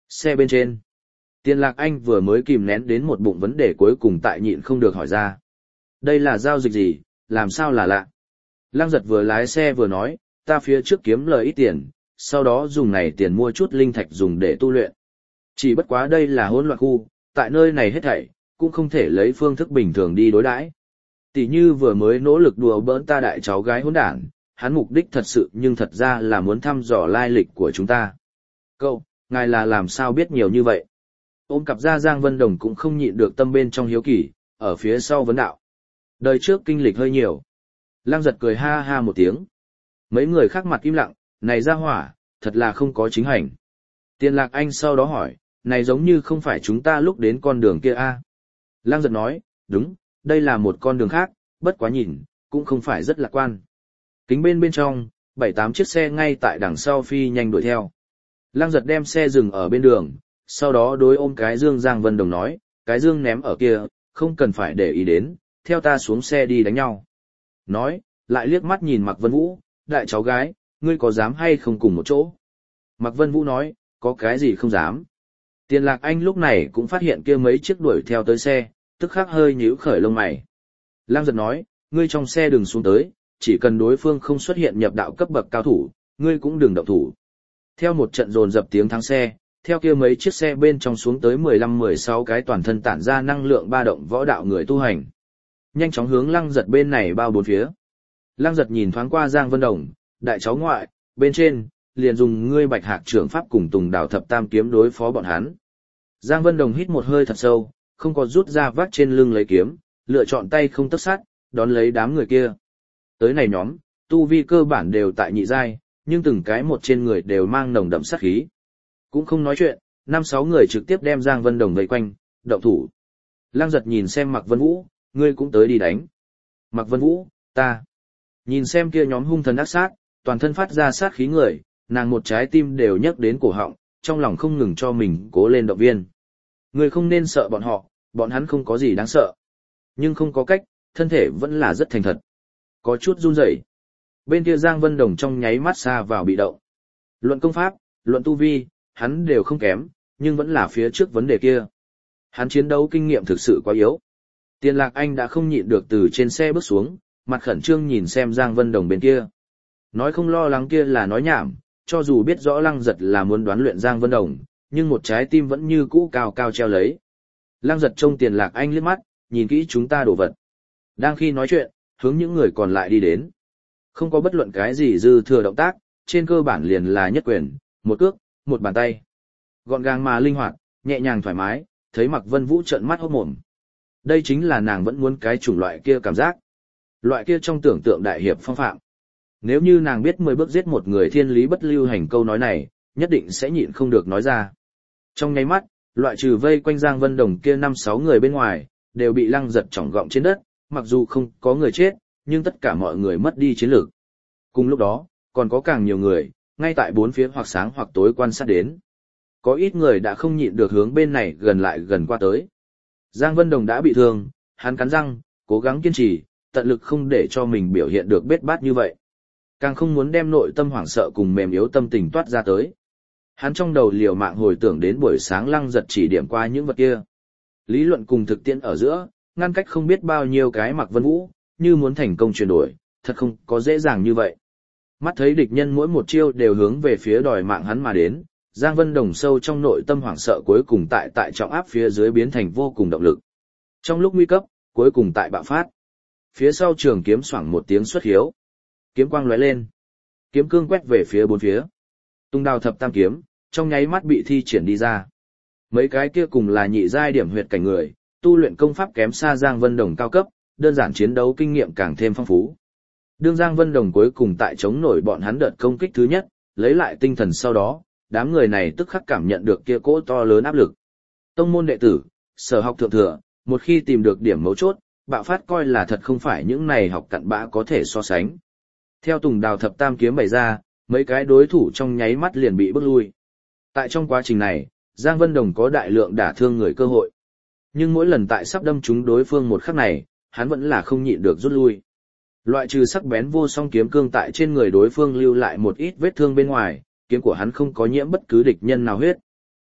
Xe bên trên. Tiền Lạc Anh vừa mới kìm nén đến một bụng vấn đề cuối cùng tại nhịn không được hỏi ra. Đây là giao dịch gì, làm sao là lạ? Lăng Giật vừa lái xe vừa nói, ta phía trước kiếm lời ít tiền, sau đó dùng này tiền mua chút linh thạch dùng để tu luyện. Chỉ bất quá đây là hỗn loạn khu, tại nơi này hết thảy, cũng không thể lấy phương thức bình thường đi đối đãi. Tỷ như vừa mới nỗ lực đùa bỡn ta đại cháu gái hỗn đản, hắn mục đích thật sự nhưng thật ra là muốn thăm dò lai lịch của chúng ta. Cậu, ngài là làm sao biết nhiều như vậy? Ôm cặp ra Giang Vân Đồng cũng không nhịn được tâm bên trong hiếu kỳ, ở phía sau vấn đạo. Đời trước kinh lịch hơi nhiều. Lăng Giật cười ha ha một tiếng. Mấy người khác mặt im lặng, này ra hỏa, thật là không có chính hành. Tiền Lạc Anh sau đó hỏi, này giống như không phải chúng ta lúc đến con đường kia a? Lăng Giật nói, đúng, đây là một con đường khác, bất quá nhìn, cũng không phải rất lạc quan. Kính bên trong, 7-8 chiếc xe ngay tại đằng sau phi nhanh đuổi theo. Lăng Giật đem xe dừng ở bên đường, sau đó đối ôm cái dương Giang Vân Đồng nói, cái dương ném ở kia, không cần phải để ý đến, theo ta xuống xe đi đánh nhau. Nói, lại liếc mắt nhìn Mạc Vân Vũ, đại cháu gái, ngươi có dám hay không cùng một chỗ? Mạc Vân Vũ nói, có cái gì không dám. Tiền Lạc Anh lúc này cũng phát hiện kia mấy chiếc đuổi theo tới xe, tức khắc hơi nhíu khởi lông mày. Lăng Giật nói, ngươi trong xe đừng xuống tới, chỉ cần đối phương không xuất hiện nhập đạo cấp bậc cao thủ, ngươi cũng đừng động thủ. Theo một trận dồn dập tiếng thắng xe, theo kia mấy chiếc xe bên trong xuống tới 15-16 cái toàn thân tản ra năng lượng ba động võ đạo người tu hành. Nhanh chóng hướng Lăng Giật bên này bao bốn phía. Lăng Giật nhìn thoáng qua Giang Vân Đồng, đại cháu ngoại, bên trên, liền dùng ngươi Bạch Hạc trưởng pháp cùng Tùng Đào thập tam kiếm đối phó bọn hắn. Giang Vân Đồng hít một hơi thật sâu, không có rút ra vác trên lưng lấy kiếm, lựa chọn tay không tấc sát, đón lấy đám người kia. Tới này nhóm, tu vi cơ bản đều tại nhị giai, nhưng từng cái một trên người đều mang nồng đậm sát khí. Cũng không nói chuyện, 5-6 người trực tiếp đem Giang Vân Đồng vây quanh, động thủ. Lăng Giật nhìn xem Mạc Vân Vũ, ngươi cũng tới đi đánh. Mạc Vân Vũ, ta. Nhìn xem kia nhóm hung thần ác sát, toàn thân phát ra sát khí người, nàng một trái tim đều nhấc đến cổ họng, trong lòng không ngừng cho mình cố lên động viên. Ngươi không nên sợ bọn họ, bọn hắn không có gì đáng sợ. Nhưng không có cách, thân thể vẫn là rất thành thật. Có chút run rẩy. Bên kia Giang Vân Đồng trong nháy mắt xa vào bị động. Luận công pháp, luận tu vi, hắn đều không kém, nhưng vẫn là phía trước vấn đề kia. Hắn chiến đấu kinh nghiệm thực sự quá yếu. Tiền Lạc Anh đã không nhịn được từ trên xe bước xuống, mặt khẩn trương nhìn xem Giang Vân Đồng bên kia. Nói không lo lắng kia là nói nhảm, cho dù biết rõ Lăng Giật là muốn đoán luyện Giang Vân Đồng, nhưng một trái tim vẫn như cũ cao cao treo lấy. Lăng Giật trông Tiền Lạc Anh liếc mắt, nhìn kỹ chúng ta đổ vật. Đang khi nói chuyện, hướng những người còn lại đi đến. Không có bất luận cái gì dư thừa động tác, trên cơ bản liền là nhất quyền, một cước, một bàn tay. Gọn gàng mà linh hoạt, nhẹ nhàng thoải mái, thấy Mạc Vân Vũ trợn mắt hốt mồm. Đây chính là nàng vẫn muốn cái chủng loại kia cảm giác. Loại kia trong tưởng tượng đại hiệp phong phạm. Nếu như nàng biết 10 bước giết một người thiên lý bất lưu hành câu nói này, nhất định sẽ nhịn không được nói ra. Trong nháy mắt, loại trừ vây quanh Giang Vân Đồng kia 5-6 người bên ngoài, đều bị Lăng Giật chỏng gọng trên đất, mặc dù không có người chết, nhưng tất cả mọi người mất đi chiến lược. Cùng lúc đó, còn có càng nhiều người, ngay tại bốn phía hoặc sáng hoặc tối quan sát đến. Có ít người đã không nhịn được hướng bên này gần lại gần qua tới. Giang Vân Đồng đã bị thương, hắn cắn răng, cố gắng kiên trì, tận lực không để cho mình biểu hiện được bết bát như vậy. Càng không muốn đem nội tâm hoảng sợ cùng mềm yếu tâm tình toát ra tới. Hắn trong đầu liều mạng hồi tưởng đến buổi sáng Lăng Giật chỉ điểm qua những vật kia. Lý luận cùng thực tiễn ở giữa, ngăn cách không biết bao nhiêu cái Mạc Vân Vũ, như muốn thành công chuyển đổi, thật không có dễ dàng như vậy. Mắt thấy địch nhân mỗi một chiêu đều hướng về phía đòi mạng hắn mà đến, Giang Vân Đồng sâu trong nội tâm hoảng sợ cuối cùng tại trọng áp phía dưới biến thành vô cùng động lực. Trong lúc nguy cấp, cuối cùng tại bạo phát. Phía sau trường kiếm xoảng một tiếng xuất hiếu. Kiếm quang lóe lên. Kiếm cương quét về phía bốn phía. Tung Đào thập tam kiếm, trong nháy mắt bị thi triển đi ra. Mấy cái kia cùng là nhị giai điểm huyệt cảnh người, tu luyện công pháp kém xa Giang Vân Đồng cao cấp, đơn giản chiến đấu kinh nghiệm càng thêm phong phú. Đương Giang Vân Đồng cuối cùng tại chống nổi bọn hắn đợt công kích thứ nhất, lấy lại tinh thần sau đó, đám người này tức khắc cảm nhận được kia cỗ to lớn áp lực. Tông môn đệ tử, sở học thượng thừa, một khi tìm được điểm mấu chốt, bạo phát coi là thật không phải những này học cặn bã có thể so sánh. Theo Tùng Đào thập tam kiếm bày ra, mấy cái đối thủ trong nháy mắt liền bị bước lui. Tại trong quá trình này, Giang Vân Đồng có đại lượng đả thương người cơ hội. Nhưng mỗi lần tại sắp đâm trúng đối phương một khắc này, hắn vẫn là không nhịn được rút lui. Loại trừ sắc bén vô song kiếm cương tại trên người đối phương lưu lại một ít vết thương bên ngoài, kiếm của hắn không có nhiễm bất cứ địch nhân nào huyết.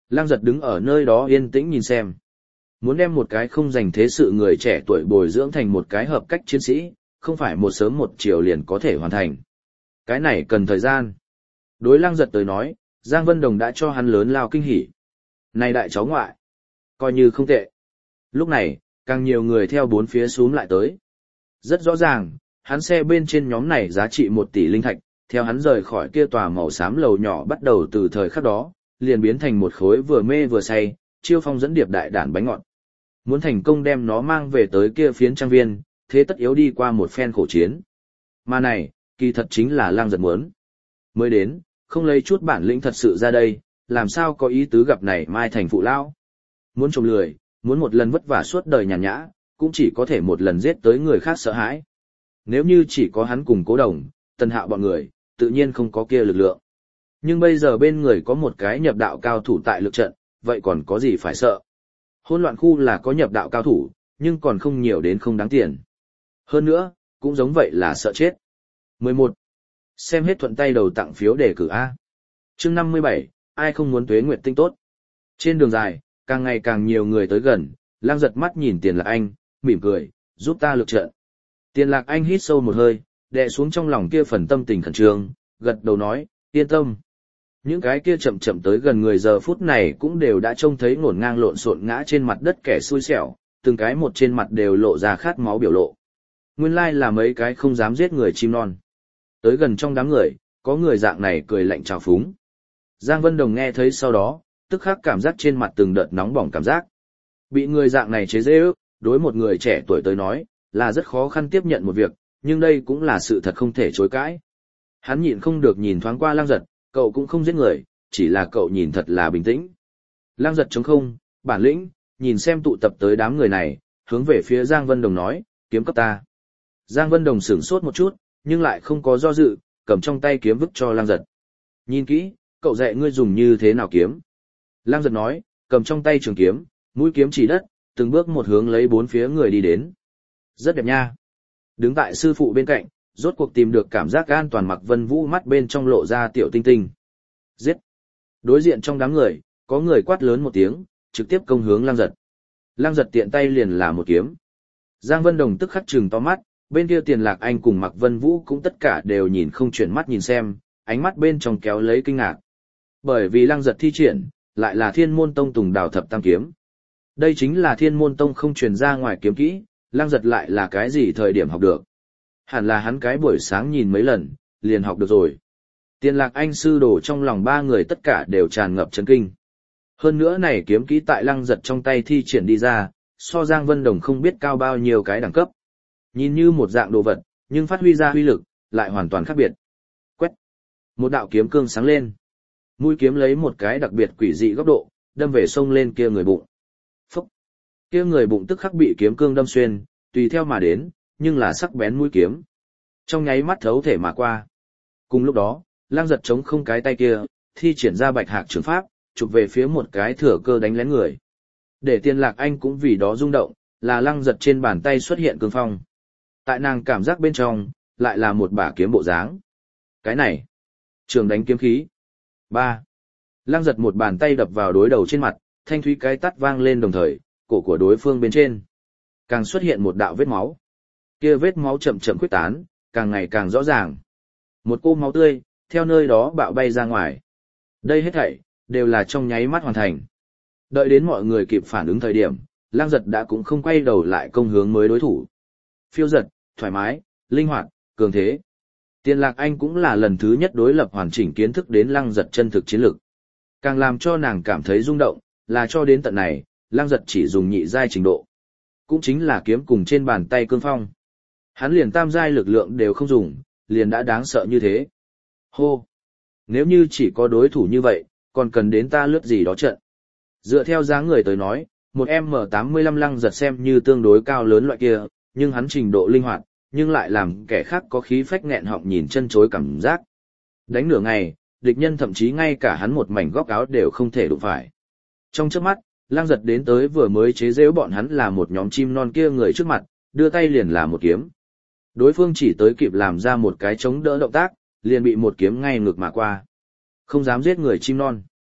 Lăng Giật đứng ở nơi đó yên tĩnh nhìn xem. Muốn đem một cái không dành thế sự người trẻ tuổi bồi dưỡng thành một cái hợp cách chiến sĩ, không phải một sớm một chiều liền có thể hoàn thành. Cái này cần thời gian. Đối Lăng Giật tới nói, Giang Vân Đồng đã cho hắn lớn lao kinh hỉ. Này đại cháu ngoại, coi như không tệ. Lúc này, càng nhiều người theo bốn phía xuống lại tới. Rất rõ ràng, hắn xe bên trên nhóm này giá trị 1 tỷ linh thạch, theo hắn rời khỏi kia tòa màu xám lầu nhỏ bắt đầu từ thời khắc đó, liền biến thành một khối vừa mê vừa say, chiêu phong dẫn điệp đại đản bánh ngọt. Muốn thành công đem nó mang về tới kia phiến trang viên, thế tất yếu đi qua một phen khổ chiến. Mà này, kỳ thật chính là Lăng Giật muốn. Mới đến, không lấy chút bản lĩnh thật sự ra đây, làm sao có ý tứ gặp này mai thành phụ lão. Muốn trộm lười, muốn một lần vất vả suốt đời nhàn nhã, cũng chỉ có thể một lần giết tới người khác sợ hãi. Nếu như chỉ có hắn cùng Cố Đồng, Tần Hạo bọn người, tự nhiên không có kia lực lượng. Nhưng bây giờ bên người có một cái nhập đạo cao thủ tại lực trận, vậy còn có gì phải sợ. Hỗn loạn khu là có nhập đạo cao thủ, nhưng còn không nhiều đến không đáng tiền. Hơn nữa, cũng giống vậy là sợ chết. 11. Xem hết thuận tay đầu tặng phiếu đề cử A. Chương 57, ai không muốn tuế nguyệt tinh tốt. Trên đường dài, càng ngày càng nhiều người tới gần, Lăng Giật mắt nhìn Tiền Lạc Anh, mỉm cười, giúp ta lực trận. Tiền Lạc Anh hít sâu một hơi, đè xuống trong lòng kia phần tâm tình khẩn trương, gật đầu nói, yên tâm. Những cái kia chậm chậm tới gần người giờ phút này cũng đều đã trông thấy ngổn ngang lộn xộn ngã trên mặt đất kẻ xui xẻo, từng cái một trên mặt đều lộ ra khát máu biểu lộ. Nguyên lai là mấy cái không dám giết người chim non. Tới gần trong đám người, có người dạng này cười lạnh trào phúng. Giang Vân Đồng nghe thấy sau đó, tức khắc cảm giác trên mặt từng đợt nóng bỏng cảm giác. Bị người dạng này chế giễu, đối một người trẻ tuổi tới nói, là rất khó khăn tiếp nhận một việc, nhưng đây cũng là sự thật không thể chối cãi. Hắn nhịn không được nhìn thoáng qua Lăng Giật, cậu cũng không giết người, chỉ là cậu nhìn thật là bình tĩnh. Lăng Giật trống không, bản lĩnh, nhìn xem tụ tập tới đám người này, hướng về phía Giang Vân Đồng nói, kiếm cấp ta. Giang Vân Đồng sửng sốt một chút, nhưng lại không có do dự, cầm trong tay kiếm vứt cho Lăng Giật. Nhìn kỹ, cậu dạy ngươi dùng như thế nào kiếm. Lăng Giật nói, cầm trong tay trường kiếm, mũi kiếm chỉ đất, từng bước một hướng lấy bốn phía người đi đến. Rất đẹp nha. Đứng tại sư phụ bên cạnh, rốt cuộc tìm được cảm giác an toàn Mạc Vân Vũ mắt bên trong lộ ra tiểu tinh tinh. Giết. Đối diện trong đám người, có người quát lớn một tiếng, trực tiếp công hướng Lăng Giật. Lăng Giật tiện tay liền là một kiếm. Giang Vân Đồng tức khắc trừng to mắt, bên kia Tiền Lạc Anh cùng Mạc Vân Vũ cũng tất cả đều nhìn không chuyển mắt nhìn xem, ánh mắt bên trong kéo lấy kinh ngạc. Bởi vì Lăng Giật thi triển, lại là Thiên Môn Tông Tùng Đào Thập Tam Kiếm. Đây chính là Thiên Môn Tông không truyền ra ngoài kiếm kỹ, Lăng Giật lại là cái gì thời điểm học được. Hẳn là hắn cái buổi sáng nhìn mấy lần, liền học được rồi. Tiền Lạc Anh sư đồ trong lòng ba người tất cả đều tràn ngập chấn kinh. Hơn nữa này kiếm kỹ tại Lăng Giật trong tay thi triển đi ra, so Giang Vân Đồng không biết cao bao nhiêu cái đẳng cấp. Nhìn như một dạng đồ vật, nhưng phát huy ra huy lực, lại hoàn toàn khác biệt. Quét. Một đạo kiếm cương sáng lên. Mũi kiếm lấy một cái đặc biệt quỷ dị góc độ, đâm về sông lên kia người bụng. Phúc. Kia người bụng tức khắc bị kiếm cương đâm xuyên, tùy theo mà đến, nhưng là sắc bén mũi kiếm. Trong nháy mắt thấu thể mà qua. Cùng lúc đó, Lăng Giật chống không cái tay kia, thi triển ra Bạch Hạc trường pháp, chụp về phía một cái thừa cơ đánh lén người. Để Tiền Lạc Anh cũng vì đó rung động, là Lăng Giật trên bàn tay xuất hiện cương phong. Tại nàng cảm giác bên trong, lại là một bả kiếm bộ dáng. Cái này, trường đánh kiếm khí. 3. Lăng Giật một bàn tay đập vào đối đầu trên mặt, thanh thúy cái tát vang lên đồng thời, cổ của đối phương bên trên. Càng xuất hiện một đạo vết máu. Kia vết máu chậm chậm khuếch tán, càng ngày càng rõ ràng. Một cô máu tươi, theo nơi đó bạo bay ra ngoài. Đây hết thảy, đều là trong nháy mắt hoàn thành. Đợi đến mọi người kịp phản ứng thời điểm, Lăng Giật đã cũng không quay đầu lại công hướng mới đối thủ. Phiêu giật, thoải mái, linh hoạt, cường thế. Tiền Lạc Anh cũng là lần thứ nhất đối lập hoàn chỉnh kiến thức đến Lăng Giật chân thực chiến lực. Càng làm cho nàng cảm thấy rung động, là cho đến tận này, Lăng Giật chỉ dùng nhị giai trình độ. Cũng chính là kiếm cùng trên bàn tay cương phong. Hắn liền tam giai lực lượng đều không dùng, liền đã đáng sợ như thế. Hô! Nếu như chỉ có đối thủ như vậy, còn cần đến ta lướt gì đó trận. Dựa theo dáng người tới nói, một M85 Lăng Giật xem như tương đối cao lớn loại kia, nhưng hắn trình độ linh hoạt, nhưng lại làm kẻ khác có khí phách nghẹn họng nhìn chân chối cảm giác. Đánh nửa ngày, địch nhân thậm chí ngay cả hắn một mảnh góc áo đều không thể đụng phải. Trong chớp mắt, Lăng Giật đến tới vừa mới chế giễu bọn hắn là một nhóm chim non kia người trước mặt, đưa tay liền là một kiếm. Đối phương chỉ tới kịp làm ra một cái chống đỡ động tác, liền bị một kiếm ngay ngược mà qua. Không dám giết người chim non.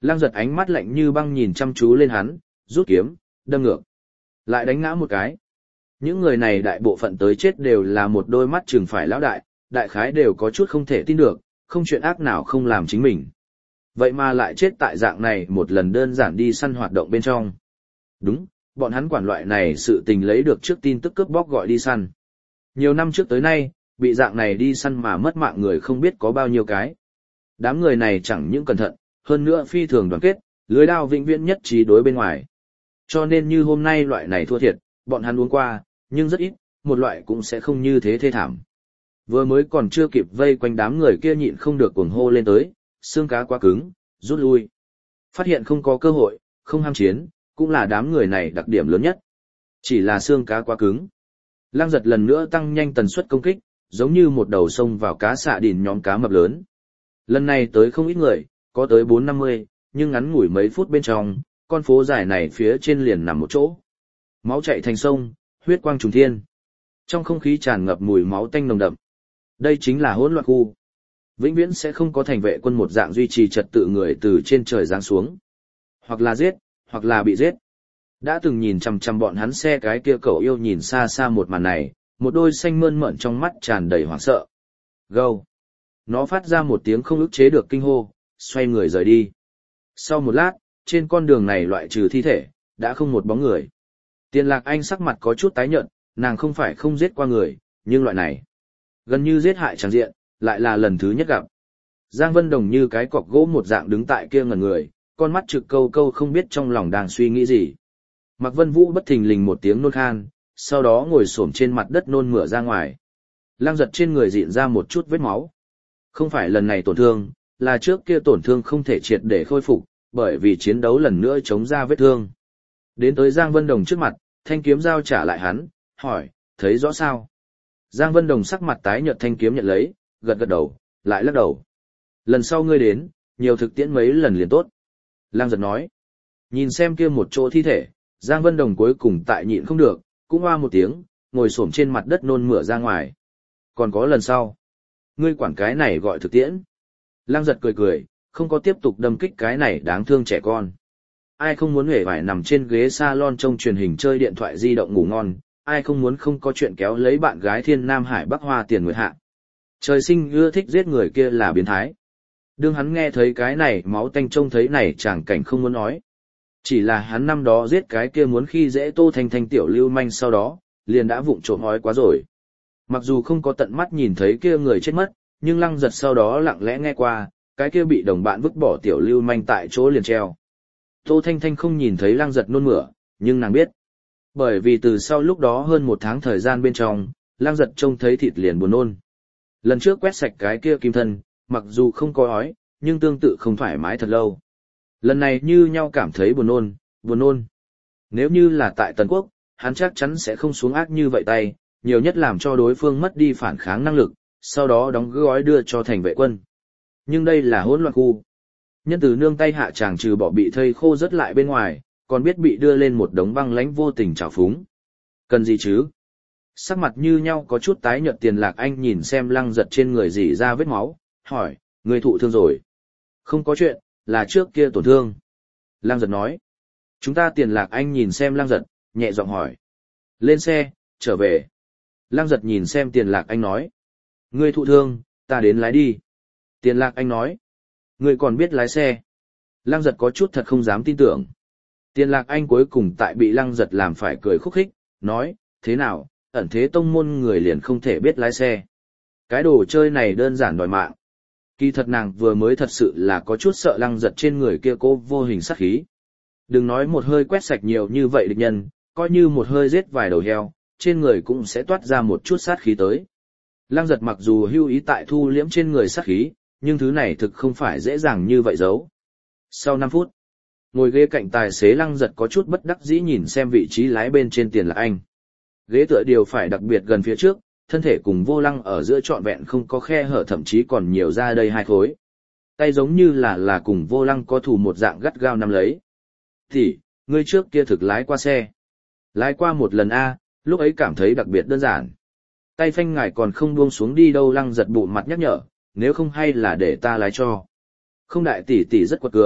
Lăng Giật ánh mắt lạnh như băng nhìn chăm chú lên hắn, rút kiếm, đâm ngược. Lại đánh ngã một cái. Những người này đại bộ phận tới chết đều là một đôi mắt chừng phải lão đại, đại khái đều có chút không thể tin được, không chuyện ác nào không làm chính mình. Vậy mà lại chết tại dạng này một lần đơn giản đi săn hoạt động bên trong. Đúng, bọn hắn quản loại này sự tình lấy được trước tin tức cướp bóc gọi đi săn. Nhiều năm trước tới nay, bị dạng này đi săn mà mất mạng người không biết có bao nhiêu cái. Đám người này chẳng những cẩn thận, hơn nữa phi thường đoàn kết, lưới đao vĩnh viễn nhất trí đối bên ngoài. Cho nên như hôm nay loại này thua thiệt, bọn hắn uống qua, nhưng rất ít, một loại cũng sẽ không như thế thê thảm. Vừa mới còn chưa kịp vây quanh đám người kia nhịn không được cuồng hô lên tới, xương cá quá cứng, rút lui. Phát hiện không có cơ hội, không ham chiến, cũng là đám người này đặc điểm lớn nhất. Chỉ là xương cá quá cứng. Lăng Giật lần nữa tăng nhanh tần suất công kích, giống như một đầu sông vào cá xạ đìn nhóm cá mập lớn. Lần này tới không ít người, có tới 450, nhưng ngắn ngủi mấy phút bên trong, con phố dài này phía trên liền nằm một chỗ. Máu chảy thành sông, huyết quang trùng thiên. Trong không khí tràn ngập mùi máu tanh nồng đậm. Đây chính là hỗn loạn khu. Vĩnh viễn sẽ không có thành vệ quân một dạng duy trì trật tự người từ trên trời giáng xuống. Hoặc là giết, hoặc là bị giết. Đã từng nhìn chằm chằm bọn hắn xe cái kia cậu yêu nhìn xa xa một màn này, một đôi xanh mơn mởn trong mắt tràn đầy hoảng sợ. Gâu! Nó phát ra một tiếng không ức chế được kinh hô, xoay người rời đi. Sau một lát, trên con đường này loại trừ thi thể, đã không một bóng người. Tiền Lạc Anh sắc mặt có chút tái nhợt, nàng không phải không giết qua người, nhưng loại này, gần như giết hại tràng diện, lại là lần thứ nhất gặp. Giang Vân Đồng như cái cọc gỗ một dạng đứng tại kia ngẩn người, con mắt trực câu câu không biết trong lòng đang suy nghĩ gì. Mạc Vân Vũ bất thình lình một tiếng nôn khan, sau đó ngồi xổm trên mặt đất nôn mửa ra ngoài. Lăng Giật trên người rịn ra một chút vết máu. Không phải lần này tổn thương, là trước kia tổn thương không thể triệt để khôi phục, bởi vì chiến đấu lần nữa chống ra vết thương. Đến tới Giang Vân Đồng trước mặt, thanh kiếm giao trả lại hắn, hỏi, thấy rõ sao? Giang Vân Đồng sắc mặt tái nhợt thanh kiếm nhận lấy, gật gật đầu, lại lắc đầu. Lần sau ngươi đến, nhiều thực tiễn mấy lần liền tốt. Lăng Giật nói, nhìn xem kia một chỗ thi thể, Giang Vân Đồng cuối cùng tại nhịn không được, cũng hoa một tiếng, ngồi xổm trên mặt đất nôn mửa ra ngoài. Còn có lần sau, ngươi quản cái này gọi thực tiễn. Lăng Giật cười cười, không có tiếp tục đâm kích cái này đáng thương trẻ con. Ai không muốn hề phải nằm trên ghế salon trông truyền hình chơi điện thoại di động ngủ ngon, ai không muốn không có chuyện kéo lấy bạn gái thiên nam hải bắc hoa tiền nguyệt hạ. Trời sinh ưa thích giết người kia là biến thái. Đương hắn nghe thấy cái này máu tanh trông thấy này chẳng cảnh không muốn nói. Chỉ là hắn năm đó giết cái kia muốn khi dễ Tô Thanh Thanh tiểu lưu manh sau đó, liền đã vụng trộm hói quá rồi. Mặc dù không có tận mắt nhìn thấy kia người chết mất, nhưng Lăng Giật sau đó lặng lẽ nghe qua, cái kia bị đồng bạn vứt bỏ tiểu lưu manh tại chỗ liền treo. Tô Thanh Thanh không nhìn thấy Lăng Giật nôn mửa, nhưng nàng biết. Bởi vì từ sau lúc đó hơn một tháng thời gian bên trong, Lăng Giật trông thấy thịt liền buồn nôn. Lần trước quét sạch cái kia kim thân, mặc dù không có ói, nhưng tương tự không thoải mái thật lâu. Lần này như nhau cảm thấy buồn nôn, buồn nôn. Nếu như là tại Tần Quốc, hắn chắc chắn sẽ không xuống ác như vậy tay, nhiều nhất làm cho đối phương mất đi phản kháng năng lực, sau đó đóng gói đưa cho thành vệ quân. Nhưng đây là hỗn loạn khu. Nhân từ nương tay hạ chàng trừ bỏ bị thây khô rất lại bên ngoài, còn biết bị đưa lên một đống băng lãnh vô tình trào phúng. Cần gì chứ? Sắc mặt như nhau có chút tái nhợt Tiền Lạc Anh nhìn xem Lăng Giật trên người rỉ ra vết máu, hỏi, người thụ thương rồi? Không có chuyện, là trước kia tổn thương. Lăng Giật nói. Chúng ta Tiền Lạc Anh nhìn xem Lăng Giật, nhẹ giọng hỏi. Lên xe, trở về. Lăng Giật nhìn xem Tiền Lạc Anh nói. Ngươi thụ thương, ta đến lái đi. Tiền Lạc Anh nói. Ngươi còn biết lái xe. Lăng Giật có chút thật không dám tin tưởng. Tiền Lạc Anh cuối cùng tại bị Lăng Giật làm phải cười khúc khích, nói, thế nào, ẩn thế tông môn người liền không thể biết lái xe. Cái đồ chơi này đơn giản đòi mạng. Kỳ thật nàng vừa mới thật sự là có chút sợ Lăng Giật trên người kia cô vô hình sát khí. Đừng nói một hơi quét sạch nhiều như vậy địch nhân, coi như một hơi giết vài đầu heo, trên người cũng sẽ toát ra một chút sát khí tới. Lăng Giật mặc dù hưu ý tại thu liễm trên người sát khí, nhưng thứ này thực không phải dễ dàng như vậy giấu. Sau 5 phút, ngồi ghế cạnh tài xế Lăng Giật có chút bất đắc dĩ nhìn xem vị trí lái bên trên Tiền Lạc Anh. Ghế tựa điều phải đặc biệt gần phía trước, thân thể cùng vô lăng ở giữa trọn vẹn không có khe hở, thậm chí còn nhiều ra đây 2 khối. Tay giống như là cùng vô lăng có thủ một dạng gắt gao nắm lấy. Thì, ngươi trước kia thực lái qua xe. Lái qua một lần A, lúc ấy cảm thấy đặc biệt đơn giản. Tay phanh ngài còn không buông xuống đi đâu. Lăng Giật bụng mặt nhắc nhở, nếu không hay là để ta lái cho. Không, đại tỷ tỷ rất quật cường,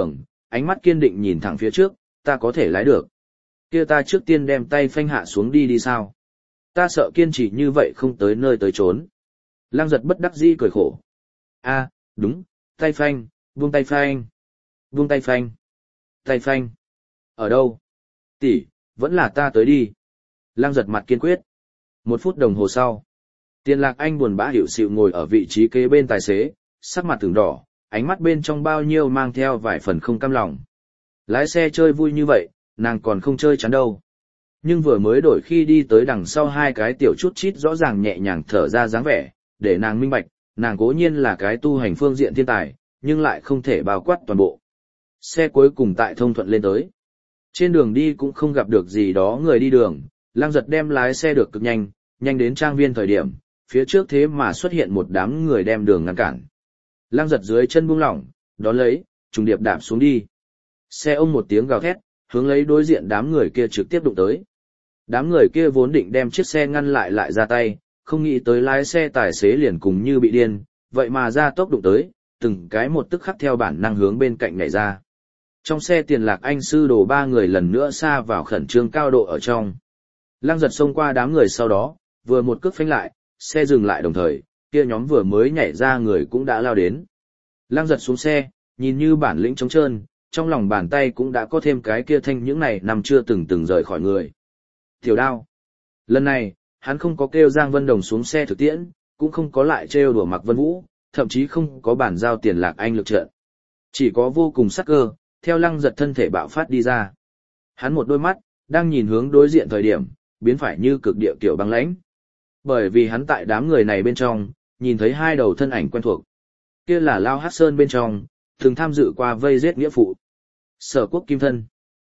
ánh mắt kiên định nhìn thẳng phía trước, ta có thể lái được. Kia ta trước tiên đem tay phanh hạ xuống đi sao? Ta sợ kiên trì như vậy không tới nơi tới chốn. Lăng Giật bất đắc dĩ cười khổ. A, đúng, tay phanh, buông tay phanh. Buông tay phanh. Tay phanh. Ở đâu? Tỷ, vẫn là ta tới đi. Lăng Giật mặt kiên quyết. 1 phút đồng hồ sau. Tiền Lạc Anh buồn bã hiểu xịu ngồi ở vị trí kế bên tài xế, sắc mặt từng đỏ, ánh mắt bên trong bao nhiêu mang theo vài phần không cam lòng. Lái xe chơi vui như vậy, nàng còn không chơi chán đâu. Nhưng vừa mới đổi khi đi tới đằng sau 2 cái tiểu chút chít rõ ràng nhẹ nhàng thở ra dáng vẻ, để nàng minh bạch, nàng cố nhiên là cái tu hành phương diện thiên tài, nhưng lại không thể bao quát toàn bộ. Xe cuối cùng tại thông thuận lên tới. Trên đường đi cũng không gặp được gì đó người đi đường, Lăng Giật đem lái xe được cực nhanh, nhanh đến trang viên thời điểm, phía trước thế mà xuất hiện một đám người đem đường ngăn cản. Lăng Giật dưới chân buông lỏng, đón lấy, trùng điệp đạp xuống đi. Xe ông một tiếng gào thét, hướng lấy đối diện đám người kia trực tiếp đụng tới. Đám người kia vốn định đem chiếc xe ngăn lại ra tay, không nghĩ tới lái xe tài xế liền cùng như bị điên, vậy mà ra tốc đụng tới, từng cái một tức khắc theo bản năng hướng bên cạnh nhảy ra. Trong xe Tiền Lạc Anh sư đồ 3 người lần nữa xa vào khẩn trương cao độ ở trong. Lăng Giật xông qua đám người sau đó, vừa một cước phanh lại, xe dừng lại đồng thời, kia nhóm vừa mới nhảy ra người cũng đã lao đến. Lăng Giật xuống xe, nhìn như bản lĩnh trống trơn, trong lòng bàn tay cũng đã có thêm cái kia thanh những này nằm chưa từng rời khỏi người. Tiểu đao. Lần này, hắn không có kêu Giang Vân Đồng xuống xe thực tiễn, cũng không có lại trêu đùa Mạc Vân Vũ, thậm chí không có bản giao Tiền Lạc Anh lực trận. Chỉ có vô cùng sắc cơ, theo Lăng Giật thân thể bạo phát đi ra. Hắn một đôi mắt, đang nhìn hướng đối diện thời điểm, biến phải như cực địa kiểu băng lãnh. Bởi vì hắn tại đám người này bên trong, nhìn thấy 2 đầu thân ảnh quen thuộc. Kia là Lao Hát Sơn bên trong, từng tham dự qua vây giết nghĩa phụ. Sở Quốc Kim Thân.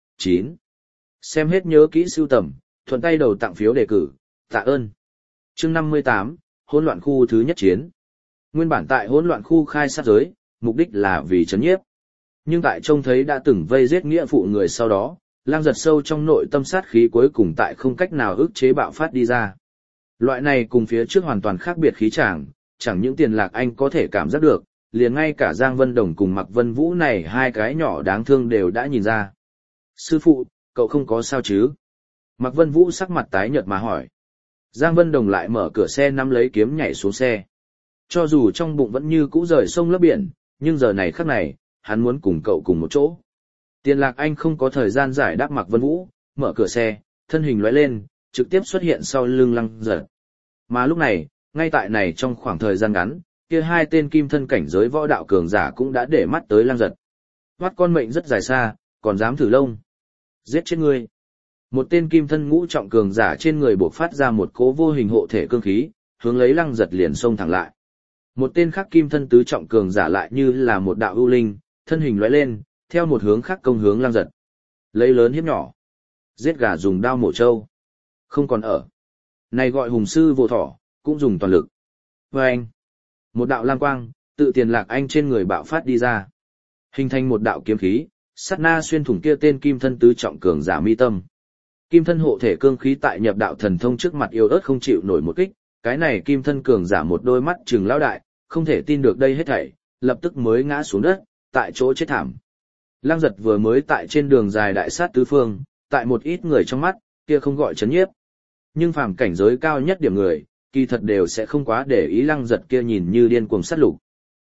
9. Xem hết nhớ kỹ sưu tầm, thuận tay đầu tặng phiếu đề cử, tạ ơn. Chương 58, hỗn loạn khu thứ nhất chiến. Nguyên bản tại hỗn loạn khu khai sát giới, mục đích là vì trấn nhiếp. Nhưng tại trông thấy đã từng vây giết nghĩa phụ người sau đó, Lăng Giật sâu trong nội tâm sát khí cuối cùng tại không cách nào ức chế bạo phát đi ra. Loại này cùng phía trước hoàn toàn khác biệt khí tràng, chẳng những Tiền Lạc Anh có thể cảm giác được, liền ngay cả Giang Vân Đồng cùng Mạc Vân Vũ này 2 cái nhỏ đáng thương đều đã nhìn ra. Sư phụ, cậu không có sao chứ? Mạc Vân Vũ sắc mặt tái nhợt mà hỏi. Giang Vân Đồng lại mở cửa xe nắm lấy kiếm nhảy xuống xe. Cho dù trong bụng vẫn như cũ rời sông lấp biển, nhưng giờ này khắc này, hắn muốn cùng cậu cùng một chỗ. Tiền Lạc Anh không có thời gian giải đáp Mạc Vân Vũ, mở cửa xe, thân hình lóe lên, trực tiếp xuất hiện sau lưng Lăng Giật. Mà lúc này, ngay tại này trong khoảng thời gian ngắn, kia 2 tên kim thân cảnh giới võ đạo cường giả cũng đã để mắt tới Lăng Giật. Hoắt con mệnh rất dài xa, còn dám thử lông. Giết chết ngươi. Một tên kim thân ngũ trọng cường giả trên người bộc phát ra một cỗ vô hình hộ thể cương khí, hướng lấy Lăng Giật liền xông thẳng lại. Một tên khác kim thân tứ trọng cường giả lại như là một đạo ưu linh, thân hình lóe lên, theo một hướng khác công hướng Lăng Giật. Lấy lớn hiếp nhỏ. Giết gà dùng đao mổ trâu. Không còn ở. Này gọi hùng sư vô thỏ, cũng dùng toàn lực. Và anh. Một đạo lam quang, tự Tiền Lạc Anh trên người bạo phát đi ra. Hình thành một đạo kiếm khí, sát na xuyên thủng kia tên kim thân tứ trọng cường giả mi tâm. Kim thân hộ thể cương khí tại nhập đạo thần thông trước mặt yếu ớt không chịu nổi một kích, cái này kim thân cường giả một đôi mắt trừng lão đại, không thể tin được đây hết thảy, lập tức mới ngã xuống đất, tại chỗ chết thảm. Lăng Giật vừa mới tại trên đường dài đại sát tứ phương, tại một ít người trong mắt, kia không gọi chấn nhiếp. Nhưng phàm cảnh giới cao nhất điểm người, kỳ thật đều sẽ không quá để ý Lăng Giật kia nhìn như điên cuồng sát lục.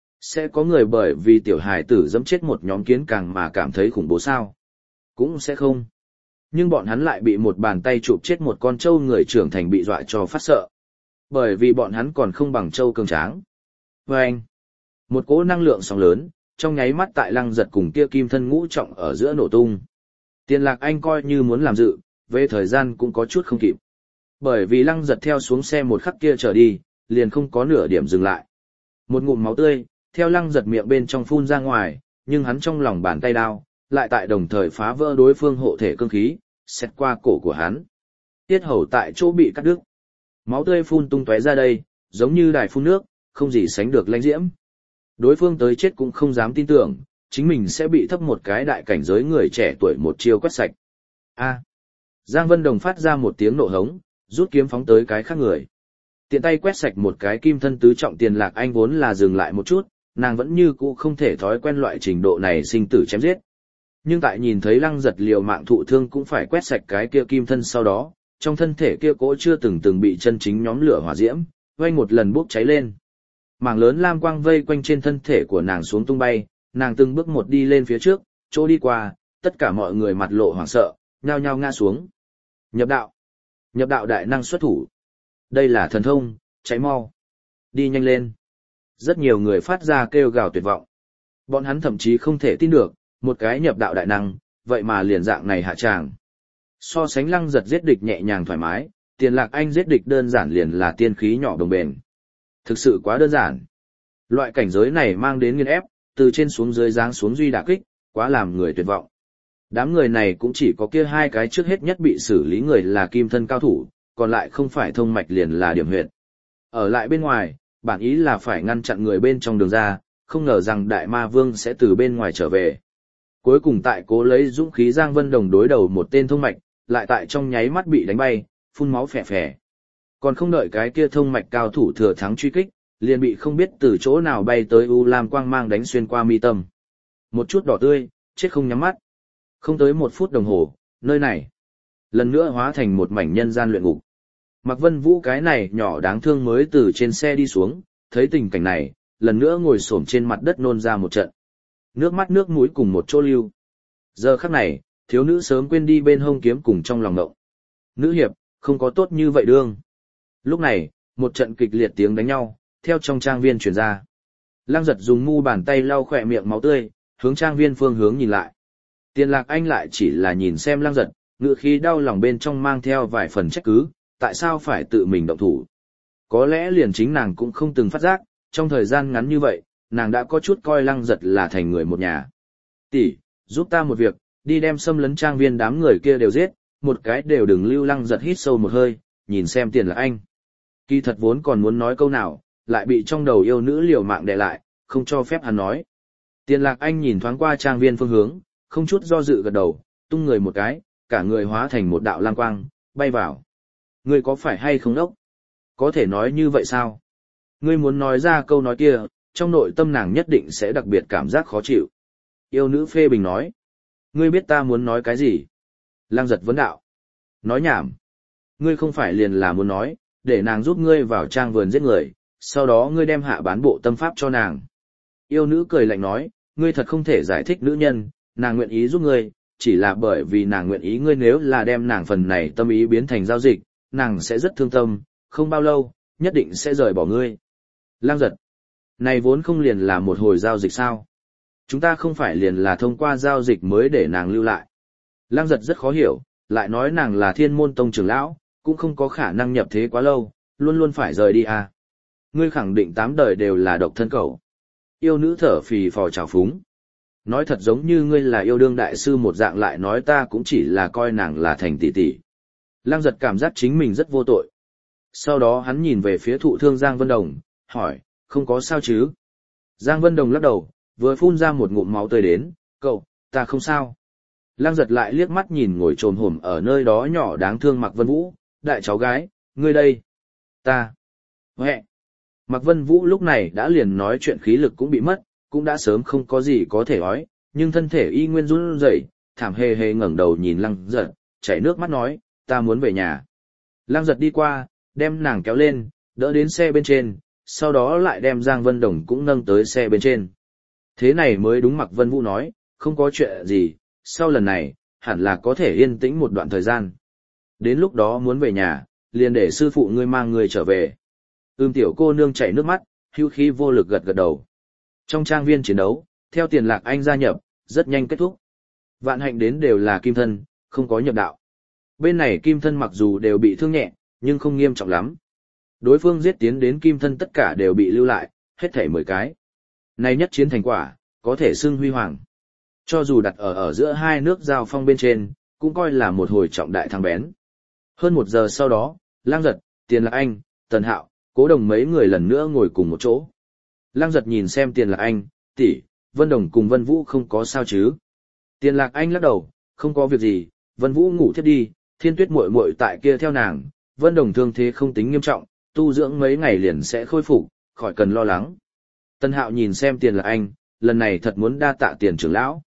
Sẽ có người bởi vì tiểu hài tử dẫm chết một nhóm kiến càng mà cảm thấy khủng bố sao? Cũng sẽ không. Nhưng bọn hắn lại bị một bàn tay chụp chết một con trâu người trưởng thành bị dọa cho phát sợ. Bởi vì bọn hắn còn không bằng trâu cường tráng. Và anh, một cỗ năng lượng sóng lớn, trong nháy mắt tại Lăng Giật cùng kia kim thân ngũ trọng ở giữa nổ tung. Tiền Lạc Anh coi như muốn làm dự, về thời gian cũng có chút không kịp. Bởi vì Lăng Giật theo xuống xe một khắc kia trở đi, liền không có nửa điểm dừng lại. Một ngụm máu tươi, theo Lăng Giật miệng bên trong phun ra ngoài, nhưng hắn trong lòng bàn tay đao, lại tại đồng thời phá vỡ đối phương hộ thể cương khí, xẹt qua cổ của hắn. Tiết hầu tại chỗ bị cắt đứt. Máu tươi phun tung tóe ra đây, giống như đài phun nước, không gì sánh được lãnh diễm. Đối phương tới chết cũng không dám tin tưởng, chính mình sẽ bị thấp một cái đại cảnh giới người trẻ tuổi một chiêu quét sạch. A. Giang Vân Đồng phát ra một tiếng nộ hống, rút kiếm phóng tới cái khác người. Tiện tay quét sạch một cái kim thân tứ trọng Tiền Lạc Anh vốn là dừng lại một chút, nàng vẫn như cũ không thể thói quen loại trình độ này sinh tử chém giết. Nhưng tại nhìn thấy Lăng Giật liều mạng thụ thương cũng phải quét sạch cái kia kim thân sau đó, trong thân thể kia cỗ chưa từng bị chân chính nhóm lửa hỏa diễm, vây một lần bốc cháy lên. Mảng lớn lam quang vây quanh trên thân thể của nàng xuống tung bay, nàng từng bước một đi lên phía trước, chỗ đi qua, tất cả mọi người mặt lộ hoảng sợ, nhao nhao ngã xuống. Nhập đạo. Nhập đạo đại năng xuất thủ. Đây là thần thông, cháy mau. Đi nhanh lên. Rất nhiều người phát ra kêu gào tuyệt vọng. Bọn hắn thậm chí không thể tin được, một cái nhập đạo đại năng, vậy mà liền dạng này hạ tràng. So sánh Lăng Giật giết địch nhẹ nhàng thoải mái, Tiền Lạc Anh giết địch đơn giản liền là tiên khí nhỏ đồng bền. Thực sự quá đơn giản. Loại cảnh giới này mang đến nghiền ép, từ trên xuống dưới giáng xuống duy đả kích, quá làm người tuyệt vọng. Đám người này cũng chỉ có kia hai cái trước hết nhất bị xử lý người là kim thân cao thủ, còn lại không phải thông mạch liền là điểm huyệt. Ở lại bên ngoài, bản ý là phải ngăn chặn người bên trong đường ra, không ngờ rằng Đại Ma Vương sẽ từ bên ngoài trở về. Cuối cùng tại cố lấy dũng khí Giang Vân Đồng đối đầu một tên thông mạch, lại tại trong nháy mắt bị đánh bay, phun máu phè phè. Còn không đợi cái kia thông mạch cao thủ thừa thắng truy kích, liền bị không biết từ chỗ nào bay tới u lam quang mang đánh xuyên qua mi tâm. Một chút đỏ tươi, chết không nhắm mắt. Không tới 1 phút đồng hồ, nơi này lần nữa hóa thành một mảnh nhân gian luyện ngục. Mạc Vân Vũ cái này nhỏ đáng thương mới từ trên xe đi xuống, thấy tình cảnh này, lần nữa ngồi xổm trên mặt đất nôn ra một trận. Nước mắt nước mũi cùng một chỗ lưu. Giờ khắc này, thiếu nữ sớm quên đi bên hông kiếm cùng trong lòng ngộng. Nữ hiệp, không có tốt như vậy đương. Lúc này, một trận kịch liệt tiếng đánh nhau, theo trong trang viên truyền ra. Lăng Giật dùng mu bàn tay lau khỏe miệng máu tươi, hướng trang viên phương hướng nhìn lại. Tiền Lạc Anh lại chỉ là nhìn xem Lăng Giật, ngựa khí đau lòng bên trong mang theo vài phần trách cứ, tại sao phải tự mình động thủ. Có lẽ liền chính nàng cũng không từng phát giác, trong thời gian ngắn như vậy, nàng đã có chút coi Lăng Giật là thành người một nhà. Tỷ, giúp ta một việc, đi đem xâm lấn trang viên đám người kia đều giết, một cái đều đừng lưu. Lăng Giật hít sâu một hơi, nhìn xem Tiền Lạc Anh. Kỳ thật vốn còn muốn nói câu nào, lại bị trong đầu yêu nữ liều mạng đè lại, không cho phép hắn nói. Tiền Lạc Anh nhìn thoáng qua trang viên phương hướng, không chút do dự gật đầu, tung người một cái, cả người hóa thành một đạo lam quang, bay vào. Ngươi có phải hay không đốc? Có thể nói như vậy sao? Ngươi muốn nói ra câu nói kia, trong nội tâm nàng nhất định sẽ đặc biệt cảm giác khó chịu. Yêu nữ phê bình nói. Ngươi biết ta muốn nói cái gì? Lăng Giật vấn đạo. Nói nhảm. Ngươi không phải liền là muốn nói, để nàng giúp ngươi vào trang vườn giết người, sau đó ngươi đem hạ bán bộ tâm pháp cho nàng. Yêu nữ cười lạnh nói, ngươi thật không thể giải thích nữ nhân, nàng nguyện ý giúp ngươi, chỉ là bởi vì nàng nguyện ý ngươi, nếu là đem nàng phần này tâm ý biến thành giao dịch, nàng sẽ rất thương tâm, không bao lâu, nhất định sẽ rời bỏ ngươi. Lăng Giật. Này vốn không liền là một hồi giao dịch sao? Chúng ta không phải liền là thông qua giao dịch mới để nàng lưu lại. Lăng Giật rất khó hiểu, lại nói nàng là Thiên Môn Tông trưởng lão, cũng không có khả năng nhập thế quá lâu, luôn luôn phải rời đi à. Ngươi khẳng định 8 đời đều là độc thân cẩu. Yêu nữ thở phì phò trào phúng. Nói thật giống như ngươi là yêu đương đại sư một dạng, lại nói ta cũng chỉ là coi nàng là thành tỷ tỷ. Lăng Giật cảm giác chính mình rất vô tội. Sau đó hắn nhìn về phía thụ thương Giang Vân Đồng, hỏi, không có sao chứ? Giang Vân Đồng lắc đầu, vừa phun ra một ngụm máu tươi đến, cậu, ta không sao. Lăng Giật lại liếc mắt nhìn ngồi trồm hổm ở nơi đó nhỏ đáng thương Mạc Vân Vũ, đại cháu gái, ngươi đây. Ta. Huệ. Mạc Vân Vũ lúc này đã liền nói chuyện khí lực cũng bị mất, cũng đã sớm không có gì có thể nói, nhưng thân thể y nguyên run rẩy, thảm hề hề ngẩng đầu nhìn Lăng Giật, chảy nước mắt nói, ta muốn về nhà. Lăng Giật đi qua, đem nàng kéo lên, đỡ đến xe bên trên, sau đó lại đem Giang Vân Đồng cũng nâng tới xe bên trên. Thế này mới đúng. Mạc Vân Vũ nói, không có chuyện gì, sau lần này, hẳn là có thể yên tĩnh một đoạn thời gian. Đến lúc đó muốn về nhà, liền để sư phụ ngươi mang ngươi trở về. Tiểu cô nương chảy nước mắt, hưu khí vô lực gật gật đầu. Trong trang viên chiến đấu, theo Tiền Lạc Anh gia nhập, rất nhanh kết thúc. Vạn hạnh đến đều là kim thân, không có nhập đạo. Bên này kim thân mặc dù đều bị thương nhẹ, nhưng không nghiêm trọng lắm. Đối phương giết tiến đến kim thân tất cả đều bị lưu lại, hết thảy 10 cái. Này nhất chiến thành quả, có thể xưng huy hoàng. Cho dù đặt ở giữa hai nước giao phong bên trên, cũng coi là một hồi trọng đại thắng bén. Hơn 1 giờ sau đó, Lăng Giật, Tiền Lạc Anh, Tần Hạo, Cố Đồng mấy người lần nữa ngồi cùng một chỗ. Lăng Giật nhìn xem Tiền Lạc Anh, tỷ, Vân Đồng cùng Vân Vũ không có sao chứ? Tiền Lạc Anh lắc đầu, không có việc gì, Vân Vũ ngủ thiếp đi, Thiên Tuyết muội muội tại kia theo nàng, Vân Đồng thương thế không tính nghiêm trọng, tu dưỡng mấy ngày liền sẽ khôi phục, khỏi cần lo lắng. Tân Hạo nhìn xem Tiền Lạc Anh, lần này thật muốn đa tạ Tiền trưởng lão.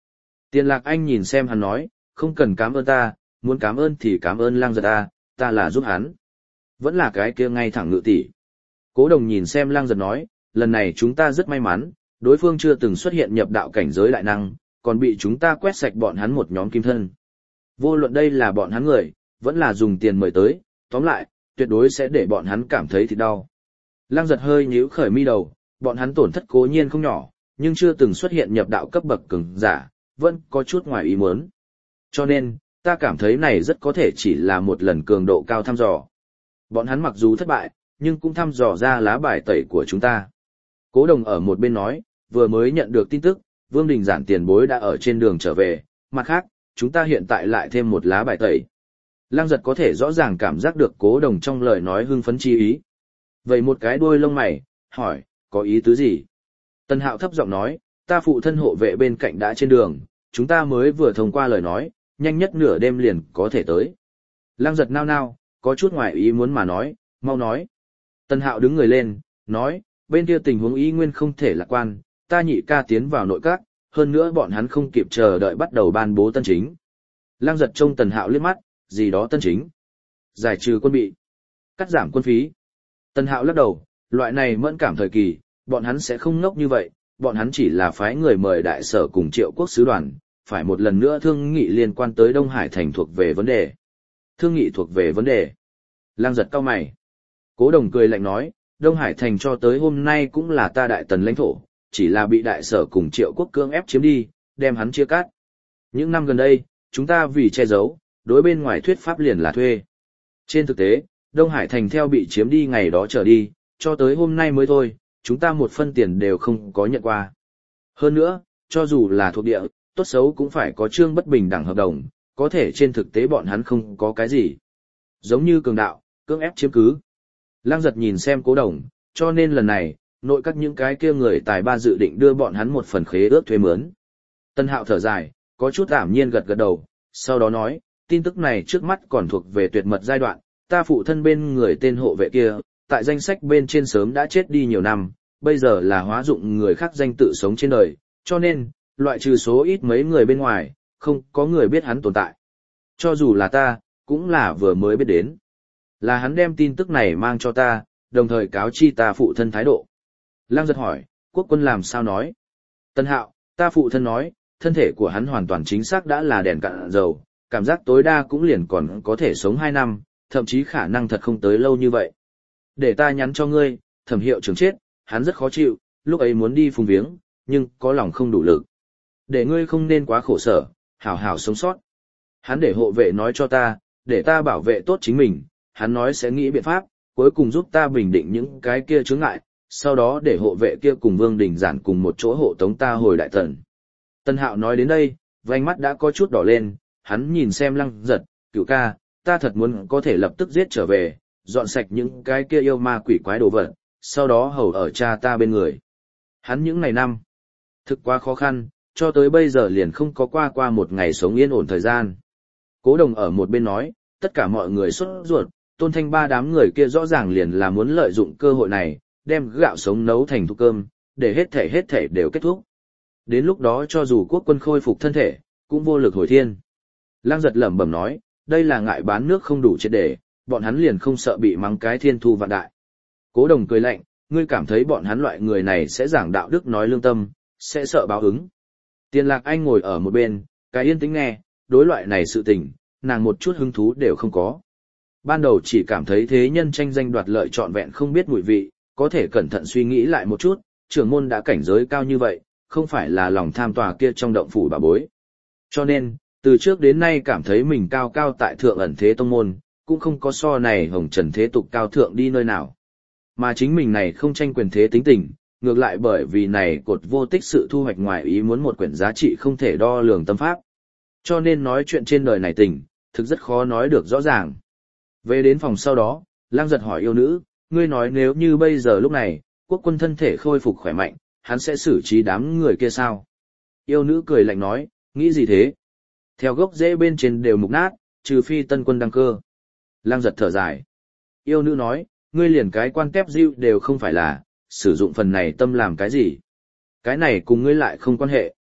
Tiền Lạc Anh nhìn xem hắn nói, không cần cảm ơn ta, muốn cảm ơn thì cảm ơn Lăng Giật ta là giúp hắn. Vẫn là cái kia ngay thẳng ngự tỷ. Cố Đồng nhìn xem Lăng Giật nói, lần này chúng ta rất may mắn, đối phương chưa từng xuất hiện nhập đạo cảnh giới đại năng, còn bị chúng ta quét sạch bọn hắn một nhóm kim thân. Vô luận đây là bọn hắn người, vẫn là dùng tiền mời tới, tóm lại, tuyệt đối sẽ để bọn hắn cảm thấy thịt đau. Lăng Giật hơi nhíu khởi mi đầu, bọn hắn tổn thất cố nhiên không nhỏ, nhưng chưa từng xuất hiện nhập đạo cấp bậc cường giả, vẫn có chút ngoài ý muốn. Cho nên, ta cảm thấy này rất có thể chỉ là một lần cường độ cao thăm dò. Bọn hắn mặc dù thất bại, nhưng cũng thăm dò ra lá bài tẩy của chúng ta. Cố Đồng ở một bên nói, vừa mới nhận được tin tức, Vương Đình Giản tiền bối đã ở trên đường trở về, mặt khác, chúng ta hiện tại lại thêm một lá bài tẩy. Lăng Giật có thể rõ ràng cảm giác được Cố Đồng trong lời nói hưng phấn chi ý. Vậy một cái đuôi lông mày, hỏi, có ý tứ gì? Tân Hạo thấp giọng nói, ta phụ thân hộ vệ bên cạnh đã trên đường, chúng ta mới vừa thông qua lời nói, nhanh nhất nửa đêm liền có thể tới. Lăng Giật nao nao, có chút ngoài ý muốn mà nói, mau nói. Tân Hạo đứng người lên, nói, bên kia tình huống ý nguyên không thể lạc quan, ta nhị ca tiến vào nội các, hơn nữa bọn hắn không kịp chờ đợi bắt đầu ban bố tân chính. Lăng Giật trông Tần Hạo liếc mắt, gì đó tân chính. Giải trừ quân bị, cắt giảm quân phí. Tần Hạo lắc đầu, loại này mẫn cảm thời kỳ, bọn hắn sẽ không ngốc như vậy, bọn hắn chỉ là phái người mời đại sở cùng Triệu Quốc sứ đoàn, phải một lần nữa thương nghị liên quan tới Đông Hải thành thuộc về vấn đề. Thương nghị thuộc về vấn đề. Lăng Giật cau mày. Cố Đồng cười lạnh nói, Đông Hải thành cho tới hôm nay cũng là ta đại tần lãnh thổ, chỉ là bị đại sở cùng Triệu Quốc cưỡng ép chiếm đi, đem hắn chia cắt. Những năm gần đây, chúng ta vì che giấu, đối bên ngoài thuyết pháp liền là thuê. Trên thực tế, Đông Hải thành theo bị chiếm đi ngày đó trở đi, cho tới hôm nay mới thôi, chúng ta một phân tiền đều không có nhận qua. Hơn nữa, cho dù là thuộc địa, tốt xấu cũng phải có chương bất bình đẳng hợp đồng, có thể trên thực tế bọn hắn không có cái gì. Giống như cường đạo, cưỡng ép chiếm cứ. Lăng Giật nhìn xem Cố Đồng, cho nên lần này, nội các những cái kia người tài ba dự định đưa bọn hắn một phần khế ước thuê mướn. Tân Hạo thở dài, có chút ảm nhiên gật gật đầu, sau đó nói, tin tức này trước mắt còn thuộc về tuyệt mật giai đoạn, ta phụ thân bên người tên hộ vệ kia, tại danh sách bên trên sớm đã chết đi nhiều năm, bây giờ là hóa dụng người khác danh tự sống trên đời, cho nên, loại trừ số ít mấy người bên ngoài, không có người biết hắn tồn tại. Cho dù là ta, cũng là vừa mới biết đến. Là hắn đem tin tức này mang cho ta, đồng thời cáo chi ta phụ thân thái độ. Lăng Giật hỏi, quốc quân làm sao nói? Tân Hạo, ta phụ thân nói, thân thể của hắn hoàn toàn chính xác đã là đèn cạn dầu, cảm giác tối đa cũng liền còn có thể sống 2 năm, thậm chí khả năng thật không tới lâu như vậy. Để ta nhắn cho ngươi, Thẩm hiệu trưởng chết, hắn rất khó chịu, lúc ấy muốn đi phùng viếng, nhưng có lòng không đủ lực. Để ngươi không nên quá khổ sở, hảo hảo sống sót. Hắn để hộ vệ nói cho ta, để ta bảo vệ tốt chính mình, hắn nói sẽ nghĩ biện pháp, cuối cùng giúp ta bình định những cái kia chướng ngại, sau đó để hộ vệ kia cùng Vương Đình Giản cùng một chỗ hộ tống ta hồi Đại Tần. Tân Hạo nói đến đây, vành mắt đã có chút đỏ lên, hắn nhìn xem Lăng Giật, cửu ca, ta thật muốn có thể lập tức giết trở về, dọn sạch những cái kia yêu ma quỷ quái đồ vật, sau đó hầu ở cha ta bên người. Hắn những ngày năm, thực quá khó khăn, cho tới bây giờ liền không có qua một ngày sống yên ổn thời gian. Cố Đồng ở một bên nói, tất cả mọi người sốt ruột, Tôn Thanh Ba đám người kia rõ ràng liền là muốn lợi dụng cơ hội này, đem gạo sống nấu thành thuốc cơm, để hết thể đều kết thúc. Đến lúc đó cho dù quốc quân khôi phục thân thể, cũng vô lực hồi thiên. Lăng Giật lẩm bẩm nói, đây là ngại bán nước không đủ triệt để, bọn hắn liền không sợ bị mắng cái thiên thu vạn đại. Cố Đồng cười lạnh, ngươi cảm thấy bọn hắn loại người này sẽ giảng đạo đức nói lương tâm, sẽ sợ báo ứng. Tiền Lạc Anh ngồi ở một bên, cái yên tĩnh nghe, đối loại này sự tình, nàng một chút hứng thú đều không có. Ban đầu chỉ cảm thấy thế nhân tranh danh đoạt lợi trọn vẹn không biết mùi vị, có thể cẩn thận suy nghĩ lại một chút, trưởng môn đã cảnh giới cao như vậy, không phải là lòng tham tòa kia trong động phủ bà bối. Cho nên, từ trước đến nay cảm thấy mình cao cao tại thượng ẩn thế tông môn, cũng không có so này hồng trần thế tục cao thượng đi nơi nào. Mà chính mình này không tranh quyền thế tính tình, ngược lại bởi vì này cột vô tích sự thu hoạch ngoài ý muốn một quyển giá trị không thể đo lường tâm pháp. Cho nên nói chuyện trên đời này tình, thực rất khó nói được rõ ràng. Về đến phòng sau đó, Lăng Giật hỏi yêu nữ, ngươi nói nếu như bây giờ lúc này, quốc quân thân thể khôi phục khỏe mạnh, hắn sẽ xử trí đám người kia sao? Yêu nữ cười lạnh nói, nghĩ gì thế? Theo gốc rễ bên trên đều mục nát, trừ phi tân quân đăng cơ. Lăng Giật thở dài. Yêu nữ nói, ngươi liền cái quan kép diệu đều không phải là, sử dụng phần này tâm làm cái gì? Cái này cùng ngươi lại không quan hệ.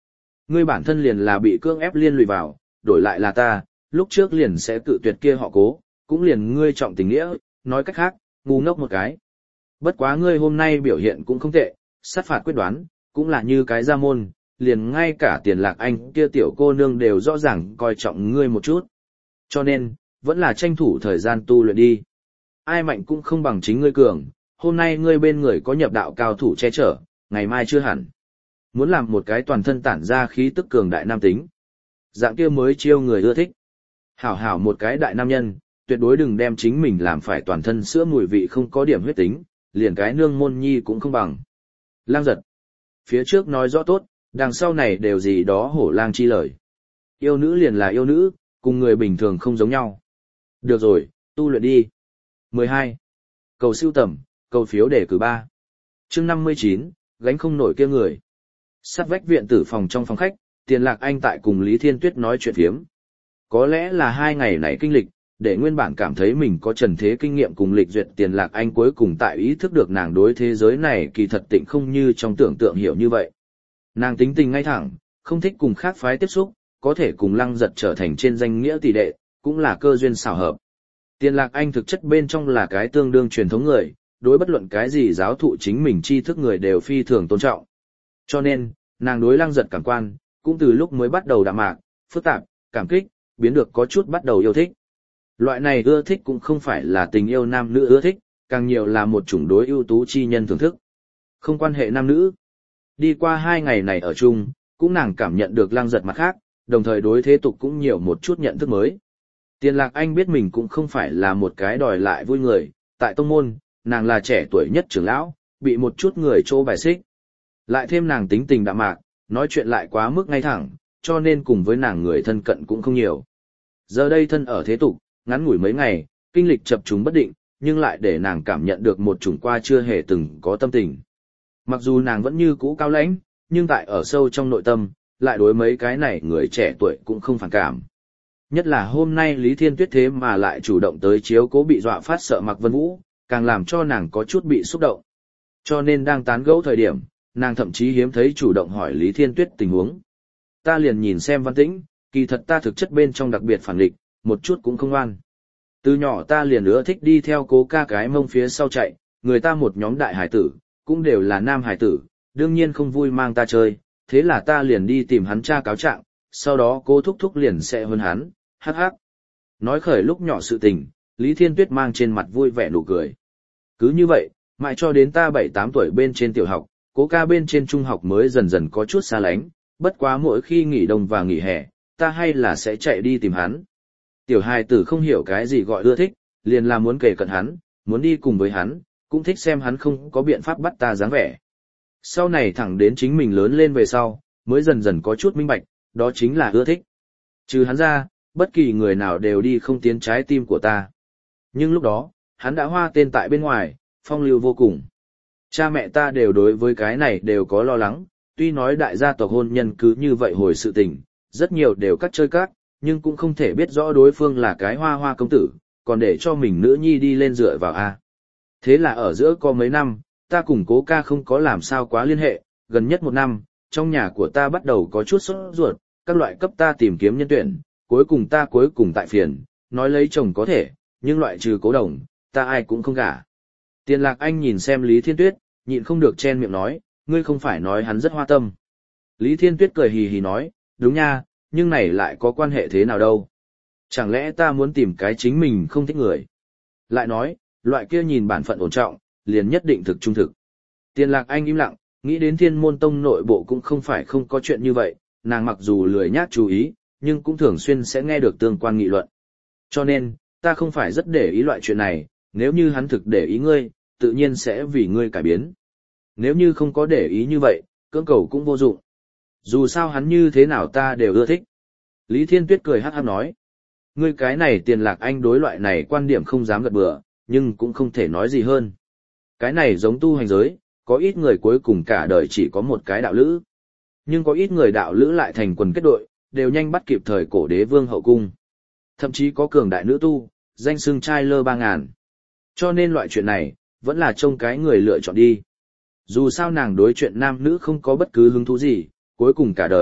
Ngươi bản thân liền là bị cưỡng ép liên lụy vào, đổi lại là ta, lúc trước liền sẽ cự tuyệt kia họ Cố, cũng liền ngươi trọng tình nghĩa, nói cách khác, ngu ngốc một cái. Bất quá ngươi hôm nay biểu hiện cũng không tệ, sát phạt quyết đoán, cũng là như cái gia môn, liền ngay cả Tiền Lạc Anh kia tiểu cô nương đều rõ ràng coi trọng ngươi một chút. Cho nên, vẫn là tranh thủ thời gian tu luyện đi. Ai mạnh cũng không bằng chính ngươi cường, hôm nay ngươi bên người có nhập đạo cao thủ che chở, ngày mai chưa hẳn. Muốn làm một cái toàn thân tản ra khí tức cường đại nam tính. Dạng kia mới chiêu người ưa thích. Hảo hảo một cái đại nam nhân, tuyệt đối đừng đem chính mình làm phải toàn thân sữa mùi vị không có điểm huyết tính, liền cái nương môn nhi cũng không bằng. Lang giật. Phía trước nói rõ tốt, đằng sau này đều gì đó hổ lang chi lời. Yêu nữ liền là yêu nữ, cùng người bình thường không giống nhau. Được rồi, tu luyện đi. 12. Cầu siêu tầm, cầu phiếu đề cử 3. Chương 59, gánh không nổi kia người. Sát vách viện tử phòng trong phòng khách, Tiền Lạc Anh tại cùng Lý Thiên Tuyết nói chuyện phiếm. Có lẽ là 2 ngày này kinh lịch, để nguyên bản cảm thấy mình có trần thế kinh nghiệm cùng lịch duyệt Tiền Lạc Anh cuối cùng tại ý thức được nàng đối thế giới này kỳ thật tịnh không như trong tưởng tượng hiểu như vậy. Nàng tính tình ngay thẳng, không thích cùng khác phái tiếp xúc, có thể cùng Lăng Giật trở thành trên danh nghĩa tỷ đệ, cũng là cơ duyên xảo hợp. Tiền Lạc Anh thực chất bên trong là cái tương đương truyền thống người, đối bất luận cái gì giáo thụ chính mình tri thức người đều phi thường tôn trọng. Cho nên, nàng đối Lăng Giật cảm quan, cũng từ lúc mới bắt đầu đạm mạc, phức tạp, cảm kích, biến được có chút bắt đầu yêu thích. Loại này ưa thích cũng không phải là tình yêu nam nữ ưa thích, càng nhiều là một chủng đối ưu tú chi nhân thưởng thức. Không quan hệ nam nữ. Đi qua 2 ngày này ở chung, cũng nàng cảm nhận được Lăng Giật mặt khác, đồng thời đối thế tục cũng nhiều một chút nhận thức mới. Tiền Lạc Anh biết mình cũng không phải là một cái đòi lại vui người, tại tông môn, nàng là trẻ tuổi nhất trưởng lão, bị một chút người trô bài xích. Lại thêm nàng tính tình đạm mạc, nói chuyện lại quá mức ngay thẳng, cho nên cùng với nàng người thân cận cũng không nhiều. Giờ đây thân ở thế tục, ngắn ngủi mấy ngày, kinh lịch chập trùng bất định, nhưng lại để nàng cảm nhận được một chủng qua chưa hề từng có tâm tình. Mặc dù nàng vẫn như cũ cao lãnh, nhưng tại ở sâu trong nội tâm, lại đối mấy cái này người trẻ tuổi cũng không phản cảm. Nhất là hôm nay Lý Thiên Tuyết thế mà lại chủ động tới chiếu cố bị dọa phát sợ Mạc Vân Vũ, càng làm cho nàng có chút bị xúc động. Cho nên đang tán gẫu thời điểm, nàng thậm chí hiếm thấy chủ động hỏi Lý Thiên Tuyết tình huống. Ta liền nhìn xem Văn Tĩnh, kỳ thật ta thực chất bên trong đặc biệt phản nghịch, một chút cũng không ngoan. Từ nhỏ ta liền ưa thích đi theo Cố ca cái mông phía sau chạy, người ta một nhóm đại hải tử, cũng đều là nam hải tử, đương nhiên không vui mang ta chơi, thế là ta liền đi tìm hắn tra cáo trạng, sau đó Cố thúc thúc liền sẽ hơn hắn, hắc hắc. Nói khởi lúc nhỏ sự tình, Lý Thiên Tuyết mang trên mặt vui vẻ nụ cười. Cứ như vậy, mãi cho đến ta 7-8 tuổi bên trên tiểu học, Cố ca bên trên trung học mới dần dần có chút xa lánh, bất quá mỗi khi nghỉ đông và nghỉ hè, ta hay là sẽ chạy đi tìm hắn. Tiểu hài tử không hiểu cái gì gọi ưa thích, liền là muốn kề cận hắn, muốn đi cùng với hắn, cũng thích xem hắn không có biện pháp bắt ta dáng vẻ. Sau này thẳng đến chính mình lớn lên về sau, mới dần dần có chút minh bạch, đó chính là ưa thích. Trừ hắn ra, bất kỳ người nào đều đi không tiến trái tim của ta. Nhưng lúc đó, hắn đã hoa tên tại bên ngoài, phong lưu vô cùng. Cha mẹ ta đều đối với cái này đều có lo lắng, tuy nói đại gia tộc hôn nhân cứ như vậy hồi sự tình, rất nhiều đều cắt chơi cát, nhưng cũng không thể biết rõ đối phương là cái hoa hoa công tử, còn để cho mình nữ nhi đi lên dựa vào A. Thế là ở giữa có mấy năm, ta cùng Cố ca không có làm sao quá liên hệ, gần nhất 1 năm, trong nhà của ta bắt đầu có chút sốt ruột, các loại cấp ta tìm kiếm nhân tuyển, cuối cùng tại phiền, nói lấy chồng có thể, nhưng loại trừ Cố Đồng, ta ai cũng không gả. Tiền Lạc Anh nhìn xem Lý Thiên Tuyết, nhịn không được chen miệng nói, ngươi không phải nói hắn rất hoa tâm. Lý Thiên Tuyết cười hì hì nói, đúng nha, nhưng này lại có quan hệ thế nào đâu. Chẳng lẽ ta muốn tìm cái chính mình không thích người. Lại nói, loại kia nhìn bản phận ổn trọng, liền nhất định thực trung thực. Tiền Lạc Anh im lặng, nghĩ đến Thiên Môn Tông nội bộ cũng không phải không có chuyện như vậy, nàng mặc dù lười nhác chú ý, nhưng cũng thường xuyên sẽ nghe được tương quan nghị luận. Cho nên, ta không phải rất để ý loại chuyện này, nếu như hắn thực để ý ngươi, tự nhiên sẽ vì ngươi cải biến. Nếu như không có để ý như vậy, cưỡng cầu cũng vô dụng. Dù sao hắn như thế nào ta đều ưa thích. Lý Thiên Tuyết cười hắc hắc nói. Ngươi cái này Tiền Lạc Anh đối loại này quan điểm không dám gật bừa, nhưng cũng không thể nói gì hơn. Cái này giống tu hành giới, có ít người cuối cùng cả đời chỉ có một cái đạo lữ. Nhưng có ít người đạo lữ lại thành quần kết đội, đều nhanh bắt kịp thời cổ đế vương hậu cung. Thậm chí có cường đại nữ tu, danh xưng trai lơ 3000. Cho nên loại chuyện này, vẫn là trông cái người lựa chọn đi. Dù sao nàng đối chuyện nam nữ không có bất cứ hứng thú gì, cuối cùng cả đời,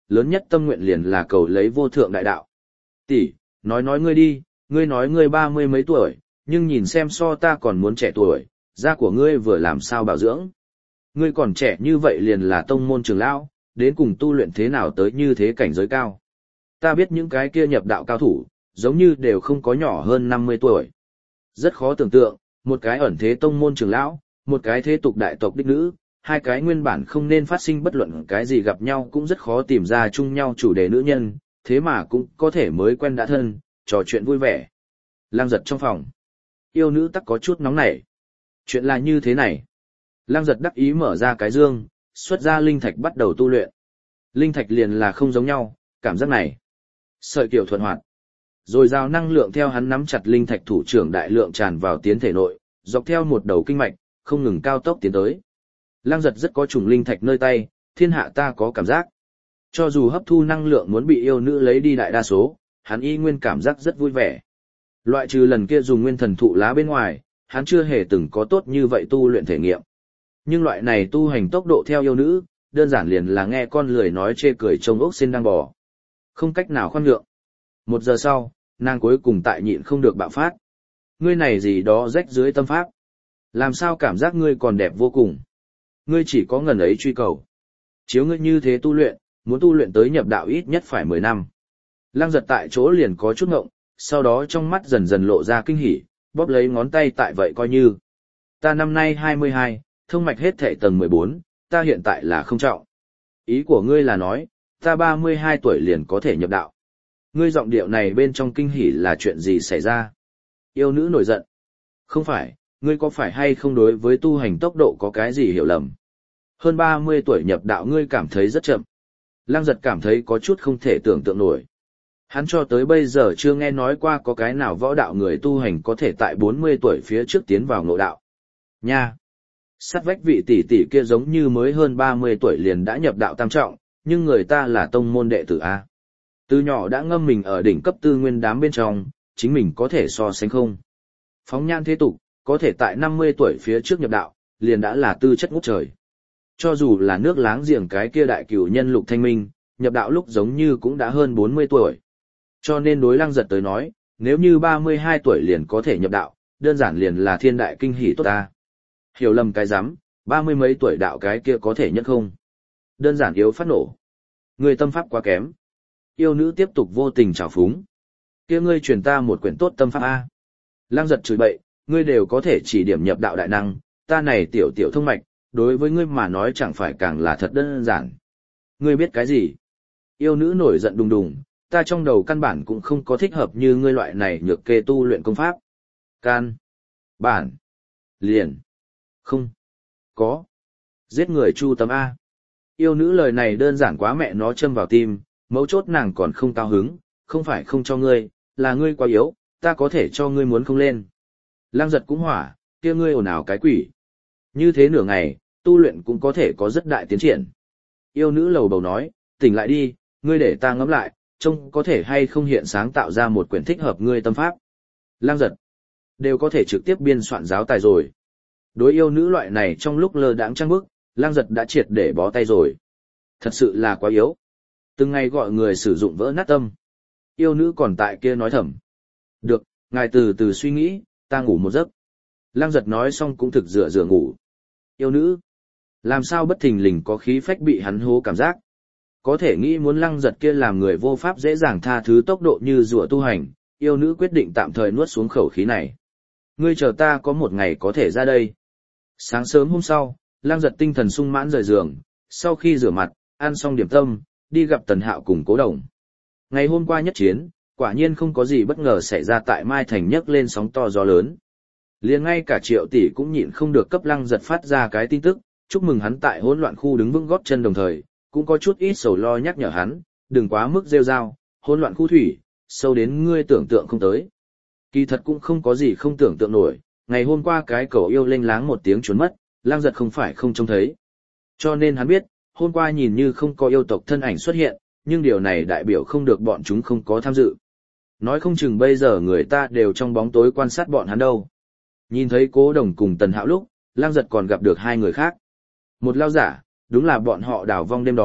lớn nhất tâm nguyện liền là cầu lấy vô thượng đại đạo. Tỷ, nói ngươi đi, ngươi nói ngươi 30 mấy tuổi, nhưng nhìn xem so ta còn muốn trẻ tuổi, da của ngươi vừa làm sao bảo dưỡng. Ngươi còn trẻ như vậy liền là tông môn trưởng lão, đến cùng tu luyện thế nào tới như thế cảnh giới cao. Ta biết những cái kia nhập đạo cao thủ, giống như đều không có nhỏ hơn 50 tuổi. Rất khó tưởng tượng, một cái ẩn thế tông môn trưởng lão, một cái thế tục đại tộc đích nữ, hai cái nguyên bản không nên phát sinh bất luận cái gì gặp nhau cũng rất khó tìm ra chung nhau chủ đề nữ nhân, thế mà cũng có thể mới quen đã thân, trò chuyện vui vẻ. Lang giật trong phòng. Yêu nữ tắc có chút nóng nảy. Chuyện là như thế này. Lang giật đắc ý mở ra cái dương, xuất ra linh thạch bắt đầu tu luyện. Linh thạch liền là không giống nhau, cảm giác này. Sợi kiểu thuận hoạt. Rồi giao năng lượng theo hắn nắm chặt linh thạch thủ trưởng đại lượng tràn vào tiến thể nội, dọc theo một đầu kinh mạch, không ngừng cao tốc tiến tới. Lang giật rất có chủng linh thạch nơi tay, thiên hạ ta có cảm giác. Cho dù hấp thu năng lượng muốn bị yêu nữ lấy đi đại đa số, hắn y nguyên cảm giác rất vui vẻ. Loại trừ lần kia dùng nguyên thần thụ lá bên ngoài, hắn chưa hề từng có tốt như vậy tu luyện thể nghiệm. Nhưng loại này tu hành tốc độ theo yêu nữ, đơn giản liền là nghe con lười nói chê cười trông ốc xin đang bò. Không cách nào khoan nhượng. 1 giờ sau, nàng cuối cùng tại nhịn không được bạo phát. Ngươi này gì đó rách dưới tâm pháp. Làm sao cảm giác ngươi còn đẹp vô cùng. Ngươi chỉ có ngần ấy truy cầu. Chiếu ngươi như thế tu luyện, muốn tu luyện tới nhập đạo ít nhất phải 10 năm. Lang giật tại chỗ liền có chút ngộng, sau đó trong mắt dần dần lộ ra kinh hỉ, bóp lấy ngón tay tại vậy coi như. Ta năm nay 22, thông mạch hết thể tầng 14, ta hiện tại là không trọng. Ý của ngươi là nói, ta 32 tuổi liền có thể nhập đạo. Ngươi giọng điệu này bên trong kinh hỉ là chuyện gì xảy ra? Yêu nữ nổi giận. Không phải, ngươi có phải hay không đối với tu hành tốc độ có cái gì hiểu lầm? Hơn 30 tuổi nhập đạo ngươi cảm thấy rất chậm. Lang giật cảm thấy có chút không thể tưởng tượng nổi. Hắn cho tới bây giờ chưa nghe nói qua có cái nào võ đạo người tu hành có thể tại 40 tuổi phía trước tiến vào ngộ đạo. Nha! Sát vách vị tỷ tỷ kia giống như mới hơn 30 tuổi liền đã nhập đạo tam trọng, nhưng người ta là tông môn đệ tử A. Từ nhỏ đã ngâm mình ở đỉnh cấp tư nguyên đám bên trong, chính mình có thể so sánh không. Phóng nhan thế tục, có thể tại 50 tuổi phía trước nhập đạo, liền đã là tư chất ngút trời. Cho dù là nước láng giềng cái kia đại cửu nhân Lục Thanh Minh, nhập đạo lúc giống như cũng đã hơn 40 tuổi. Cho nên đối Lang giật tới nói, nếu như 32 tuổi liền có thể nhập đạo, đơn giản liền là thiên đại kinh hỷ tốt ta. Hiểu lầm cái rắm, 30 mấy tuổi đạo cái kia có thể nhất không? Đơn giản yếu phát nổ. Người tâm pháp quá kém. Yêu nữ tiếp tục vô tình trào phúng. Kia ngươi truyền ta một quyển tốt tâm pháp A. Lang giật chửi bậy, ngươi đều có thể chỉ điểm nhập đạo đại năng, ta này tiểu tiểu thông mạch, đối với ngươi mà nói chẳng phải càng là thật đơn giản. Ngươi biết cái gì? Yêu nữ nổi giận đùng đùng, ta trong đầu căn bản cũng không có thích hợp như ngươi loại này nhược kê tu luyện công pháp. Can. Bản. Liền. Không. Có. Giết người chu tâm A. Yêu nữ lời này đơn giản quá mẹ nó châm vào tim, mấu chốt nàng còn không cao hứng, không phải không cho ngươi, là ngươi quá yếu, ta có thể cho ngươi muốn không lên. Lang giật cũng hỏa, kia ngươi ồn ào cái quỷ. Như thế nửa ngày, tu luyện cũng có thể có rất đại tiến triển. Yêu nữ lầu bầu nói, tỉnh lại đi, ngươi để ta ngẫm lại, trông có thể hay không hiện sáng tạo ra một quyển thích hợp ngươi tâm pháp. Lang giật, đều có thể trực tiếp biên soạn giáo tài rồi. Đối yêu nữ loại này trong lúc lơ đãng trăng bức, Lang giật đã triệt để bó tay rồi. Thật sự là quá yếu. Từng ngày gọi người sử dụng vỡ nát tâm. Yêu nữ còn tại kia nói thầm. Được, ngài từ từ suy nghĩ, ta ngủ một giấc. Lang giật nói xong cũng thực dựa ngủ. Yêu nữ. Làm sao bất thình lình có khí phách bị hắn hố cảm giác. Có thể nghĩ muốn Lang giật kia làm người vô pháp dễ dàng tha thứ tốc độ như rùa tu hành, yêu nữ quyết định tạm thời nuốt xuống khẩu khí này. Ngươi chờ ta có một ngày có thể ra đây. Sáng sớm hôm sau, Lang giật tinh thần sung mãn rời giường, sau khi rửa mặt, ăn xong điểm tâm, đi gặp Tần Hạo cùng Cố Đồng. Ngày hôm qua nhất chiến, quả nhiên không có gì bất ngờ xảy ra tại Mai Thành nhấc lên sóng to gió lớn. Liền ngay cả Triệu tỷ cũng nhịn không được cấp Lang giật phát ra cái tin tức, chúc mừng hắn tại hỗn loạn khu đứng vững gót chân, đồng thời cũng có chút ít sầu lo nhắc nhở hắn, đừng quá mức rêu rao, hỗn loạn khu thủy, sâu đến ngươi tưởng tượng không tới. Kỳ thật cũng không có gì không tưởng tượng nổi, ngày hôm qua cái cẩu yêu lênh láng một tiếng trốn mất, Lang giật không phải không trông thấy. Cho nên hắn biết, hôm qua nhìn như không có yêu tộc thân ảnh xuất hiện, nhưng điều này đại biểu không được bọn chúng không có tham dự. Nói không chừng bây giờ người ta đều trong bóng tối quan sát bọn hắn đâu. Nhìn thấy Cố Đồng cùng Tần Hạo lúc, Lang giật còn gặp được hai người khác. Một lao giả, đúng là bọn họ đào vong đêm đó,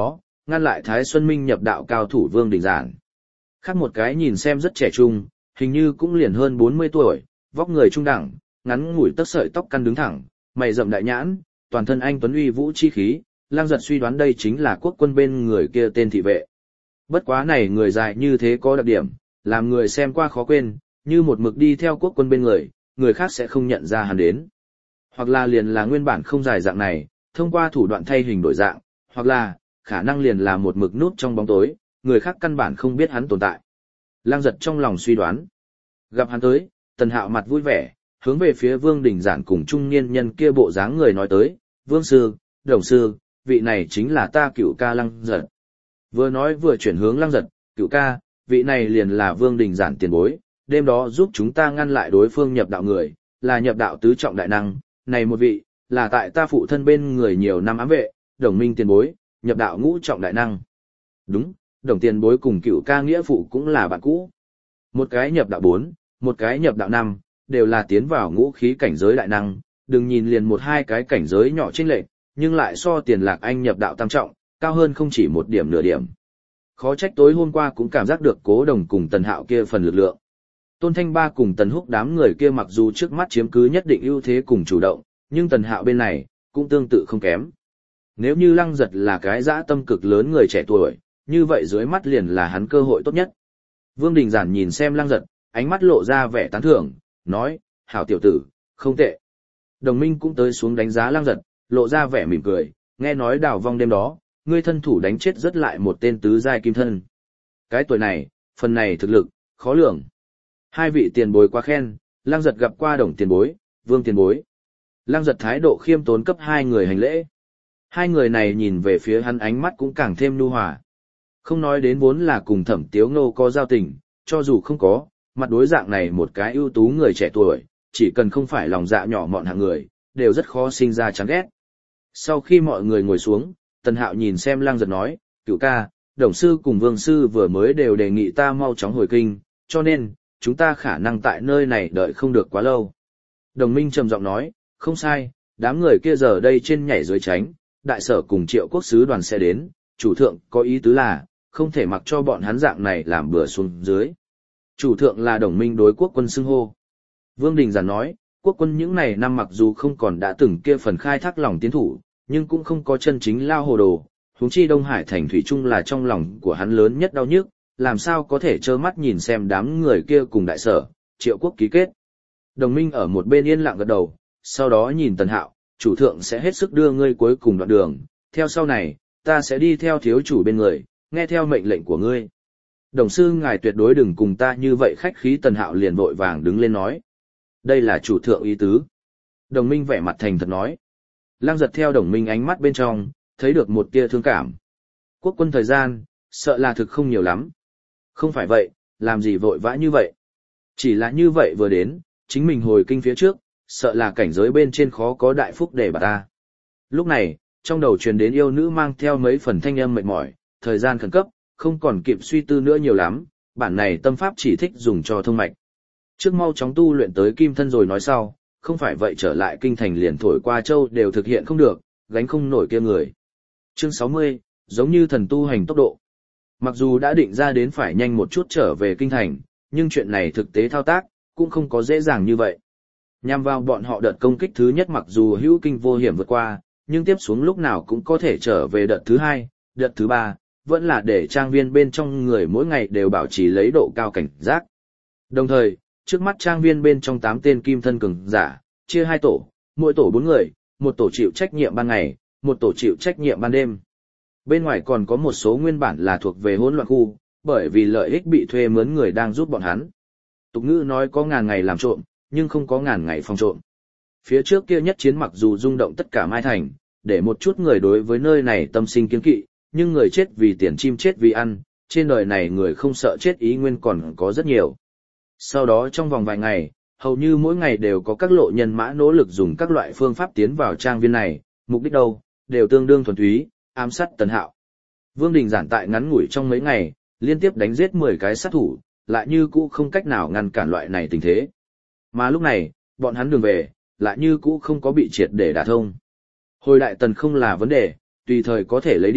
ngăn lại Thái Xuân Minh nhập đạo cao thủ Vương Đình Giản. Khác một cái nhìn xem rất trẻ trung, hình như cũng liền hơn 40 tuổi, vóc người trung đẳng, ngắn ngủi tấc sợi tóc căn đứng thẳng, mày rậm đại nhãn, toàn thân anh tuấn uy vũ chi khí, Lăng Giật suy đoán đây chính là quốc quân bên người kia tên thị vệ. Bất quá này người dài như thế có đặc điểm, làm người xem qua khó quên, như một mực đi theo quốc quân bên người, người khác sẽ không nhận ra hắn đến. Hoặc là liền là nguyên bản không dài dạng này, thông qua thủ đoạn thay hình đổi dạng, hoặc là, khả năng liền là một mực nút trong bóng tối, người khác căn bản không biết hắn tồn tại. Lăng Giật trong lòng suy đoán. Gặp hắn tới, Tần Hạo mặt vui vẻ, hướng về phía Vương Đình Giản cùng trung niên nhân kia bộ dáng người nói tới, Vương Sư, Đồng Sư, vị này chính là ta Cửu ca Lăng Giật. Vừa nói vừa chuyển hướng Lăng Giật, Cửu ca, vị này liền là Vương Đình Giản tiền bối, đêm đó giúp chúng ta ngăn lại đối phương nhập đạo người, là nhập đạo tứ trọng đại năng, này một vị, là tại ta phụ thân bên người nhiều năm ám vệ, Đồng Minh tiền bối, nhập đạo ngũ trọng đại năng. Đúng, Đồng tiền bối cùng Cửu ca nghĩa phụ cũng là bạn cũ. Một cái nhập đạo 4, một cái nhập đạo 5, đều là tiến vào ngũ khí cảnh giới đại năng, đừng nhìn liền một hai cái cảnh giới nhỏ chênh lệch, nhưng lại so Tiền Lạc Anh nhập đạo tam trọng, cao hơn không chỉ một điểm nửa điểm. Khó trách tối hôm qua cũng cảm giác được Cố Đồng cùng Tần Hạo kia phần lực lượng. Tôn Thanh Ba cùng Tần Húc đám người kia mặc dù trước mắt chiếm cứ nhất định ưu thế cùng chủ động, nhưng Tần Hạo bên này cũng tương tự không kém. Nếu như Lăng Giật là cái dã tâm cực lớn người trẻ tuổi, như vậy dưới mắt liền là hắn cơ hội tốt nhất. Vương Đình Giản nhìn xem Lăng Giật, ánh mắt lộ ra vẻ tán thưởng, nói, hảo tiểu tử, không tệ. Đồng Minh cũng tới xuống đánh giá Lăng Giật, lộ ra vẻ mỉm cười, nghe nói đào vong đêm đó, ngươi thân thủ đánh chết rất lại một tên tứ giai kim thân. Cái tuổi này, phần này thực lực, khó lường. Hai vị tiền bối quá khen, Lăng Giật gặp qua Đồng tiền bối, Vương tiền bối. Lăng Giật thái độ khiêm tốn cấp hai người hành lễ. Hai người này nhìn về phía hắn ánh mắt cũng càng thêm nhu hòa. Không nói đến vốn là cùng Thẩm Tiếu Ngô có giao tình, cho dù không có, mặt đối dạng này một cái ưu tú người trẻ tuổi, chỉ cần không phải lòng dạ nhỏ mọn hạng người, đều rất khó sinh ra chán ghét. Sau khi mọi người ngồi xuống, Tần Hạo nhìn xem Lăng Giật nói, Cửu ca, Đồng sư cùng Vương sư vừa mới đều đề nghị ta mau chóng hồi kinh, cho nên, chúng ta khả năng tại nơi này đợi không được quá lâu. Đồng Minh trầm giọng nói, không sai, đám người kia giờ đây trên nhảy dưới tránh, đại sở cùng Triệu quốc sứ đoàn sẽ đến, chủ thượng có ý tứ là, không thể mặc cho bọn hắn dạng này làm bừa xuống dưới. Chủ thượng là Đồng Minh đối quốc quân xưng hô. Vương Đình Giản nói, quốc quân những này năm mặc dù không còn đã từng kia phần khai thác lòng tiến thủ, nhưng cũng không có chân chính lao hồ đồ, huống chi Đông Hải thành thủy chung là trong lòng của hắn lớn nhất đau nhức, làm sao có thể trơ mắt nhìn xem đám người kia cùng đại sở, Triệu quốc ký kết. Đồng Minh ở một bên yên lặng gật đầu, sau đó nhìn Tần Hạo, chủ thượng sẽ hết sức đưa ngươi cuối cùng đoạn đường, theo sau này, ta sẽ đi theo thiếu chủ bên người, nghe theo mệnh lệnh của ngươi. Đồng sư ngài tuyệt đối đừng cùng ta như vậy khách khí. Tần Hạo liền vội vàng đứng lên nói. Đây là chủ thượng ý tứ. Đồng Minh vẻ mặt thành thật nói. Lăng Giật theo Đồng Minh ánh mắt bên trong, thấy được một tia thương cảm. Quốc quân thời gian, sợ là thực không nhiều lắm. Không phải vậy, làm gì vội vã như vậy. Chỉ là như vậy vừa đến, chính mình hồi kinh phía trước, sợ là cảnh giới bên trên khó có đại phúc để bà ta. Lúc này, trong đầu truyền đến yêu nữ mang theo mấy phần thanh âm mệt mỏi, thời gian khẩn cấp, không còn kịp suy tư nữa nhiều lắm, bản này tâm pháp chỉ thích dùng cho thông mạch. Trước mau chóng tu luyện tới kim thân rồi nói sau, không phải vậy trở lại kinh thành liền thổi qua châu đều thực hiện không được, gánh không nổi kia người. Chương 60, giống như thần tu hành tốc độ. Mặc dù đã định ra đến phải nhanh một chút trở về kinh thành, nhưng chuyện này thực tế thao tác, cũng không có dễ dàng như vậy. Nhằm vào bọn họ đợt công kích thứ nhất mặc dù hữu kinh vô hiểm vượt qua, nhưng tiếp xuống lúc nào cũng có thể trở về đợt thứ hai, đợt thứ ba, vẫn là để trang viên bên trong người mỗi ngày đều bảo trì lấy độ cao cảnh giác. Đồng thời, trước mắt trang viên bên trong 8 tên kim thân cường giả, chia 2 tổ, mỗi tổ 4 người, một tổ chịu trách nhiệm ban ngày, một tổ chịu trách nhiệm ban đêm. Bên ngoài còn có một số nguyên bản là thuộc về hỗn loạn khu, bởi vì lợi ích bị thuê mướn người đang giúp bọn hắn. Tục ngữ nói có ngàn ngày làm trộm, nhưng không có ngàn ngày phòng trộm. Phía trước kia nhất chiến mặc dù rung động tất cả Mai Thành, để một chút người đối với nơi này tâm sinh kiêng kỵ, nhưng người chết vì tiền chim chết vì ăn, trên đời này người không sợ chết ý nguyên còn có rất nhiều. Sau đó trong vòng vài ngày, hầu như mỗi ngày đều có các lộ nhân mã nỗ lực dùng các loại phương pháp tiến vào trang viên này, mục đích đâu, đều tương đương thuần túy, ám sát Tần Hạo. Vương Đình Giản tại ngắn ngủi trong mấy ngày, liên tiếp đánh giết 10 cái sát thủ, lại như cũ không cách nào ngăn cản loại này tình thế. Mà lúc này, bọn hắn đường về, lại như cũ không có bị triệt để đả thông. Hồi đại tần không là vấn đề, tùy thời có thể lấy đi,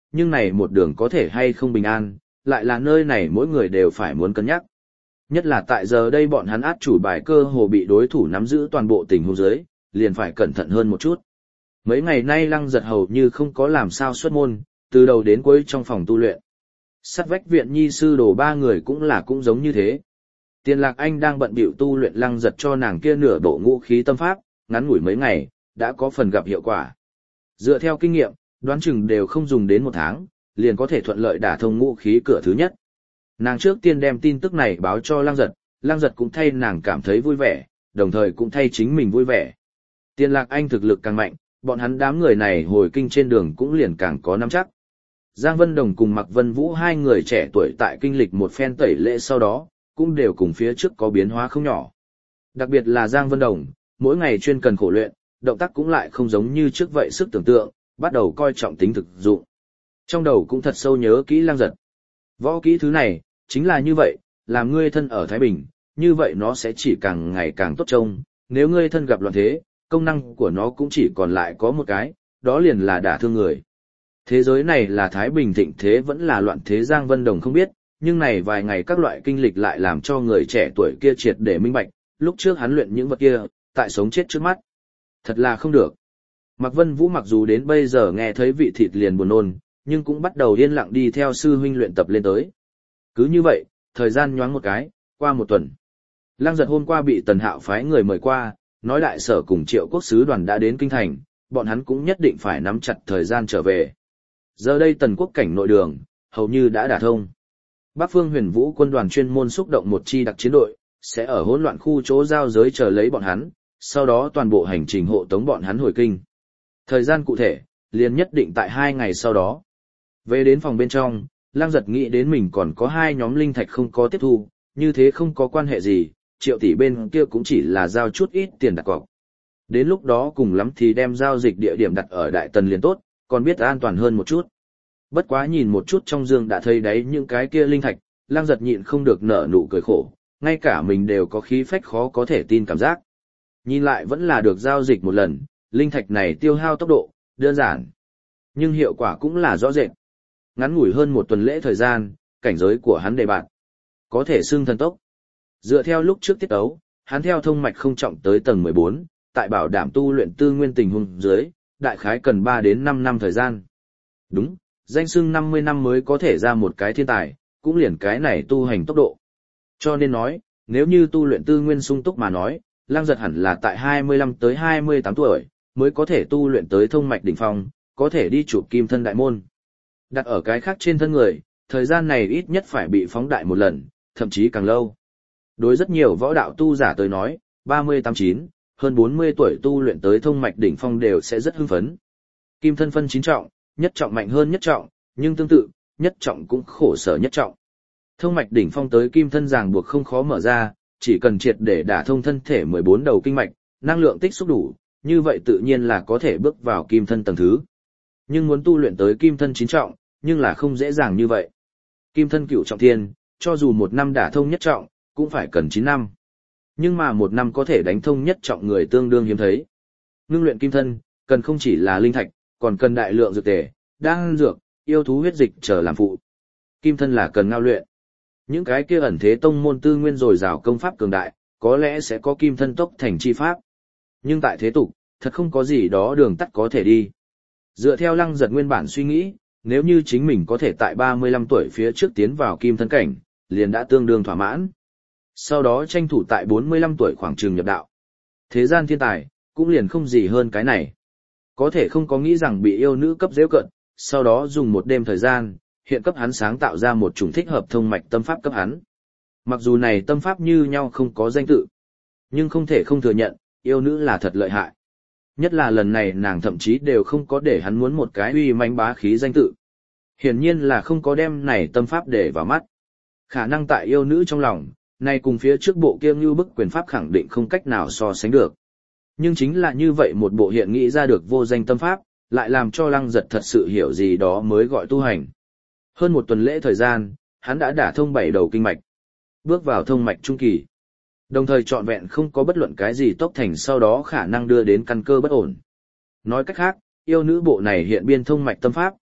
nhưng này một đường có thể hay không bình an, lại là nơi này mỗi người đều phải muốn cân nhắc. Nhất là tại giờ đây bọn hắn át chủ bài cơ hồ bị đối thủ nắm giữ toàn bộ tình huống dưới, liền phải cẩn thận hơn một chút. Mấy ngày nay Lăng Giật hầu như không có làm sao xuất môn, từ đầu đến cuối trong phòng tu luyện. Sát vách viện nhi sư đồ ba người cũng giống như thế. Tiền Lạc Anh đang bận bịu tu luyện, Lăng Giật cho nàng kia nửa bộ ngũ khí tâm pháp, ngắn ngủi mấy ngày, đã có phần gặp hiệu quả. Dựa theo kinh nghiệm, đoán chừng đều không dùng đến 1 tháng, liền có thể thuận lợi đả thông ngũ khí cửa thứ nhất. Nàng trước tiên đem tin tức này báo cho Lăng Giật cũng thay nàng cảm thấy vui vẻ, đồng thời cũng thay chính mình vui vẻ. Tiền Lạc Anh thực lực càng mạnh, bọn hắn đám người này hồi kinh trên đường cũng liền càng có nắm chắc. Giang Vân Đồng cùng Mạc Vân Vũ hai người trẻ tuổi tại kinh lịch một phen tẩy lễ sau đó, cũng đều cùng phía trước có biến hóa không nhỏ. Đặc biệt là Giang Vân Đồng, mỗi ngày chuyên cần khổ luyện, động tác cũng lại không giống như trước vậy sức tưởng tượng, bắt đầu coi trọng tính thực dụng. Trong đầu cũng thật sâu nhớ kỹ Lăng Giật. Võ kỹ thứ này, chính là như vậy, làm ngươi thân ở Thái Bình, như vậy nó sẽ chỉ càng ngày càng tốt trông, nếu ngươi thân gặp loạn thế, công năng của nó cũng chỉ còn lại có một cái, đó liền là đả thương người. Thế giới này là Thái Bình thịnh thế vẫn là loạn thế Giang Vân Đồng không biết, nhưng này vài ngày các loại kinh lịch lại làm cho người trẻ tuổi kia triệt để minh bạch, lúc trước hắn luyện những vật kia, tại sống chết trước mắt. Thật là không được. Mạc Vân Vũ mặc dù đến bây giờ nghe thấy vị thịt liền buồn nôn, nhưng cũng bắt đầu yên lặng đi theo sư huynh luyện tập lên tới. Cứ như vậy, thời gian nhoáng một cái, qua 1 tuần. Lăng Giật hôm qua bị Tần Hạo phái người mời qua, nói đại sở cùng Triệu Quốc sứ đoàn đã đến kinh thành, bọn hắn cũng nhất định phải nắm chặt thời gian trở về. Giờ đây Tần Quốc cảnh nội đường, hầu như đã đả thông. Bắc Phương Huyền Vũ quân đoàn chuyên môn xúc động một chi đặc chiến đội, sẽ ở hỗn loạn khu chỗ giao giới chờ lấy bọn hắn, sau đó toàn bộ hành trình hộ tống bọn hắn hồi kinh. Thời gian cụ thể, liền nhất định tại 2 ngày sau đó. Về đến phòng bên trong, Lăng Giật nghĩ đến mình còn có 2 nhóm linh thạch không có tiếp thu, như thế không có quan hệ gì, Triệu tỷ bên kia cũng chỉ là giao chút ít tiền đặt cọc. Đến lúc đó cùng lắm thì đem giao dịch địa điểm đặt ở Đại Tần liền tốt, còn biết an toàn hơn một chút. Bất quá nhìn một chút trong dương đã thấy đấy những cái kia linh thạch, Lăng Giật nhịn không được nở nụ cười khổ, ngay cả mình đều có khí phách khó có thể tin cảm giác. Nhìn lại vẫn là được giao dịch một lần, linh thạch này tiêu hao tốc độ, đơn giản. Nhưng hiệu quả cũng là rõ rệt. Ngắn ngủi hơn 1 tuần lễ thời gian, cảnh giới của hắn đề bạt. Có thể xưng thần tốc. Dựa theo lúc trước tiết ấu, hắn theo thông mạch không trọng tới tầng 14, tại bảo đảm tu luyện tư nguyên tình huống dưới, đại khái cần 3 đến 5 năm thời gian. Đúng, danh xưng 50 năm mới có thể ra một cái thiên tài, cũng liền cái này tu hành tốc độ. Cho nên nói, nếu như tu luyện tư nguyên sung túc mà nói, Lăng Giật hẳn là tại 25 tới 28 tuổi, mới có thể tu luyện tới thông mạch đỉnh phong, có thể đi chụp kim thân đại môn. Đặt ở cái khác trên thân người, thời gian này ít nhất phải bị phóng đại một lần, thậm chí càng lâu. Đối rất nhiều võ đạo tu giả tới nói, 38-9, hơn 40 tuổi tu luyện tới thông mạch đỉnh phong đều sẽ rất hưng phấn. Kim thân phân 9 trọng, nhất trọng mạnh hơn nhất trọng, nhưng tương tự, nhất trọng cũng khổ sở nhất trọng. Thông mạch đỉnh phong tới kim thân ràng buộc không khó mở ra, chỉ cần triệt để đả thông thân thể 14 đầu kinh mạch, năng lượng tích xúc đủ, như vậy tự nhiên là có thể bước vào kim thân tầng thứ. Nhưng muốn tu luyện tới kim thân 9 trọng, nhưng là không dễ dàng như vậy. Kim thân cửu trọng thiên, cho dù 1 năm đả thông nhất trọng, cũng phải cần 9 năm. Nhưng mà 1 năm có thể đánh thông nhất trọng người tương đương hiếm thấy. Ngưng luyện kim thân, cần không chỉ là linh thạch, còn cần đại lượng dược tề, đan dược, yêu thú huyết dịch chờ làm phụ. Kim thân là cần ngao luyện. Những cái kia ẩn thế tông môn tư nguyên dồi dào công pháp cường đại, có lẽ sẽ có kim thân tốc thành chi pháp. Nhưng tại thế tục, thật không có gì đó đường tắt có thể đi. Dựa theo Lăng Giật nguyên bản suy nghĩ, nếu như chính mình có thể tại 35 tuổi phía trước tiến vào kim thân cảnh, liền đã tương đương thỏa mãn. Sau đó tranh thủ tại 45 tuổi khoảng trường nhập đạo. Thế gian thiên tài, cũng liền không gì hơn cái này. Có thể không có nghĩ rằng bị yêu nữ cấp giễu cận, sau đó dùng 1 đêm thời gian, hiện cấp hắn sáng tạo ra một chủng thích hợp thông mạch tâm pháp cấp hắn. Mặc dù này tâm pháp như nhau không có danh tự, nhưng không thể không thừa nhận, yêu nữ là thật lợi hại. Nhất là lần này nàng thậm chí đều không có để hắn muốn một cái uy mãnh bá khí danh tự. Hiển nhiên là không có đem này tâm pháp để vào mắt. Khả năng tại yêu nữ trong lòng, này cùng phía trước bộ kia như bức quyền pháp khẳng định không cách nào so sánh được. Nhưng chính là như vậy một bộ hiện nghĩ ra được vô danh tâm pháp, lại làm cho Lăng Giật thật sự hiểu gì đó mới gọi tu hành. Hơn 1 tuần lễ thời gian, hắn đã đả thông 7 đầu kinh mạch, bước vào thông mạch trung kỳ. Đồng thời trọn vẹn không có bất luận cái gì tốc thành sau đó khả năng đưa đến căn cơ bất ổn. Nói cách khác, yêu nữ bộ này hiện biên thông mạch tâm pháp,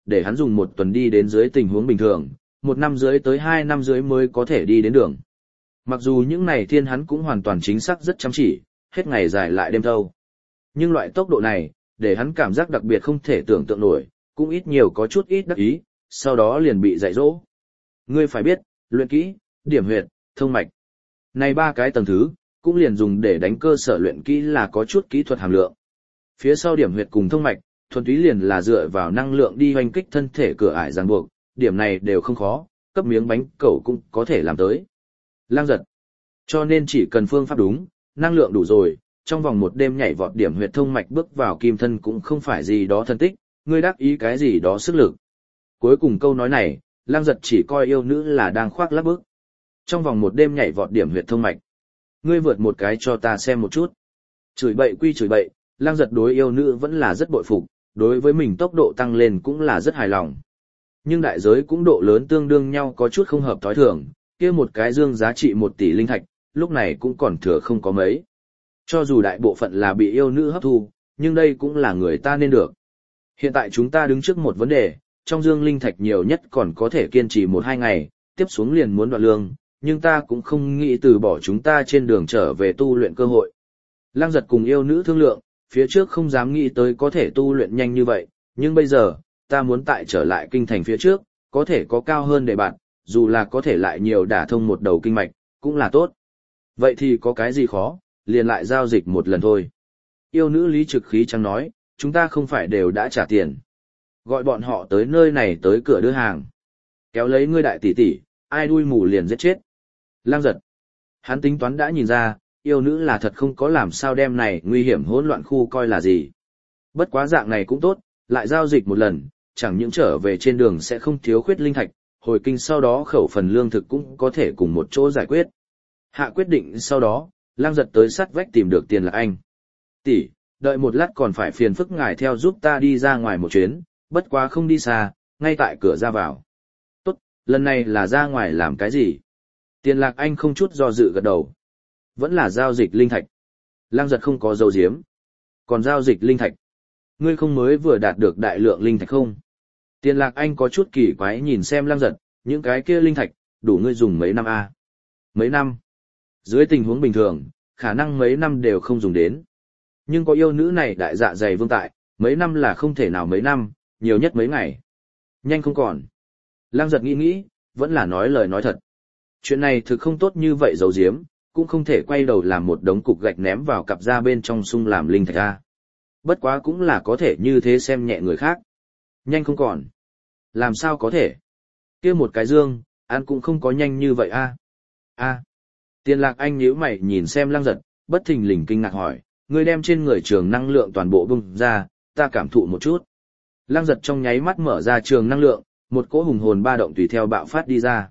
để hắn dùng 1 tuần đi đến dưới tình huống bình thường, 1 năm rưỡi tới 2 năm rưỡi mới có thể đi đến đường. Mặc dù những này thiên hắn cũng hoàn toàn chính xác rất chăm chỉ, hết ngày dài lại đêm thâu. Nhưng loại tốc độ này, để hắn cảm giác đặc biệt không thể tưởng tượng nổi, cũng ít nhiều có chút ít đắc ý, sau đó liền bị dạy dỗ. Ngươi phải biết, luyện kỹ, điểm huyệt, thông mạch. Này 3 cái tầng thứ, cũng liền dùng để đánh cơ sở luyện kỹ là có chút kỹ thuật hàm lượng. Phía sau điểm huyệt cùng thông mạch, thuần túy liền là dựa vào năng lượng đi hoành kích thân thể cửa ải ràng buộc, điểm này đều không khó, cấp miếng bánh cẩu cũng có thể làm tới. Lang giật. Cho nên chỉ cần phương pháp đúng, năng lượng đủ rồi, trong vòng 1 đêm nhảy vọt điểm huyệt thông mạch bước vào kim thân cũng không phải gì đó thân tích, ngươi đắc ý cái gì đó sức lực. Cuối cùng câu nói này, Lang giật chỉ coi yêu nữ là đang khoác lác bước. Trong vòng 1 đêm nhảy vọt điểm huyệt thông mạch. Ngươi vượt một cái cho ta xem một chút. Chửi bậy quy chửi bậy, Lang giật đối yêu nữ vẫn là rất bội phục, đối với mình tốc độ tăng lên cũng là rất hài lòng. Nhưng đại giới cũng độ lớn tương đương nhau có chút không hợp thói thường, kia một cái dương giá trị 1 tỷ linh thạch, lúc này cũng còn thừa không có mấy. Cho dù đại bộ phận là bị yêu nữ hấp thu, nhưng đây cũng là người ta nên được. Hiện tại chúng ta đứng trước một vấn đề, trong dương linh thạch nhiều nhất còn có thể kiên trì 1-2 ngày, tiếp xuống liền muốn đoạn lương, nhưng ta cũng không nghĩ từ bỏ chúng ta trên đường trở về tu luyện cơ hội. Lang giật cùng yêu nữ thương lượng, phía trước không dám nghĩ tới có thể tu luyện nhanh như vậy, nhưng bây giờ, ta muốn tại trở lại kinh thành phía trước, có thể có cao hơn để bạn, dù là có thể lại nhiều đả thông một đầu kinh mạch, cũng là tốt. Vậy thì có cái gì khó, liền lại giao dịch một lần thôi. Yêu nữ lý trực khí trắng nói, chúng ta không phải đều đã trả tiền. Gọi bọn họ tới nơi này tới cửa đưa hàng. Kéo lấy ngươi đại tỷ tỷ, ai đuôi mù liền giết chết. Lang giật. Hắn tính toán đã nhìn ra, yêu nữ là thật không có làm sao đem này nguy hiểm hỗn loạn khu coi là gì. Bất quá dạng này cũng tốt, lại giao dịch một lần, chẳng những trở về trên đường sẽ không thiếu khuyết linh thạch, hồi kinh sau đó khẩu phần lương thực cũng có thể cùng một chỗ giải quyết. Hạ quyết định sau đó, Lang giật tới sát vách tìm được Tiền Lạc Anh. Tỷ, đợi một lát còn phải phiền phức ngài theo giúp ta đi ra ngoài một chuyến, bất quá không đi xa, ngay tại cửa ra vào. Tốt, lần này là ra ngoài làm cái gì? Tiền Lạc Anh không chút do dự gật đầu. Vẫn là giao dịch linh thạch. Lang giật không có dấu diếm. Còn giao dịch linh thạch. Ngươi không mới vừa đạt được đại lượng linh thạch không? Tiền Lạc Anh có chút kỳ quái nhìn xem Lang giật, những cái kia linh thạch, đủ ngươi dùng mấy năm a? Mấy năm? Dưới tình huống bình thường, khả năng mấy năm đều không dùng đến. Nhưng có yêu nữ này đại dạ dày vương tại, mấy năm là không thể nào mấy năm, nhiều nhất mấy ngày. Nhanh không còn. Lang giật nghĩ nghĩ, vẫn là nói lời nói thật. Chuyện này thực không tốt như vậy giấu giếm, cũng không thể quay đầu làm một đống cục gạch ném vào cặp ra bên trong sung làm linh thạch a. Bất quá cũng là có thể như thế xem nhẹ người khác. Nhanh không còn. Làm sao có thể? Kia một cái dương, ăn cũng không có nhanh như vậy a. A. Tiền Lạc Anh nhíu mày nhìn xem Lang giật, bất thình lình kinh ngạc hỏi, ngươi đem trên người trường năng lượng toàn bộ bung ra, ta cảm thụ một chút. Lang giật trong nháy mắt mở ra trường năng lượng, một cỗ hùng hồn ba động tùy theo bạo phát đi ra.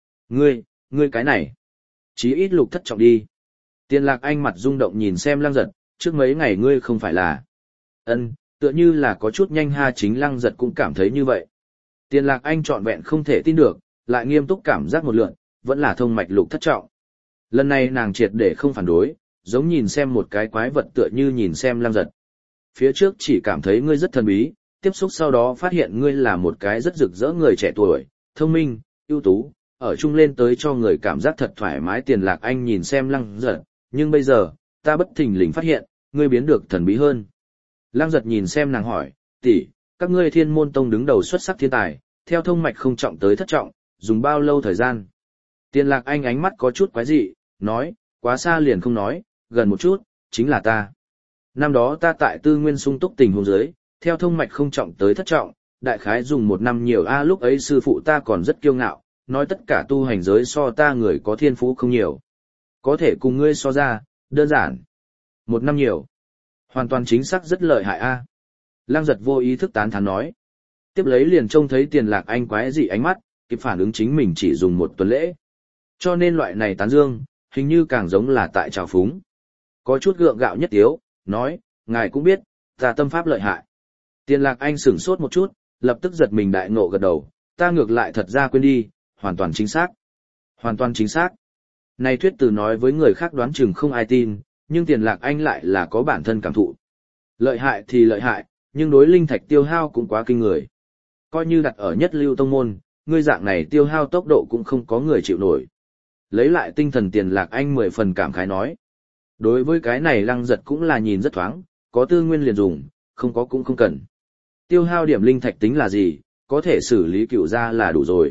Ngươi cái này, chí ít lục thất trọng đi. Tiền Lạc Anh mặt rung động nhìn xem Lang giật, trước mấy ngày ngươi không phải là. Tựa như là có chút nhanh ha, chính Lang giật cũng cảm thấy như vậy. Tiền Lạc Anh trọn vẹn không thể tin được, lại nghiêm túc cảm giác một lượt, vẫn là thông mạch lục thất trọng. Lần này nàng triệt để không phản đối, giống nhìn xem một cái quái vật tựa như nhìn xem Lang giật. Phía trước chỉ cảm thấy ngươi rất thần bí, tiếp xúc sau đó phát hiện ngươi là một cái rất rực rỡ người trẻ tuổi, thông minh, ưu tú, ở chung lên tới cho người cảm giác thật thoải mái. Tiền Lạc Anh nhìn xem Lang giật, nhưng bây giờ, ta bất thình lình phát hiện, ngươi biến được thần bí hơn. Lang giật nhìn xem nàng hỏi, tỷ, các ngươi Thiên Môn Tông đứng đầu xuất sắc thiên tài, theo thông mạch không trọng tới thất trọng, dùng bao lâu thời gian? Tiền Lạc Anh ánh mắt có chút quái dị, nói, quá xa liền không nói, gần một chút, chính là ta. Năm đó ta tại tư nguyên sung túc tình huống dưới, theo thông mạch không trọng tới thất trọng, đại khái dùng 1 năm nhiều a. Lúc ấy sư phụ ta còn rất kiêu ngạo, nói tất cả tu hành giới so ta người có thiên phú không nhiều. Có thể cùng ngươi so ra, đơn giản. 1 năm nhiều. Hoàn toàn chính xác rất lợi hại a. Lang giật vô ý thức tán thán nói. Tiếp lấy liền trông thấy Tiền Lạc Anh quái dị ánh mắt, kịp phản ứng chính mình chỉ dùng 1 tuần lễ. Cho nên loại này tán dương, hình như càng giống là tại trào phúng. Có chút gượng gạo nhất tiếu, nói, ngài cũng biết, ta tâm pháp lợi hại. Tiền Lạc Anh sửng sốt một chút, lập tức giật mình đại ngộ gật đầu, ta ngược lại thật ra quên đi, hoàn toàn chính xác. Hoàn toàn chính xác. Này thuyết từ nói với người khác đoán chừng không ai tin, nhưng Tiền Lạc Anh lại là có bản thân cảm thụ. Lợi hại thì lợi hại, nhưng đối linh thạch tiêu hao cũng quá kinh người. Coi như đặt ở nhất lưu tông môn, ngươi dạng này tiêu hao tốc độ cũng không có người chịu nổi. Lấy lại tinh thần Tiền Lạc Anh 10 phần cảm khái nói. Đối với cái này Lăng Giật cũng là nhìn rất thoáng, có tư nguyên liền dùng, không có cũng không cần. Tiêu hao điểm linh thạch tính là gì, có thể xử lý cựu gia là đủ rồi.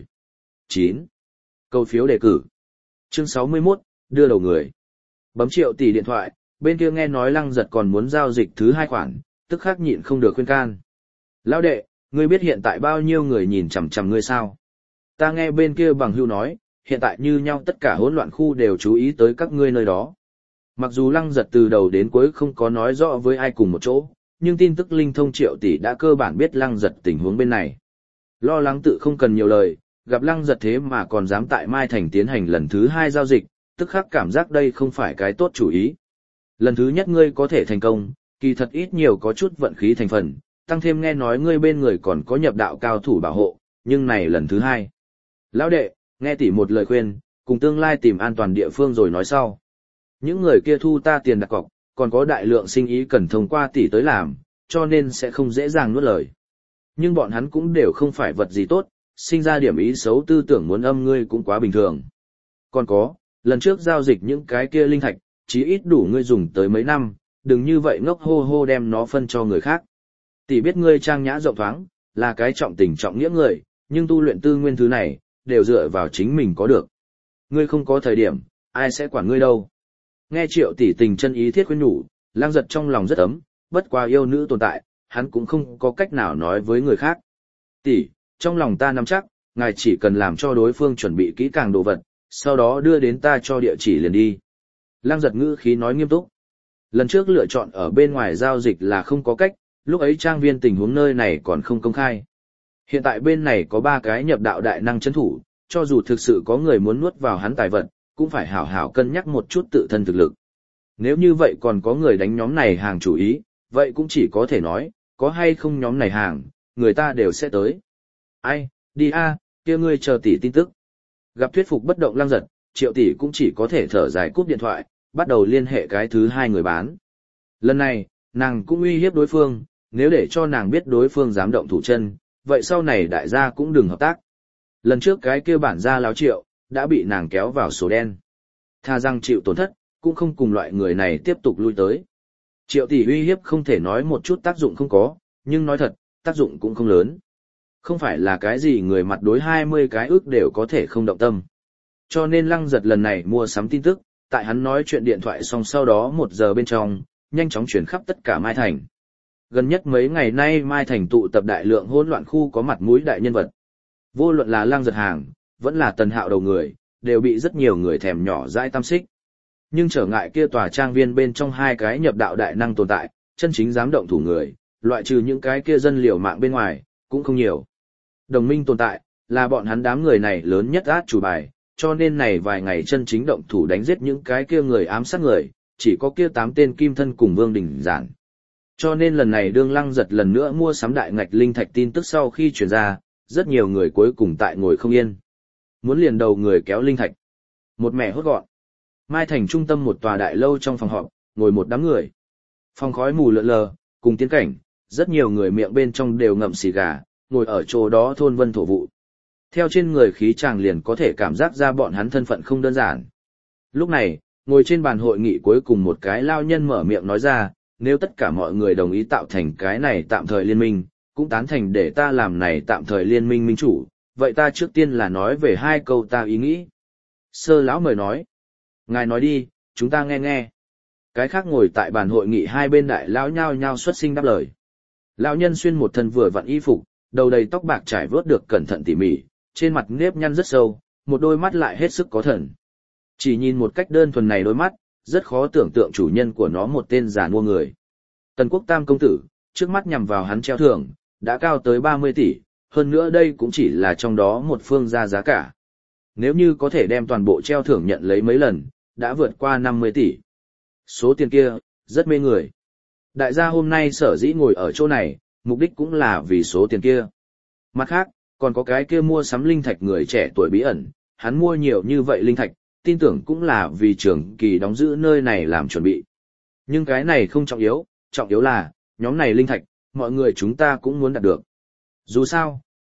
9. Câu phiếu đề cử. Chương 61, đưa đầu người. Bấm Triệu tỷ điện thoại, bên kia nghe nói Lăng Giật còn muốn giao dịch thứ 2 khoản, tức khắc nhịn không được khuyên can. Lão đệ, ngươi biết hiện tại bao nhiêu người nhìn chằm chằm ngươi sao? Ta nghe bên kia bằng hữu nói, hiện tại như nhau tất cả hỗn loạn khu đều chú ý tới các ngươi nơi đó. Mặc dù Lăng Giật từ đầu đến cuối không có nói rõ với ai cùng một chỗ, nhưng tin tức linh thông Triệu tỷ đã cơ bản biết Lăng Giật tình huống bên này. Lo lắng tự không cần nhiều lời, gặp Lăng Giật thế mà còn dám tại Mai Thành tiến hành lần thứ 2 giao dịch, tức khắc cảm giác đây không phải cái tốt chủ ý. Lần thứ nhất ngươi có thể thành công, kỳ thật ít nhiều có chút vận khí thành phần, tăng thêm nghe nói ngươi bên người còn có nhập đạo cao thủ bảo hộ, nhưng này lần thứ 2. Lão đệ, nghe tỷ một lời khuyên, cùng tương lai tìm an toàn địa phương rồi nói sau. Những người kia thu ta tiền đặt cọc, còn có đại lượng sinh ý cần thông qua tỷ tới làm, cho nên sẽ không dễ dàng nuốt lời. Nhưng bọn hắn cũng đều không phải vật gì tốt, sinh ra điểm ý xấu tư tưởng muốn âm ngươi cũng quá bình thường. Còn có, lần trước giao dịch những cái kia linh thạch, chí ít đủ ngươi dùng tới mấy năm, đừng như vậy ngốc hô hô đem nó phân cho người khác. Tỷ biết ngươi trang nhã rộng thoáng, là cái trọng tình trọng nghĩa người, nhưng tu luyện tư nguyên thứ này, đều dựa vào chính mình có được. Ngươi không có thời điểm, ai sẽ quản ngươi đâu. Nghe Triệu tỷ tình chân ý thiết khuyên nhủ, Lăng Giật trong lòng rất ấm, bất quá yêu nữ tồn tại, hắn cũng không có cách nào nói với người khác. Tỷ, trong lòng ta nắm chắc, ngài chỉ cần làm cho đối phương chuẩn bị kỹ càng đồ vật, sau đó đưa đến ta cho địa chỉ liền đi. Lăng Giật ngữ khí nói nghiêm túc. Lần trước lựa chọn ở bên ngoài giao dịch là không có cách, lúc ấy trang viên tình huống nơi này còn không công khai. Hiện tại bên này có 3 cái nhập đạo đại năng chấn thủ, cho dù thực sự có người muốn nuốt vào hắn tài vật, cũng phải hảo hảo cân nhắc một chút tự thân thực lực. Nếu như vậy còn có người đánh nhóm này hàng chủ ý, vậy cũng chỉ có thể nói, có hay không nhóm này hàng, người ta đều sẽ tới. Ai, đi a, kia ngươi chờ tỷ tin tức. Gặp thuyết phục bất động Lăng Giật, Triệu tỷ cũng chỉ có thể thở dài cúp điện thoại, bắt đầu liên hệ cái thứ 2 người bán. Lần này, nàng cũng uy hiếp đối phương, nếu để cho nàng biết đối phương dám động thủ chân, vậy sau này đại gia cũng đừng hợp tác. Lần trước cái kia bản gia láo Triệu, đã bị nàng kéo vào số đen. Tha rằng chịu tổn thất, cũng không cùng loại người này tiếp tục lui tới. Triệu tỷ uy hiếp không thể nói một chút tác dụng không có, nhưng nói thật, tác dụng cũng không lớn. Không phải là cái gì người mặt đối 20 cái ước đều có thể không động tâm. Cho nên Lăng Giật lần này mua sắm tin tức, tại hắn nói chuyện điện thoại xong sau đó 1 giờ bên trong, nhanh chóng chuyển khắp tất cả Mai Thành. Gần nhất mấy ngày nay Mai Thành tụ tập đại lượng hỗn loạn khu có mặt mũi đại nhân vật. Vô luận là Lăng Giật hàng, vẫn là Tần Hạo đầu người, đều bị rất nhiều người thèm nhỏ dãi tam xích. Nhưng trở ngại kia tòa trang viên bên trong 2 cái nhập đạo đại năng tồn tại, chân chính dám động thủ người, loại trừ những cái kia dân liều mạng bên ngoài, cũng không nhiều. Đồng minh tồn tại, là bọn hắn đám người này lớn nhất át chủ bài, cho nên này vài ngày chân chính động thủ đánh giết những cái kia người ám sát người, chỉ có kia 8 tên kim thân cùng Vương Đình Giản. Cho nên lần này đương Lăng Giật lần nữa mua sắm đại ngạch linh thạch tin tức sau khi truyền ra, rất nhiều người cuối cùng tại ngồi không yên. Muốn liền đầu người kéo linh thạch. Một mẻ hốt gọn. Mai Thành trung tâm một tòa đại lâu trong phòng họp, ngồi một đám người. Phòng khói mù lượn lờ, cùng tiến cảnh, rất nhiều người miệng bên trong đều ngậm xì gà, ngồi ở chỗ đó thôn vân thổ vụ. Theo trên người khí chàng liền có thể cảm giác ra bọn hắn thân phận không đơn giản. Lúc này, ngồi trên bàn hội nghị cuối cùng một cái lao nhân mở miệng nói ra, nếu tất cả mọi người đồng ý tạo thành cái này tạm thời liên minh, cũng tán thành để ta làm này tạm thời liên minh minh chủ, vậy ta trước tiên là nói về 2 câu ta ý nghĩ. Sơ lão mời nói. Ngài nói đi, chúng ta nghe nghe. Cái khác ngồi tại bàn hội nghị 2 bên đại lão nhao nhao xuất sinh đáp lời. Lão nhân xuyên một thân vừa vặn y phục, đầu đầy tóc bạc trải vớt được cẩn thận tỉ mỉ, trên mặt nếp nhăn rất sâu, một đôi mắt lại hết sức có thần. Chỉ nhìn một cách đơn thuần này đôi mắt, rất khó tưởng tượng chủ nhân của nó một tên già nua người. Tần Quốc Tam công tử, trước mắt nhằm vào hắn treo thưởng, đã cao tới 30 tỷ, hơn nữa đây cũng chỉ là trong đó một phương ra giá cả. Nếu như có thể đem toàn bộ treo thưởng nhận lấy mấy lần, đã vượt qua 50 tỷ. Số tiền kia, rất mê người. Đại gia hôm nay sở dĩ ngồi ở chỗ này, mục đích cũng là vì số tiền kia. Mặt khác, còn có cái kia mua sắm linh thạch người trẻ tuổi bí ẩn, hắn mua nhiều như vậy linh thạch, tin tưởng cũng là vì trường kỳ đóng giữ nơi này làm chuẩn bị. Nhưng cái này không trọng yếu là, nhóm này linh thạch, mọi người chúng ta cũng muốn đạt được. Dù sao,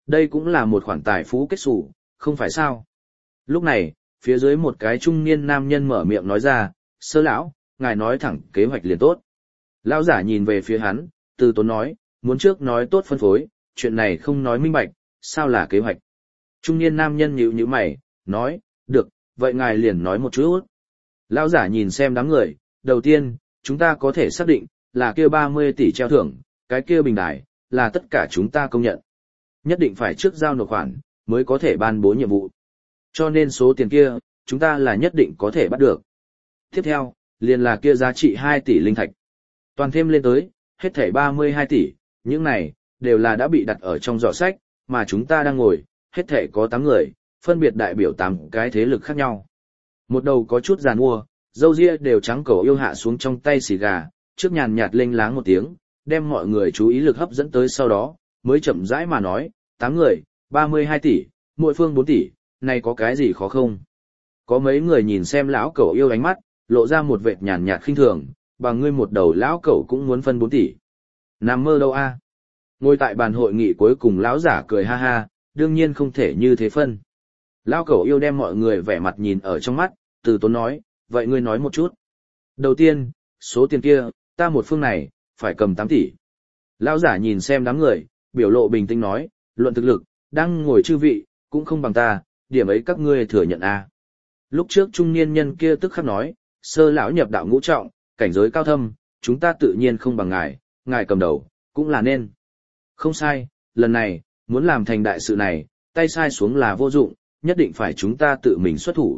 đây cũng là một khoản tài phú kết xù, không phải sao? Lúc này, phía dưới một cái trung niên nam nhân mở miệng nói ra, Sơ lão, ngài nói thẳng kế hoạch liền tốt. Lão giả nhìn về phía hắn, từ tốn nói, muốn trước nói tốt phân phối, chuyện này không nói minh bạch, sao là kế hoạch. Trung niên nam nhân nhíu nhíu mày, nói, được, vậy ngài liền nói một chút. Lão giả nhìn xem đám người, đầu tiên, chúng ta có thể xác định, là kia 30 tỷ treo thưởng, cái kia bình đài, là tất cả chúng ta công nhận. Nhất định phải trước giao nộp khoản, mới có thể ban bố nhiệm vụ. Cho nên số tiền kia, chúng ta là nhất định có thể bắt được. Tiếp theo, liền là kia giá trị 2 tỷ linh thạch. Toàn thêm lên tới, hết thảy 32 tỷ, những này, đều là đã bị đặt ở trong giỏ sách, mà chúng ta đang ngồi, hết thảy có 8 người, phân biệt đại biểu 8 cái thế lực khác nhau. Một đầu có chút giàn mua, râu ria đều trắng cổ yêu hạ xuống trong tay xì gà, trước nhàn nhạt lênh láng một tiếng, đem mọi người chú ý lực hấp dẫn tới sau đó, mới chậm rãi mà nói, 8 người, 32 tỷ, mỗi phương 4 tỷ, này có cái gì khó không? Có mấy người nhìn xem lão cẩu yêu ánh mắt, lộ ra một vệt nhàn nhạt khinh thường, bằng ngươi một đầu lão cẩu cũng muốn phân 4 tỷ. Nằm mơ đâu a? Ngồi tại bàn hội nghị cuối cùng lão giả cười ha ha, đương nhiên không thể như thế phân. Lão cẩu yêu đem mọi người vẻ mặt nhìn ở trong mắt, từ tốn nói, vậy ngươi nói một chút. Đầu tiên, số tiền kia, ta một phương này, phải cầm 8 tỷ. Lão giả nhìn xem đám người, biểu lộ bình tĩnh nói, luận thực lực, đang ngồi chư vị, cũng không bằng ta, điểm ấy các ngươi thừa nhận a. Lúc trước trung niên nhân kia tức khắc nói, Sơ lão nhập đạo ngũ trọng, cảnh giới cao thâm, chúng ta tự nhiên không bằng ngài, ngài cầm đầu, cũng là nên. Không sai, lần này, muốn làm thành đại sự này, tay sai xuống là vô dụng, nhất định phải chúng ta tự mình xuất thủ.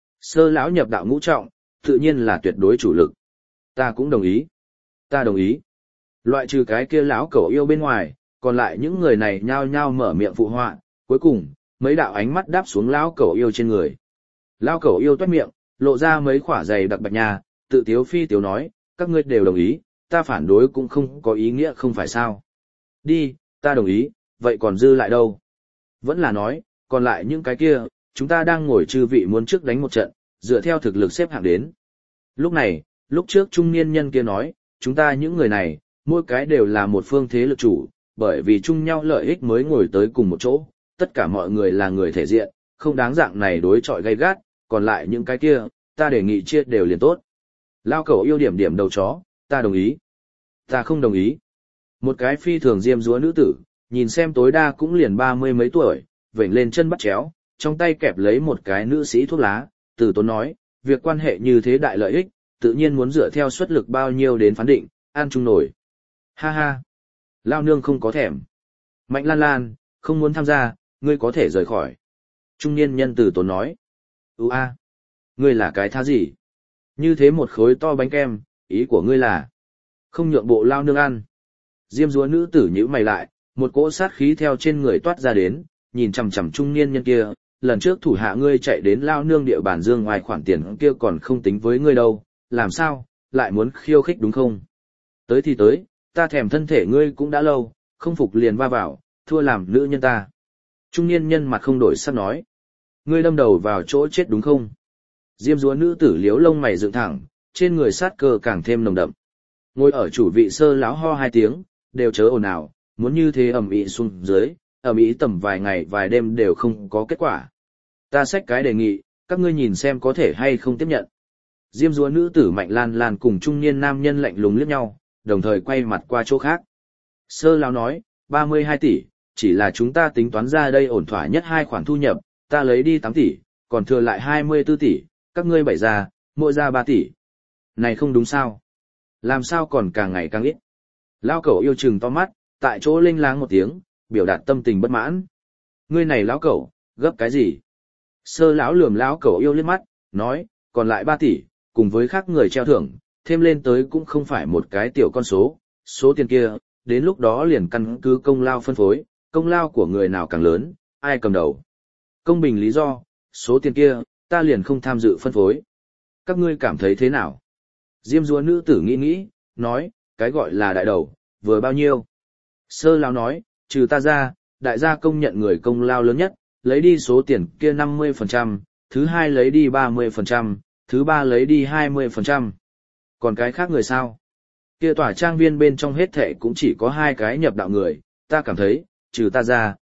Sơ lão nhập đạo ngũ trọng, tự nhiên là tuyệt đối chủ lực. Ta cũng đồng ý. Ta đồng ý. Loại trừ cái kia lão cẩu yêu bên ngoài, còn lại những người này nhao nhao mở miệng phụ họa, cuối cùng, mấy đạo ánh mắt đáp xuống lão cẩu yêu trên người. Lão cẩu yêu toét miệng, lộ ra mấy khỏa giày đặc bạch nha, tự tiếu phi tiếu nói, các ngươi đều đồng ý, ta phản đối cũng không có ý nghĩa không phải sao. Đi, ta đồng ý, vậy còn dư lại đâu? Vẫn là nói, còn lại những cái kia, chúng ta đang ngồi chư vị muốn trước đánh một trận, dựa theo thực lực xếp hạng đến. Lúc này, lúc trước trung niên nhân kia nói, chúng ta những người này, mỗi cái đều là một phương thế lực chủ, bởi vì chung nhau lợi ích mới ngồi tới cùng một chỗ, tất cả mọi người là người thể diện, không đáng dạng này đối chọi gay gắt, còn lại những cái kia, ta đề nghị chia đều liền tốt. Lao cẩu yêu điểm điểm đầu chó, ta đồng ý. Ta không đồng ý. Một cái phi thường diêm dúa nữ tử, nhìn xem tối đa cũng liền 30 mấy tuổi, vểnh lên chân bắt chéo, trong tay kẹp lấy một cái nữ sĩ thuốc lá, từ tốn nói, việc quan hệ như thế đại lợi ích, tự nhiên muốn dựa theo suất lực bao nhiêu đến phán định, an chung nổi. Ha ha. Lao nương không có thèm. Mạnh Lan Lan, không muốn tham gia, ngươi có thể rời khỏi. Trung niên nhân từ tốn nói. A, ngươi là cái thá gì? Như thế một khối to bánh kem, ý của ngươi là không nhượng bộ lao nương ăn. Diêm dúa nữ tử nhíu mày lại, một cỗ sát khí theo trên người toát ra đến, nhìn chằm chằm trung niên nhân kia, lần trước thủ hạ ngươi chạy đến lao nương địa bàn dương ngoài khoản tiền kia còn không tính với ngươi đâu, làm sao, lại muốn khiêu khích đúng không? Tới thì tới, ta thèm thân thể ngươi cũng đã lâu, không phục liền va vào, thua làm nữ nhân ta. Trung niên nhân mặt không đổi sắc nói, ngươi đâm đầu vào chỗ chết đúng không? Diêm dúa nữ tử liếu lông mày dựng thẳng, trên người sát cơ càng thêm nồng đậm. Ngồi ở chủ vị Sơ lão ho 2 tiếng, đều chớ ồn ào, muốn như thế ầm ĩ xuống dưới, ầm ĩ tầm vài ngày vài đêm đều không có kết quả. Ta xách cái đề nghị, các ngươi nhìn xem có thể hay không tiếp nhận. Diêm dúa nữ tử Mạnh Lan Lan cùng trung niên nam nhân lạnh lùng liếc nhau, đồng thời quay mặt qua chỗ khác. Sơ lão nói, 32 tỷ, chỉ là chúng ta tính toán ra đây ổn thỏa nhất 2 khoản thu nhập, ta lấy đi 8 tỷ, còn thừa lại 24 tỷ, các ngươi bày ra, mỗi ra 3 tỷ. Này không đúng sao? Làm sao còn càng ngày càng ít? Lão cẩu yêu chừng to mắt, tại chỗ lênh láng một tiếng, biểu đạt tâm tình bất mãn. Ngươi này lão cẩu, gấp cái gì? Sơ lão lườm lão cẩu yêu liếc mắt, nói, còn lại 3 tỷ, cùng với khác người treo thưởng, thêm lên tới cũng không phải một cái tiểu con số, số tiền kia, đến lúc đó liền căn cứ công lao phân phối, công lao của người nào càng lớn, ai cầm đầu. Công bình lý do, số tiền kia, ta liền không tham dự phân phối. Các ngươi cảm thấy thế nào? Diêm dúa nữ tử nghĩ nghĩ, nói, cái gọi là đại đầu, vừa bao nhiêu? Sơ lão nói, trừ ta ra, đại gia công nhận người công lao lớn nhất, lấy đi số tiền kia 50%, thứ hai lấy đi 30%, thứ ba lấy đi 20%. Còn cái khác người sao? Kia tòa trang viên bên trong hết thệ cũng chỉ có 2 cái nhập đạo người, ta cảm thấy, trừ ta ra,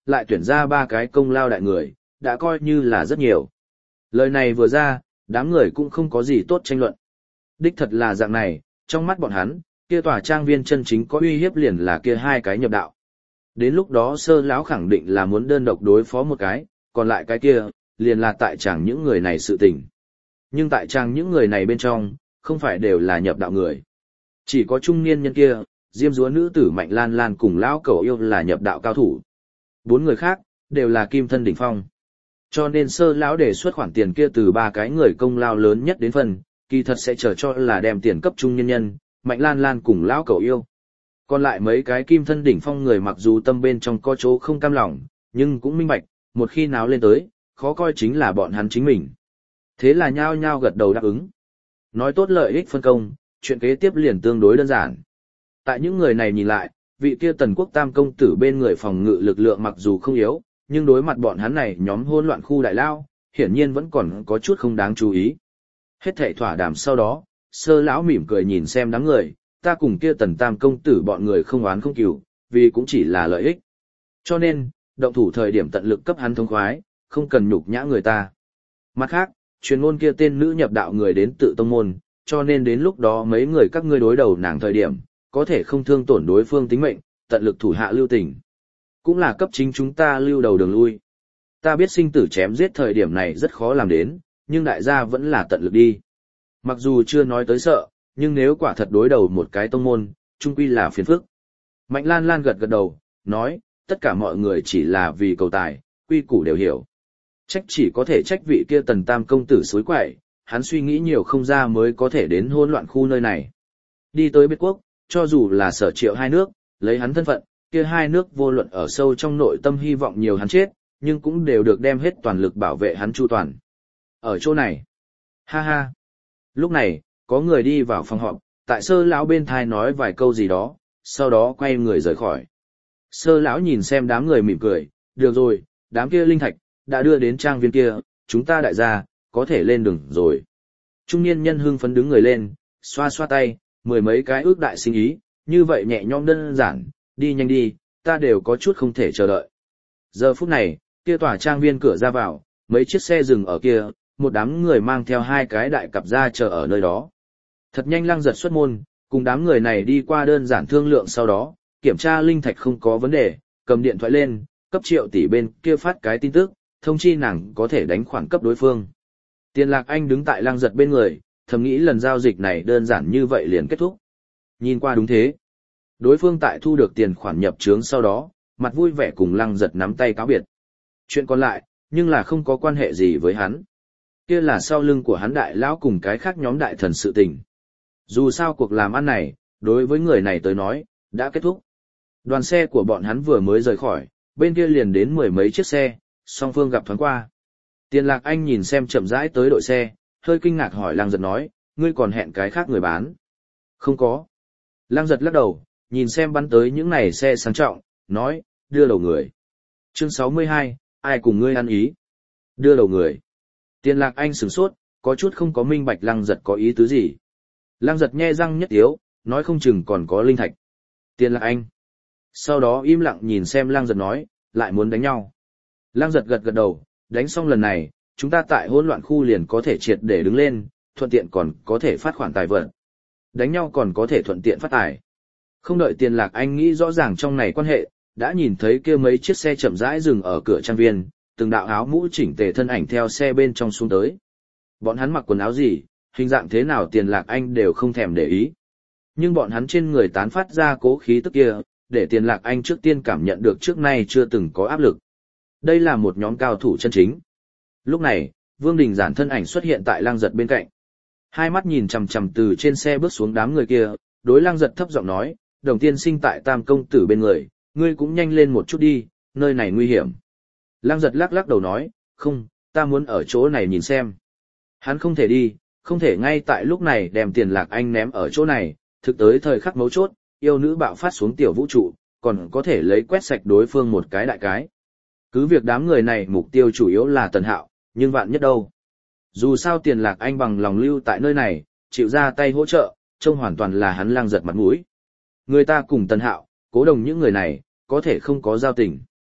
lại tuyển ra 3 cái công lao đại người, đã coi như là rất nhiều. Lời này vừa ra, đám người cũng không có gì tốt tranh luận. Đích thật là dạng này, trong mắt bọn hắn, kia tòa trang viên chân chính có uy hiếp liền là kia 2 cái nhập đạo. Đến lúc đó Sơ lão khẳng định là muốn đơn độc đối phó một cái, còn lại cái kia, liền là tại chàng những người này sự tình. Nhưng tại chàng những người này bên trong, không phải đều là nhập đạo người. Chỉ có trung niên nhân kia, diêm dúa nữ tử Mạnh Lan Lan cùng lão cẩu yêu là nhập đạo cao thủ. 4 người khác, đều là kim thân đỉnh phong. Cho nên Sơ lão đề xuất khoản tiền kia từ 3 cái người công lao lớn nhất đến phần, kỳ thật sẽ chờ cho là đem tiền cấp trung nhân nhân, Mạnh Lan Lan cùng lão cẩu yêu. Còn lại mấy cái kim thân đỉnh phong người mặc dù tâm bên trong có chỗ không cam lòng, nhưng cũng minh bạch, một khi náo lên tới, khó coi chính là bọn hắn chính mình. Thế là nhao nhao gật đầu đáp ứng. Nói tốt lợi ích phân công, chuyện kế tiếp liền tương đối đơn giản. Tại những người này nhìn lại, vị kia Tần Quốc Tam công tử bên người phòng ngự lực lượng mặc dù không yếu, nhưng đối mặt bọn hắn này nhóm hỗn loạn khu đại lao, hiển nhiên vẫn còn có chút không đáng chú ý. Hết thảy thỏa đàm sau đó, Sơ lão mỉm cười nhìn xem đám người, ta cùng kia Tần Tam công tử bọn người không oán không cừu, vì cũng chỉ là lợi ích. Cho nên, động thủ thời điểm tận lực cấp hắn thông khoái, không cần nhục nhã người ta. Mặt khác, truyền ngôn kia tên nữ nhập đạo người đến tự tông môn, cho nên đến lúc đó mấy người các ngươi đối đầu nàng thời điểm, có thể không thương tổn đối phương tính mệnh, tận lực thủ hạ lưu tình. Cũng là cấp chính chúng ta lưu đầu đường lui. Ta biết sinh tử chém giết thời điểm này rất khó làm đến, nhưng đại gia vẫn là tận lực đi. Mặc dù chưa nói tới sợ, nhưng nếu quả thật đối đầu một cái tông môn, chung quy là phiền phức. Mạnh Lan Lan gật gật đầu, nói, tất cả mọi người chỉ là vì cầu tài, quy củ đều hiểu. Trách chỉ có thể trách vị kia Tần Tam công tử suối quậy, hắn suy nghĩ nhiều không ra mới có thể đến hỗn loạn khu nơi này. Đi tới Biệt Quốc, cho dù là Sở Triệu 2 nước, lấy hắn thân phận, kia 2 nước vô luận ở sâu trong nội tâm hy vọng nhiều hắn chết, nhưng cũng đều được đem hết toàn lực bảo vệ hắn chu toàn. Ở chỗ này, ha ha. Lúc này, có người đi vào phòng họp, tại Sơ lão bên thai nói vài câu gì đó, sau đó quay người rời khỏi. Sơ lão nhìn xem đám người mỉm cười, được rồi, đám kia linh thạch đã đưa đến trang viên kia, chúng ta đại gia có thể lên đường rồi. Trung niên nhân hưng phấn đứng người lên, xoa xoa tay, 10 mấy cái ước đại sinh ý, như vậy nhẹ nhõm đơn giản, đi nhanh đi, ta đều có chút không thể chờ đợi. Giờ phút này, kia tòa trang viên cửa ra vào, mấy chiếc xe dừng ở kia, một đám người mang theo 2 cái đại cặp ra chờ ở nơi đó. Thật nhanh Lăng Giật xuất môn, cùng đám người này đi qua đơn giản thương lượng sau đó, kiểm tra linh thạch không có vấn đề, cầm điện thoại lên, cấp Triệu tỷ bên kia phát cái tin tức, thông chi nàng có thể đánh khoản cấp đối phương. Tiền Lạc Anh đứng tại Lăng Giật bên người, thầm nghĩ lần giao dịch này đơn giản như vậy liền kết thúc. Nhìn qua đúng thế. Đối phương tại thu được tiền khoản nhập trướng sau đó, mặt vui vẻ cùng Lăng Giật nắm tay cáo biệt. Chuyện còn lại, nhưng là không có quan hệ gì với hắn. Kia là sau lưng của hắn đại lão cùng cái khác nhóm đại thần sự tình. Dù sao cuộc làm ăn này, đối với người này tới nói, đã kết thúc. Đoàn xe của bọn hắn vừa mới rời khỏi, bên kia liền đến 10 mấy chiếc xe, song phương gặp thoáng qua. Tiền Lạc Anh nhìn xem chậm rãi tới đội xe, hơi kinh ngạc hỏi Lăng Giật nói, ngươi còn hẹn cái khác người bán. Không có. Lăng Giật lắc đầu, nhìn xem bắn tới những này xe sang trọng, nói, đưa đầu người. Chương 62, ai cùng ngươi ăn ý? Đưa đầu người. Tiền Lạc Anh sửng sốt, có chút không có minh bạch Lăng Giật có ý tứ gì. Lăng Giật nhe răng nhất tiếu, nói không chừng còn có linh thạch. Tiền Lạc Anh. Sau đó im lặng nhìn xem Lăng Giật nói, lại muốn đánh nhau. Lăng Giật gật gật đầu, đánh xong lần này, chúng ta tại hỗn loạn khu liền có thể triệt để đứng lên, thuận tiện còn có thể phát khoản tài vận. Đánh nhau còn có thể thuận tiện phát tài. Không đợi Tiền Lạc Anh nghĩ rõ ràng trong này quan hệ, đã nhìn thấy kia mấy chiếc xe chậm rãi dừng ở cửa trang viên, từng đạo áo mũ chỉnh tề thân ảnh theo xe bên trong xuống tới. Bọn hắn mặc quần áo gì, hình dạng thế nào Tiền Lạc Anh đều không thèm để ý. Nhưng bọn hắn trên người tán phát ra cố khí tức kia, để Tiền Lạc Anh trước tiên cảm nhận được trước nay chưa từng có áp lực. Đây là một nhóm cao thủ chân chính. Lúc này, Vương Đình Giản thân ảnh xuất hiện tại Lăng Giật bên cạnh. Hai mắt nhìn chằm chằm từ trên xe bước xuống đám người kia, đối Lăng Giật thấp giọng nói, Đồng tiên sinh tại Tam công tử bên người, ngươi cũng nhanh lên một chút đi, nơi này nguy hiểm. Lăng Giật lắc lắc đầu nói, không, ta muốn ở chỗ này nhìn xem. Hắn không thể đi, không thể ngay tại lúc này đem Tiền Lạc Anh ném ở chỗ này, thực tới thời khắc mấu chốt, yêu nữ bạo phát xuống tiểu vũ trụ, còn có thể lấy quét sạch đối phương một cái đại cái. Cứ việc đám người này mục tiêu chủ yếu là Tần Hạo, nhưng vạn nhất đâu. Dù sao Tiền Lạc Anh bằng lòng lưu tại nơi này, chịu ra tay hỗ trợ, trông hoàn toàn là hắn Lăng Giật mặt mũi. Người ta cùng Tần Hạo, Cố Đồng những người này, có thể không có giao tình.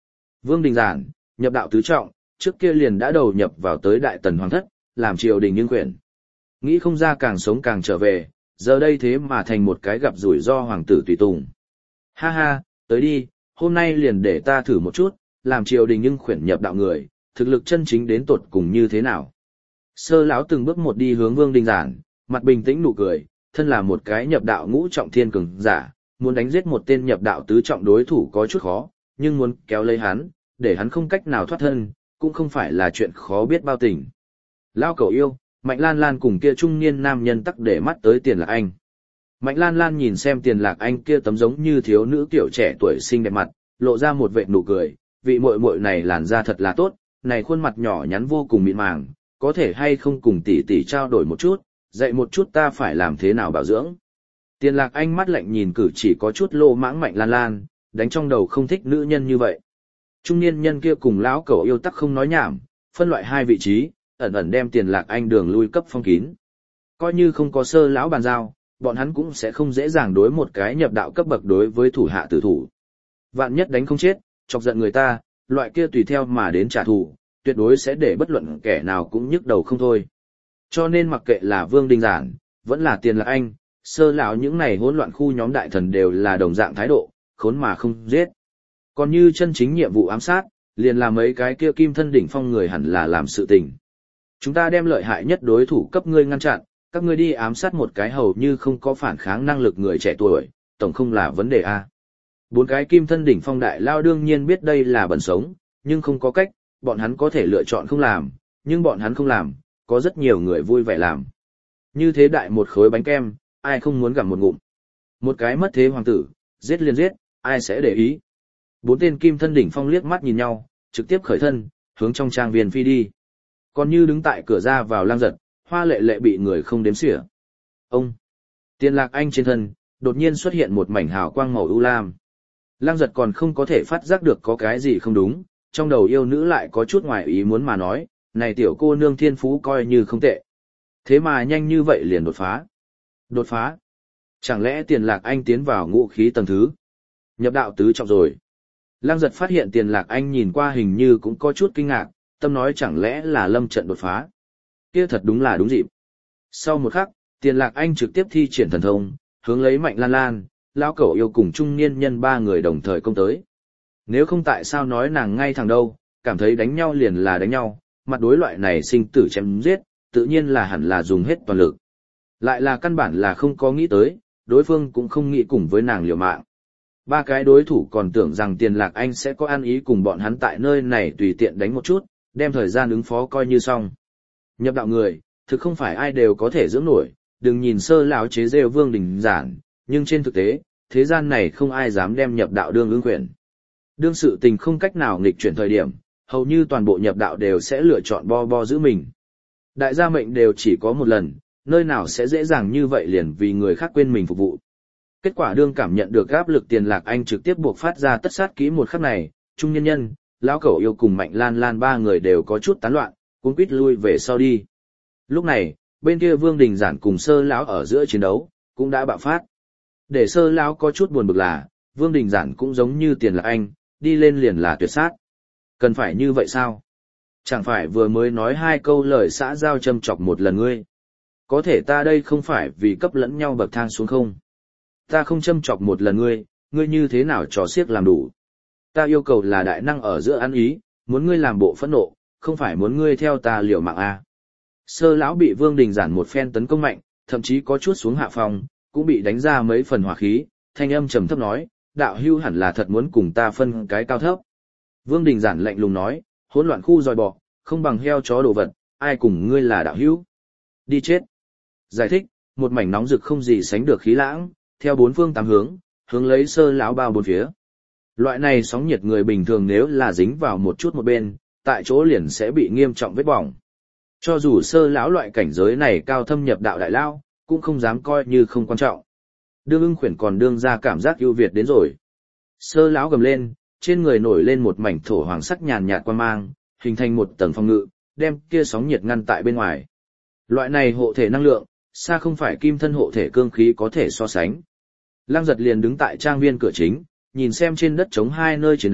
Vương Đình Giản, nhập đạo tứ trọng, trước kia liền đã đầu nhập vào tới Đại Tần Hoàng thất, làm triều đình nhưng quyền. Nghĩ không ra càng sống càng trở về, giờ đây thế mà thành một cái gặp rủi ro hoàng tử tùy tùng. Ha ha, tới đi, hôm nay liền để ta thử một chút, làm triều đình nhưng khuyển nhập đạo người, thực lực chân chính đến tột cùng như thế nào. Sơ lão từng bước một đi hướng Vương Đình Giản, mặt bình tĩnh nụ cười, thân là một cái nhập đạo ngũ trọng thiên cường giả, muốn đánh giết một tên nhập đạo tứ trọng đối thủ có chút khó, nhưng muốn kéo lấy hắn, để hắn không cách nào thoát thân, cũng không phải là chuyện khó biết bao tình. Lão cẩu yêu, Mạnh Lan Lan cùng kia trung niên nam nhân tắc để mắt tới Tiền Lạc Anh. Mạnh Lan Lan nhìn xem Tiền Lạc Anh kia tấm giống như thiếu nữ tiểu trẻ tuổi xinh đẹp mặt, lộ ra một vệt nụ cười, vị muội muội này làn da thật là tốt, này khuôn mặt nhỏ nhắn vô cùng mịn màng, có thể hay không cùng tỷ tỷ trao đổi một chút, dạy một chút ta phải làm thế nào bảo dưỡng. Tiền Lạc Anh mắt lạnh nhìn cử chỉ có chút lô mãng Mạnh Lan Lan, đánh trong đầu không thích nữ nhân như vậy. Trung niên nhân kia cùng lão cẩu yêu tắc không nói nhảm, phân loại hai vị trí, ẩn ẩn đem Tiền Lạc Anh đường lui cấp phong kín. Coi như không có sơ lão bàn giao, bọn hắn cũng sẽ không dễ dàng đối một cái nhập đạo cấp bậc đối với thủ hạ tử thủ. Vạn nhất đánh không chết, chọc giận người ta, loại kia tùy theo mà đến trả thù, tuyệt đối sẽ để bất luận kẻ nào cũng nhức đầu không thôi. Cho nên mặc kệ là Vương Đình Giản, vẫn là Tiền Lạc Anh, sơ lão những này hỗn loạn khu nhóm đại thần đều là đồng dạng thái độ, khốn mà không giết. Còn như chân chính nhiệm vụ ám sát, liền là mấy cái kia kim thân đỉnh phong người hẳn là làm sự tình. Chúng ta đem lợi hại nhất đối thủ cấp ngươi ngăn chặn, các ngươi đi ám sát một cái hầu như không có phản kháng năng lực người trẻ tuổi, tổng không là vấn đề a. Bốn cái kim thân đỉnh phong đại lao đương nhiên biết đây là bẩn sống, nhưng không có cách, bọn hắn có thể lựa chọn không làm, nhưng bọn hắn không làm, có rất nhiều người vui vẻ làm. Như thế đại một khối bánh kem, ai không muốn gặm một ngụm. Một cái mất thế hoàng tử, giết liền giết, ai sẽ để ý. Bốn tên kim thân đỉnh phong liếc mắt nhìn nhau, trực tiếp khởi thân, hướng trong trang viên phi đi. Còn như đứng tại cửa ra vào Lang Giật, Hoa Lệ Lệ bị người không đếm xỉa. Ông! Tiền Lạc Anh trên thân, đột nhiên xuất hiện một mảnh hào quang màu ưu lam. Lang Giật còn không có thể phát giác được có cái gì không đúng, trong đầu yêu nữ lại có chút ngoài ý muốn mà nói, này tiểu cô nương thiên phú coi như không tệ. Thế mà nhanh như vậy liền đột phá. Đột phá? Chẳng lẽ Tiền Lạc Anh tiến vào ngũ khí tầng thứ? Nhập đạo tứ trọng rồi. Lang Giật phát hiện Tiền Lạc Anh nhìn qua hình như cũng có chút kinh ngạc, tâm nói chẳng lẽ là lâm trận đột phá. Kia thật đúng là đúng dịp. Sau một khắc, Tiền Lạc Anh trực tiếp thi triển thần thông, hướng lấy Mạnh Lan Lan, lão cẩu yêu cùng trung niên nhân ba người đồng thời công tới. Nếu không tại sao nói nàng ngay thẳng đâu, cảm thấy đánh nhau liền là đánh nhau, mặt đối loại này sinh tử chém giết, tự nhiên là hẳn là dùng hết toàn lực. Lại là căn bản là không có nghĩ tới, đối phương cũng không nghĩ cùng với nàng liều mạng. Ba cái đối thủ còn tưởng rằng Tiền Lạc Anh sẽ có ăn ý cùng bọn hắn tại nơi này tùy tiện đánh một chút, đem thời gian ứng phó coi như xong. Nhập đạo người, thực không phải ai đều có thể dưỡng nổi, đừng nhìn sơ lão chế rêu Vương Đình Giản, nhưng trên thực tế, thế gian này không ai dám đem nhập đạo đương ứng quyền. Đương sự tình không cách nào nghịch chuyển thời điểm, hầu như toàn bộ nhập đạo đều sẽ lựa chọn bo giữ mình. Đại gia mệnh đều chỉ có một lần, nơi nào sẽ dễ dàng như vậy liền vì người khác quên mình phục vụ. Kết quả đương cảm nhận được áp lực Tiền Lạc Anh trực tiếp buộc phát ra tất sát kỹ một khắc này, trung nhân nhân, lão cẩu yêu cùng Mạnh Lan Lan ba người đều có chút tán loạn, cuống quýt lui về sau đi. Lúc này, bên kia Vương Đình Giản cùng sơ lão ở giữa chiến đấu, cũng đã bạo phát. Để sơ lão có chút buồn bực là, Vương Đình Giản cũng giống như Tiền Lạc Anh, đi lên liền là tuyệt sát. Cần phải như vậy sao? Chẳng phải vừa mới nói hai câu lời xã giao châm chọc một lần ngươi. Có thể ta đây không phải vì cấp lẫn nhau bậc thang xuống không? Ta không châm chọc một lần ngươi như thế nào trò xiếc làm đủ? Ta yêu cầu là đại năng ở giữa ăn ý, muốn ngươi làm bộ phẫn nộ, không phải muốn ngươi theo ta liều mạng a. Sơ lão bị Vương Đình Giản một phen tấn công mạnh, thậm chí có chút xuống hạ phòng, cũng bị đánh ra mấy phần hỏa khí, thanh âm trầm thấp nói, đạo hưu hẳn là thật muốn cùng ta phân cái cao thấp. Vương Đình Giản lạnh lùng nói, hỗn loạn khu dòi bọ, không bằng heo chó đồ vật, ai cùng ngươi là đạo hưu? Đi chết. Giải thích, một mảnh nóng rực không gì sánh được khí lãng, theo bốn phương tám hướng, hướng lấy sơ lão bao bốn phía. Loại này sóng nhiệt người bình thường nếu là dính vào một chút một bên, tại chỗ liền sẽ bị nghiêm trọng vết bỏng. Cho dù sơ lão loại cảnh giới này cao thâm nhập đạo đại lao, cũng không dám coi như không quan trọng. Đương ưng khuyển còn đương ra cảm giác ưu việt đến rồi. Sơ lão gầm lên, trên người nổi lên một mảnh thổ hoàng sắc nhàn nhạt quang mang, hình thành một tầng phòng ngự, đem kia sóng nhiệt ngăn tại bên ngoài. Loại này hộ thể năng lượng, xa không phải kim thân hộ thể cương khí có thể so sánh. Lang Giật liền đứng tại trang viên cửa chính, nhìn xem trên đất trống hai nơi chiến đấu,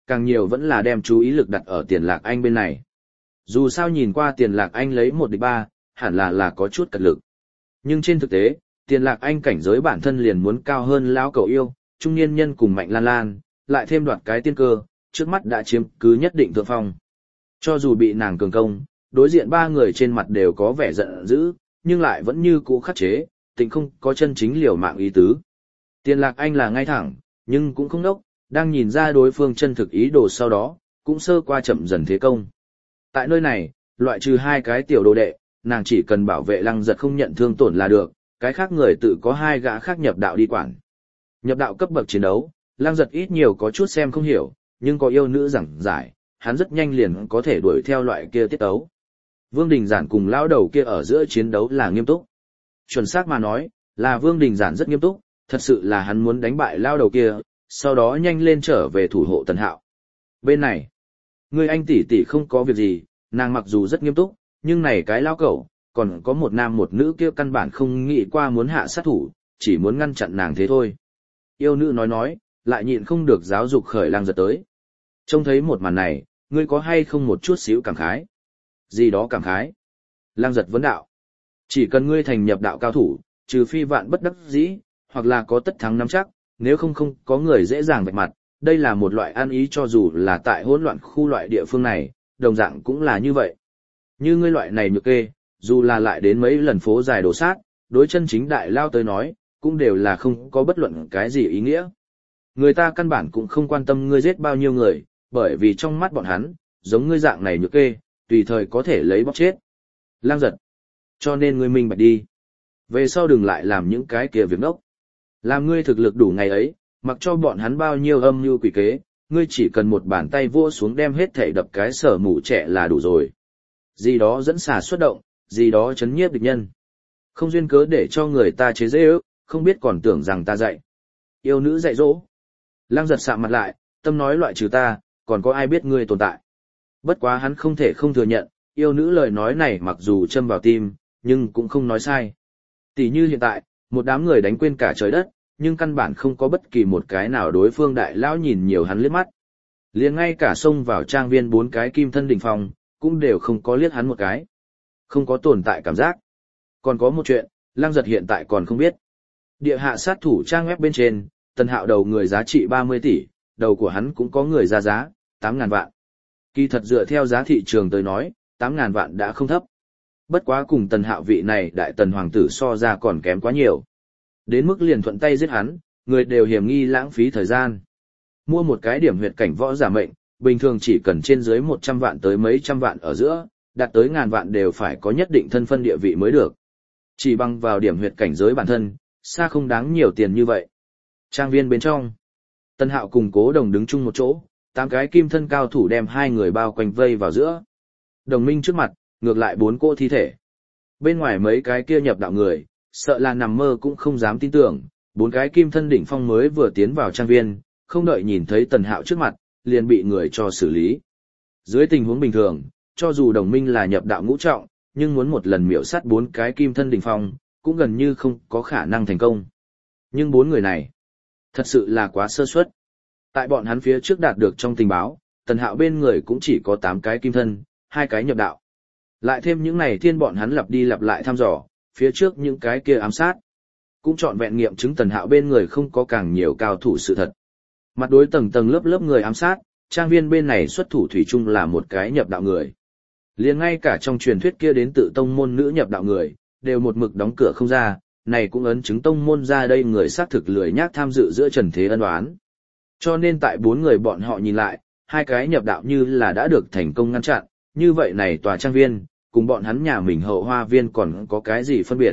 càng nhiều vẫn là đem chú ý lực đặt ở Tiền Lạc Anh bên này. Dù sao nhìn qua Tiền Lạc Anh lấy 1 địch 3, hẳn là có chút cật lực. Nhưng trên thực tế, Tiền Lạc Anh cảnh giới bản thân liền muốn cao hơn lão cậu yêu, trung niên nhân cùng Mạnh Lan Lan, lại thêm đoạt cái tiên cơ, trước mắt đã chiếm cứ nhất định thượng phong. Cho dù bị nàng cường công, đối diện 3 người trên mặt đều có vẻ giận dữ, nhưng lại vẫn như cũ khắc chế, tình không có chân chính liều mạng ý tứ. Tiền Lạc Anh là ngay thẳng, nhưng cũng không đốc, đang nhìn ra đối phương chân thực ý đồ sau đó, cũng sơ qua chậm dần thế công. Tại nơi này, loại trừ 2 cái tiểu đồ đệ, nàng chỉ cần bảo vệ Lăng Giật không nhận thương tổn là được, cái khác người tự có 2 gã khác nhập đạo đi quản. Nhập đạo cấp bậc chiến đấu, Lăng Giật ít nhiều có chút xem không hiểu, nhưng có yêu nữ giảng giải, hắn rất nhanh liền có thể đuổi theo loại kia tiết tấu. Vương Đình Giản cùng lão đầu kia ở giữa chiến đấu là nghiêm túc. Chuẩn xác mà nói, là Vương Đình Giản rất nghiêm túc, thật sự là hắn muốn đánh bại lão đầu kia, sau đó nhanh lên trở về thủ hộ Tần Hạo. Bên này, người anh tỷ tỷ không có việc gì, nàng mặc dù rất nghiêm túc, nhưng này cái lão cẩu, còn có một nam một nữ kia căn bản không nghĩ qua muốn hạ sát thủ, chỉ muốn ngăn chặn nàng thế thôi. Yêu nữ nói, lại nhịn không được giáo dục khởi Lăng Giật tới. Trông thấy một màn này, ngươi có hay không một chút xíu cảm khái? Gì đó cảm khái? Lăng Giật vấn đạo. Chỉ cần ngươi thành nhập đạo cao thủ, trừ phi vạn bất đắc dĩ, hoặc là có tất thắng nắm chắc, nếu không có người dễ dàng vạch mặt, đây là một loại an ý cho dù là tại hỗn loạn khu loại địa phương này, đồng dạng cũng là như vậy. Như ngươi loại này nhược kê, dù là lại đến mấy lần phố dài đổ sát, đối chân chính đại lao tới nói, cũng đều là không có bất luận cái gì ý nghĩa. Người ta căn bản cũng không quan tâm ngươi giết bao nhiêu người, bởi vì trong mắt bọn hắn, giống ngươi dạng này nhược kê, tùy thời có thể lấy bóc chết. Lăng Giật. Cho nên ngươi minh bạch đi. Về sau đừng lại làm những cái kia việc đốc. Làm ngươi thực lực đủ ngày ấy, mặc cho bọn hắn bao nhiêu âm mưu quỷ kế, ngươi chỉ cần một bàn tay vua xuống đem hết thảy đập cái sở mù trẻ là đủ rồi. Gì đó dẫn xà xuất động, gì đó chấn nhiếp địch nhân. Không duyên cớ để cho người ta chế dễ ước, không biết còn tưởng rằng ta dạy. Yêu nữ dạy dỗ. Lăng Giật sạm mặt lại, tâm nói loại trừ ta, còn có ai biết ngươi tồn tại. Bất quá hắn không thể không thừa nhận, yêu nữ lời nói này mặc dù châm vào tim, nhưng cũng không nói sai. Tỷ như hiện tại, một đám người đánh quên cả trời đất, nhưng căn bản không có bất kỳ một cái nào đối phương đại lão nhìn nhiều hắn liếc mắt. Liền ngay cả xông vào trang viên 4 cái kim thân đỉnh phong, cũng đều không có liếc hắn một cái. Không có tồn tại cảm giác. Còn có một chuyện, Lăng Giật hiện tại còn không biết. Địa hạ sát thủ trang web bên trên, Tần Hạo đầu người giá trị 30 tỷ, đầu của hắn cũng có người ra giá, 8.000 vạn. Kỳ thật dựa theo giá thị trường tới nói, 8.000 vạn đã không thấp. Bất quá cùng Tần Hạo vị này đại tần hoàng tử so ra còn kém quá nhiều. Đến mức liền thuận tay giết hắn, người đều hiểm nghi lãng phí thời gian. Mua một cái điểm huyệt cảnh võ giả mệnh, bình thường chỉ cần trên dưới 100 vạn tới mấy trăm vạn ở giữa, đạt tới ngàn vạn đều phải có nhất định thân phân địa vị mới được. Chỉ bằng vào điểm huyệt cảnh giới bản thân, xa không đáng nhiều tiền như vậy. Trang viên bên trong, Tần Hạo cùng Cố Đồng đứng chung một chỗ, 8 cái kim thân cao thủ đem 2 người bao quanh vây vào giữa. Đồng minh trước mặt, ngược lại 4 cỗ thi thể. Bên ngoài mấy cái kia nhập đạo người, sợ là nằm mơ cũng không dám tin tưởng, 4 cái kim thân đỉnh phong mới vừa tiến vào trang viên, không đợi nhìn thấy Tần Hạo trước mặt, liền bị người cho xử lý. Dưới tình huống bình thường, cho dù đồng minh là nhập đạo ngũ trọng, nhưng muốn một lần miểu sát 4 cái kim thân đỉnh phong, cũng gần như không có khả năng thành công. Nhưng 4 người này, thật sự là quá sơ suất. Tại bọn hắn phía trước đạt được trong tình báo, Tần Hạo bên người cũng chỉ có 8 cái kim thân, 2 cái nhập đạo. Lại thêm những này thiên bọn hắn lặp đi lặp lại thăm dò, phía trước những cái kia ám sát. Cũng trọn vẹn nghiệm chứng Tần Hạo bên người không có càng nhiều cao thủ sự thật. Mặt đối tầng tầng lớp lớp người ám sát, trang viên bên này xuất thủ thủy chung là một cái nhập đạo người. Liền ngay cả trong truyền thuyết kia đến tự tông môn nữ nhập đạo người, đều một mực đóng cửa không ra, này cũng ấn chứng tông môn ra đây người xác thực lười nhác tham dự giữa trần thế ân oán. Cho nên tại 4 người bọn họ nhìn lại, 2 cái nhập đạo như là đã được thành công ngăn chặn, như vậy này tòa trang viên, cùng bọn hắn nhà mình hậu hoa viên còn có cái gì phân biệt.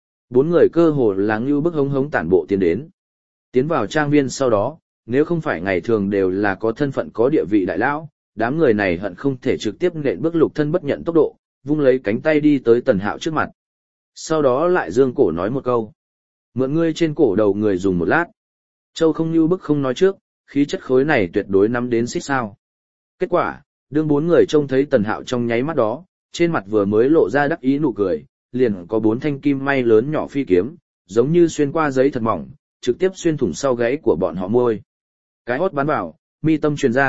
4 người cơ hồ là ngưu bức hống hống tản bộ tiến đến. Tiến vào trang viên sau đó, nếu không phải ngày thường đều là có thân phận có địa vị đại lão, đám người này hận không thể trực tiếp nện bước lục thân bất nhận tốc độ, vung lấy cánh tay đi tới Tần Hạo trước mặt. Sau đó lại dương cổ nói một câu. Mượn ngươi trên cổ đầu người dùng một lát. Châu không như bức không nói trước, khí chất khối này tuyệt đối nắm đến xích sao. Kết quả, đương 4 người trông thấy Tần Hạo trong nháy mắt đó, trên mặt vừa mới lộ ra đắc ý nụ cười, liền có 4 thanh kim may lớn nhỏ phi kiếm, giống như xuyên qua giấy thật mỏng, trực tiếp xuyên thủng sau gáy của bọn họ môi. Cái hốt bắn vào, mi tâm truyền ra,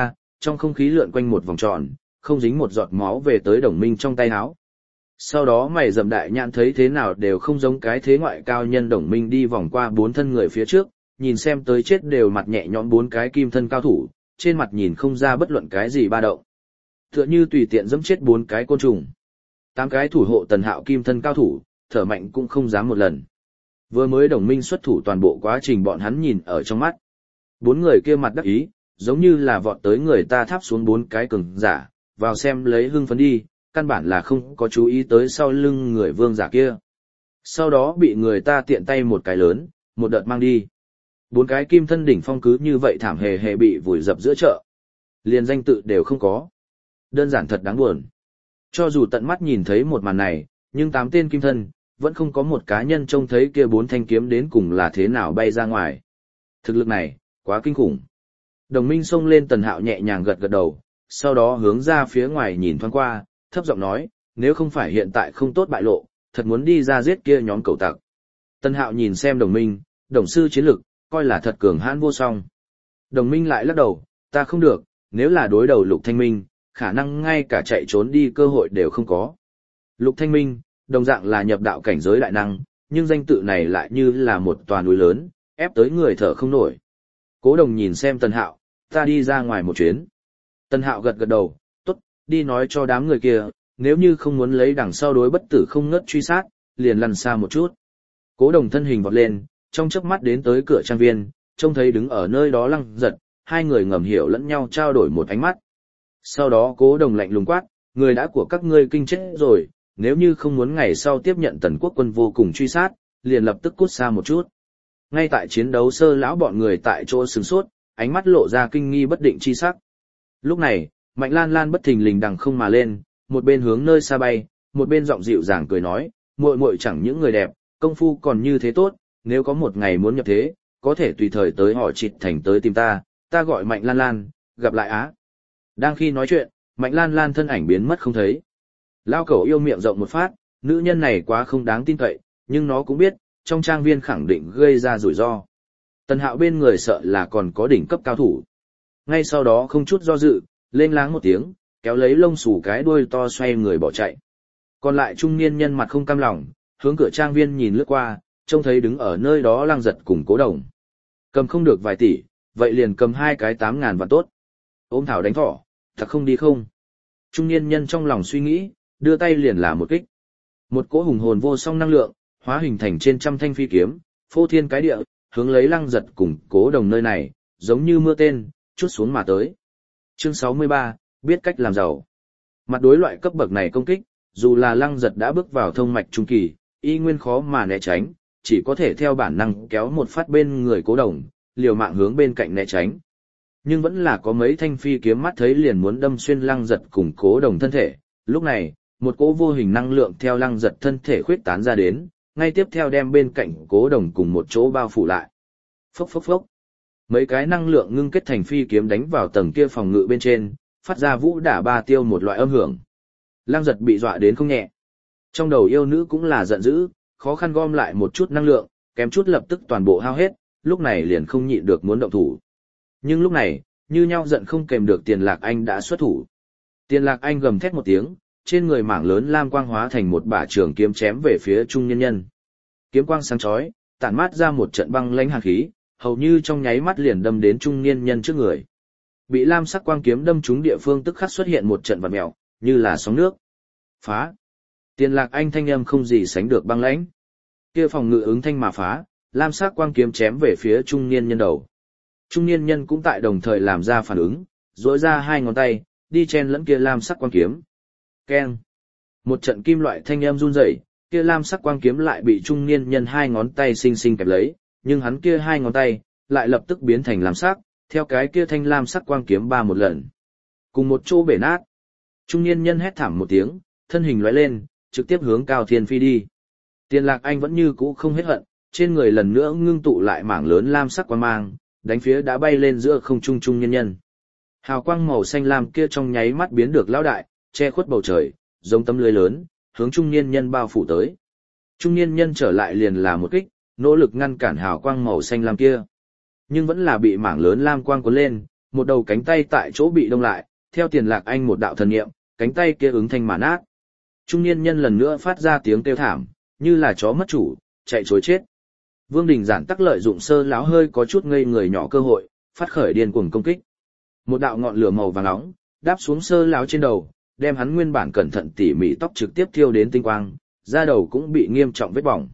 trong không khí lượn quanh một vòng tròn, không dính một giọt máu về tới Đồng Minh trong tay áo. Sau đó mày rậm đại nhãn thấy thế nào đều không giống cái thế ngoại cao nhân. Đồng Minh đi vòng qua 4 thân người phía trước, nhìn xem tới chết đều mặt nhẹ nhõm 4 cái kim thân cao thủ, trên mặt nhìn không ra bất luận cái gì ba động. Tựa như tùy tiện giẫm chết 4 cái côn trùng. 8 cái thủ hộ Tần Hạo kim thân cao thủ, thở mạnh cũng không dám một lần. Vừa mới Đồng Minh xuất thủ toàn bộ quá trình bọn hắn nhìn ở trong mắt. 4 người kia mặt đắc ý, giống như là vọt tới người ta tháp xuống 4 cái cường giả, vào xem lấy hưng phấn đi, căn bản là không có chú ý tới sau lưng người vương giả kia. Sau đó bị người ta tiện tay một cái lớn, một đợt mang đi. 4 cái kim thân đỉnh phong cứ như vậy thảm hề hề bị vùi dập giữa chợ. Liền danh tự đều không có. Đơn giản thật đáng buồn. Cho dù tận mắt nhìn thấy một màn này, nhưng 8 tên kim thân, vẫn không có một cá nhân trông thấy kia 4 thanh kiếm đến cùng là thế nào bay ra ngoài. Thực lực này, quá kinh khủng. Đồng Minh xông lên Tần Hạo nhẹ nhàng gật gật đầu, sau đó hướng ra phía ngoài nhìn thoáng qua, thấp giọng nói, nếu không phải hiện tại không tốt bại lộ, thật muốn đi ra giết kia nhóm cẩu tặc. Tần Hạo nhìn xem Đồng Minh, đồng sư chiến lực, coi là thật cường hãn vô song. Đồng Minh lại lắc đầu, ta không được, nếu là đối đầu Lục Thanh Minh, khả năng ngay cả chạy trốn đi cơ hội đều không có. Lục Thanh Minh, đồng dạng là nhập đạo cảnh giới đại năng, nhưng danh tự này lại như là một tòa núi lớn, ép tới người thở không nổi. Cố Đồng nhìn xem Tần Hạo, ta đi ra ngoài một chuyến. Tần Hạo gật gật đầu, tốt, đi nói cho đám người kia, nếu như không muốn lấy đằng sau đối bất tử không ngớt truy sát, liền lăn xa một chút. Cố Đồng thân hình vọt lên, trong chớp mắt đến tới cửa trang viên, trông thấy đứng ở nơi đó Lăng Giật, hai người ngầm hiểu lẫn nhau trao đổi một ánh mắt. Sau đó Cố Đồng lạnh lùng quát, người đã của các ngươi kinh chết rồi, nếu như không muốn ngày sau tiếp nhận Tần Quốc quân vô cùng truy sát, liền lập tức cút xa một chút. Ngay tại chiến đấu sơ lão bọn người tại chỗ sửng sốt, ánh mắt lộ ra kinh nghi bất định chi sắc. Lúc này, Mạnh Lan Lan bất thình lình đằng không mà lên, một bên hướng nơi xa bay, một bên giọng dịu dàng cười nói, muội muội chẳng những người đẹp, công phu còn như thế tốt, nếu có một ngày muốn nhập thế, có thể tùy thời tới Họ Trịt thành tới tìm ta, ta gọi Mạnh Lan Lan, gặp lại á. Đang khi nói chuyện, Mạnh Lan Lan thân ảnh biến mất không thấy. Lao cẩu yêu miệng rộng một phát, nữ nhân này quá không đáng tin cậy, nhưng nó cũng biết, trong trang viên khẳng định gây ra rủi ro. Tần Hạo bên người sợ là còn có đỉnh cấp cao thủ. Ngay sau đó không chút do dự, lên láng một tiếng, kéo lấy lông xù cái đuôi to xoay người bỏ chạy. Còn lại trung niên nhân mặt không cam lòng, hướng cửa trang viên nhìn lướt qua, trông thấy đứng ở nơi đó Lăng Giật cùng Cố Đồng. Cầm không được vài tỷ, vậy liền cầm 2 cái 8.000 vạn tốt. Ôm thảo đánh thỏ, thật không đi không. Trung niên nhân trong lòng suy nghĩ, đưa tay liền là một kích. Một cỗ hùng hồn vô song năng lượng, hóa hình thành trên trăm thanh phi kiếm, phô thiên cái địa, hướng lấy Lăng Giật cùng Cố Đồng nơi này, giống như mưa tên, chút xuống mà tới. Chương 63, biết cách làm giàu. Mặt đối loại cấp bậc này công kích, dù là Lăng Giật đã bước vào thông mạch trung kỳ, y nguyên khó mà né tránh, chỉ có thể theo bản năng kéo một phát bên người Cố Đồng, liều mạng hướng bên cạnh né tránh. Nhưng vẫn là có mấy thanh phi kiếm mắt thấy liền muốn đâm xuyên Lăng Giật cùng Cố Đồng thân thể. Lúc này, một cỗ vô hình năng lượng theo Lăng Giật thân thể khuyết tán ra đến, ngay tiếp theo đem bên cạnh Cố Đồng cùng một chỗ bao phủ lại. Phốc phốc phốc. Mấy cái năng lượng ngưng kết thành phi kiếm đánh vào tầng kia phòng ngự bên trên, phát ra vũ đả ba tiêu một loại âm hưởng. Lăng Giật bị dọa đến không nhẹ. Trong đầu yêu nữ cũng là giận dữ, khó khăn gom lại một chút năng lượng, kém chút lập tức toàn bộ hao hết, lúc này liền không nhịn được muốn động thủ. Nhưng lúc này, như nhau giận không kèm được Tiền Lạc Anh đã xuất thủ. Tiền Lạc Anh gầm thét một tiếng, trên người mảng lớn lam quang hóa thành một bả trường kiếm chém về phía trung nhân nhân. Kiếm quang sáng chói, tản mát ra một trận băng lãnh hàn khí, hầu như trong nháy mắt liền đâm đến trung niên nhân trước người. Bị lam sắc quang kiếm đâm trúng địa phương tức khắc xuất hiện một trận vặn mèo, như là sóng nước. Phá! Tiền Lạc Anh thanh âm không gì sánh được băng lãnh. Kia phòng ngự ứng thanh mà phá, lam sắc quang kiếm chém về phía trung niên nhân đầu. Trung niên nhân cũng tại đồng thời làm ra phản ứng, duỗi ra 2 ngón tay, đi chen lẫn kia lam sắc quang kiếm. Keng! Một trận kim loại thanh âm run rẩy, kia lam sắc quang kiếm lại bị trung niên nhân 2 ngón tay xinh xinh kẹp lấy, nhưng hắn kia 2 ngón tay lại lập tức biến thành lam sắc, theo cái kia thanh lam sắc quang kiếm ba một lần. Cùng một chỗ bể nát. Trung niên nhân hét thảm một tiếng, thân hình lóe lên, trực tiếp hướng Cao Thiên phi đi. Tiền Lạc Anh vẫn như cũ không hết hận, trên người lần nữa ngưng tụ lại mảng lớn lam sắc quang mang, đánh phía đã bay lên giữa không trung trung niên nhân. Hào quang màu xanh lam kia trong nháy mắt biến được lão đại, che khuất bầu trời, giống tấm lưới lớn, hướng trung niên nhân bao phủ tới. Trung niên nhân trở lại liền là một kích, nỗ lực ngăn cản hào quang màu xanh lam kia. Nhưng vẫn là bị mảng lớn lam quang cuốn lên, một đầu cánh tay tại chỗ bị đông lại, theo Tiền Lạc Anh một đạo thần niệm, cánh tay kia ứng thanh mà nát. Trung niên nhân lần nữa phát ra tiếng kêu thảm, như là chó mất chủ, chạy trối chết. Vương Đình Giản tắc lợi dụng Sơ lão hơi có chút ngây người nhỏ cơ hội, phát khởi điên cuồng công kích. Một đạo ngọn lửa màu vàng nóng đáp xuống Sơ lão trên đầu, đem hắn nguyên bản cẩn thận tỉ mỉ tóc trực tiếp thiêu đến tinh quang, da đầu cũng bị nghiêm trọng vết bỏng.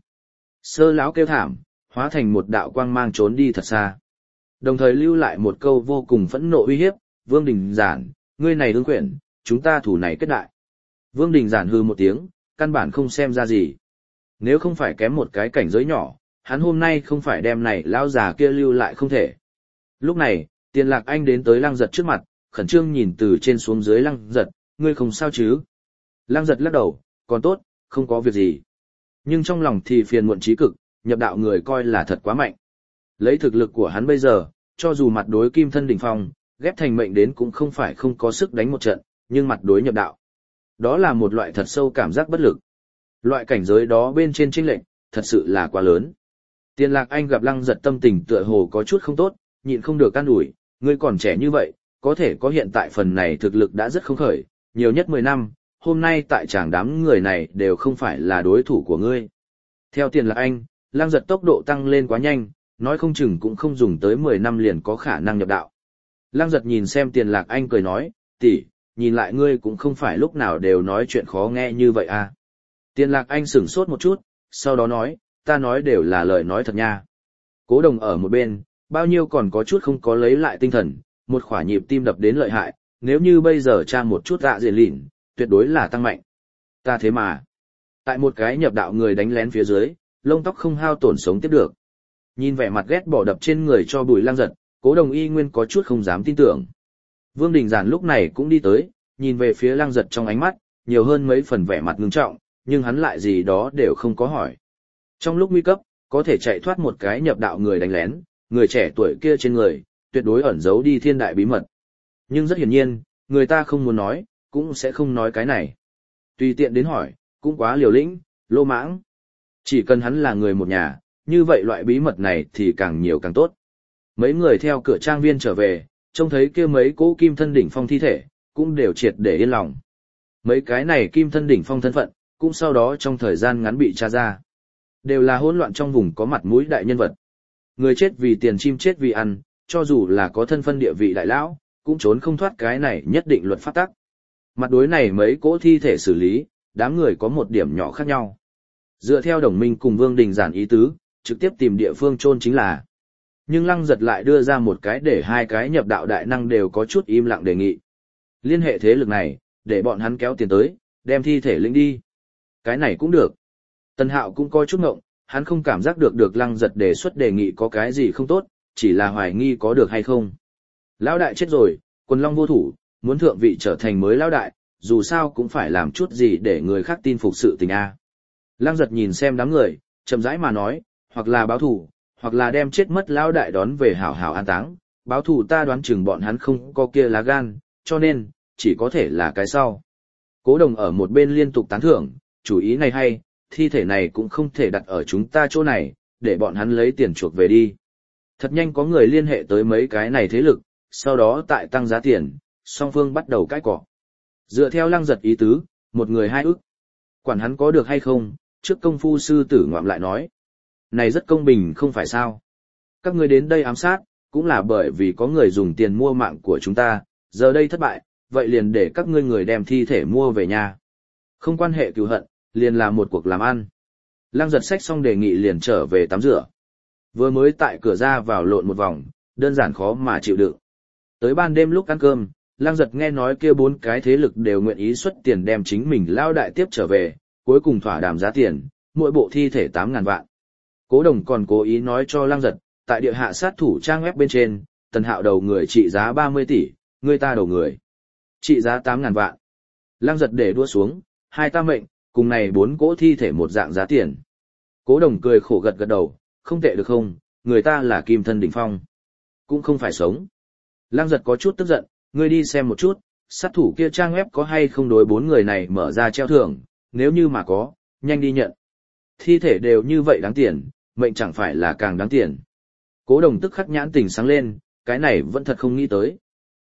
Sơ lão kêu thảm, hóa thành một đạo quang mang trốn đi thật xa. Đồng thời lưu lại một câu vô cùng phẫn nộ uy hiếp, Vương Đình Giản, ngươi này ương quyển, chúng ta thủ này kết đại. Vương Đình Giản hừ một tiếng, căn bản không xem ra gì. Nếu không phải kém một cái cảnh giới nhỏ, hắn hôm nay không phải đem này lão già kia lưu lại không thể. Lúc này, Tiền Lạc Anh đến tới Lăng Giật trước mặt, khẩn trương nhìn từ trên xuống dưới Lăng Giật, ngươi không sao chứ? Lăng Giật lắc đầu, còn tốt, không có việc gì. Nhưng trong lòng thì phiền muộn chí cực, nhập đạo người coi là thật quá mạnh. Lấy thực lực của hắn bây giờ, cho dù mặt đối kim thân đỉnh phong, ghép thành mệnh đến cũng không phải không có sức đánh một trận, nhưng mặt đối nhập đạo. Đó là một loại thật sâu cảm giác bất lực. Loại cảnh giới đó bên trên chênh lệch, thật sự là quá lớn. Tiền Lạc Anh gặp Lăng Giật tâm tình tựa hồ có chút không tốt, nhịn không được can ủi, ngươi còn trẻ như vậy, có thể có hiện tại phần này thực lực đã rất không khởi, nhiều nhất 10 năm, hôm nay tại tràng đám người này đều không phải là đối thủ của ngươi. Theo Tiền Lạc Anh, Lăng Giật tốc độ tăng lên quá nhanh, nói không chừng cũng không dùng tới 10 năm liền có khả năng nhập đạo. Lăng Giật nhìn xem Tiền Lạc Anh cười nói, tỷ, nhìn lại ngươi cũng không phải lúc nào đều nói chuyện khó nghe như vậy à. Tiền Lạc Anh sửng sốt một chút, sau đó nói, ta nói đều là lời nói thật nha. Cố Đồng ở một bên, bao nhiêu còn có chút không có lấy lại tinh thần, một khỏa nhịp tim đập đến lợi hại, nếu như bây giờ tra một chút dạ diện lịn, tuyệt đối là tăng mạnh. Ta thế mà, tại một cái nhập đạo người đánh lén phía dưới, lông tóc không hao tổn sống tiếp được. Nhìn vẻ mặt ghét bỏ đập trên người cho Bùi Lăng Giật, Cố Đồng y nguyên có chút không dám tin tưởng. Vương Đình Giản lúc này cũng đi tới, nhìn về phía Lăng Giật trong ánh mắt, nhiều hơn mấy phần vẻ mặt ngưng trọng, nhưng hắn lại gì đó đều không có hỏi. Trong lúc nguy cấp, có thể chạy thoát một cái nhập đạo người đánh lén, người trẻ tuổi kia trên người, tuyệt đối ẩn giấu đi thiên đại bí mật. Nhưng rất hiển nhiên, người ta không muốn nói, cũng sẽ không nói cái này. Tùy tiện đến hỏi, cũng quá liều lĩnh, lô mãng. Chỉ cần hắn là người một nhà, như vậy loại bí mật này thì càng nhiều càng tốt. Mấy người theo cửa trang viên trở về, trông thấy kia mấy cỗ kim thân đỉnh phong thi thể, cũng đều triệt để yên lòng. Mấy cái này kim thân đỉnh phong thân phận, cũng sau đó trong thời gian ngắn bị tra ra. Đều là hỗn loạn trong vùng có mặt mũi đại nhân vật. Người chết vì tiền, chim chết vì ăn, cho dù là có thân phân địa vị đại lão, cũng trốn không thoát cái này nhất định luật pháp tắc. Mặt đối này mấy cỗ thi thể xử lý, đám người có một điểm nhỏ khác nhau. Dựa theo Đồng Minh cùng Vương Đình Giản ý tứ, trực tiếp tìm địa phương chôn chính là. Nhưng Lăng Giật lại đưa ra một cái để hai cái nhập đạo đại năng đều có chút im lặng đề nghị. Liên hệ thế lực này, để bọn hắn kéo tiền tới, đem thi thể lĩnh đi. Cái này cũng được. Tần Hạo cũng coi chút ngộng, hắn không cảm giác được Lăng Giật đề xuất đề nghị có cái gì không tốt, chỉ là hoài nghi có được hay không. Lão đại chết rồi, Quần Long vô thủ, muốn thượng vị trở thành mới lão đại, dù sao cũng phải làm chút gì để người khác tin phục sự tình a. Lăng Giật nhìn xem đám người, chậm rãi mà nói, hoặc là báo thù, hoặc là đem chết mất lão đại đón về hảo hảo an táng, báo thù ta đoán chừng bọn hắn không có kia lá gan, cho nên, chỉ có thể là cái sau. Cố Đồng ở một bên liên tục tán thưởng, chủ ý này hay, thi thể này cũng không thể đặt ở chúng ta chỗ này, để bọn hắn lấy tiền chuộc về đi. Thật nhanh có người liên hệ tới mấy cái này thế lực, sau đó tại tăng giá tiền, song phương bắt đầu cãi cọ. Dựa theo Lăng Giật ý tứ, một người 2 ức. Quản hắn có được hay không, trước công phu sư tử ngoạm lại nói. Này rất công bình không phải sao. Các ngươi đến đây ám sát, cũng là bởi vì có người dùng tiền mua mạng của chúng ta, giờ đây thất bại, vậy liền để các ngươi người đem thi thể mua về nhà. Không quan hệ cừu hận, liền là một cuộc làm ăn. Lăng Giật xách xong đề nghị liền trở về tắm rửa. Vừa mới tại cửa ra vào lộn một vòng, đơn giản khó mà chịu đựng. Tới ban đêm lúc ăn cơm, Lăng Giật nghe nói kia 4 cái thế lực đều nguyện ý xuất tiền đem chính mình lao đại tiếp trở về, cuối cùng thỏa đàm giá tiền, mỗi bộ thi thể 8.000 vạn. Cố Đồng còn cố ý nói cho Lăng Giật, tại địa hạ sát thủ trang web bên trên, Tần Hạo đầu người trị giá 30 tỷ, người ta đầu người trị giá 8.000 vạn. Lăng Giật để đua xuống, hai ta mệnh, cùng này 4 cỗ thi thể một dạng giá tiền. Cố Đồng cười khổ gật gật đầu, không tệ được không, người ta là kim thân đỉnh phong, cũng không phải sống. Lăng Giật có chút tức giận, ngươi đi xem một chút, sát thủ kia trang web có hay không đối 4 người này mở ra treo thưởng, nếu như mà có, nhanh đi nhận. Thi thể đều như vậy đáng tiền, mệnh chẳng phải là càng đáng tiền. Cố Đồng tức khắc nhãn tình sáng lên, cái này vẫn thật không nghĩ tới.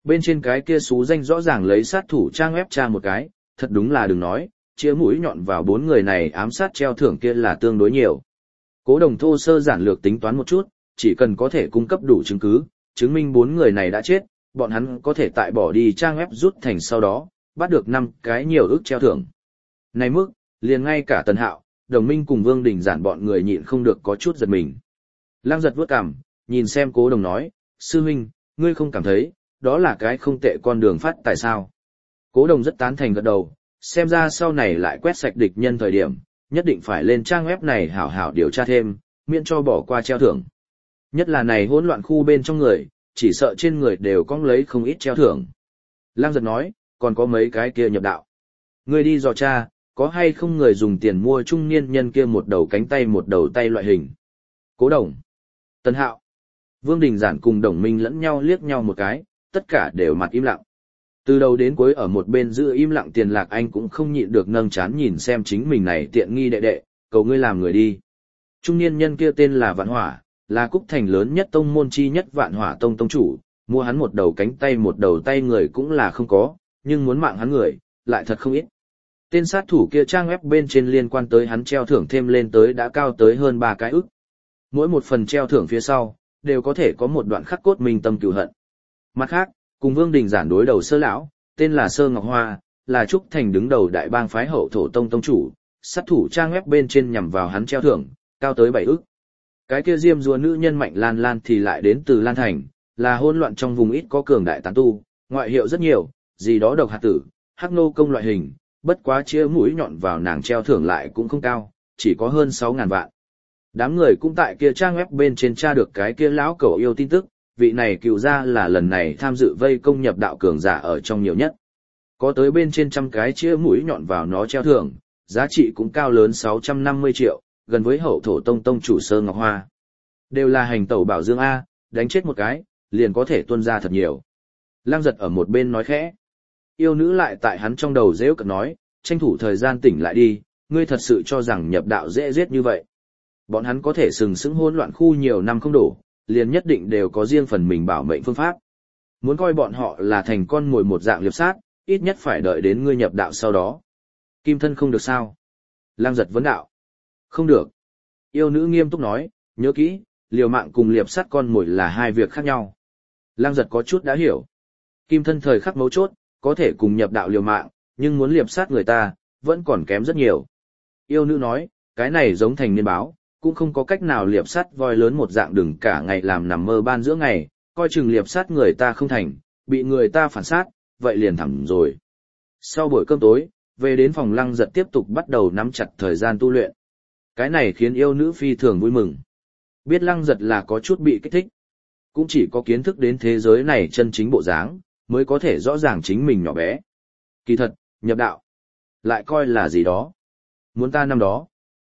bên trên cái kia xú danh rõ ràng lấy sát thủ trang web tra một cái, thật đúng là đừng nói, chĩa mũi nhọn vào 4 người này ám sát treo thưởng kia là tương đối nhiều. Cố Đồng thô sơ giản lược tính toán một chút, chỉ cần có thể cung cấp đủ chứng cứ, chứng minh 4 người này đã chết, bọn hắn có thể tại bỏ đi trang web rút thành sau đó, bắt được 5 cái nhiều ức treo thưởng. Này mức, liền ngay cả Tần Hạo, Đồng Minh cùng Vương Đình Giản bọn người nhịn không được có chút giật mình. Lăng Giật vuốt cằm, nhìn xem Cố Đồng nói, sư huynh, ngươi không cảm thấy, đó là cái không tệ con đường phát tại sao? Cố Đồng rất tán thành gật đầu, xem ra sau này lại quét sạch địch nhân thời điểm, nhất định phải lên trang web này hảo hảo điều tra thêm, miễn cho bỏ qua treo thưởng. Nhất là này hỗn loạn khu bên trong người, chỉ sợ trên người đều có lấy không ít treo thưởng. Lăng Giật nói, còn có mấy cái kia nhập đạo. Ngươi đi dò tra, có hay không người dùng tiền mua trung niên nhân kia một đầu cánh tay một đầu tay loại hình. Cố Đồng, Tần Hạo, Vương Đình Giản cùng Đồng Minh lẫn nhau liếc nhau một cái, tất cả đều mặt im lặng. Từ đầu đến cuối ở một bên giữ im lặng Tiền Lạc Anh cũng không nhịn được nâng chán nhìn xem chính mình này tiện nghi đệ đệ, cầu ngươi làm người đi. Trung niên nhân kia tên là Vạn Hỏa, là Cúc Thành lớn nhất tông môn chi nhất Vạn Hỏa tông tông chủ, mua hắn một đầu cánh tay một đầu tay người cũng là không có, nhưng muốn mạng hắn người, lại thật không ít. Tên sát thủ kia trang web bên trên liên quan tới hắn treo thưởng thêm lên tới đã cao tới hơn 3 cái ức. Mỗi một phần treo thưởng phía sau, đều có thể có một đoạn khắc cốt minh tâm cừu hận. Mặt khác, cùng Vương Đình Giản đối đầu Sơ lão, tên là Sơ Ngọc Hoa, là Trúc Thành đứng đầu đại bang phái hậu thổ tông tông chủ, sát thủ trang web bên trên nhằm vào hắn treo thưởng, cao tới 7 ức. Cái kia diêm rùa nữ nhân Mạnh Lan Lan thì lại đến từ Lan Thành, là hỗn loạn trong vùng ít có cường đại tán tu, ngoại hiệu rất nhiều, gì đó độc hạt tử, hắc nô công loại hình, bất quá chia mũi nhọn vào nàng treo thưởng lại cũng không cao, chỉ có hơn 6.000 vạn. Đám người cũng tại kia trang web bên trên tra được cái kia lão cẩu yêu tin tức, vị này cựu ra là lần này tham dự vây công nhập đạo cường giả ở trong nhiều nhất. Có tới bên trên trăm cái chia mũi nhọn vào nó treo thưởng, giá trị cũng cao lớn 650 triệu, gần với hậu thổ tông tông chủ Sơ Ngọc Hoa. Đều là hành tẩu bảo dương A, đánh chết một cái, liền có thể tuân ra thật nhiều. Lăng Giật ở một bên nói khẽ. Yêu nữ lại tại hắn trong đầu dễ cận nói, tranh thủ thời gian tỉnh lại đi, ngươi thật sự cho rằng nhập đạo dễ giết như vậy. Bọn hắn có thể sừng sững hỗn loạn khu nhiều năm không đổ, liền nhất định đều có riêng phần mình bảo mệnh phương pháp. Muốn coi bọn họ là thành con mồi một dạng liệp sát, ít nhất phải đợi đến ngươi nhập đạo sau đó. Kim thân không được sao? Lăng Giật vấn đạo. Không được. Yêu nữ nghiêm túc nói, nhớ kỹ, liều mạng cùng liệp sát con mồi là hai việc khác nhau. Lăng Giật có chút đã hiểu. Kim thân thời khắc mấu chốt, có thể cùng nhập đạo liều mạng, nhưng muốn liệp sát người ta, vẫn còn kém rất nhiều. Yêu nữ nói, cái này giống thành niên báo, cũng không có cách nào liệp sát voi lớn một dạng đừng cả ngày làm nằm mơ ban giữa ngày, coi chừng liệp sát người ta không thành, bị người ta phản sát, vậy liền thẳng rồi. Sau buổi cơm tối, về đến phòng Lăng Giật tiếp tục bắt đầu nắm chặt thời gian tu luyện. Cái này khiến yêu nữ phi thường vui mừng. Biết Lăng Giật là có chút bị kích thích. Cũng chỉ có kiến thức đến thế giới này chân chính bộ dáng, mới có thể rõ ràng chính mình nhỏ bé. Kỳ thật, nhập đạo, lại coi là gì đó. Muốn ta năm đó?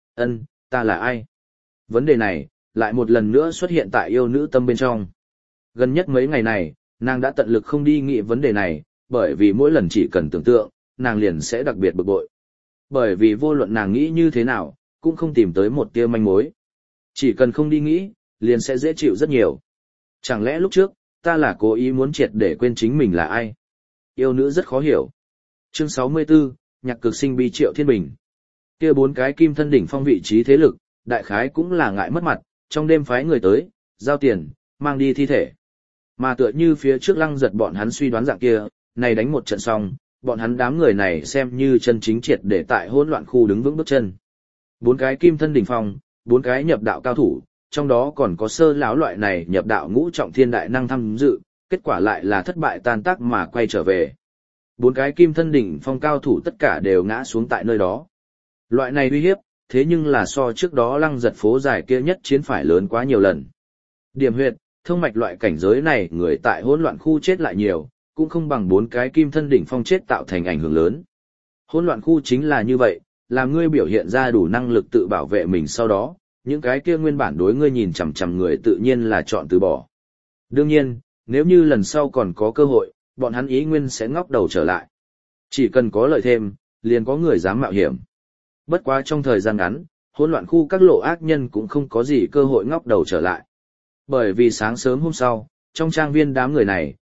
Ta là ai? Vấn đề này, lại một lần nữa xuất hiện tại yêu nữ tâm bên trong. Gần nhất mấy ngày này, nàng đã tận lực không đi nghĩ vấn đề này, bởi vì mỗi lần chỉ cần tưởng tượng, nàng liền sẽ đặc biệt bực bội. Bởi vì vô luận nàng nghĩ như thế nào, cũng không tìm tới một tia manh mối. Chỉ cần không đi nghĩ, liền sẽ dễ chịu rất nhiều. Chẳng lẽ lúc trước, ta là cố ý muốn triệt để quên chính mình là ai? Yêu nữ rất khó hiểu. Chương 64, nhạc cực sinh bi Triệu Thiên Bình. Kia 4 cái kim thân đỉnh phong vị trí thế lực, đại khái cũng là ngại mất mặt, trong đêm phái người tới, giao tiền, mang đi thi thể. Mà tựa như phía trước Lăng Giật bọn hắn suy đoán dạng kia, này đánh một trận xong, bọn hắn đám người này xem như chân chính triệt để tại hỗn loạn khu đứng vững bước chân. 4 cái kim thân đỉnh phong, 4 cái nhập đạo cao thủ, trong đó còn có Sơ lão loại này nhập đạo ngũ trọng thiên đại năng tham dự, kết quả lại là thất bại tan tác mà quay trở về. 4 cái kim thân đỉnh phong cao thủ tất cả đều ngã xuống tại nơi đó. Loại này uy hiếp, thế nhưng là so trước đó Lăng Giật phố dài kia nhất chiến phải lớn quá nhiều lần. Điểm huyệt, thông mạch loại cảnh giới này người tại hỗn loạn khu chết lại nhiều, cũng không bằng 4 cái kim thân đỉnh phong chết tạo thành ảnh hưởng lớn. Hỗn loạn khu chính là như vậy, làm ngươi biểu hiện ra đủ năng lực tự bảo vệ mình sau đó, những cái kia nguyên bản đối ngươi nhìn chằm chằm người tự nhiên là chọn từ bỏ. Đương nhiên, nếu như lần sau còn có cơ hội, bọn hắn ý nguyên sẽ ngóc đầu trở lại. Chỉ cần có lợi thêm, liền có người dám mạo hiểm. Bất quá trong thời gian ngắn, hỗn loạn khu các lộ ác nhân cũng không có gì cơ hội ngóc đầu trở lại. Bởi vì sáng sớm hôm sau, trong trang viên đám người này,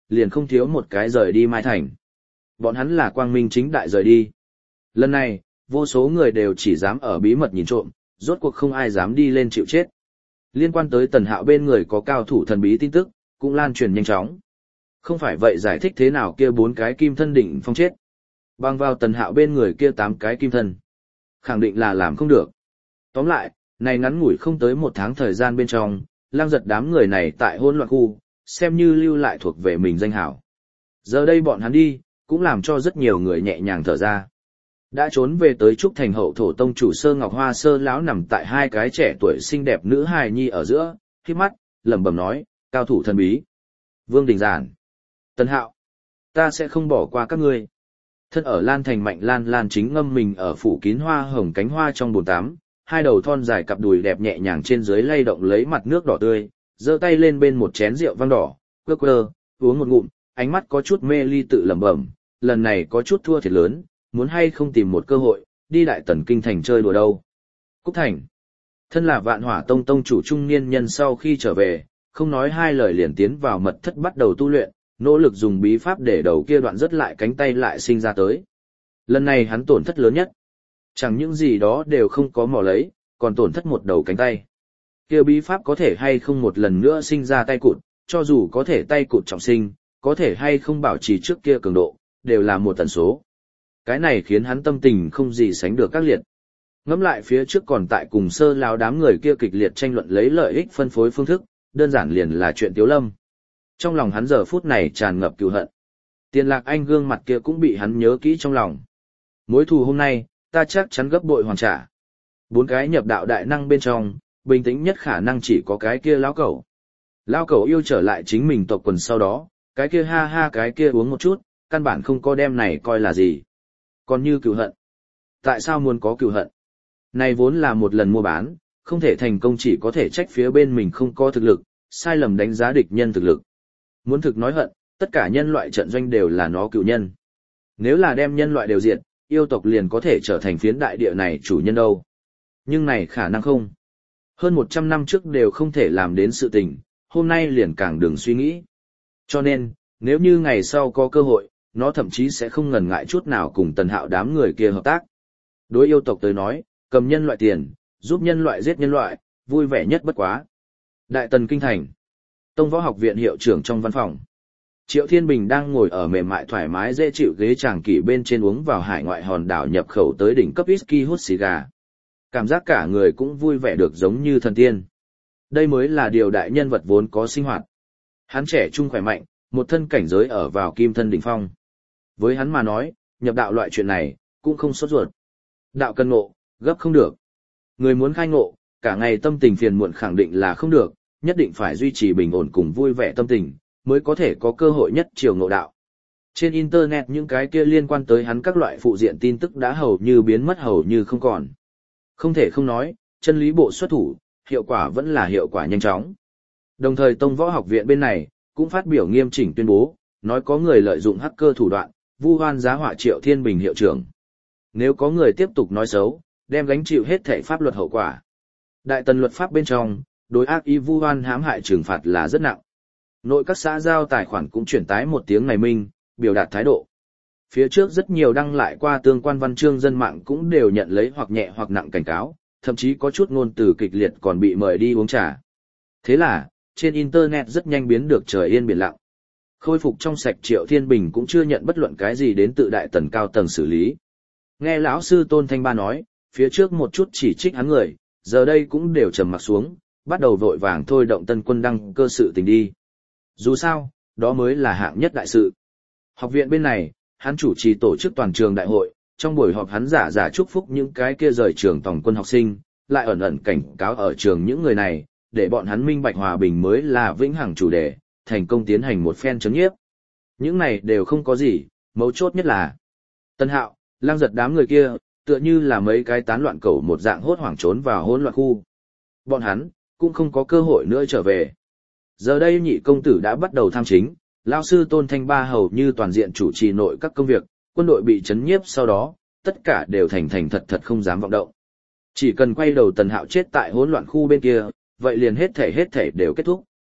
liền không thiếu một cái rời đi Mai Thành. Bọn hắn là quang minh chính đại rời đi. Lần này, vô số người đều chỉ dám ở bí mật nhìn trộm, rốt cuộc không ai dám đi lên chịu chết. Liên quan tới Tần Hạo bên người có cao thủ thần bí tin tức, cũng lan truyền nhanh chóng. Không phải vậy giải thích thế nào kia 4 cái kim thân đỉnh phong chết. Bằng vào Tần Hạo bên người kia 8 cái kim thân. Khẳng định là làm không được. Tóm lại, này ngắn ngủi không tới 1 tháng thời gian bên trong, Lang Giật đám người này tại hỗn loạn khu, xem như lưu lại thuộc về mình danh hảo. Giờ đây bọn hắn đi, cũng làm cho rất nhiều người nhẹ nhàng thở ra. Đã trốn về tới Trúc Thành hậu thổ tông chủ Sơ Ngọc Hoa Sơ lão nằm tại 2 cái trẻ tuổi xinh đẹp nữ hài nhi ở giữa, khép mắt, lẩm bẩm nói, cao thủ thần bí. Vương Đình Giản. Tần Hạo. Ta sẽ không bỏ qua các ngươi. Thân ở Lan Thành Mạnh Lan Lan chính ngâm mình ở phủ kín hoa hồng cánh hoa trong bồn tắm, 2 đầu thon dài cặp đùi đẹp nhẹ nhàng trên dưới lay động lấy mặt nước đỏ tươi, giơ tay lên bên một chén rượu vang đỏ, quơ uống một ngụm, ánh mắt có chút mê ly tự lẩm bẩm, lần này có chút thua thiệt lớn, muốn hay không tìm một cơ hội, đi Đại Tần Kinh Thành chơi đùa đâu. Cúc Thành. Thân là Vạn Hỏa Tông tông chủ trung niên nhân sau khi trở về, không nói 2 lời liền tiến vào mật thất bắt đầu tu luyện, nỗ lực dùng bí pháp để đầu kia đoạn rất lại cánh tay lại sinh ra tới. Lần này hắn tổn thất lớn nhất. Chẳng những gì đó đều không có mò lấy, còn tổn thất một đầu cánh tay. Kia bí pháp có thể hay không một lần nữa sinh ra tay cụt, cho dù có thể tay cụt trọng sinh, có thể hay không bảo trì trước kia cường độ, đều là một tần số. Cái này khiến hắn tâm tình không gì sánh được các liệt. Ngẫm lại phía trước còn tại cùng Sơ lão đám người kia kịch liệt tranh luận lấy lợi ích phân phối phương thức, đơn giản liền là chuyện Tiếu Lâm. Trong lòng hắn giờ phút này tràn ngập cừu hận. Tiền Lạc Anh gương mặt kia cũng bị hắn nhớ kỹ trong lòng. Mối thù hôm nay, ta chắc chắn gấp bội hoàn trả. 4 cái nhập đạo đại năng bên trong, bình tĩnh nhất khả năng chỉ có cái kia lão cẩu. Lão cẩu yêu trở lại chính mình tộc quần sau đó, cái kia ha ha cái kia uống một chút, căn bản không có đem này coi là gì. Còn như cừu hận. Tại sao muốn có cừu hận? Này vốn là một lần mua bán, không thể thành công chỉ có thể trách phía bên mình không có thực lực, sai lầm đánh giá địch nhân thực lực. Muốn thực nói hận, tất cả nhân loại trận doanh đều là nó cựu nhân. Nếu là đem nhân loại đều diệt, yêu tộc liền có thể trở thành phiến đại địa này chủ nhân đâu. Nhưng này khả năng không. Hơn 100 năm trước đều không thể làm đến sự tình, hôm nay liền càng đừng suy nghĩ. Cho nên, nếu như ngày sau có cơ hội, nó thậm chí sẽ không ngần ngại chút nào cùng Tần Hạo đám người kia hợp tác. Đối yêu tộc tới nói, cầm nhân loại tiền, giúp nhân loại giết nhân loại, vui vẻ nhất bất quá. Đại Tần Kinh Thành. Tông Võ Học viện hiệu trưởng trong văn phòng. Triệu Thiên Bình đang ngồi ở mềm mại thoải mái dễ chịu ghế tràng kỷ bên trên uống vào hải ngoại hòn đảo nhập khẩu tới đỉnh cấp whisky hút xì gà. Cảm giác cả người cũng vui vẻ được giống như thần tiên. Đây mới là điều đại nhân vật vốn có sinh hoạt. Hắn trẻ trung khỏe mạnh, một thân cảnh giới ở vào kim thân đỉnh phong. Với hắn mà nói, nhập đạo loại chuyện này, cũng không sốt ruột. Đạo cần ngộ, gấp không được. Người muốn khai ngộ, cả ngày tâm tình phiền muộn khẳng định là không được, nhất định phải duy trì bình ổn cùng vui vẻ tâm tình, mới có thể có cơ hội nhất chiều ngộ đạo. Trên Internet những cái kia liên quan tới hắn các loại phụ diện tin tức đã hầu như biến mất hầu như không còn. Không thể không nói, chân lý bộ xuất thủ, hiệu quả vẫn là hiệu quả nhanh chóng. Đồng thời Tông Võ Học viện bên này, cũng phát biểu nghiêm chỉnh tuyên bố, nói có người lợi dụng hacker thủ đoạn, vu oan giá họa Triệu Thiên Bình hiệu trưởng. Nếu có người tiếp tục nói xấu, đem gánh chịu hết thảy pháp luật hậu quả. Đại Tần luật pháp bên trong, đối ác ý vu oan hãm hại trừng phạt là rất nặng. Nội các xã giao tài khoản cũng chuyển tái một tiếng này minh, biểu đạt thái độ. Phía trước rất nhiều đăng lại qua tương quan văn chương dân mạng cũng đều nhận lấy hoặc nhẹ hoặc nặng cảnh cáo, thậm chí có chút ngôn từ kịch liệt còn bị mời đi uống trà. Thế là, trên Internet rất nhanh biến được trời yên biển lặng. Khôi phục trong sạch Triệu Thiên Bình cũng chưa nhận bất luận cái gì đến tự Đại Tần cao tầng xử lý. Nghe lão sư Tôn Thanh Ba nói, phía trước một chút chỉ trích hắn người, giờ đây cũng đều trầm mặc xuống, bắt đầu vội vàng thôi động tân quân đăng cơ sự tình đi. Dù sao, đó mới là hạng nhất đại sự. Học viện bên này, hắn chủ trì tổ chức toàn trường đại hội, trong buổi họp hắn giả chúc phúc những cái kia rời trường tổng quân học sinh, lại ẩn ẩn cảnh cáo ở trường những người này, để bọn hắn minh bạch hòa bình mới là vĩnh hằng chủ đề, thành công tiến hành một phen chấn nhiếp. Những này đều không có gì, mấu chốt nhất là Tân Hạo, Lang Giật đám người kia, tựa như là mấy cái tán loạn cẩu một dạng hốt hoảng trốn vào hỗn loạn khu. Bọn hắn cũng không có cơ hội nữa trở về. Giờ đây nhị công tử đã bắt đầu tham chính, lão sư Tôn Thanh Ba hầu như toàn diện chủ trì nội các công việc, quân đội bị chấn nhiếp sau đó, tất cả đều thành thật không dám vọng động. Chỉ cần quay đầu Tần Hạo chết tại hỗn loạn khu bên kia, vậy liền hết thể đều kết thúc.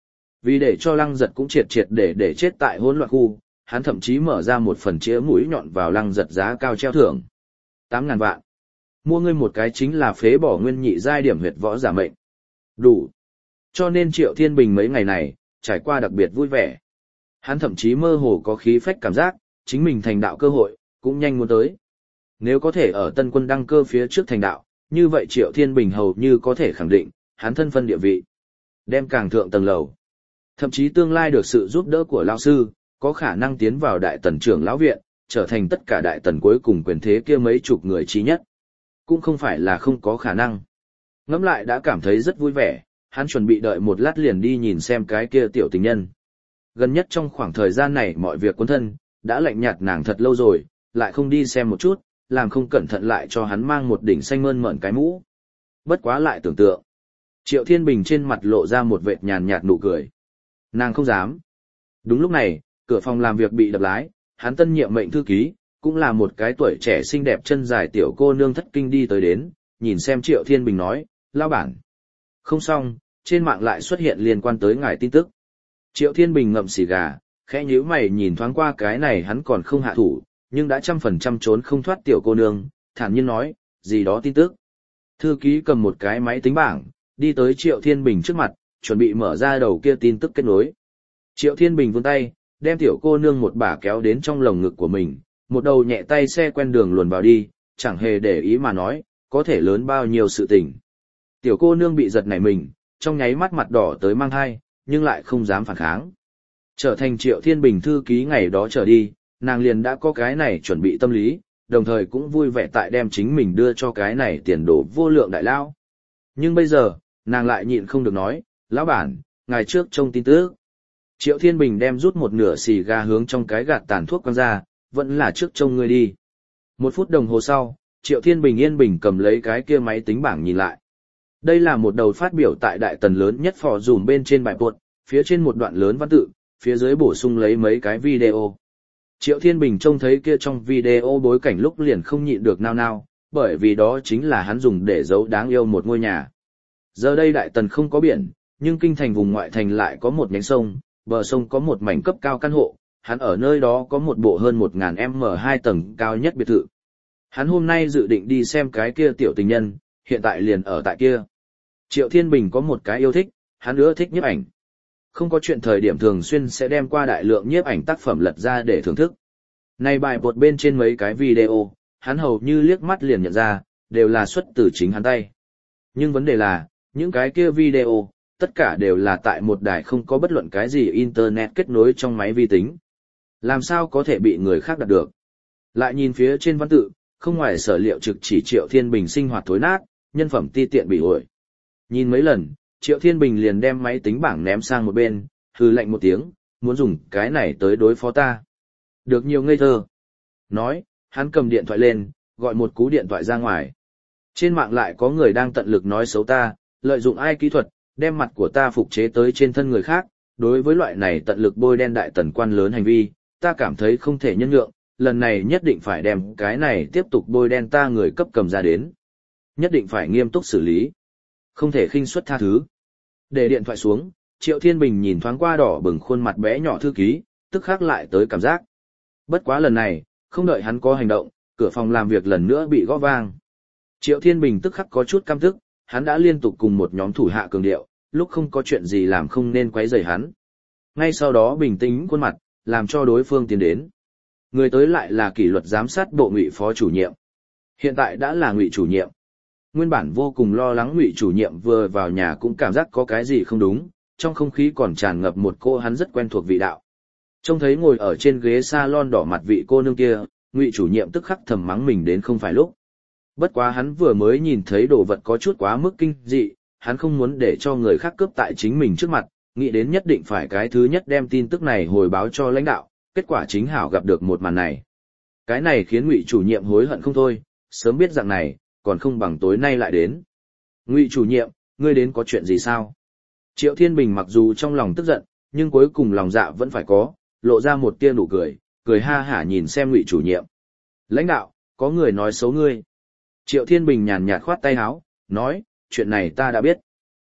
Vì để cho Lăng Giật cũng triệt triệt để chết tại hỗn loạn khu, hắn thậm chí mở ra một phần chĩa mũi nhọn vào Lăng Giật giá cao treo thưởng. 8.000 vạn. Mua ngươi một cái chính là phế bỏ nguyên nhị giai điểm huyệt võ giả mệnh. Đủ. Cho nên Triệu Thiên Bình mấy ngày này, trải qua đặc biệt vui vẻ. Hắn thậm chí mơ hồ có khí phách cảm giác, chính mình thành đạo cơ hội, cũng nhanh muốn tới. Nếu có thể ở Tân Quân đăng cơ phía trước thành đạo, như vậy Triệu Thiên Bình hầu như có thể khẳng định, hắn thân phân địa vị. Đem càng thượng tầng lầu. Thậm chí tương lai được sự giúp đỡ của lão sư, có khả năng tiến vào đại tần trưởng lão viện, trở thành tất cả đại tần cuối cùng quyền thế kia mấy chục người trí nhất. Cũng không phải là không có khả năng. Ngẫm lại đã cảm thấy rất vui vẻ, hắn chuẩn bị đợi một lát liền đi nhìn xem cái kia tiểu tình nhân. Gần nhất trong khoảng thời gian này mọi việc cuốn thân, đã lạnh nhạt nàng thật lâu rồi, lại không đi xem một chút, làm không cẩn thận lại cho hắn mang một đỉnh xanh mơn mởn cái mũ. Bất quá lại tưởng tượng. Triệu Thiên Bình trên mặt lộ ra một vệt nhàn nhạt nụ cười. Nàng không dám. Đúng lúc này, cửa phòng làm việc bị đập lái, hắn tân nhiệm mệnh thư ký, cũng là một cái tuổi trẻ xinh đẹp chân dài tiểu cô nương thất kinh đi tới đến, nhìn xem Triệu Thiên Bình nói, lao bản. Không xong, trên mạng lại xuất hiện liên quan tới ngài tin tức. Triệu Thiên Bình ngậm xì gà, khẽ nhíu mày nhìn thoáng qua cái này hắn còn không hạ thủ, nhưng đã 100% trốn không thoát tiểu cô nương, thản nhiên nói, gì đó tin tức. Thư ký cầm một cái máy tính bảng, đi tới Triệu Thiên Bình trước mặt, chuẩn bị mở ra đầu kia tin tức kết nối. Triệu Thiên Bình vươn tay, đem tiểu cô nương một bà kéo đến trong lồng ngực của mình, một đầu nhẹ tay xe quen đường luồn vào đi, chẳng hề để ý mà nói, có thể lớn bao nhiêu sự tình. Tiểu cô nương bị giật nảy mình, trong nháy mắt mặt đỏ tới mang hai, nhưng lại không dám phản kháng. Trở thành Triệu Thiên Bình thư ký ngày đó trở đi, nàng liền đã có cái này chuẩn bị tâm lý, đồng thời cũng vui vẻ tại đem chính mình đưa cho cái này tiền đồ vô lượng đại lao. Nhưng bây giờ, nàng lại nhịn không được nói, lão bản, ngày trước trông tin tức. Triệu Thiên Bình đem rút một nửa xì gà hướng trong cái gạt tàn thuốc quăng ra, vẫn là trước trông ngươi đi. 1 phút đồng hồ sau, Triệu Thiên Bình yên bình cầm lấy cái kia máy tính bảng nhìn lại. Đây là một đầu phát biểu tại đại tần lớn nhất phò dùm bên trên bài buộc, phía trên một đoạn lớn văn tự, phía dưới bổ sung lấy mấy cái video. Triệu Thiên Bình trông thấy kia trong video bối cảnh lúc liền không nhịn được nao nao, bởi vì đó chính là hắn dùng để giấu đáng yêu một ngôi nhà. Giờ đây đại tần không có biển, nhưng kinh thành vùng ngoại thành lại có một nhánh sông, bờ sông có một mảnh cấp cao căn hộ, hắn ở nơi đó có một bộ hơn 1000m 2 tầng cao nhất biệt thự. Hắn hôm nay dự định đi xem cái kia tiểu tình nhân, hiện tại liền ở tại kia. Triệu Thiên Bình có một cái yêu thích, hắn ưa thích nhiếp ảnh. Không có chuyện thời điểm thường xuyên sẽ đem qua đại lượng nhiếp ảnh tác phẩm lật ra để thưởng thức. Này bài bột bên trên mấy cái video, hắn hầu như liếc mắt liền nhận ra, đều là xuất từ chính hắn tay. Nhưng vấn đề là, những cái kia video, tất cả đều là tại một đài không có bất luận cái gì internet kết nối trong máy vi tính. Làm sao có thể bị người khác đặt được? Lại nhìn phía trên văn tự, không ngoài sở liệu trực chỉ Triệu Thiên Bình sinh hoạt thối nát, nhân phẩm ti tiện bị ổi. Nhìn mấy lần, Triệu Thiên Bình liền đem máy tính bảng ném sang một bên, hừ lạnh một tiếng, muốn dùng cái này tới đối phó ta. Được nhiều ngây thơ. Nói, hắn cầm điện thoại lên, gọi một cú điện thoại ra ngoài. Trên mạng lại có người đang tận lực nói xấu ta, lợi dụng ai kỹ thuật, đem mặt của ta phục chế tới trên thân người khác. Đối với loại này tận lực bôi đen đại tần quan lớn hành vi, ta cảm thấy không thể nhân nhượng, lần này nhất định phải đem cái này tiếp tục bôi đen ta người cấp cầm ra đến. Nhất định phải nghiêm túc xử lý. Không thể khinh suất tha thứ. Để điện thoại xuống, Triệu Thiên Bình nhìn thoáng qua đỏ bừng khuôn mặt bé nhỏ thư ký, tức khắc lại tới cảm giác. Bất quá lần này, không đợi hắn có hành động, cửa phòng làm việc lần nữa bị gõ vang. Triệu Thiên Bình tức khắc có chút căm tức, hắn đã liên tục cùng một nhóm thủ hạ cường điệu, lúc không có chuyện gì làm không nên quấy rầy hắn. Ngay sau đó bình tĩnh khuôn mặt, làm cho đối phương tiến đến. Người tới lại là kỷ luật giám sát bộ Ngụy phó chủ nhiệm. Hiện tại đã là Ngụy chủ nhiệm. Nguyên bản vô cùng lo lắng Ngụy chủ nhiệm vừa vào nhà cũng cảm giác có cái gì không đúng, trong không khí còn tràn ngập một cô hắn rất quen thuộc vị đạo. Trông thấy ngồi ở trên ghế salon đỏ mặt vị cô nương kia, Ngụy chủ nhiệm tức khắc thầm mắng mình đến không phải lúc. Bất quá hắn vừa mới nhìn thấy đồ vật có chút quá mức kinh dị, hắn không muốn để cho người khác cướp tại chính mình trước mặt, nghĩ đến nhất định phải cái thứ nhất đem tin tức này hồi báo cho lãnh đạo, kết quả chính hảo gặp được một màn này. Cái này khiến Ngụy chủ nhiệm hối hận không thôi, sớm biết dạng này, còn không bằng tối nay lại đến. Ngụy chủ nhiệm, ngươi đến có chuyện gì sao? Triệu Thiên Bình mặc dù trong lòng tức giận, nhưng cuối cùng lòng dạ vẫn phải có, lộ ra một tia nụ cười, cười ha hả nhìn xem Ngụy chủ nhiệm. Lãnh đạo, có người nói xấu ngươi. Triệu Thiên Bình nhàn nhạt khoát tay áo, nói, chuyện này ta đã biết.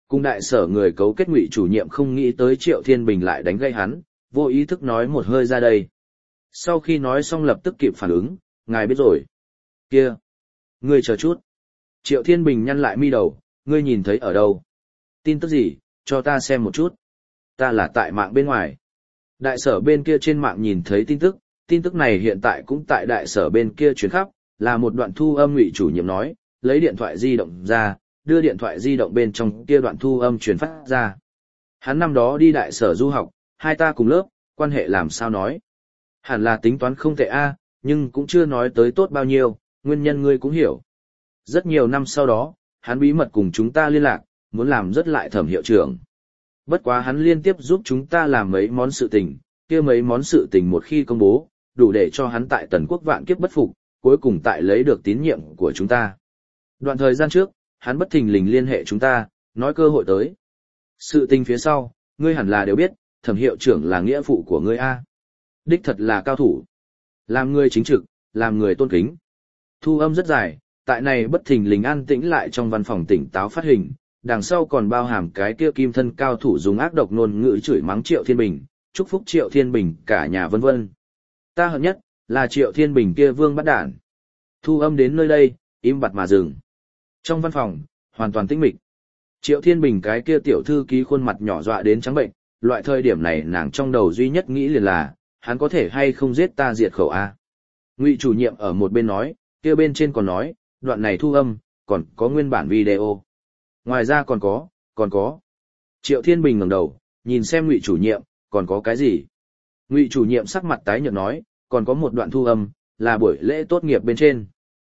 Cùng đại sở người cấu kết Ngụy chủ nhiệm không nghĩ tới Triệu Thiên Bình lại đánh gây hắn, vô ý thức nói một hơi ra đây. Sau khi nói xong lập tức kịp phản ứng, ngài biết rồi. Kia, ngươi chờ chút. Triệu Thiên Bình nhăn lại mi đầu, ngươi nhìn thấy ở đâu? Tin tức gì, cho ta xem một chút. Ta là tại mạng bên ngoài. Đại sở bên kia trên mạng nhìn thấy tin tức này hiện tại cũng tại đại sở bên kia truyền khắp, là một đoạn thu âm Ngụy chủ nhiệm nói, lấy điện thoại di động ra, đưa điện thoại di động bên trong kia đoạn thu âm truyền phát ra. Hắn năm đó đi đại sở du học, hai ta cùng lớp, quan hệ làm sao nói. Hẳn là tính toán không tệ a, nhưng cũng chưa nói tới tốt bao nhiêu, nguyên nhân ngươi cũng hiểu. Rất nhiều năm sau đó, hắn bí mật cùng chúng ta liên lạc, muốn làm rất lại Thẩm hiệu trưởng. Bất quá hắn liên tiếp giúp chúng ta làm mấy món sự tình, kia mấy món sự tình một khi công bố, đủ để cho hắn tại Tần Quốc vạn kiếp bất phục, cuối cùng tại lấy được tín nhiệm của chúng ta. Đoạn thời gian trước, hắn bất thình lình liên hệ chúng ta, nói cơ hội tới. Sự tình phía sau, ngươi hẳn là đều biết, Thẩm hiệu trưởng là nghĩa phụ của ngươi a. Đích thật là cao thủ. Làm người chính trực, làm người tôn kính. Thu âm rất dài, tại này bất thình lình an tĩnh lại trong văn phòng tỉnh táo phát hình, đằng sau còn bao hàm cái kia kim thân cao thủ dùng ác độc ngôn ngữ chửi mắng Triệu Thiên Bình, chúc phúc Triệu Thiên Bình cả nhà vân vân. Ta hận nhất là Triệu Thiên Bình kia vương bắt đản. Thu âm đến nơi đây, im bặt mà dừng. Trong văn phòng, hoàn toàn tĩnh mịch. Triệu Thiên Bình cái kia tiểu thư ký khuôn mặt nhỏ dọa đến trắng bệnh, loại thời điểm này nàng trong đầu duy nhất nghĩ liền là, hắn có thể hay không giết ta diệt khẩu a. Ngụy chủ nhiệm ở một bên nói, kia bên trên còn nói, đoạn này thu âm, còn có nguyên bản video. Ngoài ra còn có. Triệu Thiên Bình ngẩng đầu, nhìn xem Ngụy chủ nhiệm, còn có cái gì? Ngụy chủ nhiệm sắc mặt tái nhợt nói, còn có một đoạn thu âm, là buổi lễ tốt nghiệp bên trên.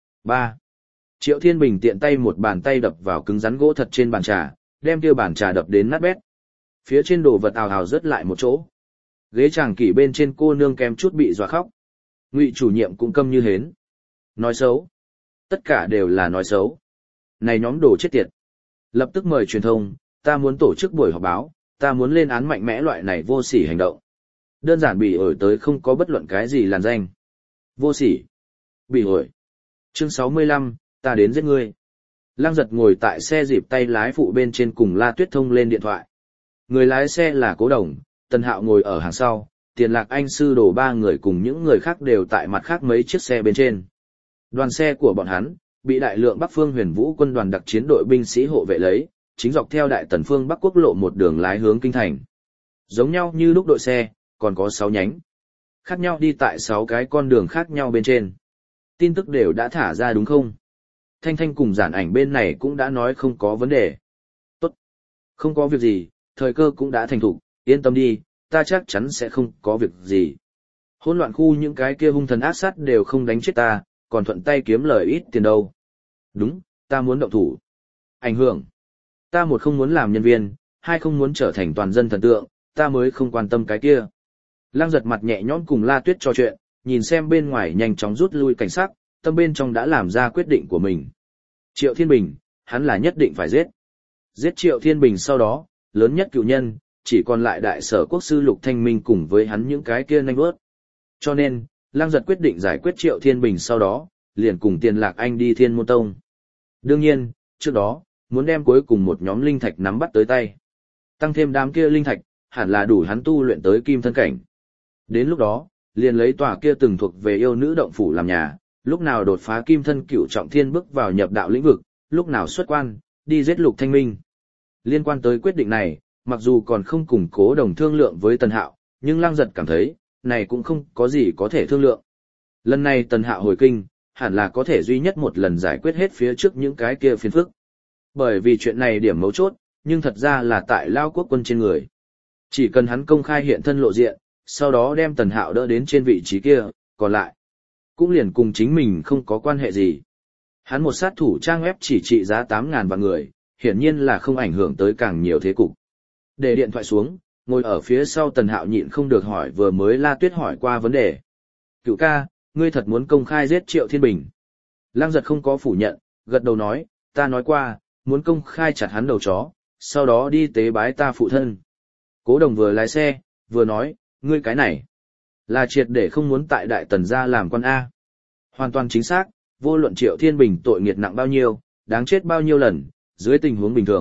3. Triệu Thiên Bình tiện tay một bàn tay đập vào cứng rắn gỗ thật trên bàn trà, đem kia bàn trà đập đến nát bét. Phía trên đồ vật ào ào rớt lại một chỗ. Ghế tràng kỷ bên trên cô nương kém chút bị dọa khóc. Ngụy chủ nhiệm cũng câm như hến. Nói xấu. Tất cả đều là nói xấu. Này nhóm đồ chết tiệt. Lập tức mời truyền thông, ta muốn tổ chức buổi họp báo, ta muốn lên án mạnh mẽ loại này vô sỉ hành động. Đơn giản bị ổi tới không có bất luận cái gì làn danh. Vô sỉ. Bị ổi. Chương 65, ta đến giết ngươi. Lăng Giật ngồi tại xe dịp tay lái phụ bên trên cùng La Tuyết thông lên điện thoại. Người lái xe là Cố Đồng, Tần Hạo ngồi ở hàng sau, Tiền Lạc Anh sư đồ ba người cùng những người khác đều tại mặt khác mấy chiếc xe bên trên. Đoàn xe của bọn hắn, bị đại lượng Bắc Phương Huyền Vũ quân đoàn đặc chiến đội binh sĩ hộ vệ lấy, chính dọc theo đại tần phương Bắc quốc lộ một đường lái hướng kinh thành. Giống nhau như lúc đội xe, còn có 6 nhánh. Khác nhau đi tại 6 cái con đường khác nhau bên trên. Tin tức đều đã thả ra đúng không? Thanh Thanh cùng giản ảnh bên này cũng đã nói không có vấn đề. Tốt. Không có việc gì, thời cơ cũng đã thành thục, yên tâm đi, ta chắc chắn sẽ không có việc gì. Hỗn loạn khu những cái kia hung thần ác sát đều không đánh chết ta, còn thuận tay kiếm lời ít tiền đâu. Đúng, ta muốn động thủ. Ảnh hưởng. Ta một không muốn làm nhân viên, hai không muốn trở thành toàn dân thần tượng, ta mới không quan tâm cái kia. Lăng Giật mặt nhẹ nhõm cùng La Tuyết trò chuyện, nhìn xem bên ngoài nhanh chóng rút lui cảnh sát, tâm bên trong đã làm ra quyết định của mình. Triệu Thiên Bình, hắn là nhất định phải giết. Giết Triệu Thiên Bình sau đó, lớn nhất cựu nhân, chỉ còn lại đại sở quốc sư Lục Thanh Minh cùng với hắn những cái kia nanh bước. Cho nên, Lăng Giật quyết định giải quyết Triệu Thiên Bình sau đó, liền cùng Tiền Lạc Anh đi Thiên Môn Tông. Đương nhiên, trước đó, muốn đem cuối cùng một nhóm linh thạch nắm bắt tới tay. Tăng thêm đám kia linh thạch, hẳn là đủ hắn tu luyện tới kim thân cảnh. Đến lúc đó, liền lấy tòa kia từng thuộc về yêu nữ động phủ làm nhà, lúc nào đột phá kim thân cửu trọng thiên bước vào nhập đạo lĩnh vực, lúc nào xuất quan, đi giết Lục Thanh Minh. Liên quan tới quyết định này, mặc dù còn không cùng Cố Đồng thương lượng với Tần Hạo, nhưng Lăng Giật cảm thấy, này cũng không có gì có thể thương lượng. Lần này Tần Hạo hồi kinh, hẳn là có thể duy nhất một lần giải quyết hết phía trước những cái kia phiền phức. Bởi vì chuyện này điểm mấu chốt, nhưng thật ra là tại Lao Quốc quân trên người. Chỉ cần hắn công khai hiện thân lộ diện, sau đó đem Tần Hạo đỡ đến trên vị trí kia, còn lại, cũng liền cùng chính mình không có quan hệ gì. Hắn một sát thủ trang web chỉ trị giá 8.000 vạn người, hiển nhiên là không ảnh hưởng tới càng nhiều thế cục. Để điện thoại xuống, ngồi ở phía sau Tần Hạo nhịn không được hỏi vừa mới La Tuyết hỏi qua vấn đề. Cựu ca, ngươi thật muốn công khai giết Triệu Thiên Bình? Lăng Giật không có phủ nhận, gật đầu nói, ta nói qua, muốn công khai chặt hắn đầu chó, sau đó đi tế bái ta phụ thân. Cố Đồng vừa lái xe, vừa nói, ngươi cái này, là triệt để không muốn tại Đại Tần gia làm quan A. Hoàn toàn chính xác, vô luận Triệu Thiên Bình tội nghiệt nặng bao nhiêu, đáng chết bao nhiêu lần, dưới tình huống bình thường,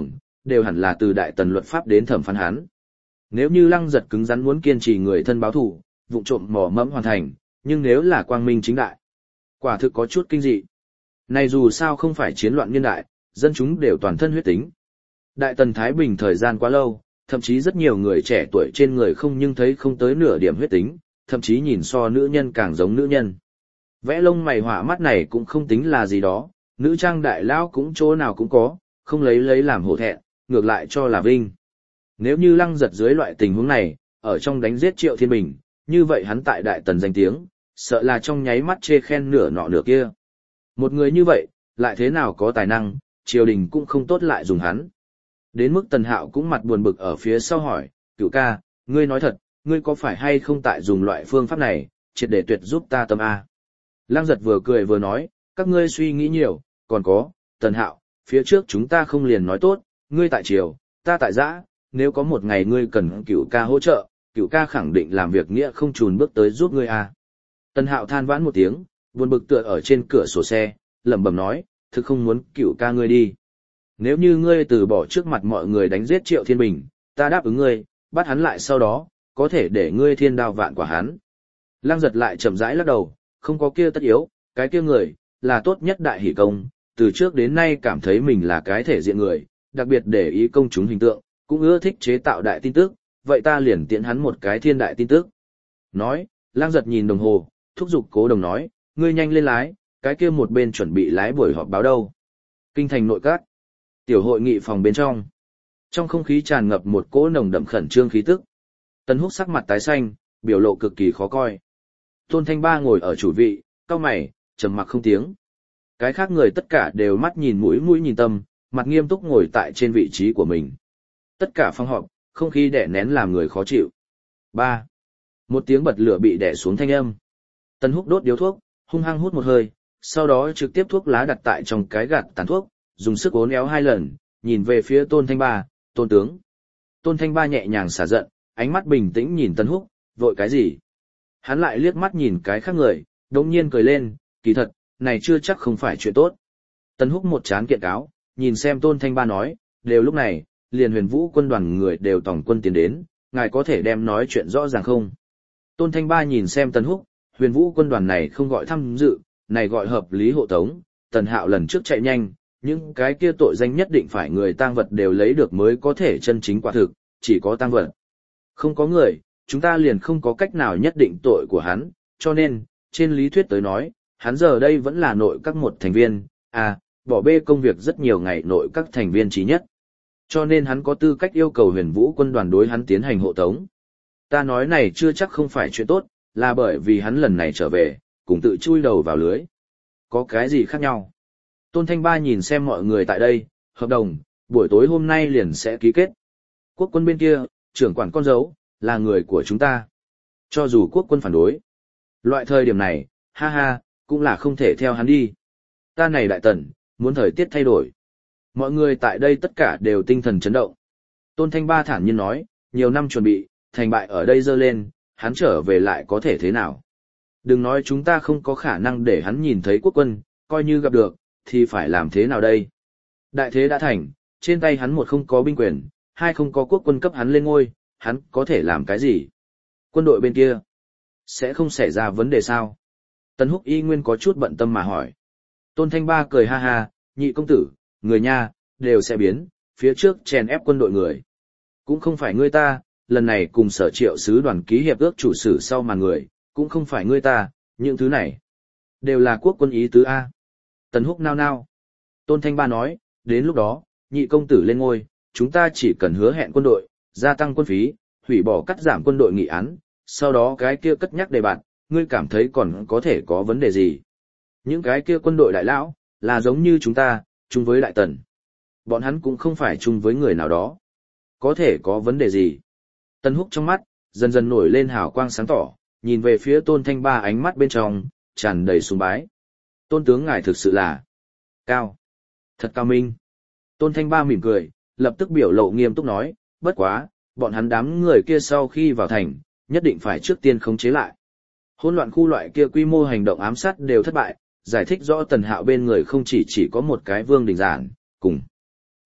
đều hẳn là từ đại tần luật pháp đến thẩm phán hắn. Nếu như Lăng Giật cứng rắn muốn kiên trì người thân báo thù, vụng trộm mò mẫm hoàn thành, nhưng nếu là quang minh chính đại, quả thực có chút kinh dị. Này dù sao không phải chiến loạn niên đại, dân chúng đều toàn thân huyết tính. Đại tần Thái Bình thời gian quá lâu, thậm chí rất nhiều người trẻ tuổi trên người không nhưng thấy không tới nửa điểm huyết tính, thậm chí nhìn so nữ nhân càng giống nữ nhân. Vẽ lông mày họa mắt này cũng không tính là gì đó, nữ trang đại lão cũng chỗ nào cũng có, không lấy làm hổ thẹn, ngược lại cho là vinh. Nếu như Lăng Giật dưới loại tình huống này, ở trong đánh giết Triệu Thiên Bình, như vậy hắn tại đại tần danh tiếng, sợ là trong nháy mắt chê khen nửa nọ nửa kia. Một người như vậy, lại thế nào có tài năng, triều đình cũng không tốt lại dùng hắn. Đến mức Tần Hạo cũng mặt buồn bực ở phía sau hỏi, Cửu ca, ngươi nói thật, ngươi có phải hay không tại dùng loại phương pháp này, triệt để tuyệt giúp ta tâm A. Lăng Giật vừa cười vừa nói, các ngươi suy nghĩ nhiều, còn có, Tần Hạo, phía trước chúng ta không liền nói tốt, ngươi tại triều, ta tại giã, nếu có một ngày ngươi cần Cửu ca hỗ trợ, Cửu ca khẳng định làm việc nghĩa không chùn bước tới giúp ngươi A. Tần Hạo than vãn một tiếng, buồn bực tựa ở trên cửa sổ xe, lẩm bẩm nói, thực không muốn Cửu ca ngươi đi. Nếu như ngươi từ bỏ trước mặt mọi người đánh giết Triệu Thiên Bình, ta đáp ứng ngươi, bắt hắn lại sau đó, có thể để ngươi thiên đao vạn quả hắn. Lăng Giật lại chậm rãi lắc đầu, không có kia tất yếu, cái kia người, là tốt nhất đại hỷ công, từ trước đến nay cảm thấy mình là cái thể diện người, đặc biệt để ý công chúng hình tượng, cũng ưa thích chế tạo đại tin tức, vậy ta liền tiễn hắn một cái thiên đại tin tức. Nói, Lăng Giật nhìn đồng hồ, thúc giục Cố Đồng nói, ngươi nhanh lên lái, cái kia một bên chuẩn bị lái buổi họp báo đâu. Kinh thành nội các, tiểu hội nghị phòng bên trong không khí tràn ngập một cỗ nồng đậm khẩn trương khí tức. Tần Húc sắc mặt tái xanh, biểu lộ cực kỳ khó coi. Tôn Thanh Ba ngồi ở chủ vị, cau mày, trầm mặc không tiếng. Cái khác người tất cả đều mắt nhìn mũi nhìn tâm, mặt nghiêm túc ngồi tại trên vị trí của mình. Tất cả phòng họp, không khí đè nén làm người khó chịu. 3. Một tiếng bật lửa bị đè xuống thanh âm. Tần Húc đốt điếu thuốc, hung hăng hút một hơi, sau đó trực tiếp thuốc lá đặt tại trong cái gạt tàn thuốc, dùng sức uốn éo 2 lần, nhìn về phía Tôn Thanh Ba, Tôn tướng. Tôn Thanh Ba nhẹ nhàng xả giận, ánh mắt bình tĩnh nhìn Tần Húc, vội cái gì? Hắn lại liếc mắt nhìn cái khác người, đống nhiên cười lên, kỳ thật, này chưa chắc không phải chuyện tốt. Tần Húc một chán kiện cáo, nhìn xem Tôn Thanh Ba nói, đều lúc này, liền Huyền Vũ quân đoàn người đều tổng quân tiến đến, ngài có thể đem nói chuyện rõ ràng không? Tôn Thanh Ba nhìn xem Tần Húc, Huyền Vũ quân đoàn này không gọi tham dự, này gọi hợp lý hộ tống, Tần Hạo lần trước chạy nhanh, những cái kia tội danh nhất định phải người tang vật đều lấy được mới có thể chân chính quả thực, chỉ có tang vật. Không có người, chúng ta liền không có cách nào nhất định tội của hắn, cho nên, trên lý thuyết tới nói, hắn giờ đây vẫn là nội các một thành viên, bỏ bê công việc rất nhiều ngày nội các thành viên trí nhất. Cho nên hắn có tư cách yêu cầu Huyền Vũ quân đoàn đối hắn tiến hành hộ tống. Ta nói này chưa chắc không phải chuyện tốt, là bởi vì hắn lần này trở về, cùng tự chui đầu vào lưới. Có cái gì khác nhau? Tôn Thanh Ba nhìn xem mọi người tại đây, hợp đồng, buổi tối hôm nay liền sẽ ký kết. Quốc quân bên kia, trưởng quản con dấu, là người của chúng ta. Cho dù quốc quân phản đối. Loại thời điểm này, ha ha, cũng là không thể theo hắn đi. Ta này đại tần, muốn thời tiết thay đổi. Mọi người tại đây tất cả đều tinh thần chấn động. Tôn Thanh Ba thản nhiên nói, nhiều năm chuẩn bị, thành bại ở đây dơ lên, hắn trở về lại có thể thế nào. Đừng nói chúng ta không có khả năng để hắn nhìn thấy quốc quân, coi như gặp được, thì phải làm thế nào đây? Đại thế đã thành, trên tay hắn một không có binh quyền, hai không có quốc quân cấp hắn lên ngôi, hắn có thể làm cái gì? Quân đội bên kia, sẽ không xảy ra vấn đề sao? Tần Húc y nguyên có chút bận tâm mà hỏi. Tôn Thanh Ba cười ha ha, nhị công tử, người nha, đều sẽ biến, phía trước chèn ép quân đội người. Cũng không phải ngươi ta, lần này cùng Sở Triệu sứ đoàn ký hiệp ước chủ sử sau màn người, cũng không phải ngươi ta, những thứ này đều là quốc quân ý tứ A. Tần Húc nao nao. Tôn Thanh Ba nói, đến lúc đó, nhị công tử lên ngôi, chúng ta chỉ cần hứa hẹn quân đội, gia tăng quân phí, hủy bỏ cắt giảm quân đội nghị án, sau đó cái kia cất nhắc đề bạt, ngươi cảm thấy còn có thể có vấn đề gì? Những cái kia quân đội đại lão, là giống như chúng ta, chung với đại tần. Bọn hắn cũng không phải chung với người nào đó. Có thể có vấn đề gì? Tần Húc trong mắt, dần dần nổi lên hào quang sáng tỏ, nhìn về phía Tôn Thanh Ba ánh mắt bên trong, tràn đầy sùng bái. Tôn tướng ngài thực sự là cao. Thật cao minh. Tôn Thanh Ba mỉm cười, lập tức biểu lộ nghiêm túc nói, bất quá, bọn hắn đám người kia sau khi vào thành, nhất định phải trước tiên khống chế lại. Hỗn loạn khu loại kia quy mô hành động ám sát đều thất bại, giải thích rõ Tần Hạo bên người không chỉ có một cái Vương Đình Giản, cùng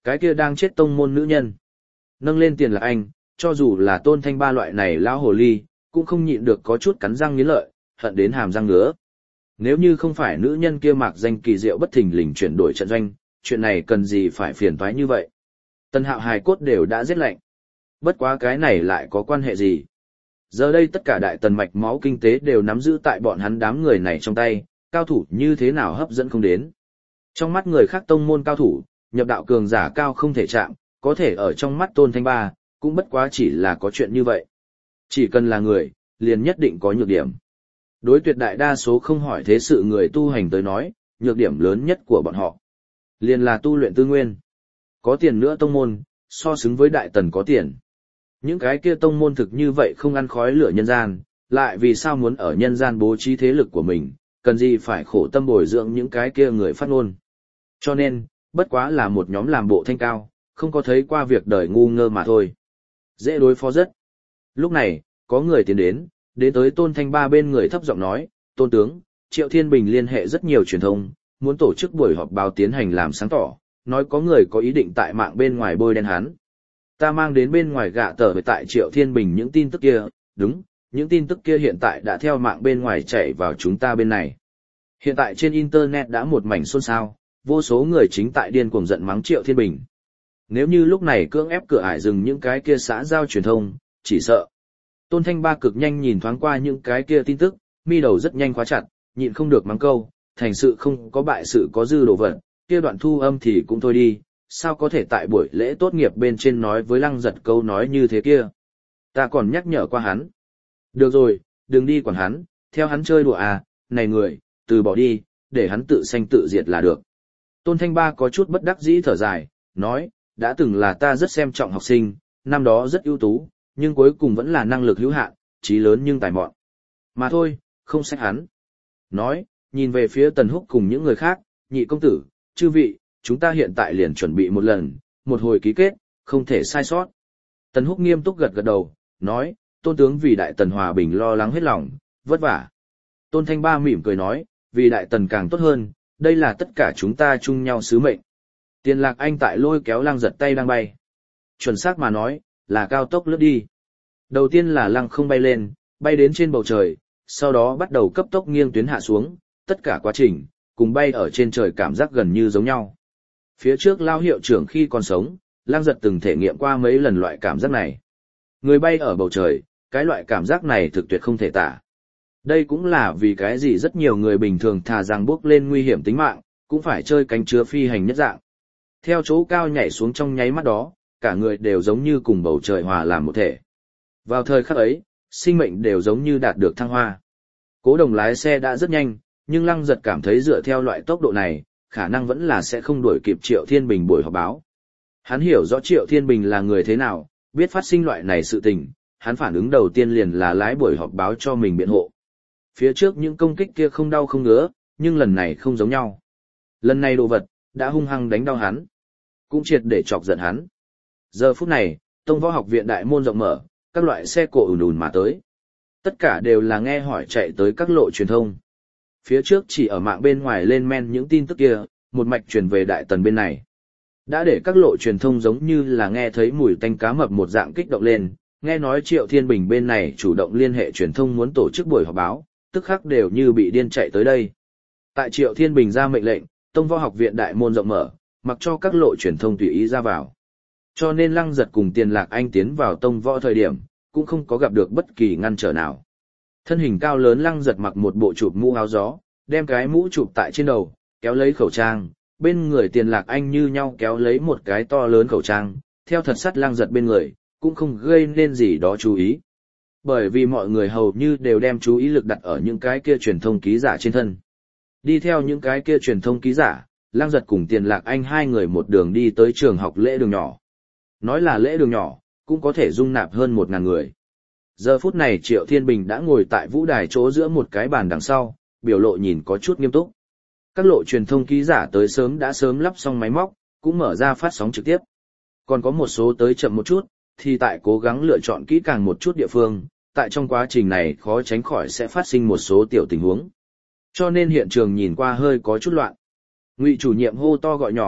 Cái kia đang chết tông môn nữ nhân. Nâng lên Tiền Lạc Anh, cho dù là Tôn Thanh Ba loại này lão hồ ly, cũng không nhịn được có chút cắn răng nghiến lợi, hận đến hàm răng ngứa. Nếu như không phải nữ nhân kia mạc danh kỳ diệu bất thình lình chuyển đổi trận doanh, chuyện này cần gì phải phiền toái như vậy. Tân Hạo hài cốt đều đã giết lạnh. Bất quá cái này lại có quan hệ gì? Giờ đây tất cả đại tần mạch máu kinh tế đều nắm giữ tại bọn hắn đám người này trong tay, cao thủ như thế nào hấp dẫn không đến. Trong mắt người khác tông môn cao thủ, nhập đạo cường giả cao không thể chạm, có thể ở trong mắt Tôn Thanh Ba, cũng bất quá chỉ là có chuyện như vậy. Chỉ cần là người, liền nhất định có nhược điểm. Đối tuyệt đại đa số không hỏi thế sự người tu hành tới nói, nhược điểm lớn nhất của bọn họ liền là tu luyện tư nguyên. Có tiền nữa tông môn, so xứng với đại tần có tiền. Những cái kia tông môn thực như vậy không ăn khói lửa nhân gian, lại vì sao muốn ở nhân gian bố trí thế lực của mình, cần gì phải khổ tâm bồi dưỡng những cái kia người phát ngôn. Cho nên, bất quá là một nhóm làm bộ thanh cao, không có thấy qua việc đời ngu ngơ mà thôi. Dễ đối phó rất. Lúc này, có người tiến đến tới Tôn Thanh Ba bên người thấp giọng nói, Tôn tướng, Triệu Thiên Bình liên hệ rất nhiều truyền thông, muốn tổ chức buổi họp báo tiến hành làm sáng tỏ, nói có người có ý định tại mạng bên ngoài bôi đen hắn. Ta mang đến bên ngoài gạ tờ về tại Triệu Thiên Bình những tin tức kia, đúng, những tin tức kia hiện tại đã theo mạng bên ngoài chạy vào chúng ta bên này. Hiện tại trên Internet đã một mảnh xôn xao, vô số người chính tại điên cuồng giận mắng Triệu Thiên Bình. Nếu như lúc này cưỡng ép cửa ải dừng những cái kia xã giao truyền thông, chỉ sợ. Tôn Thanh Ba cực nhanh nhìn thoáng qua những cái kia tin tức, mi đầu rất nhanh khóa chặt, nhịn không được mắng câu, thành sự không có bại sự có dư đồ vật, kia đoạn thu âm thì cũng thôi đi, sao có thể tại buổi lễ tốt nghiệp bên trên nói với Lăng Giật câu nói như thế kia. Ta còn nhắc nhở qua hắn. Được rồi, đừng đi quản hắn, theo hắn chơi đùa à, này người, từ bỏ đi, để hắn tự sanh tự diệt là được. Tôn Thanh Ba có chút bất đắc dĩ thở dài, nói, đã từng là ta rất xem trọng học sinh, năm đó rất ưu tú, nhưng cuối cùng vẫn là năng lực hữu hạn, trí lớn nhưng tài mọn. Mà thôi, không sách hắn. Nói, nhìn về phía Tần Húc cùng những người khác, nhị công tử, chư vị, chúng ta hiện tại liền chuẩn bị một lần, một hồi ký kết, không thể sai sót. Tần Húc nghiêm túc gật gật đầu, nói, Tôn tướng vì đại tần hòa bình lo lắng hết lòng, vất vả. Tôn Thanh Ba mỉm cười nói, vì đại tần càng tốt hơn, đây là tất cả chúng ta chung nhau sứ mệnh. Tiền Lạc Anh tại lôi kéo Lăng Giật tay đang bay. Chuẩn xác mà nói, là cao tốc lướt đi. Đầu tiên là lăng không bay lên, bay đến trên bầu trời, sau đó bắt đầu cấp tốc nghiêng tuyến hạ xuống, tất cả quá trình, cùng bay ở trên trời cảm giác gần như giống nhau. Phía trước Lao hiệu trưởng khi còn sống, Lăng Giật từng thể nghiệm qua mấy lần loại cảm giác này. Người bay ở bầu trời, cái loại cảm giác này thực tuyệt không thể tả. Đây cũng là vì cái gì rất nhiều người bình thường thà rằng bước lên nguy hiểm tính mạng, cũng phải chơi cánh chứa phi hành nhất dạng. Theo chỗ cao nhảy xuống trong nháy mắt đó, cả người đều giống như cùng bầu trời hòa làm một thể. Vào thời khắc ấy, sinh mệnh đều giống như đạt được thăng hoa. Cố Đồng lái xe đã rất nhanh, nhưng Lăng Giật cảm thấy dựa theo loại tốc độ này, khả năng vẫn là sẽ không đuổi kịp Triệu Thiên Bình buổi họp báo. Hắn hiểu rõ Triệu Thiên Bình là người thế nào, biết phát sinh loại này sự tình, hắn phản ứng đầu tiên liền là lái buổi họp báo cho mình biện hộ. Phía trước những công kích kia không đau không ngứa, nhưng lần này không giống nhau. Lần này đồ vật, đã hung hăng đánh đau hắn, cũng triệt để chọc giận hắn. Giờ phút này, Tông Võ Học viện đại môn rộng mở, các loại xe cộ ùn ùn mà tới. Tất cả đều là nghe hỏi chạy tới các lộ truyền thông. Phía trước chỉ ở mạng bên ngoài lên men những tin tức kia, một mạch truyền về đại tần bên này. Đã để các lộ truyền thông giống như là nghe thấy mùi tanh cá mập một dạng kích động lên, nghe nói Triệu Thiên Bình bên này chủ động liên hệ truyền thông muốn tổ chức buổi họp báo, tức khắc đều như bị điên chạy tới đây. Tại Triệu Thiên Bình ra mệnh lệnh, Tông Võ Học viện đại môn rộng mở, mặc cho các lộ truyền thông tùy ý ra vào. Cho nên Lăng Giật cùng Tiền Lạc Anh tiến vào Tông Võ thời điểm, cũng không có gặp được bất kỳ ngăn trở nào. Thân hình cao lớn Lăng Giật mặc một bộ chụp mũ áo gió, đem cái mũ chụp tại trên đầu, kéo lấy khẩu trang, bên người Tiền Lạc Anh như nhau kéo lấy một cái to lớn khẩu trang, theo thật sắt Lăng Giật bên người, cũng không gây nên gì đó chú ý. Bởi vì mọi người hầu như đều đem chú ý lực đặt ở những cái kia truyền thông ký giả trên thân. Đi theo những cái kia truyền thông ký giả, Lăng Giật cùng Tiền Lạc Anh hai người một đường đi tới trường học lễ đường nhỏ. Nói là lễ đường nhỏ, cũng có thể dung nạp hơn 1.000 người. Giờ phút này Triệu Thiên Bình đã ngồi tại vũ đài chỗ giữa một cái bàn đằng sau, biểu lộ nhìn có chút nghiêm túc. Các lộ truyền thông ký giả tới sớm đã sớm lắp xong máy móc, cũng mở ra phát sóng trực tiếp. Còn có một số tới chậm một chút, thì tại cố gắng lựa chọn kỹ càng một chút địa phương, tại trong quá trình này khó tránh khỏi sẽ phát sinh một số tiểu tình huống. Cho nên hiện trường nhìn qua hơi có chút loạn. Ngụy chủ nhiệm hô to gọi nhỏ,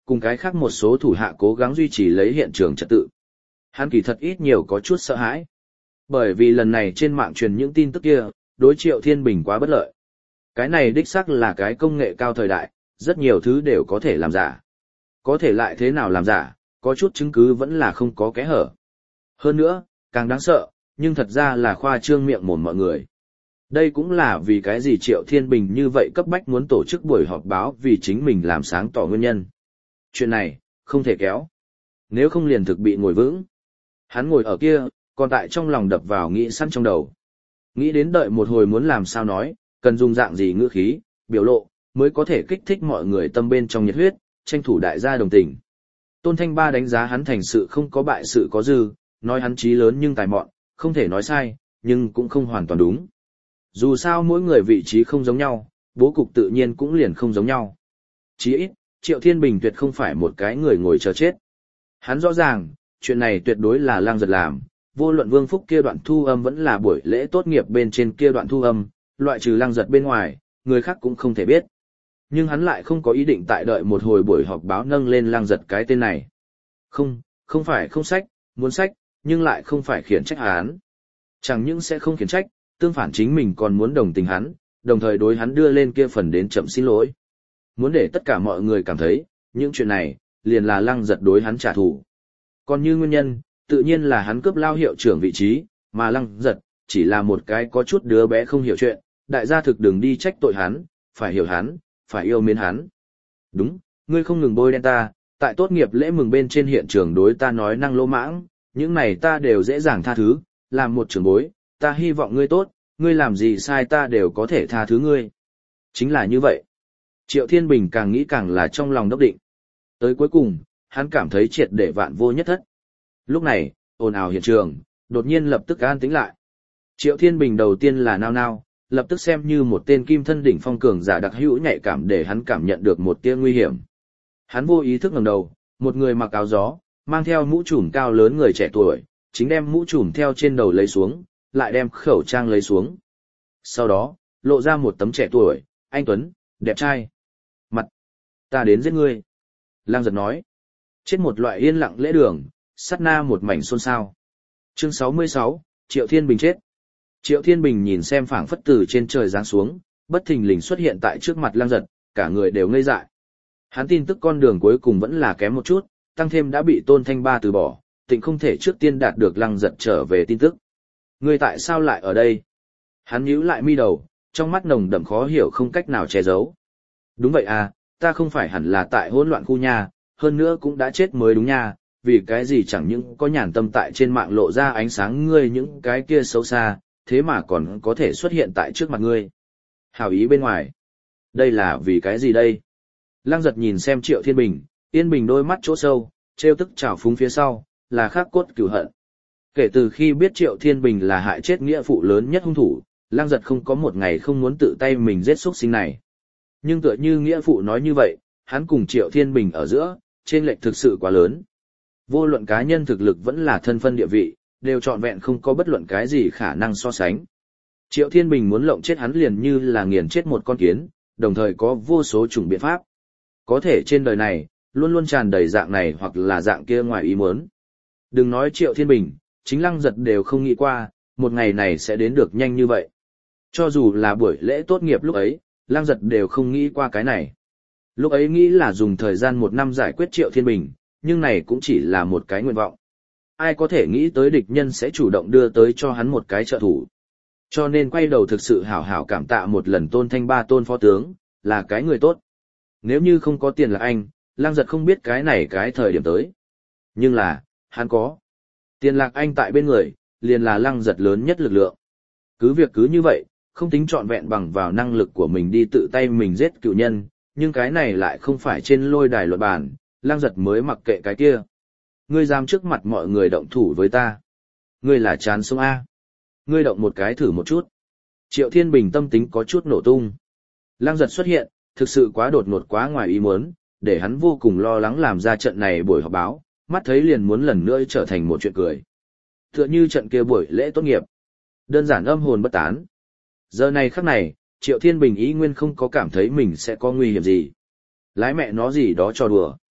cùng cái khác một số thủ hạ cố gắng duy trì lấy hiện trường trật tự. Hắn kỳ thật ít nhiều có chút sợ hãi. Bởi vì lần này trên mạng truyền những tin tức kia, đối Triệu Thiên Bình quá bất lợi. Cái này đích xác là cái công nghệ cao thời đại, rất nhiều thứ đều có thể làm giả. Có thể lại thế nào làm giả, có chút chứng cứ vẫn là không có kẽ hở. Hơn nữa, càng đáng sợ, nhưng thật ra là khoa trương miệng mồm mọi người. Đây cũng là vì cái gì Triệu Thiên Bình như vậy cấp bách muốn tổ chức buổi họp báo vì chính mình làm sáng tỏ nguyên nhân. Chuyện này, không thể kéo. Nếu không liền thực bị ngồi vững. Hắn ngồi ở kia, còn tại trong lòng đập vào nghĩ sẵn trong đầu. Nghĩ đến đợi một hồi muốn làm sao nói, cần dùng dạng gì ngữ khí, biểu lộ, mới có thể kích thích mọi người tâm bên trong nhiệt huyết, tranh thủ đại gia đồng tình. Tôn Thanh Ba đánh giá hắn thành sự không có bại sự có dư, nói hắn trí lớn nhưng tài mọn, không thể nói sai, nhưng cũng không hoàn toàn đúng. Dù sao mỗi người vị trí không giống nhau, bố cục tự nhiên cũng liền không giống nhau. Chí ít, Triệu Thiên Bình tuyệt không phải một cái người ngồi chờ chết. Hắn rõ ràng, chuyện này tuyệt đối là Lang Giật làm, vô luận Vương Phúc kia đoạn thu âm vẫn là buổi lễ tốt nghiệp bên trên kia đoạn thu âm, loại trừ Lang Giật bên ngoài, người khác cũng không thể biết. Nhưng hắn lại không có ý định tại đợi một hồi buổi họp báo nâng lên Lang Giật cái tên này. Không phải không sách, muốn sách, nhưng lại không phải khiển trách hắn. Chẳng những sẽ không khiển trách, tương phản chính mình còn muốn đồng tình hắn, đồng thời đối hắn đưa lên kia phần đến chậm xin lỗi. Muốn để tất cả mọi người cảm thấy, những chuyện này, liền là Lăng Giật đối hắn trả thù. Còn như nguyên nhân, tự nhiên là hắn cướp lao hiệu trưởng vị trí, mà Lăng Giật, chỉ là một cái có chút đứa bé không hiểu chuyện, đại gia thực đừng đi trách tội hắn, phải hiểu hắn, phải yêu mến hắn. Đúng, ngươi không ngừng bôi đen ta, tại tốt nghiệp lễ mừng bên trên hiện trường đối ta nói năng lỗ mãng, những này ta đều dễ dàng tha thứ, làm một trưởng bối, ta hy vọng ngươi tốt, ngươi làm gì sai ta đều có thể tha thứ ngươi. Chính là như vậy. Triệu Thiên Bình càng nghĩ càng là trong lòng đốc định. Tới cuối cùng, hắn cảm thấy triệt để vạn vô nhất thất. Lúc này, ồn ào hiện trường, đột nhiên lập tức an tĩnh lại. Triệu Thiên Bình đầu tiên là nao nao, lập tức xem như một tên kim thân đỉnh phong cường giả đặc hữu nhạy cảm để hắn cảm nhận được một tia nguy hiểm. Hắn vô ý thức ngẩng đầu, một người mặc áo gió, mang theo mũ trùm cao lớn người trẻ tuổi, chính đem mũ trùm theo trên đầu lấy xuống, lại đem khẩu trang lấy xuống. Sau đó, lộ ra một tấm trẻ tuổi, anh tuấn, đẹp trai. Mặt, ta đến giết ngươi. Lang Giật nói. Chết một loại yên lặng lễ đường, sát na một mảnh xôn xao. Chương 66, Triệu Thiên Bình chết. Triệu Thiên Bình nhìn xem phảng phất từ trên trời giáng xuống, bất thình lình xuất hiện tại trước mặt Lang Giật, cả người đều ngây dại. Hắn tin tức con đường cuối cùng vẫn là kém một chút, tăng thêm đã bị Tôn Thanh Ba từ bỏ, tịnh không thể trước tiên đạt được Lang Giật trở về tin tức. Ngươi tại sao lại ở đây? Hắn nhíu lại mi đầu, trong mắt nồng đậm khó hiểu không cách nào che giấu. Đúng vậy à, ta không phải hẳn là tại hỗn loạn khu nhà, hơn nữa cũng đã chết mới đúng nha, vì cái gì chẳng những có nhàn tâm tại trên mạng lộ ra ánh sáng ngươi những cái kia xấu xa, thế mà còn có thể xuất hiện tại trước mặt ngươi. Hảo ý bên ngoài. Đây là vì cái gì đây? Lang Giật nhìn xem Triệu Thiên Bình, Yên Bình đôi mắt chỗ sâu, trêu tức trào phúng phía sau, là khắc cốt cửu hận. Kể từ khi biết Triệu Thiên Bình là hại chết nghĩa phụ lớn nhất hung thủ, Lang Giật không có một ngày không muốn tự tay mình giết xuất sinh này. Nhưng tựa như nghĩa phụ nói như vậy, hắn cùng Triệu Thiên Bình ở giữa, chênh lệch thực sự quá lớn. Vô luận cá nhân thực lực vẫn là thân phân địa vị, đều trọn vẹn không có bất luận cái gì khả năng so sánh. Triệu Thiên Bình muốn lộng chết hắn liền như là nghiền chết một con kiến, đồng thời có vô số chủng biện pháp. Có thể trên đời này, luôn luôn tràn đầy dạng này hoặc là dạng kia ngoài ý muốn. Đừng nói Triệu Thiên Bình, chính Lăng Giật đều không nghĩ qua, một ngày này sẽ đến được nhanh như vậy. Cho dù là buổi lễ tốt nghiệp lúc ấy, Lăng Giật đều không nghĩ qua cái này. Lúc ấy nghĩ là dùng thời gian 1 năm giải quyết Triệu Thiên Bình, nhưng này cũng chỉ là một cái nguyện vọng. Ai có thể nghĩ tới địch nhân sẽ chủ động đưa tới cho hắn một cái trợ thủ. Cho nên quay đầu thực sự hảo hảo cảm tạ một lần Tôn Thanh Ba Tôn phó tướng, là cái người tốt. Nếu như không có tiền là anh, Lăng Giật không biết cái này cái thời điểm tới. Nhưng là, hắn có. Tiền Lạc Anh tại bên người, liền là Lăng Giật lớn nhất lực lượng. Cứ việc cứ như vậy, không tính trọn vẹn bằng vào năng lực của mình đi tự tay mình giết cựu nhân, nhưng cái này lại không phải trên lôi đài luận bàn, Lăng Giật mới mặc kệ cái kia. Ngươi dám trước mặt mọi người động thủ với ta. Ngươi là chán sống A. Ngươi động một cái thử một chút. Triệu Thiên Bình tâm tính có chút nổ tung. Lăng Giật xuất hiện, thực sự quá đột ngột quá ngoài ý muốn, để hắn vô cùng lo lắng làm ra trận này buổi họp báo, mắt thấy liền muốn lần nữa trở thành một chuyện cười. Tựa như trận kia buổi lễ tốt nghiệp. Đơn giản âm hồn bất tán. Giờ này khắc này, Triệu Thiên Bình ý nguyên không có cảm thấy mình sẽ có nguy hiểm gì. Lái mẹ nó gì đó cho đùa.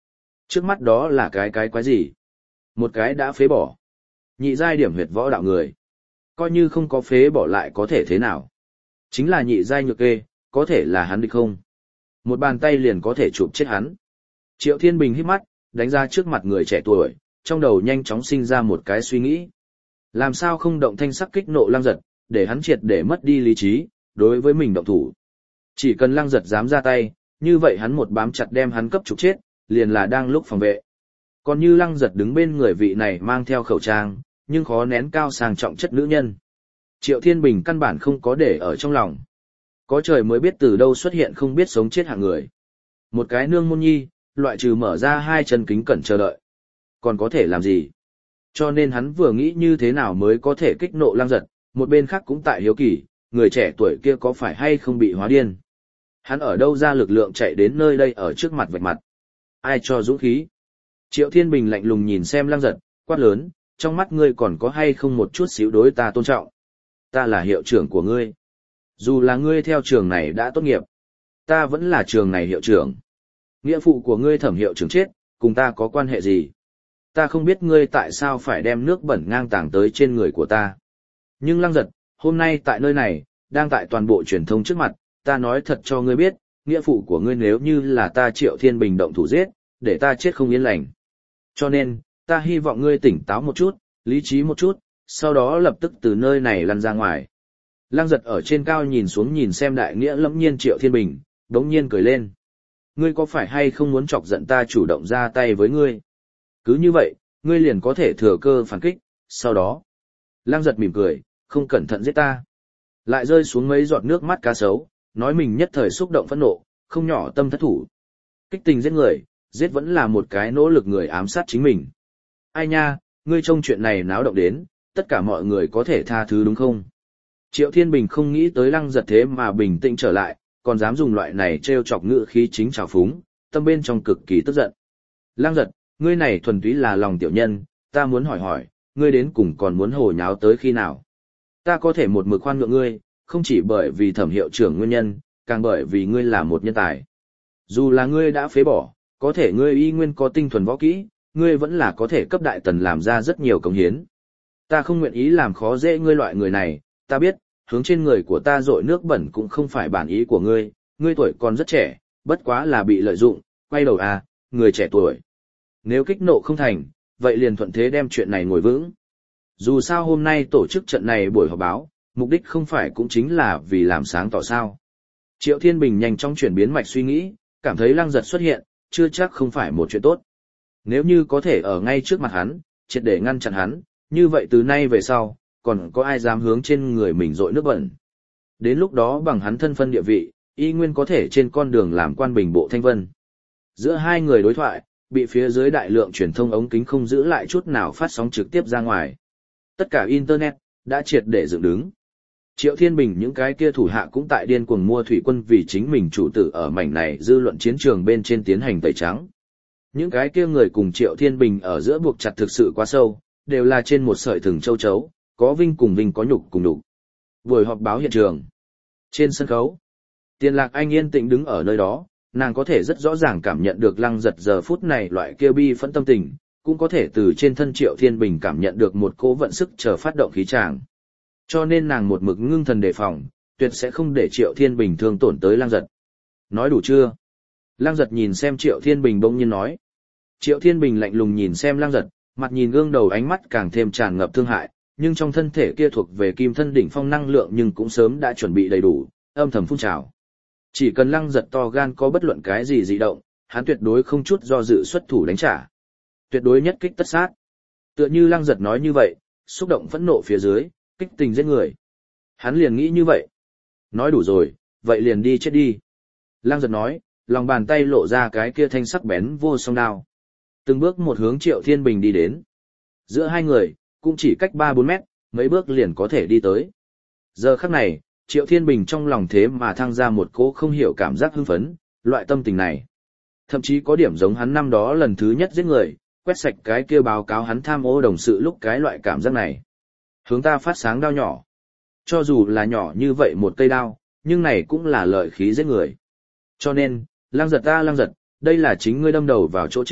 Trước mắt đó là cái quái gì? Một cái đã phế bỏ. Nhị giai điểm huyệt võ đạo người. Coi như không có phế bỏ lại có thể thế nào? Chính là nhị giai nhược kê, có thể là hắn địch không? Một bàn tay liền có thể chụp chết hắn. Triệu Thiên Bình hít mắt, đánh ra trước mặt người trẻ tuổi, trong đầu nhanh chóng sinh ra một cái suy nghĩ. Làm sao không động thanh sắc kích nộ Lăng Giật, để hắn triệt để mất đi lý trí, đối với mình động thủ. Chỉ cần Lăng Giật dám ra tay, như vậy hắn một bám chặt đem hắn cấp trục chết, liền là đang lúc phòng vệ. Còn như Lăng Giật đứng bên người vị này mang theo khẩu trang, nhưng khó nén cao sang trọng chất nữ nhân. Triệu Thiên Bình căn bản không có để ở trong lòng. Có trời mới biết từ đâu xuất hiện không biết sống chết hạng người. Một cái nương môn nhi, loại trừ mở ra hai chân kính cẩn chờ đợi. Còn có thể làm gì? Cho nên hắn vừa nghĩ như thế nào mới có thể kích nộ Lăng Giật, một bên khác cũng tại hiếu kỳ, người trẻ tuổi kia có phải hay không bị hóa điên. Hắn ở đâu ra lực lượng chạy đến nơi đây ở trước mặt vạch mặt. Ai cho dũng khí? Triệu Thiên Bình lạnh lùng nhìn xem Lăng Giật, quát lớn, trong mắt ngươi còn có hay không một chút xíu đối ta tôn trọng. Ta là hiệu trưởng của ngươi. Dù là ngươi theo trường này đã tốt nghiệp, ta vẫn là trường này hiệu trưởng. Nghĩa phụ của ngươi Thẩm hiệu trưởng chết, cùng ta có quan hệ gì? Ta không biết ngươi tại sao phải đem nước bẩn ngang tàng tới trên người của ta. Nhưng Lăng Giật, hôm nay tại nơi này, đang tại toàn bộ truyền thông trước mặt, ta nói thật cho ngươi biết, nghĩa phụ của ngươi nếu như là ta Triệu Thiên Bình động thủ giết, để ta chết không yên lành. Cho nên, ta hy vọng ngươi tỉnh táo một chút, lý trí một chút, sau đó lập tức từ nơi này lăn ra ngoài. Lăng Giật ở trên cao nhìn xuống nhìn xem đại nghĩa lẫm nhiên Triệu Thiên Bình, đống nhiên cười lên. Ngươi có phải hay không muốn chọc giận ta chủ động ra tay với ngươi? Cứ như vậy, ngươi liền có thể thừa cơ phản kích, sau đó. Lăng Giật mỉm cười, không cẩn thận giết ta. Lại rơi xuống mấy giọt nước mắt cá sấu, nói mình nhất thời xúc động phẫn nộ, không nhỏ tâm thất thủ. Kích tình giết người, giết vẫn là một cái nỗ lực người ám sát chính mình. Ai nha, ngươi trông chuyện này náo động đến, tất cả mọi người có thể tha thứ đúng không? Triệu Thiên Bình không nghĩ tới Lăng Giật thế mà bình tĩnh trở lại, còn dám dùng loại này trêu chọc ngữ khí chính trào phúng, tâm bên trong cực kỳ tức giận. Lăng Giật, ngươi này thuần túy là lòng tiểu nhân, ta muốn hỏi, ngươi đến cùng còn muốn hồ nháo tới khi nào? Ta có thể một mực khoan nhượng ngươi, không chỉ bởi vì Thẩm hiệu trưởng nguyên nhân, càng bởi vì ngươi là một nhân tài. Dù là ngươi đã phế bỏ, có thể ngươi y nguyên có tinh thuần võ kỹ, ngươi vẫn là có thể cấp đại tần làm ra rất nhiều công hiến. Ta không nguyện ý làm khó dễ ngươi loại người này, ta biết, hướng trên người của ta dội nước bẩn cũng không phải bản ý của ngươi, ngươi tuổi còn rất trẻ, bất quá là bị lợi dụng, quay đầu à, người trẻ tuổi. Nếu kích nộ không thành, vậy liền thuận thế đem chuyện này ngồi vững. Dù sao hôm nay tổ chức trận này buổi họp báo, mục đích không phải cũng chính là vì làm sáng tỏ sao. Triệu Thiên Bình nhanh chóng chuyển biến mạch suy nghĩ, cảm thấy Lăng Giật xuất hiện, chưa chắc không phải một chuyện tốt. Nếu như có thể ở ngay trước mặt hắn, triệt để ngăn chặn hắn, như vậy từ nay về sau, còn có ai dám hướng trên người mình dội nước bẩn. Đến lúc đó bằng hắn thân phân địa vị, y nguyên có thể trên con đường làm quan bình bộ thanh vân. Giữa hai người đối thoại, bị phía dưới đại lượng truyền thông ống kính không giữ lại chút nào phát sóng trực tiếp ra ngoài. Tất cả Internet, đã triệt để dựng đứng. Triệu Thiên Bình những cái kia thủ hạ cũng tại điên cuồng mua thủy quân vì chính mình chủ tử ở mảnh này dư luận chiến trường bên trên tiến hành tẩy trắng. Những cái kia người cùng Triệu Thiên Bình ở giữa buộc chặt thực sự quá sâu, đều là trên một sợi thừng châu chấu, có vinh cùng vinh có nhục cùng nhục. Buổi họp báo hiện trường. Trên sân khấu, Tiền Lạc Anh yên tĩnh đứng ở nơi đó, nàng có thể rất rõ ràng cảm nhận được Lăng Giật giờ phút này loại kia bi phẫn tâm tình, cũng có thể từ trên thân Triệu Thiên Bình cảm nhận được một cỗ vận sức chờ phát động khí tràng. Cho nên nàng một mực ngưng thần đề phòng, tuyệt sẽ không để Triệu Thiên Bình thương tổn tới Lăng Giật. Nói đủ chưa? Lăng Giật nhìn xem Triệu Thiên Bình bỗng nhiên nói. Triệu Thiên Bình lạnh lùng nhìn xem Lăng Giật, mặt nhìn gương đầu ánh mắt càng thêm tràn ngập thương hại, nhưng trong thân thể kia thuộc về kim thân đỉnh phong năng lượng nhưng cũng sớm đã chuẩn bị đầy đủ, âm thầm phun trào. Chỉ cần Lăng Giật to gan có bất luận cái gì dị động, hắn tuyệt đối không chút do dự xuất thủ đánh trả. Tuyệt đối nhất kích tất sát. Tựa như Lăng Giật nói như vậy, xúc động phẫn nộ phía dưới, kích tình giết người. Hắn liền nghĩ như vậy. Nói đủ rồi, vậy liền đi chết đi. Lăng Giật nói, lòng bàn tay lộ ra cái kia thanh sắc bén vô song đao. Từng bước một hướng Triệu Thiên Bình đi đến. Giữa hai người, cũng chỉ cách 3-4 mét, mấy bước liền có thể đi tới. Giờ khắc này, Triệu Thiên Bình trong lòng thế mà thăng ra một cỗ không hiểu cảm giác hưng phấn, loại tâm tình này. Thậm chí có điểm giống hắn năm đó lần thứ nhất giết người, quét sạch cái kia báo cáo hắn tham ô đồng sự lúc cái loại cảm giác này. Hướng ta phát sáng đao nhỏ. Cho dù là nhỏ như vậy một cây đao, nhưng này cũng là lợi khí giết người. Cho nên, Lăng Giật ta Lăng Giật, đây là chính ngươi đâm đầu vào chỗ chết,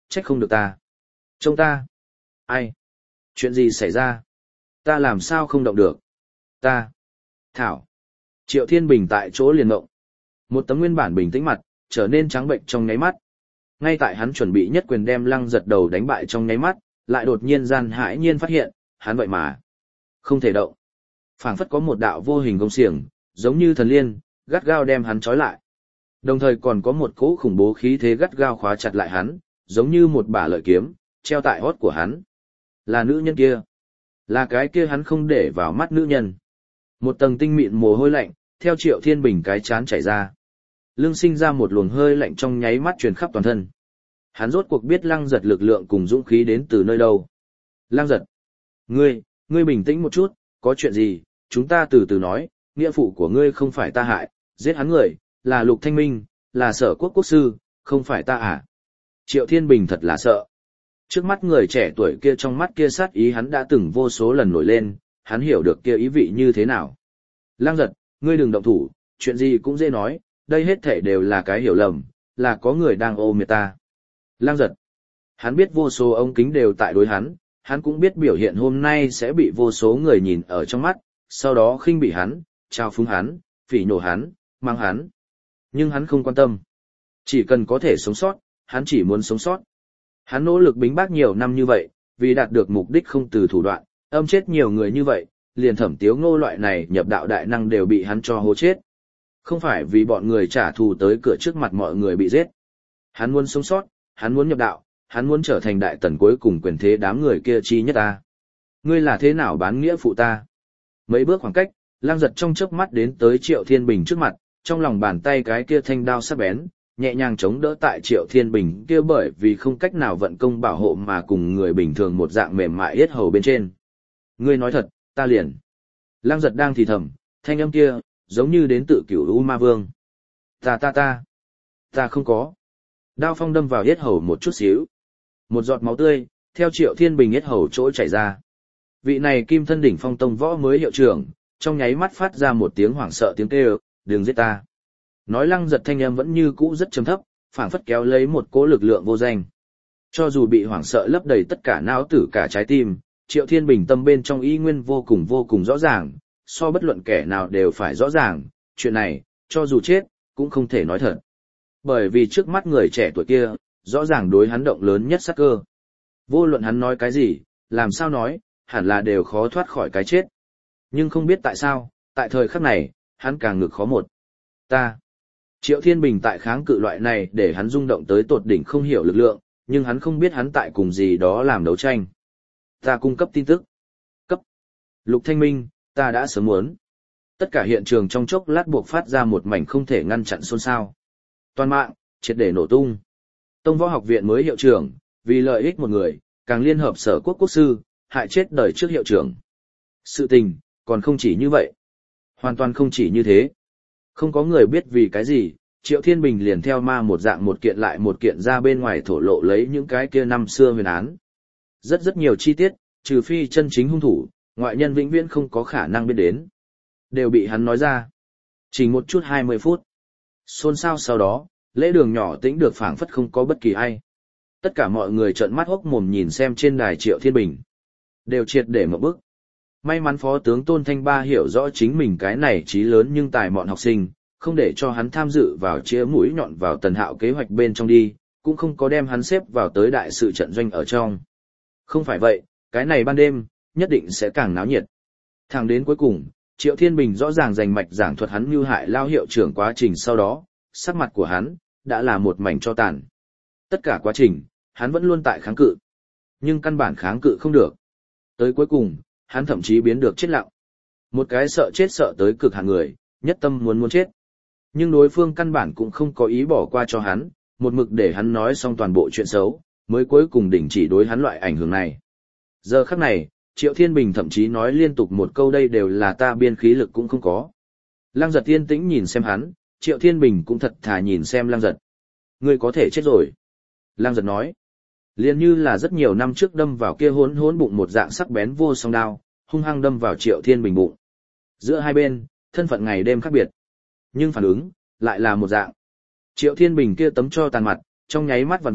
trách không được ta. Trông ta. Ai? Chuyện gì xảy ra? Ta làm sao không động được? Ta. Thảo. Triệu Thiên Bình tại chỗ liền ngộng. Một tấm nguyên bản bình tĩnh mặt, trở nên trắng bệnh trong nháy mắt. Ngay tại hắn chuẩn bị nhất quyền đem Lăng Giật đầu đánh bại trong nháy mắt, lại đột nhiên gian hãi nhiên phát hiện, hắn vậy mà không thể động. Phảng phất có một đạo vô hình gông xiềng, giống như thần liên, gắt gao đem hắn trói lại. Đồng thời còn có một cỗ khủng bố khí thế gắt gao khóa chặt lại hắn, giống như một bả lợi kiếm, treo tại hót của hắn. Là nữ nhân kia. Là cái kia hắn không để vào mắt nữ nhân. Một tầng tinh mịn mồ hôi lạnh, theo Triệu Thiên Bình cái chán chảy ra. Lưng sinh ra một luồng hơi lạnh trong nháy mắt truyền khắp toàn thân. Hắn rốt cuộc biết Lăng Giật lực lượng cùng dũng khí đến từ nơi đâu. Lăng Giật. Ngươi bình tĩnh một chút, có chuyện gì, chúng ta từ từ nói, nghĩa phụ của ngươi không phải ta hại, giết hắn người, là Lục Thanh Minh, là Sở Quốc quốc sư, không phải ta à. Triệu Thiên Bình thật là sợ. Trước mắt người trẻ tuổi kia trong mắt kia sát ý hắn đã từng vô số lần nổi lên, hắn hiểu được kia ý vị như thế nào. Lăng Giật, ngươi đừng động thủ, chuyện gì cũng dễ nói, đây hết thể đều là cái hiểu lầm, là có người đang ôm miệt ta. Lăng Giật, hắn biết vô số ống kính đều tại đối hắn cũng biết biểu hiện hôm nay sẽ bị vô số người nhìn ở trong mắt, sau đó khinh bỉ hắn, trao phúng hắn, phỉ nhổ hắn, mang hắn. Nhưng hắn không quan tâm. Chỉ cần có thể sống sót, hắn chỉ muốn sống sót. Hắn nỗ lực bính bác nhiều năm như vậy, vì đạt được mục đích không từ thủ đoạn, âm chết nhiều người như vậy, liền Thẩm Tiếu Ngô loại này nhập đạo đại năng đều bị hắn cho hố chết. Không phải vì bọn người trả thù tới cửa trước mặt mọi người bị giết. Hắn muốn sống sót, hắn muốn nhập đạo, hắn muốn trở thành đại tần cuối cùng quyền thế đám người kia chi nhất ta. Ngươi là thế nào bán nghĩa phụ ta? Mấy bước khoảng cách, Lăng Giật trong chớp mắt đến tới Triệu Thiên Bình trước mặt, trong lòng bàn tay cái kia thanh đao sắc bén, nhẹ nhàng chống đỡ tại Triệu Thiên Bình kia bởi vì không cách nào vận công bảo hộ mà cùng người bình thường một dạng mềm mại yết hầu bên trên. Ngươi nói thật, ta liền. Lăng Giật đang thì thầm, thanh âm kia, giống như đến tự Cửu U Ma Vương. Ta không có. Đao phong đâm vào yết hầu một chút xíu. Một giọt máu tươi, theo Triệu Thiên Bình yết hầu chỗ chảy ra. Vị này Kim Thân Đỉnh Phong Tông võ mới hiệu trưởng, trong nháy mắt phát ra một tiếng hoảng sợ tiếng kêu, đừng giết ta. Nói Lăng Giật thanh âm vẫn như cũ rất trầm thấp, phảng phất kéo lấy một cỗ lực lượng vô danh. Cho dù bị hoảng sợ lấp đầy tất cả não tử cả trái tim, Triệu Thiên Bình tâm bên trong y nguyên vô cùng rõ ràng, so bất luận kẻ nào đều phải rõ ràng, chuyện này, cho dù chết, cũng không thể nói thật. Bởi vì trước mắt người trẻ tuổi kia, rõ ràng đối hắn động lớn nhất sát cơ. Vô luận hắn nói cái gì, làm sao nói, hẳn là đều khó thoát khỏi cái chết. Nhưng không biết tại sao, tại thời khắc này, hắn càng ngực khó một. Triệu Thiên Bình tại kháng cự loại này để hắn rung động tới tột đỉnh không hiểu lực lượng, nhưng hắn không biết hắn tại cùng gì đó làm đấu tranh. Ta cung cấp tin tức. Cấp. Lục Thanh Minh, ta đã sớm muốn. Tất cả hiện trường trong chốc lát buộc phát ra một mảnh không thể ngăn chặn xôn xao. Toàn mạng, triệt để nổ tung. Tông Võ Học Viện mới hiệu trưởng, vì lợi ích một người, càng liên hợp Sở Quốc quốc sư, hại chết đời trước hiệu trưởng. Sự tình, còn không chỉ như vậy. Hoàn toàn không chỉ như thế. Không có người biết vì cái gì, Triệu Thiên Bình liền theo ma một dạng một kiện lại một kiện ra bên ngoài thổ lộ lấy những cái kia năm xưa huyền án. Rất nhiều chi tiết, trừ phi chân chính hung thủ, ngoại nhân vĩnh viễn không có khả năng biết đến. Đều bị hắn nói ra. Chỉ một chút 20 phút. Xôn xao sau đó, lễ đường nhỏ tĩnh được phảng phất không có bất kỳ ai. Tất cả mọi người trợn mắt hốc mồm nhìn xem trên đài Triệu Thiên Bình. Đều triệt để một bức. May mắn Phó tướng Tôn Thanh Ba hiểu rõ chính mình cái này trí lớn nhưng tài mọn học sinh, không để cho hắn tham dự vào chĩa mũi nhọn vào Tần Hạo kế hoạch bên trong đi, cũng không có đem hắn xếp vào tới đại sự trận doanh ở trong. Không phải vậy, cái này ban đêm, nhất định sẽ càng náo nhiệt. Thẳng đến cuối cùng, Triệu Thiên Bình rõ ràng rành mạch giảng thuật hắn mưu hại Lao hiệu trưởng quá trình sau đó, sắc mặt của hắn, đã là một mảnh cho tàn. Tất cả quá trình, hắn vẫn luôn tại kháng cự. Nhưng căn bản kháng cự không được. Tới cuối cùng, hắn thậm chí biến được chết lặng. Một cái sợ chết sợ tới cực hạn người, nhất tâm muốn chết. Nhưng đối phương căn bản cũng không có ý bỏ qua cho hắn, một mực để hắn nói xong toàn bộ chuyện xấu, mới cuối cùng đình chỉ đối hắn loại ảnh hưởng này. Giờ khắc này, Triệu Thiên Bình thậm chí nói liên tục một câu đây đều là ta biên khí lực cũng không có. Lăng Giật yên tĩnh nhìn xem hắn, Triệu Thiên Bình cũng thật thà nhìn xem Lăng Giật. Ngươi có thể chết rồi. Lăng Giật nói. Liền như là rất nhiều năm trước đâm vào kia hốn bụng một dạng sắc bén vô song đao, hung hăng đâm vào Triệu Thiên Bình bụng. Giữa hai bên, thân phận ngày đêm khác biệt. Nhưng phản ứng, lại là một dạng. Triệu Thiên Bình kia tấm cho tàn mặt, trong nháy mắt vặn mẹo,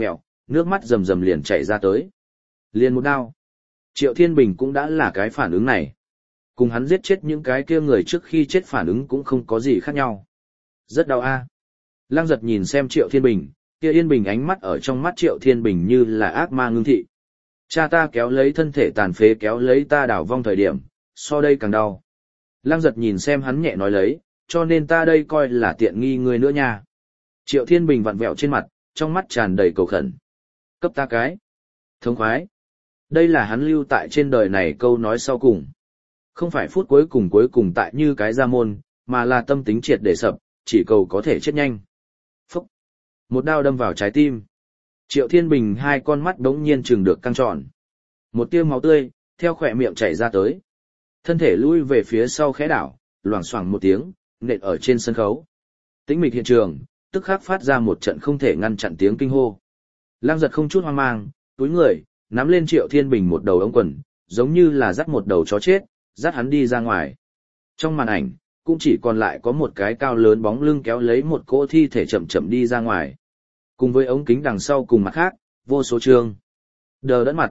nước mắt rầm rầm liền chảy ra tới. Liền một đao. Triệu Thiên Bình cũng đã là cái phản ứng này. Cùng hắn giết chết những cái kia người trước khi chết phản ứng cũng không có gì khác nhau. Rất đau a. Lăng Giật nhìn xem Triệu Thiên Bình, kia yên bình ánh mắt ở trong mắt Triệu Thiên Bình như là ác ma ngưng thị. Cha ta kéo lấy thân thể tàn phế kéo lấy ta đảo vong thời điểm, so đây càng đau. Lăng Giật nhìn xem hắn nhẹ nói lấy, cho nên ta đây coi là tiện nghi người nữa nha. Triệu Thiên Bình vặn vẹo trên mặt, trong mắt tràn đầy cầu khẩn. Cấp ta cái. Thống khoái. Đây là hắn lưu tại trên đời này câu nói sau cùng. Không phải phút cuối cùng tại như cái gia môn, mà là tâm tính triệt để sập, chỉ cầu có thể chết nhanh. Phúc. Một đao đâm vào trái tim. Triệu Thiên Bình hai con mắt đống nhiên trừng được căng tròn. Một tia máu tươi, theo khỏe miệng chảy ra tới. Thân thể lui về phía sau khẽ đảo, loảng xoảng một tiếng, nện ở trên sân khấu. Tĩnh mịch hiện trường, tức khắc phát ra một trận không thể ngăn chặn tiếng kinh hô. Lăng Giật không chút hoang mang, túi người, nắm lên Triệu Thiên Bình một đầu ống quần, giống như là dắt một đầu chó chết, dắt hắn đi ra ngoài. Trong màn ảnh, cũng chỉ còn lại có một cái cao lớn bóng lưng kéo lấy một cỗ thi thể chậm chậm đi ra ngoài. Cùng với ống kính đằng sau cùng mặt khác, vô số chương. Đờ đẫn mặt.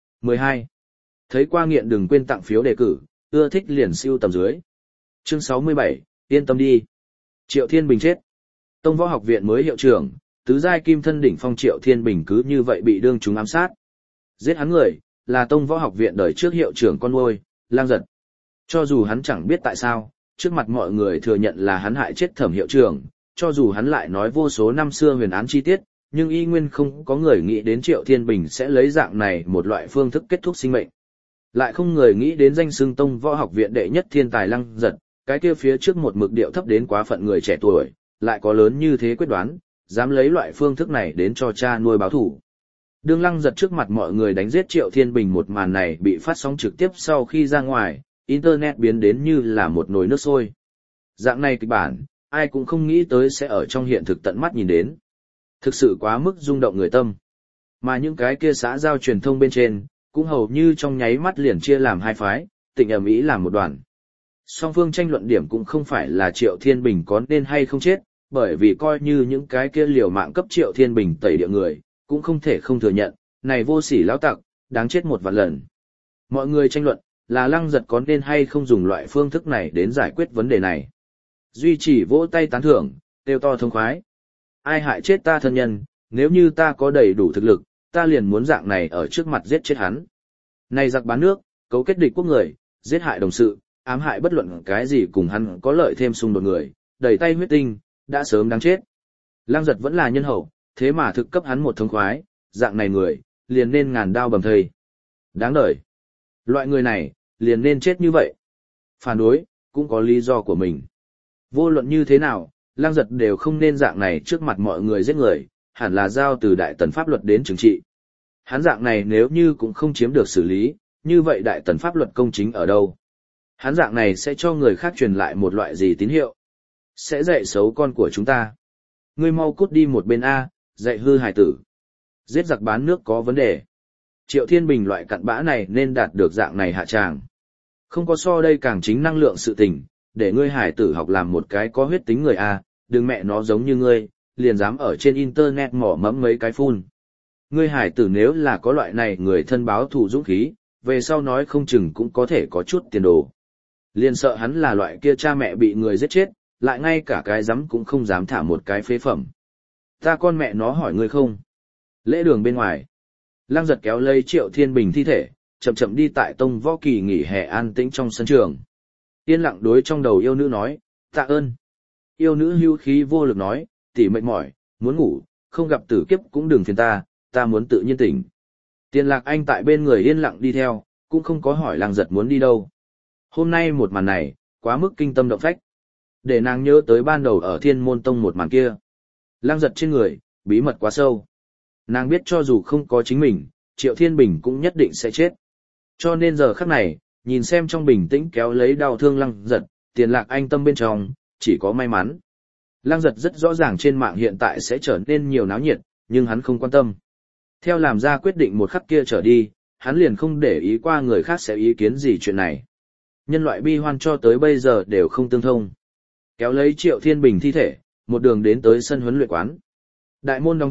12. Thấy qua nghiện đừng quên tặng phiếu đề cử, ưa thích liền siêu tầm dưới. Chương 67, yên tâm đi. Triệu Thiên Bình chết. Tông Võ Học viện mới hiệu trưởng, tứ giai kim thân đỉnh phong Triệu Thiên Bình cứ như vậy bị đương chúng ám sát. Giết hắn người, là Tông Võ Học viện đời trước hiệu trưởng con nuôi, Lang Giật. Cho dù hắn chẳng biết tại sao, trước mặt mọi người thừa nhận là hắn hại chết Thẩm hiệu trưởng, cho dù hắn lại nói vô số năm xưa huyền án chi tiết, nhưng y nguyên không có người nghĩ đến Triệu Thiên Bình sẽ lấy dạng này một loại phương thức kết thúc sinh mệnh. Lại không người nghĩ đến danh xưng Tông Võ Học viện đệ nhất thiên tài Lăng Giật, cái kia phía trước một mực điệu thấp đến quá phận người trẻ tuổi, lại có lớn như thế quyết đoán, dám lấy loại phương thức này đến cho cha nuôi báo thủ. Đương Lăng Giật trước mặt mọi người đánh giết Triệu Thiên Bình một màn này bị phát sóng trực tiếp sau khi ra ngoài, Internet biến đến như là một nồi nước sôi. Dạng này kịch bản, ai cũng không nghĩ tới sẽ ở trong hiện thực tận mắt nhìn đến. Thực sự quá mức rung động người tâm. Mà những cái kia xã giao truyền thông bên trên, cũng hầu như trong nháy mắt liền chia làm hai phái, tịnh ầm ĩ làm một đoàn. Song phương tranh luận điểm cũng không phải là Triệu Thiên Bình có nên hay không chết, bởi vì coi như những cái kia liều mạng cấp Triệu Thiên Bình tẩy địa người, cũng không thể không thừa nhận, này vô sỉ lão tặc, đáng chết một vạn lần. Mọi người tranh luận, là Lăng Giật có nên hay không dùng loại phương thức này đến giải quyết vấn đề này. Duy chỉ vỗ tay tán thưởng, kêu to thông khoái. Ai hại chết ta thân nhân, nếu như ta có đầy đủ thực lực, ta liền muốn dạng này ở trước mặt giết chết hắn. Này giặc bán nước, cấu kết địch quốc người, giết hại đồng sự, ám hại bất luận cái gì cùng hắn có lợi thêm xung đột người, đẩy tay huyết tinh, đã sớm đáng chết. Lăng Giật vẫn là nhân hậu, thế mà thực cấp hắn một thông khoái, dạng này người, liền nên ngàn đao bầm thây. Đáng đời. Loại người này, liền nên chết như vậy. Phản đối, cũng có lý do của mình. Vô luận như thế nào, Lăng Giật đều không nên dạng này trước mặt mọi người giết người, hẳn là giao từ Đại Tần pháp luật đến trừng trị. Hắn dạng này nếu như cũng không chiếm được xử lý, như vậy Đại Tần pháp luật công chính ở đâu? Hắn dạng này sẽ cho người khác truyền lại một loại gì tín hiệu? Sẽ dạy xấu con của chúng ta. Ngươi mau cút đi một bên A, dạy hư hải tử. Giết giặc bán nước có vấn đề. Triệu Thiên Bình loại cặn bã này nên đạt được dạng này hạ tràng. Không có so đây càng chính năng lượng sự tình, để ngươi hải tử học làm một cái có huyết tính người A, đừng mẹ nó giống như ngươi, liền dám ở trên internet mỏ mẫm mấy cái phun. Ngươi hải tử nếu là có loại này người thân báo thù dũng khí, về sau nói không chừng cũng có thể có chút tiền đồ. Liền sợ hắn là loại kia cha mẹ bị người giết chết, lại ngay cả cái dám cũng không dám thả một cái phế phẩm. Ta con mẹ nó hỏi ngươi không? Lễ đường bên ngoài. Lăng Giật kéo lấy Triệu Thiên Bình thi thể, chậm chậm đi tại Tông Võ kỳ nghỉ hè an tĩnh trong sân trường. Yên lặng đối trong đầu yêu nữ nói, tạ ơn. Yêu nữ hưu khí vô lực nói, tỉ mệt mỏi, muốn ngủ, không gặp tử kiếp cũng đừng phiền ta muốn tự nhiên tỉnh. Tiền Lạc Anh tại bên người yên lặng đi theo, cũng không có hỏi Lăng Giật muốn đi đâu. Hôm nay một màn này, quá mức kinh tâm động phách. Để nàng nhớ tới ban đầu ở Thiên Môn Tông một màn kia. Lăng Giật trên người, bí mật quá sâu. Nàng biết cho dù không có chính mình, Triệu Thiên Bình cũng nhất định sẽ chết. Cho nên giờ khắc này, nhìn xem trong bình tĩnh kéo lấy đau thương Lăng Giật, Tiền Lạc Anh tâm bên trong, chỉ có may mắn. Lăng Giật rất rõ ràng trên mạng hiện tại sẽ trở nên nhiều náo nhiệt, nhưng hắn không quan tâm. Theo làm ra quyết định một khắc kia trở đi, hắn liền không để ý qua người khác sẽ ý kiến gì chuyện này. Nhân loại bi hoan cho tới bây giờ đều không tương thông. Kéo lấy Triệu Thiên Bình thi thể, một đường đến tới sân huấn luyện quán. Đại môn đóng chặt,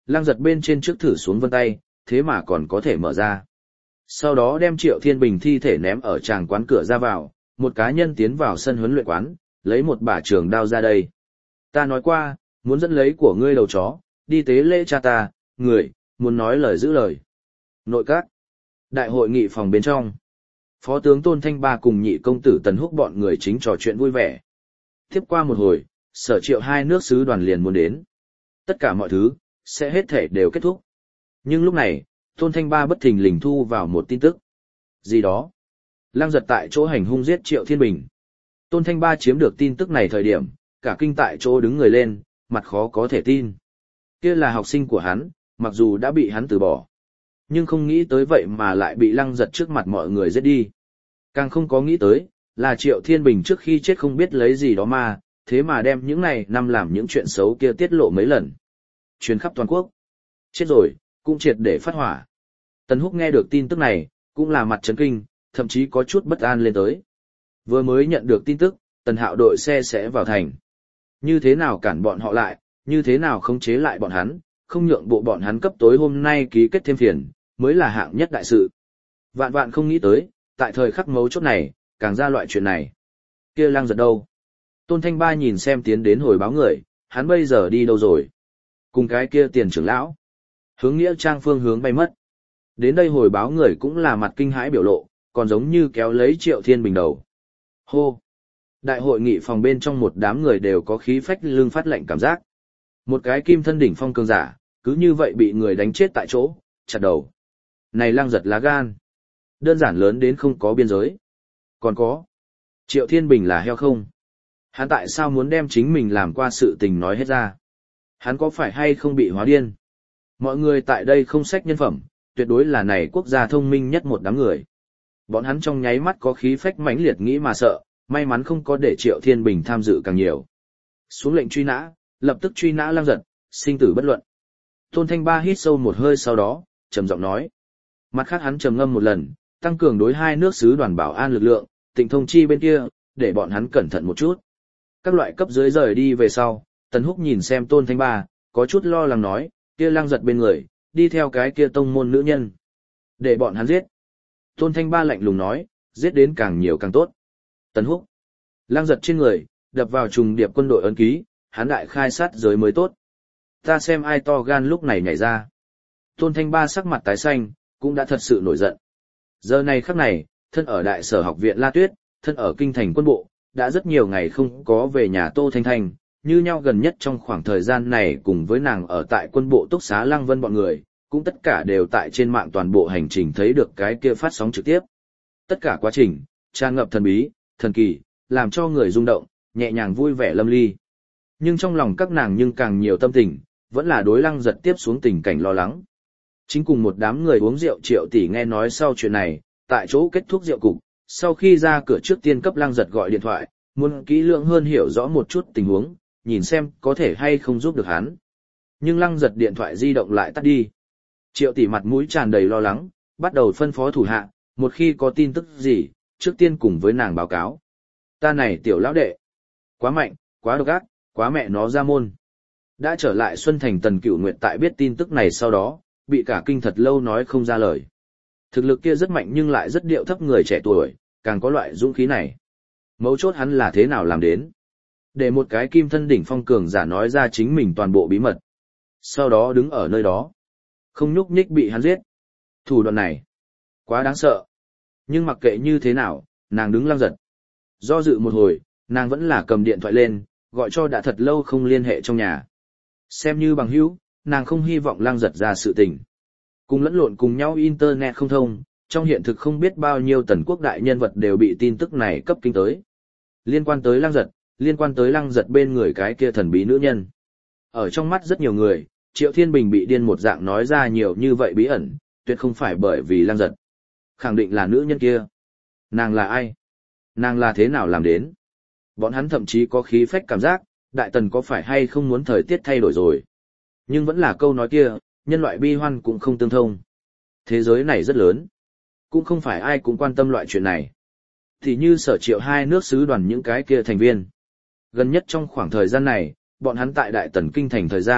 Lăng Giật bên trên trước thử xuống vân tay, thế mà còn có thể mở ra. Sau đó đem Triệu Thiên Bình thi thể ném ở tràng quán cửa ra vào, một cá nhân tiến vào sân huấn luyện quán, lấy một bả trường đao ra đây. Ta nói qua, muốn dẫn lấy của ngươi đầu chó, đi tế lễ cha ta, người, muốn nói lời giữ lời. Nội các. Đại hội nghị phòng bên trong. Phó tướng Tôn Thanh Ba cùng nhị công tử Tần Húc bọn người chính trò chuyện vui vẻ. Tiếp qua một hồi, Sở Triệu hai nước sứ đoàn liền muốn đến. Tất cả mọi thứ, sẽ hết thể đều kết thúc. Nhưng lúc này, Tôn Thanh Ba bất thình lình thu vào một tin tức. Gì đó? Lăng Giật tại chỗ hành hung giết Triệu Thiên Bình. Tôn Thanh Ba chiếm được tin tức này thời điểm, cả kinh tại chỗ đứng người lên, mặt khó có thể tin. Kia là học sinh của hắn, mặc dù đã bị hắn từ bỏ. Nhưng không nghĩ tới vậy mà lại bị Lăng Giật trước mặt mọi người giết đi. Càng không có nghĩ tới, là Triệu Thiên Bình trước khi chết không biết lấy gì đó mà, thế mà đem những này năm làm những chuyện xấu kia tiết lộ mấy lần. Truyền khắp toàn quốc. Chết rồi, cũng triệt để phát hỏa. Tần Húc nghe được tin tức này, cũng là mặt chấn kinh, thậm chí có chút bất an lên tới. Vừa mới nhận được tin tức, Tần Hạo đội xe sẽ vào thành. Như thế nào cản bọn họ lại, như thế nào khống chế lại bọn hắn, không nhượng bộ bọn hắn cấp tối hôm nay ký kết thêm phiền, mới là hạng nhất đại sự. Vạn vạn không nghĩ tới, tại thời khắc mấu chốt này, càng ra loại chuyện này. Kia Lăng Giật đâu? Tôn Thanh Ba nhìn xem tiến đến hồi báo người, hắn bây giờ đi đâu rồi? Cùng cái kia Tiền trưởng lão. Hướng Nghĩa Trang phương hướng bay mất. Đến đây hồi báo người cũng là mặt kinh hãi biểu lộ, còn giống như kéo lấy Triệu Thiên Bình đầu. Hô! Đại hội nghị phòng bên trong một đám người đều có khí phách lưng phát lạnh cảm giác. Một cái kim thân đỉnh phong cường giả, cứ như vậy bị người đánh chết tại chỗ, chặt đầu. Này Lăng Giật lá gan. Đơn giản lớn đến không có biên giới. Còn có. Triệu Thiên Bình là heo không? Hắn tại sao muốn đem chính mình làm qua sự tình nói hết ra? Hắn có phải hay không bị hóa điên? Mọi người tại đây không sách nhân phẩm, tuyệt đối là này quốc gia thông minh nhất một đám người. Bọn hắn trong nháy mắt có khí phách mãnh liệt nghĩ mà sợ, may mắn không có để Triệu Thiên Bình tham dự càng nhiều. Xuống lệnh truy nã, lập tức truy nã Lăng Giật, sinh tử bất luận. Tôn Thanh Ba hít sâu một hơi sau đó, trầm giọng nói. Mặt khác hắn trầm ngâm một lần, tăng cường đối hai nước sứ đoàn bảo an lực lượng, Tịnh Thông Chi bên kia, để bọn hắn cẩn thận một chút. Các loại cấp dưới rời đi về sau, Tần Húc nhìn xem Tôn Thanh Ba, có chút lo lắng nói, kia Lăng Giật bên người, đi theo cái kia tông môn nữ nhân. Để bọn hắn giết. Tôn Thanh Ba lạnh lùng nói, giết đến càng nhiều càng tốt. Tần Húc. Lăng Giật trên người, đập vào trùng điệp quân đội ấn ký, hắn đại khai sát giới mới tốt. Ta xem ai to gan lúc này nhảy ra. Tôn Thanh Ba sắc mặt tái xanh, cũng đã thật sự nổi giận. Giờ này khắc này, thân ở đại sở học viện La Tuyết, thân ở kinh thành quân bộ, đã rất nhiều ngày không có về nhà Tô Thanh Thanh, như nhau gần nhất trong khoảng thời gian này cùng với nàng ở tại quân bộ túc xá Lăng Vân bọn người, cũng tất cả đều tại trên mạng toàn bộ hành trình thấy được cái kia phát sóng trực tiếp. Tất cả quá trình, tràn ngập thần bí, thần kỳ, làm cho người rung động, nhẹ nhàng vui vẻ lâm ly. Nhưng trong lòng các nàng nhưng càng nhiều tâm tình, vẫn là đối Lăng Giật tiếp xuống tình cảnh lo lắng. Chính cùng một đám người uống rượu Triệu tỷ nghe nói sau chuyện này, tại chỗ kết thúc rượu cục, sau khi ra cửa trước tiên cấp Lăng Giật gọi điện thoại, muốn kỹ lưỡng hơn hiểu rõ một chút tình huống, nhìn xem có thể hay không giúp được hắn. Nhưng Lăng Giật điện thoại di động lại tắt đi. Triệu tỷ mặt mũi tràn đầy lo lắng, bắt đầu phân phó thủ hạ, một khi có tin tức gì, trước tiên cùng với nàng báo cáo. Ta này tiểu lão đệ, quá mạnh, quá độc ác, quá mẹ nó ra môn. Đã trở lại Xuân Thành Tần Cửu Nguyệt tại biết tin tức này sau đó, bị cả kinh thật lâu nói không ra lời. Thực lực kia rất mạnh nhưng lại rất điệu thấp người trẻ tuổi, càng có loại dũng khí này. Mấu chốt hắn là thế nào làm đến? Để một cái kim thân đỉnh phong cường giả nói ra chính mình toàn bộ bí mật. Sau đó đứng ở nơi đó. Không nhúc nhích bị hắn giết. Thủ đoạn này. Quá đáng sợ. Nhưng mặc kệ như thế nào, nàng đứng Lăng Giật. Do dự một hồi, nàng vẫn là cầm điện thoại lên, gọi cho đã thật lâu không liên hệ trong nhà. Xem như bằng hữu, nàng không hy vọng Lăng Giật ra sự tình. Cùng lẫn lộn cùng nhau internet không thông, trong hiện thực không biết bao nhiêu tần quốc đại nhân vật đều bị tin tức này cấp kinh tới. Liên quan tới Lăng Giật, liên quan tới Lăng Giật bên người cái kia thần bí nữ nhân. Ở trong mắt rất nhiều người, Triệu Thiên Bình bị điên một dạng nói ra nhiều như vậy bí ẩn, tuyệt không phải bởi vì Lăng Giật. Khẳng định là nữ nhân kia. Nàng là ai? Nàng là thế nào làm đến? Bọn hắn thậm chí có khí phách cảm giác, đại tần có phải hay không muốn thời tiết thay đổi rồi. Nhưng vẫn là câu nói kia, nhân loại bi hoan cũng không tương thông. Thế giới này rất lớn. Cũng không phải ai cũng quan tâm loại chuyện này. Thì như Sở Triệu hai nước sứ đoàn những cái kia thành viên. Gần nhất trong khoảng thời gian này, bọn hắn tại đại tần kinh thành thời gian,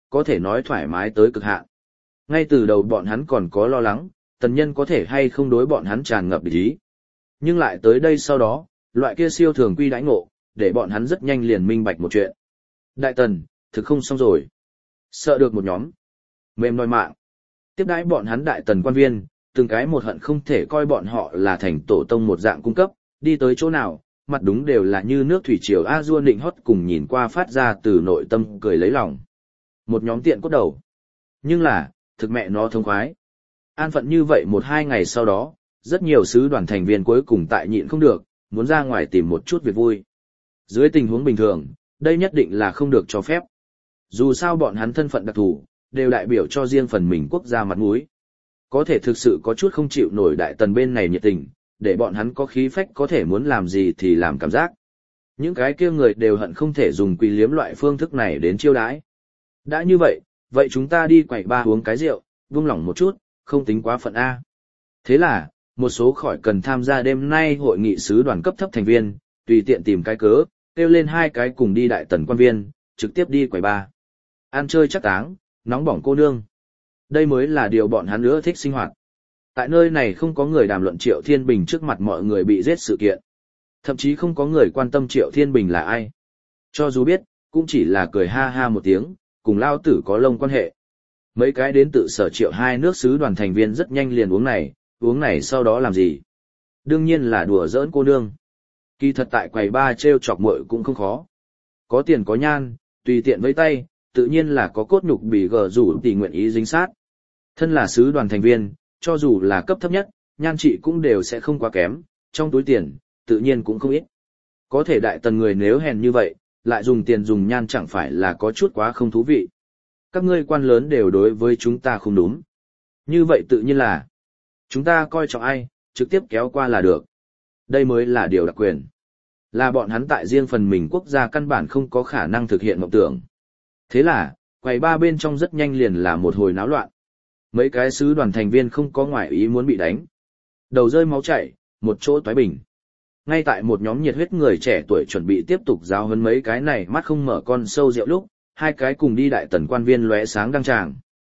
có thể nói thoải mái tới cực hạn. Ngay từ đầu bọn hắn còn có lo lắng, Tần Nhân có thể hay không đối bọn hắn tràn ngập địch ý. Nhưng lại tới đây sau đó, loại kia siêu thường quy đãi ngộ, để bọn hắn rất nhanh liền minh bạch một chuyện. Đại Tần, thực không xong rồi. Sợ được một nhóm. Mềm nói mạng. Tiếp đãi bọn hắn Đại Tần quan viên, từng cái một hận không thể coi bọn họ là thành tổ tông một dạng cung cấp, đi tới chỗ nào, mặt đúng đều là như nước thủy triều a dua nịnh hót cùng nhìn qua phát ra từ nội tâm cười lấy lòng. Một nhóm tiện cốt đầu. Nhưng là, thực mẹ nó thông khoái. An phận như vậy 1-2 ngày sau đó, rất nhiều sứ đoàn thành viên cuối cùng tại nhịn không được, muốn ra ngoài tìm một chút việc vui. Dưới tình huống bình thường, đây nhất định là không được cho phép. Dù sao bọn hắn thân phận đặc thù, đều đại biểu cho riêng phần mình quốc gia mặt mũi. Có thể thực sự có chút không chịu nổi Đại Tần bên này nhiệt tình, để bọn hắn có khí phách có thể muốn làm gì thì làm cảm giác. Những cái kia người đều hận không thể dùng quỳ liếm loại phương thức này đến chiêu đãi. Đã như vậy, vậy chúng ta đi quầy ba uống cái rượu, vung lỏng một chút, không tính quá phận A. Thế là, một số khỏi cần tham gia đêm nay hội nghị sứ đoàn cấp thấp thành viên, tùy tiện tìm cái cớ, kêu lên 2 cái cùng đi Đại Tần quan viên, trực tiếp đi quầy ba. Ăn chơi chắc táng, nóng bỏng cô nương. Đây mới là điều bọn hắn nữa thích sinh hoạt. Tại nơi này không có người đàm luận Triệu Thiên Bình trước mặt mọi người bị giết sự kiện. Thậm chí không có người quan tâm Triệu Thiên Bình là ai. Cho dù biết, cũng chỉ là cười ha ha một tiếng, cùng lao tử có lông quan hệ. Mấy cái đến tự sở Triệu hai nước sứ đoàn thành viên rất nhanh liền uống này sau đó làm gì? Đương nhiên là đùa giỡn cô nương. Kỳ thật tại quầy ba treo chọc muội cũng không khó. Có tiền có nhan, tùy tiện với tay, tự nhiên là có cốt nhục bị gờ rủ tỷ nguyện ý dính sát. Thân là sứ đoàn thành viên, cho dù là cấp thấp nhất, nhan trị cũng đều sẽ không quá kém, trong túi tiền, tự nhiên cũng không ít. Có thể Đại Tần người nếu hèn như vậy, lại dùng tiền dùng nhan chẳng phải là có chút quá không thú vị. Các ngươi quan lớn đều đối với chúng ta không đúng. Như vậy tự nhiên là, chúng ta coi trọng ai, trực tiếp kéo qua là được. Đây mới là điều đặc quyền. Là bọn hắn tại riêng phần mình quốc gia căn bản không có khả năng thực hiện mộng tưởng. Thế là, quầy ba bên trong rất nhanh liền là một hồi náo loạn. Mấy cái sứ đoàn thành viên không có ngoại ý muốn bị đánh. Đầu rơi máu chảy, một chỗ toái bình. Ngay tại một nhóm nhiệt huyết người trẻ tuổi chuẩn bị tiếp tục giáo huấn mấy cái này mắt không mở con sâu rượu lúc, 2 cái cùng đi Đại Tần quan viên lóe sáng đăng tràng.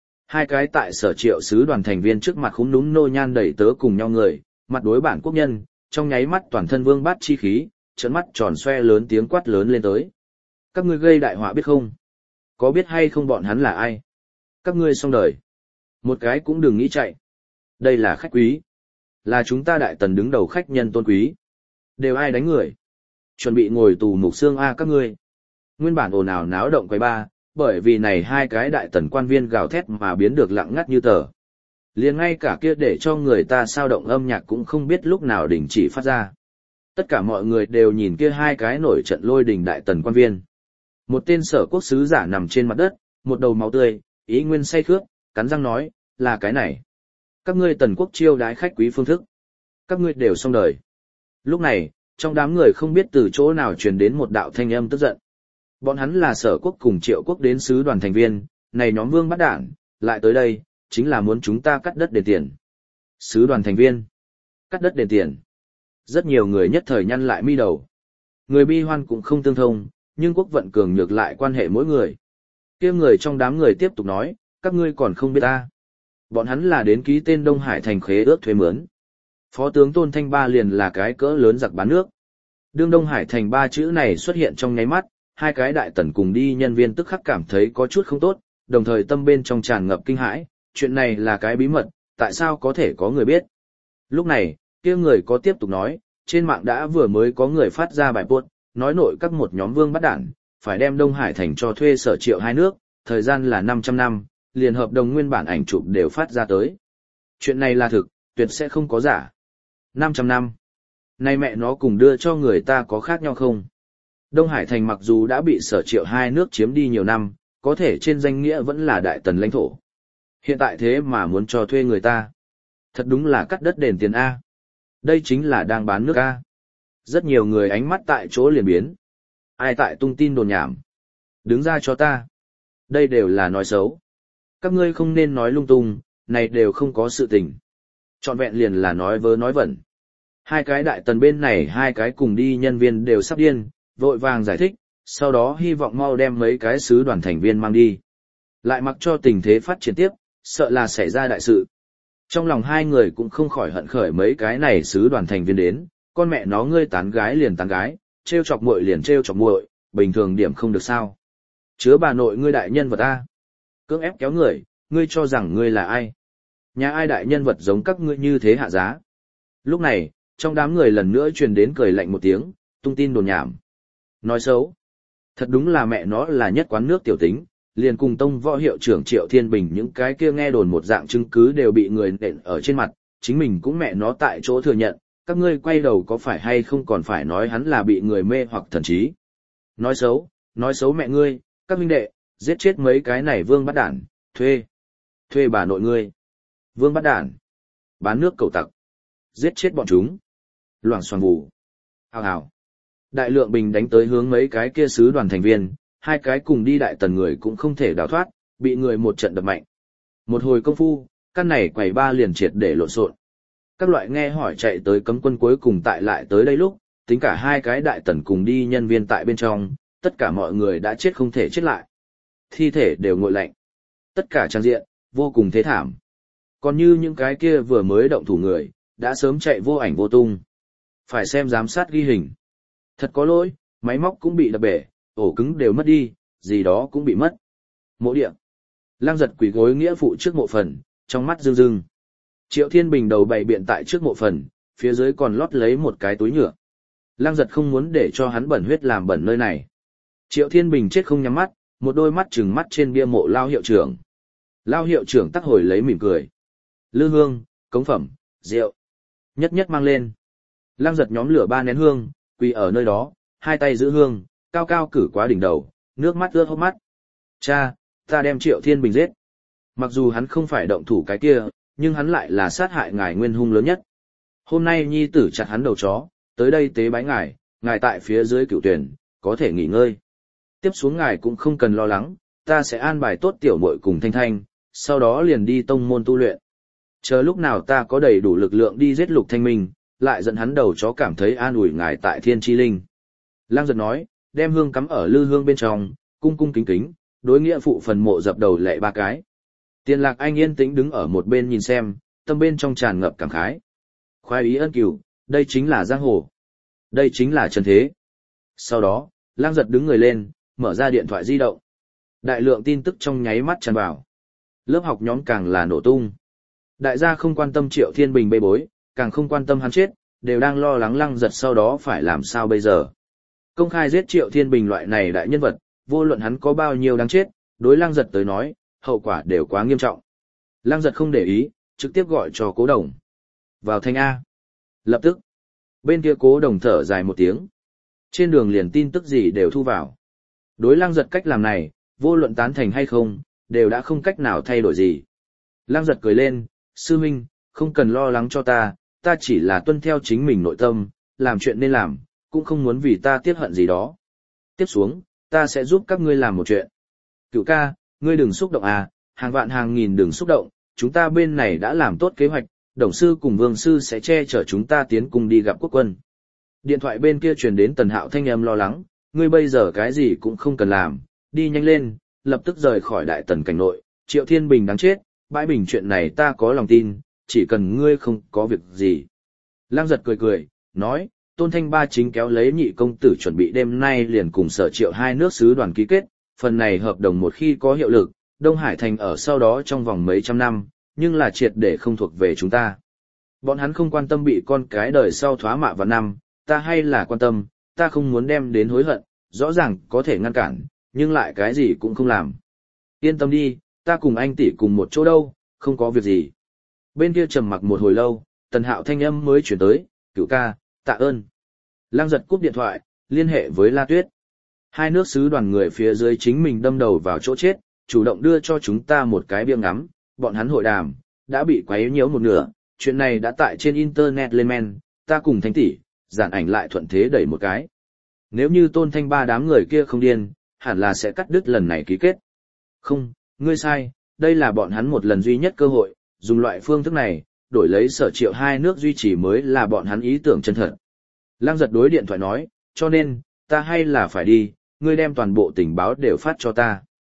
2 cái tại sở Triệu sứ đoàn thành viên trước mặt khúm núm nô nhan đẩy tớ cùng nhau người, mặt đối bản quốc nhân, trong nháy mắt toàn thân vương bát chi khí, trợn mắt tròn xoe lớn tiếng quát lớn lên tới. Các ngươi gây đại họa biết không? Có biết hay không bọn hắn là ai? Các ngươi xong đời. Một cái cũng đừng nghĩ chạy. Đây là khách quý. Là chúng ta Đại Tần đứng đầu khách nhân tôn quý. Đều ai đánh người? Chuẩn bị ngồi tù mục xương a các ngươi. Nguyên bản ồn ào náo động quầy ba, bởi vì này 2 cái Đại Tần quan viên gào thét mà biến được lặng ngắt như tờ. Liền ngay cả kia để cho người ta sao động âm nhạc cũng không biết lúc nào đình chỉ phát ra. Tất cả mọi người đều nhìn kia 2 cái nổi trận lôi đình Đại Tần quan viên. Một tên sở quốc sứ giả nằm trên mặt đất, một đầu máu tươi, ý nguyên say khướt, cắn răng nói, là cái này. Các ngươi Tần quốc chiêu đái khách quý phương thức. Các ngươi đều xong đời. Lúc này, trong đám người không biết từ chỗ nào truyền đến một đạo thanh âm tức giận. Bọn hắn là sở quốc cùng Triệu quốc đến sứ đoàn thành viên, này nhóm vương bắt đảng, lại tới đây, chính là muốn chúng ta cắt đất đền tiền. Sứ đoàn thành viên, cắt đất đền tiền. Rất nhiều người nhất thời nhăn lại mi đầu. Người bi hoan cũng không tương thông, nhưng quốc vận cường nhược lại quan hệ mỗi người. Kia người trong đám người tiếp tục nói, các ngươi còn không biết ta. Bọn hắn là đến ký tên Đông Hải thành khế ước thuê mướn. Phó tướng Tôn Thanh Ba liền là cái cỡ lớn giặc bán nước. Đương Đông Hải thành 3 chữ này xuất hiện trong nháy mắt, 2 cái Đại Tần cùng đi nhân viên tức khắc cảm thấy có chút không tốt, đồng thời tâm bên trong tràn ngập kinh hãi, chuyện này là cái bí mật, tại sao có thể có người biết. Lúc này, kia người có tiếp tục nói, trên mạng đã vừa mới có người phát ra bài post, nói nội các một nhóm vương bắt đảng, phải đem Đông Hải thành cho thuê sở Triệu 2 nước, thời gian là 500 năm, liền hợp đồng nguyên bản ảnh chụp đều phát ra tới. Chuyện này là thực, tuyệt sẽ không có giả. 500 năm. Nay mẹ nó cùng đưa cho người ta có khác nhau không? Đông Hải thành mặc dù đã bị sở Triệu 2 nước chiếm đi nhiều năm, có thể trên danh nghĩa vẫn là Đại Tần lãnh thổ. Hiện tại thế mà muốn cho thuê người ta. Thật đúng là cắt đất đền tiền A. Đây chính là đang bán nước A. Rất nhiều người ánh mắt tại chỗ liền biến. Ai tại tung tin đồn nhảm? Đứng ra cho ta. Đây đều là nói xấu. Các ngươi không nên nói lung tung, này đều không có sự tình. Trọn vẹn liền là nói vớ nói vẩn. 2 cái Đại Tần bên này 2 cái cùng đi nhân viên đều sắp điên, vội vàng giải thích, sau đó hy vọng mau đem mấy cái sứ đoàn thành viên mang đi. Lại mặc cho tình thế phát triển tiếp, sợ là xảy ra đại sự. Trong lòng hai người cũng không khỏi hận khởi mấy cái này sứ đoàn thành viên đến, con mẹ nó ngươi tán gái liền tán gái, trêu chọc muội liền trêu chọc muội, bình thường điểm không được sao. Chứa bà nội ngươi đại nhân vật a. Cưỡng ép kéo người, ngươi cho rằng ngươi là ai? Nhà ai đại nhân vật giống các ngươi như thế hạ giá? Lúc này, trong đám người lần nữa truyền đến cười lạnh một tiếng, tung tin đồn nhảm. Nói xấu. Thật đúng là mẹ nó là nhất quán nước tiểu tính, liền cùng tông võ hiệu trưởng Triệu Thiên Bình những cái kia nghe đồn một dạng chứng cứ đều bị người nện ở trên mặt, chính mình cũng mẹ nó tại chỗ thừa nhận, các ngươi quay đầu có phải hay không còn phải nói hắn là bị người mê hoặc thần trí. Nói xấu mẹ ngươi, các huynh đệ, giết chết mấy cái này vương bắt đản, thuê bà nội ngươi. Vương bắt đản, bán nước cầu tặc, giết chết bọn chúng. Loảng xoảng vụ. Hào hào. Đại lượng bình đánh tới hướng mấy cái kia sứ đoàn thành viên, hai cái cùng đi đại tần người cũng không thể đào thoát, bị người một trận đập mạnh. Một hồi công phu, căn này quầy ba liền triệt để lộn xộn. Các loại nghe hỏi chạy tới cấm quân cuối cùng tại lại tới đây lúc, tính cả hai cái đại tần cùng đi nhân viên tại bên trong, tất cả mọi người đã chết không thể chết lại. Thi thể đều nguội lạnh. Tất cả trang diện, vô cùng thế thảm. Còn như những cái kia vừa mới động thủ người, đã sớm chạy vô ảnh vô tung. Phải xem giám sát ghi hình. Thật có lỗi, máy móc cũng bị đập bể, ổ cứng đều mất đi, gì đó cũng bị mất. Mộ địa. Lăng Giật quỳ gối nghĩa phụ trước mộ phần, trong mắt rưng rưng. Triệu Thiên Bình đầu bày biện tại trước mộ phần, phía dưới còn lót lấy một cái túi nhựa. Lăng Giật không muốn để cho hắn bẩn huyết làm bẩn nơi này. Triệu Thiên Bình chết không nhắm mắt, một đôi mắt trừng mắt trên bia mộ Lao hiệu trưởng. Lao hiệu trưởng tắc hồi lấy mỉm cười. Lư hương, cống phẩm, rượu. Nhất nhất mang lên. Lăng Giật nhóm lửa 3 nén hương, quỳ ở nơi đó, hai tay giữ hương, cao cao cử quá đỉnh đầu, nước mắt ướt hốc mắt. Cha, ta đem Triệu Thiên Bình giết. Mặc dù hắn không phải động thủ cái kia, nhưng hắn lại là sát hại ngài nguyên hung lớn nhất. Hôm nay nhi tử chặt hắn đầu chó, tới đây tế bái ngài tại phía dưới cửu tuyển, có thể nghỉ ngơi. Tiếp xuống ngài cũng không cần lo lắng, ta sẽ an bài tốt tiểu muội cùng Thanh Thanh, sau đó liền đi tông môn tu luyện. Chờ lúc nào ta có đầy đủ lực lượng đi giết Lục Thanh Minh, lại dẫn hắn đầu chó cảm thấy an ủi ngài tại Thiên Chi Linh. Lăng Giật nói, đem hương cắm ở lư hương bên trong, cung cung kính kính, đối nghĩa phụ phần mộ dập đầu lệ 3 cái. Tiền Lạc Anh yên tĩnh đứng ở một bên nhìn xem, tâm bên trong tràn ngập cảm khái. Khoái ý ân cửu, đây chính là giang hồ. Đây chính là trần thế. Sau đó, Lăng Giật đứng người lên, mở ra điện thoại di động. Đại lượng tin tức trong nháy mắt tràn vào. Lớp học nhóm càng là nổ tung. Đại gia không quan tâm Triệu Thiên Bình bê bối, càng không quan tâm hắn chết, đều đang lo lắng Lăng Giật sau đó phải làm sao bây giờ. Công khai giết Triệu Thiên Bình loại này đại nhân vật, vô luận hắn có bao nhiêu đáng chết, đối Lăng Giật tới nói, hậu quả đều quá nghiêm trọng. Lăng Giật không để ý, trực tiếp gọi cho Cố Đồng. Vào Thanh A. Lập tức. Bên kia Cố Đồng thở dài một tiếng. Trên đường liền tin tức gì đều thu vào. Đối Lăng Giật cách làm này, vô luận tán thành hay không, đều đã không cách nào thay đổi gì. Lăng Giật cười lên, sư huynh, không cần lo lắng cho ta chỉ là tuân theo chính mình nội tâm, làm chuyện nên làm, cũng không muốn vì ta tiếc hận gì đó. Tiếp xuống, ta sẽ giúp các ngươi làm một chuyện. Cửu ca, ngươi đừng xúc động à, hàng vạn hàng nghìn đừng xúc động, chúng ta bên này đã làm tốt kế hoạch, Đồng sư cùng Vương sư sẽ che chở chúng ta tiến cùng đi gặp quốc quân. Điện thoại bên kia truyền đến Tần Hạo thanh âm lo lắng, ngươi bây giờ cái gì cũng không cần làm, đi nhanh lên, lập tức rời khỏi Đại Tần cảnh nội, Triệu Thiên Bình đáng chết, bãi bình chuyện này ta có lòng tin, chỉ cần ngươi không có việc gì. Lăng Giật cười cười, nói, Tôn Thanh Ba chính kéo lấy Nhị công tử chuẩn bị đêm nay liền cùng Sở Triệu hai nước sứ đoàn ký kết, phần này hợp đồng một khi có hiệu lực, Đông Hải thành ở sau đó trong vòng mấy trăm năm, nhưng là triệt để không thuộc về chúng ta. Bọn hắn không quan tâm bị con cái đời sau thoá mạ vào năm, ta hay là quan tâm, ta không muốn đem đến hối hận, rõ ràng có thể ngăn cản, nhưng lại cái gì cũng không làm. Yên tâm đi, ta cùng anh tỷ cùng một chỗ đâu, không có việc gì. Bên kia trầm mặc một hồi lâu, Tần Hạo thanh âm mới chuyển tới, Cửu ca, tạ ơn. Lăng Giật cúp điện thoại, liên hệ với La Tuyết. Hai nước sứ đoàn người phía dưới chính mình đâm đầu vào chỗ chết, chủ động đưa cho chúng ta một cái bia ngắm, bọn hắn hội đàm, đã bị quấy nhiễu một nửa, chuyện này đã tại trên internet lên men, ta cùng Thanh tỷ, giản ảnh lại thuận thế đẩy một cái. Nếu như Tôn Thanh Ba đám người kia không điên, hẳn là sẽ cắt đứt lần này ký kết. Không, ngươi sai, đây là bọn hắn một lần duy nhất cơ hội, dùng loại phương thức này, đổi lấy Sở Triệu hai nước duy trì mới là bọn hắn ý tưởng chân thật. Lăng Giật đối điện thoại nói, cho nên, ta hay là phải đi, ngươi đem toàn bộ tình báo đều phát cho ta.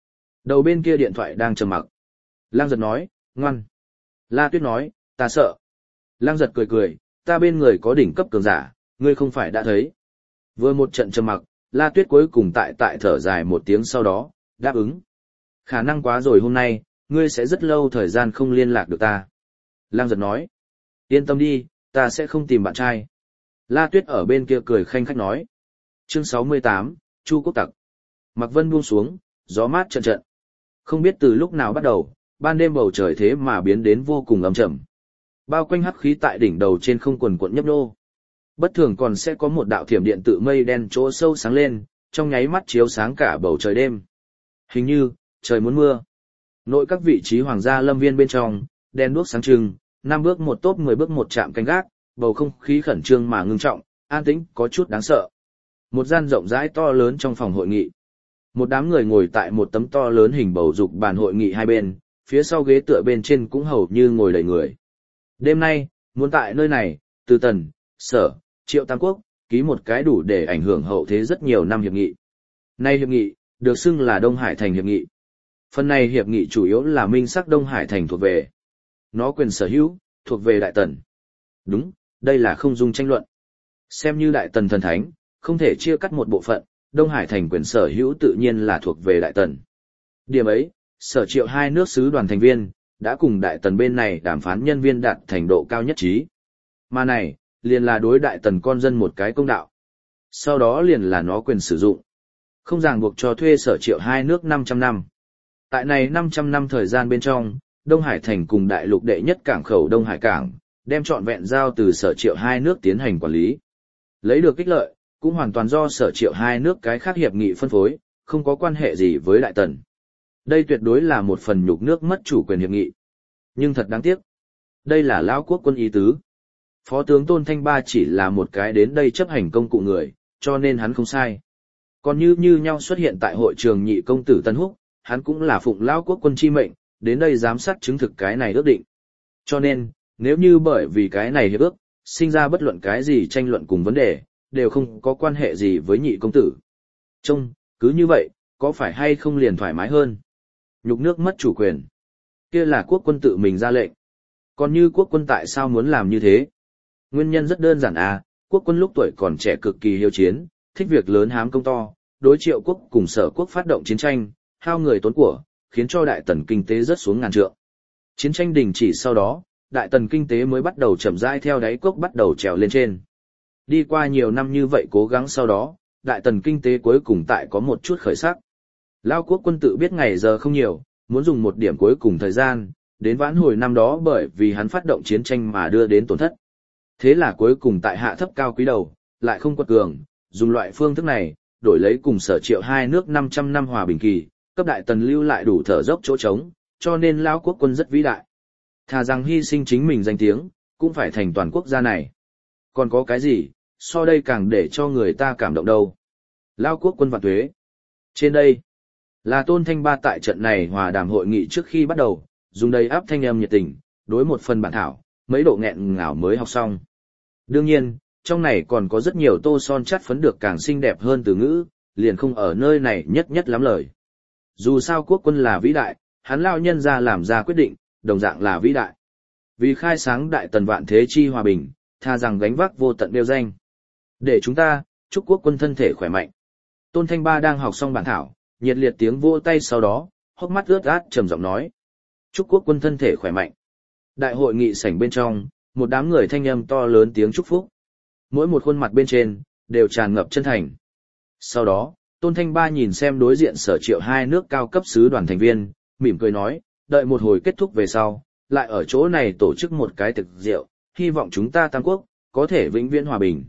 Đầu bên kia điện thoại đang trầm mặc. Lăng Giật nói, ngoan. La Tuyết nói, ta sợ. Lăng Giật cười cười, ta bên người có đỉnh cấp cường giả, ngươi không phải đã thấy. Vừa một trận trầm mặc, La Tuyết cuối cùng tại thở dài một tiếng sau đó, đáp ứng. Khả năng quá rồi hôm nay, ngươi sẽ rất lâu thời gian không liên lạc được ta. Lăng Giật nói, yên tâm đi, ta sẽ không tìm bạn trai. La Tuyết ở bên kia cười khanh khách nói. Chương 68, Chu Quốc Tặc. Mạc Vân buông xuống, gió mát trận trận. Không biết từ lúc nào bắt đầu, ban đêm bầu trời thế mà biến đến vô cùng ấm trầm. Bao quanh hắc khí tại đỉnh đầu trên không quần quận nhấp nhô. Bất thường còn sẽ có một đạo thiểm điện tự mây đen chỗ sâu sáng lên, trong nháy mắt chiếu sáng cả bầu trời đêm. Hình như, trời muốn mưa. Nội các vị trí hoàng gia lâm viên bên trong, đèn đuốc sáng trưng, 5 bước một tốp 10 bước một chạm canh gác, bầu không khí khẩn trương mà ngưng trọng, an tĩnh có chút đáng sợ. Một gian rộng rãi to lớn trong phòng hội nghị. Một đám người ngồi tại một tấm to lớn hình bầu dục bàn hội nghị hai bên, phía sau ghế tựa bên trên cũng hầu như ngồi đầy người. Đêm nay, muốn tại nơi này, Từ Tần, Sở, Triệu Tam Quốc, ký một cái đủ để ảnh hưởng hậu thế rất nhiều năm hiệp nghị. Nay hiệp nghị, được xưng là Đông Hải Thành hiệp nghị. Phần này hiệp nghị chủ yếu là minh xác Đông Hải Thành thuộc về. Nó quyền sở hữu, thuộc về Đại Tần. Đúng, đây là không dung tranh luận. Xem như Đại Tần thần thánh, không thể chia cắt một bộ phận, Đông Hải Thành quyền sở hữu tự nhiên là thuộc về Đại Tần. Điểm ấy, Sở Triệu hai nước sứ đoàn thành viên, đã cùng Đại Tần bên này đàm phán nhân viên đạt thành độ cao nhất trí. Mà này, liền là đối Đại Tần con dân một cái công đạo. Sau đó liền là nó quyền sử dụng. Không ràng buộc cho thuê Sở Triệu hai nước 500 năm. Tại này 500 năm thời gian bên trong, Đông Hải Thành cùng đại lục đệ nhất cảng khẩu Đông Hải Cảng, đem trọn vẹn giao từ Sở Triệu hai nước tiến hành quản lý. Lấy được ích lợi, cũng hoàn toàn do Sở Triệu hai nước cái khác hiệp nghị phân phối, không có quan hệ gì với Đại Tần. Đây tuyệt đối là một phần nhục nước mất chủ quyền hiệp nghị. Nhưng thật đáng tiếc. Đây là Lão Quốc quân ý tứ. Phó tướng Tôn Thanh Ba chỉ là một cái đến đây chấp hành công cụ người, cho nên hắn không sai. Còn như nhau xuất hiện tại hội trường nhị công tử Tân Húc, hắn cũng là phụng Lão Quốc quân chi mệnh, đến đây giám sát chứng thực cái này ước định. Cho nên, nếu như bởi vì cái này hiệp ước, sinh ra bất luận cái gì tranh luận cùng vấn đề, đều không có quan hệ gì với nhị công tử. Trông, cứ như vậy, có phải hay không liền thoải mái hơn? Nhục nước mất chủ quyền. Kia là quốc quân tự mình ra lệnh. Còn như quốc quân tại sao muốn làm như thế? Nguyên nhân rất đơn giản à, quốc quân lúc tuổi còn trẻ cực kỳ hiếu chiến, thích việc lớn hám công to, đối Triệu quốc cùng Sở quốc phát động chiến tranh, hao người tốn của, khiến cho Đại Tần kinh tế rớt xuống ngàn trượng. Chiến tranh đình chỉ sau đó, Đại Tần kinh tế mới bắt đầu chậm rãi theo đáy cốc bắt đầu trèo lên trên. Đi qua nhiều năm như vậy cố gắng sau đó, Đại Tần kinh tế cuối cùng tại có một chút khởi sắc. Lao quốc quân tự biết ngày giờ không nhiều, muốn dùng một điểm cuối cùng thời gian, đến vãn hồi năm đó bởi vì hắn phát động chiến tranh mà đưa đến tổn thất. Thế là cuối cùng tại hạ thấp cao quý đầu, lại không quật cường, dùng loại phương thức này, đổi lấy cùng Sở Triệu hai nước 500 năm hòa bình kỳ, cấp Đại Tần lưu lại đủ thở dốc chỗ trống, cho nên Lao quốc quân rất vĩ đại. Thà rằng hy sinh chính mình danh tiếng, cũng phải thành toàn quốc gia này. Còn có cái gì, so đây càng để cho người ta cảm động đâu. Lao quốc quân vạn tuế. Trên đây, là Tôn Thanh Ba tại trận này hòa đàm hội nghị trước khi bắt đầu, dùng đầy áp thanh âm nhiệt tình, đối một phần bản thảo, mấy độ nghẹn ngào mới học xong. Đương nhiên, trong này còn có rất nhiều tô son chắt phấn được càng xinh đẹp hơn từ ngữ, liền không ở nơi này nhất lắm lời. Dù sao quốc quân là vĩ đại, hắn lao nhân ra làm ra quyết định, đồng dạng là vĩ đại. Vì khai sáng Đại Tần vạn thế chi hòa bình, tha rằng gánh vác vô tận đeo danh. Để chúng ta, chúc quốc quân thân thể khỏe mạnh. Tôn Thanh Ba đang học xong bản thảo, nhiệt liệt tiếng vỗ tay sau đó, hốc mắt ướt át trầm giọng nói. Chúc quốc quân thân thể khỏe mạnh. Đại hội nghị sảnh bên trong, một đám người thanh âm to lớn tiếng chúc phúc. Mỗi một khuôn mặt bên trên, đều tràn ngập chân thành. Sau đó, Tôn Thanh Ba nhìn xem đối diện Sở Triệu hai nước cao cấp sứ đoàn thành viên, mỉm cười nói, đợi một hồi kết thúc về sau, lại ở chỗ này tổ chức một cái thực rượu, hy vọng chúng ta Tam Quốc, có thể vĩnh viễn hòa bình.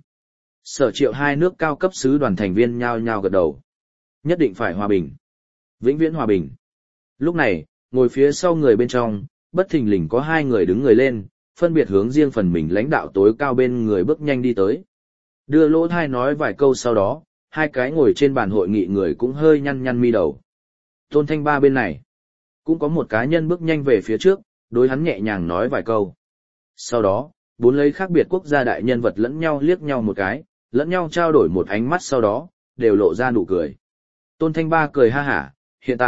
Sở Triệu hai nước cao cấp sứ đoàn thành viên nhao nhao gật đầu. Nhất định phải hòa bình. Vĩnh viễn hòa bình. Lúc này, ngồi phía sau người bên trong, bất thình lình có hai người đứng người lên, phân biệt hướng riêng phần mình lãnh đạo tối cao bên người bước nhanh đi tới. Đưa lỗ thai nói vài câu sau đó, hai cái ngồi trên bàn hội nghị người cũng hơi nhăn mi đầu. Tôn Thanh Ba bên này, cũng có một cá nhân bước nhanh về phía trước, đối hắn nhẹ nhàng nói vài câu. Sau đó, bốn lấy khác biệt quốc gia đại nhân vật lẫn nhau liếc nhau một cái, lẫn nhau trao đổi một ánh mắt sau đó, đều lộ ra nụ cười. Tôn Thanh Ba cười ha hả, hiện tại,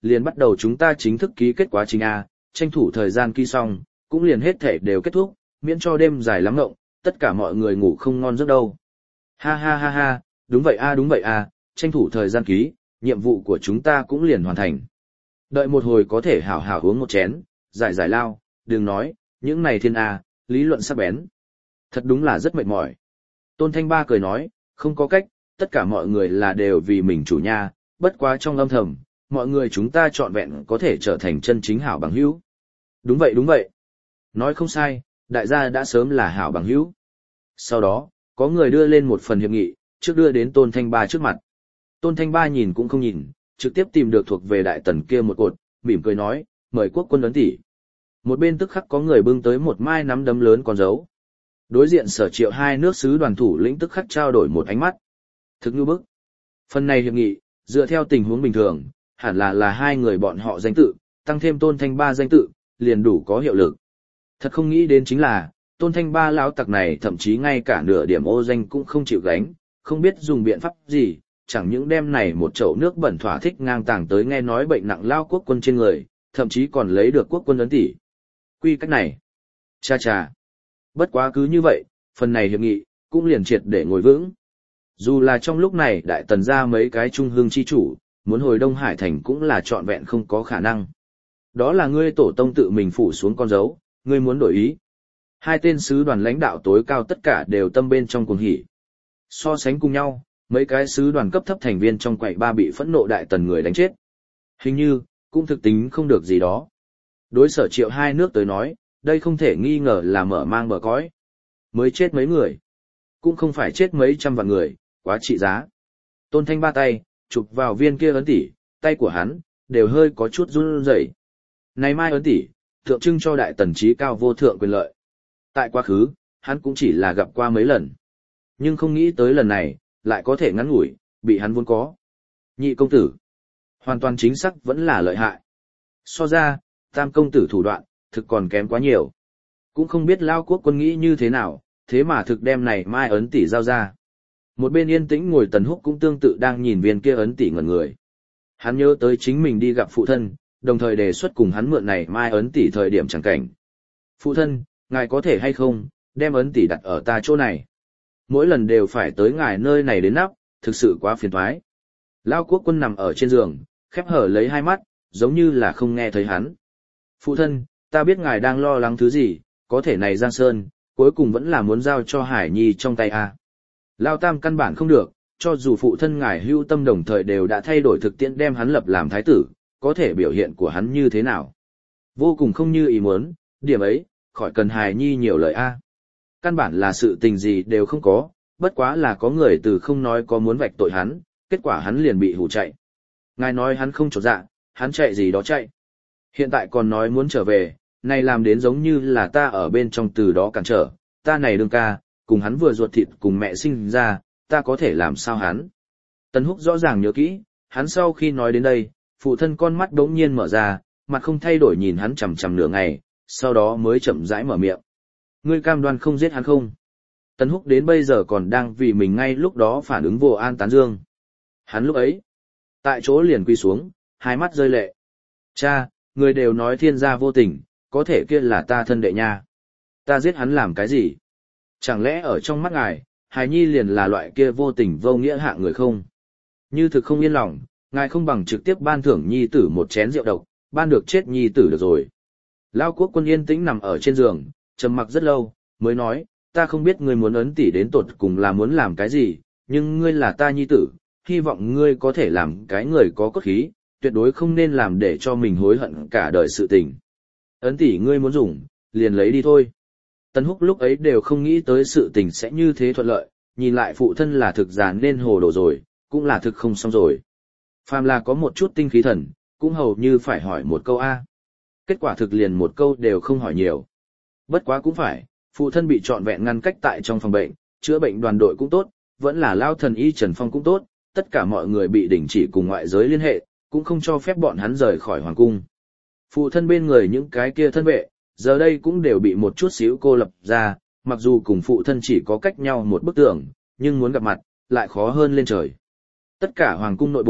liền bắt đầu chúng ta chính thức ký kết quá trình A, tranh thủ thời gian ký xong, cũng liền hết thể đều kết thúc, miễn cho đêm dài lắm ngộng, tất cả mọi người ngủ không ngon giấc đâu. Ha ha ha ha, đúng vậy a, tranh thủ thời gian ký, nhiệm vụ của chúng ta cũng liền hoàn thành. Đợi một hồi có thể hảo hảo uống một chén, giải giải lao, đừng nói, những này thiên a, lý luận sắc bén. Thật đúng là rất mệt mỏi. Tôn Thanh Ba cười nói, không có cách, tất cả mọi người là đều vì mình chủ nhà, bất quá trong âm thầm, mọi người chúng ta trọn vẹn có thể trở thành chân chính hảo bằng hữu. Đúng vậy. Nói không sai, đại gia đã sớm là hảo bằng hữu. Sau đó, có người đưa lên một phần hiệp nghị, trước đưa đến Tôn Thanh Ba trước mặt. Tôn Thanh Ba nhìn cũng không nhìn, trực tiếp tìm được thuộc về đại tần kia một cột, mỉm cười nói, mời quốc quân ấn tỷ. Một bên tức khắc có người bưng tới một mai nắm đấm lớn con dấu. Đối diện Sở Triệu hai nước sứ đoàn thủ lĩnh tức khắc trao đổi một ánh mắt. Thực như bức. Phần này hiệp nghị, dựa theo tình huống bình thường, hẳn là hai người bọn họ danh tự, tăng thêm Tôn Thanh Ba danh tự, liền đủ có hiệu lực. Thật không nghĩ đến chính là, Tôn Thanh Ba lão tặc này thậm chí ngay cả nửa điểm ô danh cũng không chịu gánh, không biết dùng biện pháp gì, chẳng những đem này một chậu nước bẩn thỏa thích ngang tàng tới nghe nói bệnh nặng lao quốc quân trên người, thậm chí còn lấy được quốc quân ấn tỷ. Quy cách này. Cha. Bất quá cứ như vậy, phần này hiệp nghị, cũng liền triệt để ngồi vững. Dù là trong lúc này đại tần ra mấy cái trung hương chi chủ, muốn hồi Đông Hải thành cũng là trọn vẹn không có khả năng. Đó là ngươi tổ tông tự mình phủ xuống con dấu, ngươi muốn đổi ý. Hai tên sứ đoàn lãnh đạo tối cao tất cả đều tâm bên trong cuồng hỉ. So sánh cùng nhau, mấy cái sứ đoàn cấp thấp thành viên trong quậy ba bị phẫn nộ đại tần người đánh chết. Hình như, cũng thực tính không được gì đó. Đối Sở Triệu hai nước tới nói, đây không thể nghi ngờ là mở mang bờ cõi. Mới chết mấy người. Cũng không phải chết mấy trăm vạn người, quá trị giá. Tôn Thanh Ba tay, chụp vào viên kia ấn tỷ, tay của hắn, đều hơi có chút run rẩy. Này mai ấn tỷ, tượng trưng cho đại tần trí cao vô thượng quyền lợi. Tại quá khứ, hắn cũng chỉ là gặp qua mấy lần. Nhưng không nghĩ tới lần này, lại có thể ngắn ngủi, bị hắn vốn có. Nhị công tử. Hoàn toàn chính xác vẫn là lợi hại. So ra, tam công tử thủ đoạn, thực còn kém quá nhiều. Cũng không biết lao quốc quân nghĩ như thế nào, thế mà thực đem này mai ấn tỷ giao ra. Một bên yên tĩnh ngồi Tần Húc cũng tương tự đang nhìn viên kia ấn tỷ ngẩn người. Hắn nhớ tới chính mình đi gặp phụ thân, đồng thời đề xuất cùng hắn mượn này mai ấn tỷ thời điểm chẳng cảnh. Phụ thân, ngài có thể hay không, đem ấn tỷ đặt ở ta chỗ này. Mỗi lần đều phải tới ngài nơi này đến nắp, thực sự quá phiền toái. Lao quốc quân nằm ở trên giường, khép hở lấy hai mắt, giống như là không nghe thấy hắn. Phụ thân, ta biết ngài đang lo lắng thứ gì, có thể này Giang Sơn, cuối cùng vẫn là muốn giao cho Hải Nhi trong tay a. Lao Tam căn bản không được, cho dù phụ thân ngài hưu tâm đồng thời đều đã thay đổi thực tiễn đem hắn lập làm thái tử, có thể biểu hiện của hắn như thế nào. Vô cùng không như ý muốn, điểm ấy, khỏi cần Hải Nhi nhiều lời a. Căn bản là sự tình gì đều không có, bất quá là có người từ không nói có muốn vạch tội hắn, kết quả hắn liền bị hù chạy. Ngài nói hắn không chột dạ, hắn chạy gì đó chạy. Hiện tại còn nói muốn trở về, này làm đến giống như là ta ở bên trong từ đó cản trở, ta này đương ca, cùng hắn vừa ruột thịt cùng mẹ sinh ra, ta có thể làm sao hắn. Tần Húc rõ ràng nhớ kỹ, hắn sau khi nói đến đây, phụ thân con mắt đống nhiên mở ra, mặt không thay đổi nhìn hắn chằm chằm nửa ngày, sau đó mới chậm rãi mở miệng. Ngươi cam đoan không giết hắn không? Tần Húc đến bây giờ còn đang vì mình ngay lúc đó phản ứng vô an tán dương. Hắn lúc ấy, tại chỗ liền quy xuống, hai mắt rơi lệ. Cha, người đều nói thiên gia vô tình, có thể kia là ta thân đệ nha. Ta giết hắn làm cái gì? Chẳng lẽ ở trong mắt ngài, Hải Nhi liền là loại kia vô tình vô nghĩa hạng người không? Như thực không yên lòng, ngài không bằng trực tiếp ban thưởng Nhi tử một chén rượu độc, ban được chết Nhi tử được rồi. Lao quốc quân yên tĩnh nằm ở trên giường, trầm mặc rất lâu, mới nói, ta không biết ngươi muốn ấn tỷ đến tột cùng là muốn làm cái gì, nhưng ngươi là ta Nhi tử, hy vọng ngươi có thể làm cái người có cốt khí, tuyệt đối không nên làm để cho mình hối hận cả đời sự tình. Ấn tỷ ngươi muốn dùng, liền lấy đi thôi. Tần Húc lúc ấy đều không nghĩ tới sự tình sẽ như thế thuận lợi, nhìn lại phụ thân là thực già nên hồ đồ rồi, cũng là thực không xong rồi. Phàm là có một chút tinh khí thần, cũng hầu như phải hỏi một câu A. Kết quả thực liền một câu đều không hỏi nhiều. Bất quá cũng phải, phụ thân bị trọn vẹn ngăn cách tại trong phòng bệnh, chữa bệnh đoàn đội cũng tốt, vẫn là lao thần y Trần Phong cũng tốt, tất cả mọi người bị đình chỉ cùng ngoại giới liên hệ, cũng không cho phép bọn hắn rời khỏi hoàng cung. Phụ thân bên người những cái kia thân vệ, giờ đây cũng đều bị một chút xíu cô lập ra, mặc dù cùng phụ thân chỉ có cách nhau một bức tường, nhưng muốn gặp mặt, lại khó hơn lên trời. Tất cả hoàng cung nội bộ,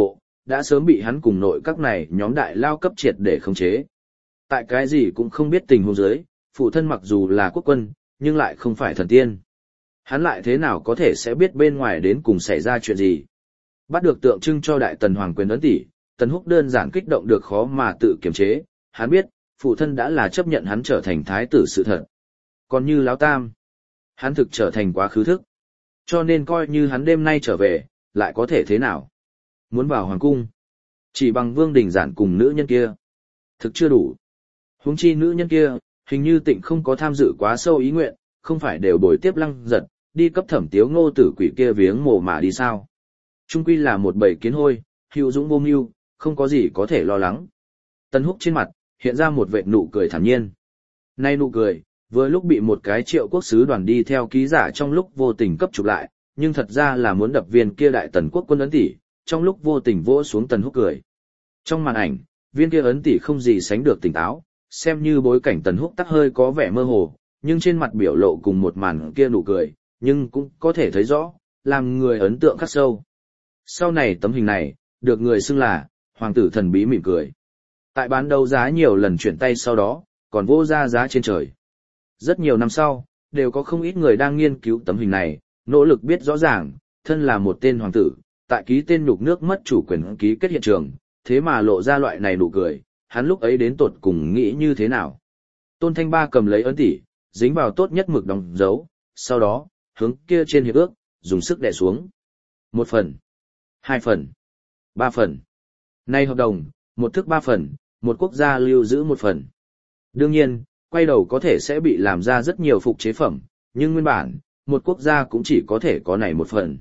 đã sớm bị hắn cùng nội các này nhóm đại lao cấp triệt để khống chế. Tại cái gì cũng không biết tình huống dưới, phụ thân mặc dù là quốc quân, nhưng lại không phải thần tiên. Hắn lại thế nào có thể sẽ biết bên ngoài đến cùng xảy ra chuyện gì. Bắt được tượng trưng cho đại tần hoàng quyền ấn tỷ, Tần Húc đơn giản kích động được khó mà tự kiềm chế, hắn biết, phụ thân đã là chấp nhận hắn trở thành thái tử sự thật. Còn như Lão Tam, hắn thực trở thành quá khứ thức. Cho nên coi như hắn đêm nay trở về, lại có thể thế nào? Muốn vào hoàng cung, chỉ bằng Vương Đình Giản cùng nữ nhân kia. Thực chưa đủ. Huống chi nữ nhân kia, hình như Tịnh không có tham dự quá sâu ý nguyện, không phải đều bồi tiếp Lăng Giật, đi cấp Thẩm Tiếu Ngô tử quỷ kia viếng mồ mà đi sao? Trung quy là một bầy kiến hôi, hữu dũng vô mưu, không có gì có thể lo lắng. Tần Húc trên mặt, hiện ra một vệt nụ cười thản nhiên. Nay nụ cười, vừa lúc bị một cái Triệu quốc sứ đoàn đi theo ký giả trong lúc vô tình cấp chụp lại, nhưng thật ra là muốn đập viên kia đại tần quốc quân ấn tỷ, trong lúc vô tình vỗ xuống Tần Húc cười. Trong màn ảnh, viên kia ấn tỷ không gì sánh được tỉnh táo, xem như bối cảnh Tần Húc tắc hơi có vẻ mơ hồ, nhưng trên mặt biểu lộ cùng một màn kia nụ cười, nhưng cũng có thể thấy rõ, làm người ấn tượng khắc sâu. Sau này tấm hình này, được người xưng là hoàng tử thần bí mỉm cười. Tại bán đấu giá nhiều lần chuyển tay sau đó, còn vô ra giá trên trời. Rất nhiều năm sau, đều có không ít người đang nghiên cứu tấm hình này, nỗ lực biết rõ ràng, thân là một tên hoàng tử, tại ký tên nhục nước mất chủ quyền ký kết hiện trường, thế mà lộ ra loại này nụ cười, hắn lúc ấy đến tột cùng nghĩ như thế nào. Tôn Thanh Ba cầm lấy ấn tỷ, dính vào tốt nhất mực đóng dấu, sau đó, hướng kia trên hiệp ước, dùng sức đè xuống. 1 phần, 2 phần, 3 phần. Nay hợp đồng, một thức 3 phần, một quốc gia lưu giữ 1 phần. Đương nhiên, quay đầu có thể sẽ bị làm ra rất nhiều phục chế phẩm, nhưng nguyên bản, một quốc gia cũng chỉ có thể có này 1 phần.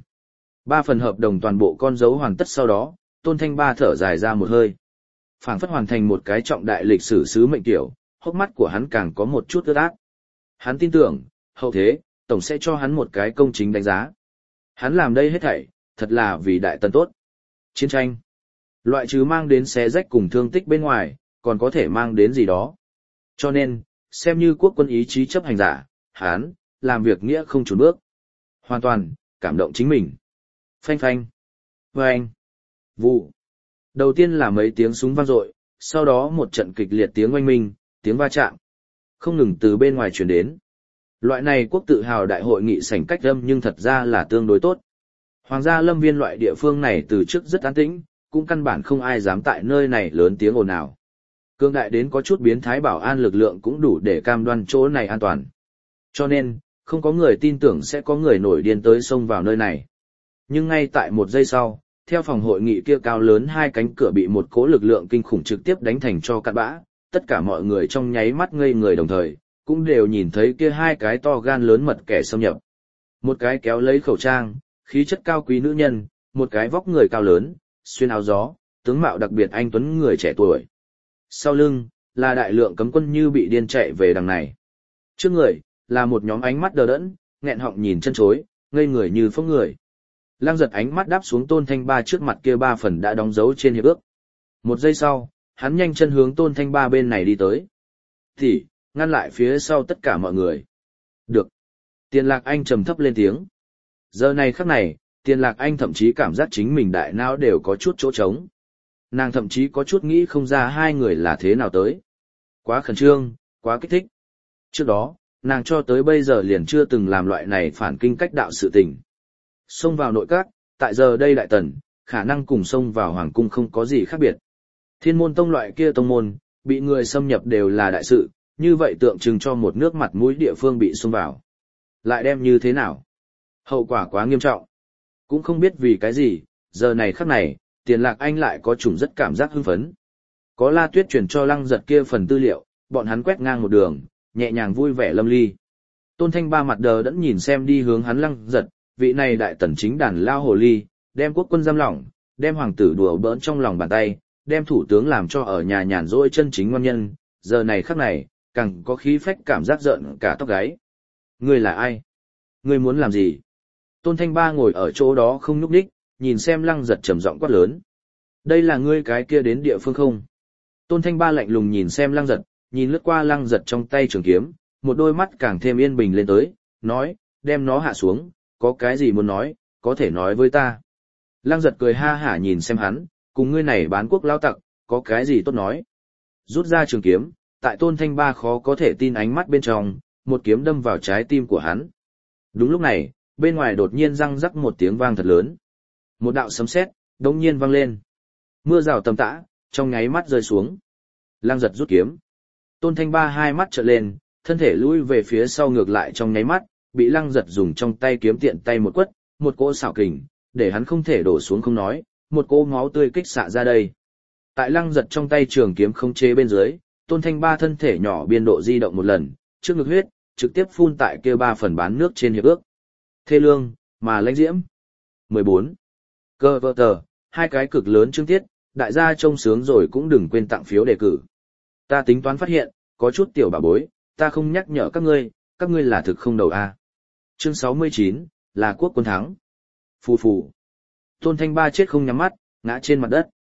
3 phần hợp đồng toàn bộ con dấu hoàn tất sau đó, Tôn Thanh Ba thở dài ra một hơi. Phảng phất hoàn thành một cái trọng đại lịch sử sứ mệnh tiểu, hốc mắt của hắn càng có một chút ướt át. Hắn tin tưởng, hậu thế, tổng sẽ cho hắn một cái công chính đánh giá. Hắn làm đây hết thảy, thật là vì đại tần tốt. Chiến tranh, loại trừ mang đến xé rách cùng thương tích bên ngoài, còn có thể mang đến gì đó. Cho nên, xem như quốc quân ý chí chấp hành giả, hắn làm việc nghĩa không chùn bước. Hoàn toàn, cảm động chính mình. Phanh phanh, vâng, vụ. Đầu tiên là mấy tiếng súng vang dội, sau đó một trận kịch liệt tiếng oanh minh, tiếng va chạm. Không ngừng từ bên ngoài truyền đến. Loại này quốc tự hào đại hội nghị sảnh cách âm nhưng thật ra là tương đối tốt. Hoàng gia lâm viên loại địa phương này từ trước rất an tĩnh, cũng căn bản không ai dám tại nơi này lớn tiếng ồn ào. Cương đại đến có chút biến thái bảo an lực lượng cũng đủ để cam đoan chỗ này an toàn. Cho nên, không có người tin tưởng sẽ có người nổi điên tới xông vào nơi này. Nhưng ngay tại 1 giây sau, theo phòng hội nghị kia cao lớn 2 cánh cửa bị một cỗ lực lượng kinh khủng trực tiếp đánh thành cho cặn bã, tất cả mọi người trong nháy mắt ngây người đồng thời, cũng đều nhìn thấy kia 2 cái to gan lớn mật kẻ xâm nhập. Một cái kéo lấy khẩu trang, khí chất cao quý nữ nhân, một cái vóc người cao lớn, xuyên áo gió, tướng mạo đặc biệt anh tuấn người trẻ tuổi. Sau lưng, là đại lượng cấm quân như bị điên chạy về đằng này. Trước người, là một nhóm ánh mắt đờ đẫn, nghẹn họng nhìn chân chối, ngây người như phốc người. Lăng Giật ánh mắt đáp xuống Tôn Thanh Ba trước mặt kia 3 phần đã đóng dấu trên hiệp ước. 1 giây sau, hắn nhanh chân hướng Tôn Thanh Ba bên này đi tới. Thì, ngăn lại phía sau tất cả mọi người. Được. Tiền Lạc Anh trầm thấp lên tiếng. Giờ này khắc này, Tiền Lạc Anh thậm chí cảm giác chính mình đại não đều có chút chỗ trống. Nàng thậm chí có chút nghĩ không ra 2 người là thế nào tới. Quá khẩn trương, quá kích thích. Trước đó, nàng cho tới bây giờ liền chưa từng làm loại này phản kinh cách đạo sự tình. Xông vào nội các, tại giờ đây đại tần, khả năng cùng xông vào hoàng cung không có gì khác biệt. Thiên môn tông loại kia tông môn, bị người xâm nhập đều là đại sự, như vậy tượng trưng cho một nước mặt mũi địa phương bị xông vào. Lại đem như thế nào? Hậu quả quá nghiêm trọng. Cũng không biết vì cái gì, giờ này khắc này, Tiền Lạc Anh lại có chủng rất cảm giác hưng phấn. Có La Tuyết truyền cho Lăng Giật kia phần tư liệu, bọn hắn quét ngang một đường, nhẹ nhàng vui vẻ lâm ly. Tôn Thanh Ba mặt đờ đẫn nhìn xem đi hướng hắn Lăng Giật, vị này đại tần chính đàn lao hồ ly, đem quốc quân giam lỏng, đem hoàng tử đùa bỡn trong lòng bàn tay, đem thủ tướng làm cho ở nhà nhàn rỗi chân chính ngon nhân, giờ này khắc này, càng có khí phách cảm giác giận cả tóc gáy. Ngươi là ai? Ngươi muốn làm gì? Tôn Thanh Ba ngồi ở chỗ đó không nhúc nhích, nhìn xem Lăng Giật trầm giọng quát lớn. Đây là ngươi cái kia đến địa phương không? Tôn Thanh Ba lạnh lùng nhìn xem Lăng Giật, nhìn lướt qua Lăng Giật trong tay trường kiếm, một đôi mắt càng thêm yên bình lên tới, nói, đem nó hạ xuống, có cái gì muốn nói, có thể nói với ta. Lăng Giật cười ha hả nhìn xem hắn, cùng ngươi này bán quốc lao tặc, có cái gì tốt nói. Rút ra trường kiếm, tại Tôn Thanh Ba khó có thể tin ánh mắt bên trong, một kiếm đâm vào trái tim của hắn. Đúng lúc này, bên ngoài đột nhiên răng rắc một tiếng vang thật lớn. Một đạo sấm sét đột nhiên vang lên. Mưa rào tầm tã, trong nháy mắt rơi xuống. Lăng Giật rút kiếm. Tôn Thanh Ba hai mắt trợn lên, thân thể lui về phía sau ngược lại trong nháy mắt, bị Lăng Giật dùng trong tay kiếm tiện tay một quất, một cỗ xảo kình, để hắn không thể đổ xuống không nói, một cỗ máu tươi kích xạ ra đây. Tại Lăng Giật trong tay trường kiếm không chế bên dưới, Tôn Thanh Ba thân thể nhỏ biên độ di động một lần, trước ngực huyết, trực tiếp phun tại kia 3 phần bán nước trên hiệp ước. Thê lương, mà lãnh diễm. 14. Cơ vợ tờ, hai cái cực lớn chương tiết, đại gia trông sướng rồi cũng đừng quên tặng phiếu đề cử. Ta tính toán phát hiện, có chút tiểu bà bối, ta không nhắc nhở các ngươi là thực không đầu a. Chương 69, là quốc quân thắng. Phù phù. Tôn Thanh Ba chết không nhắm mắt, ngã trên mặt đất.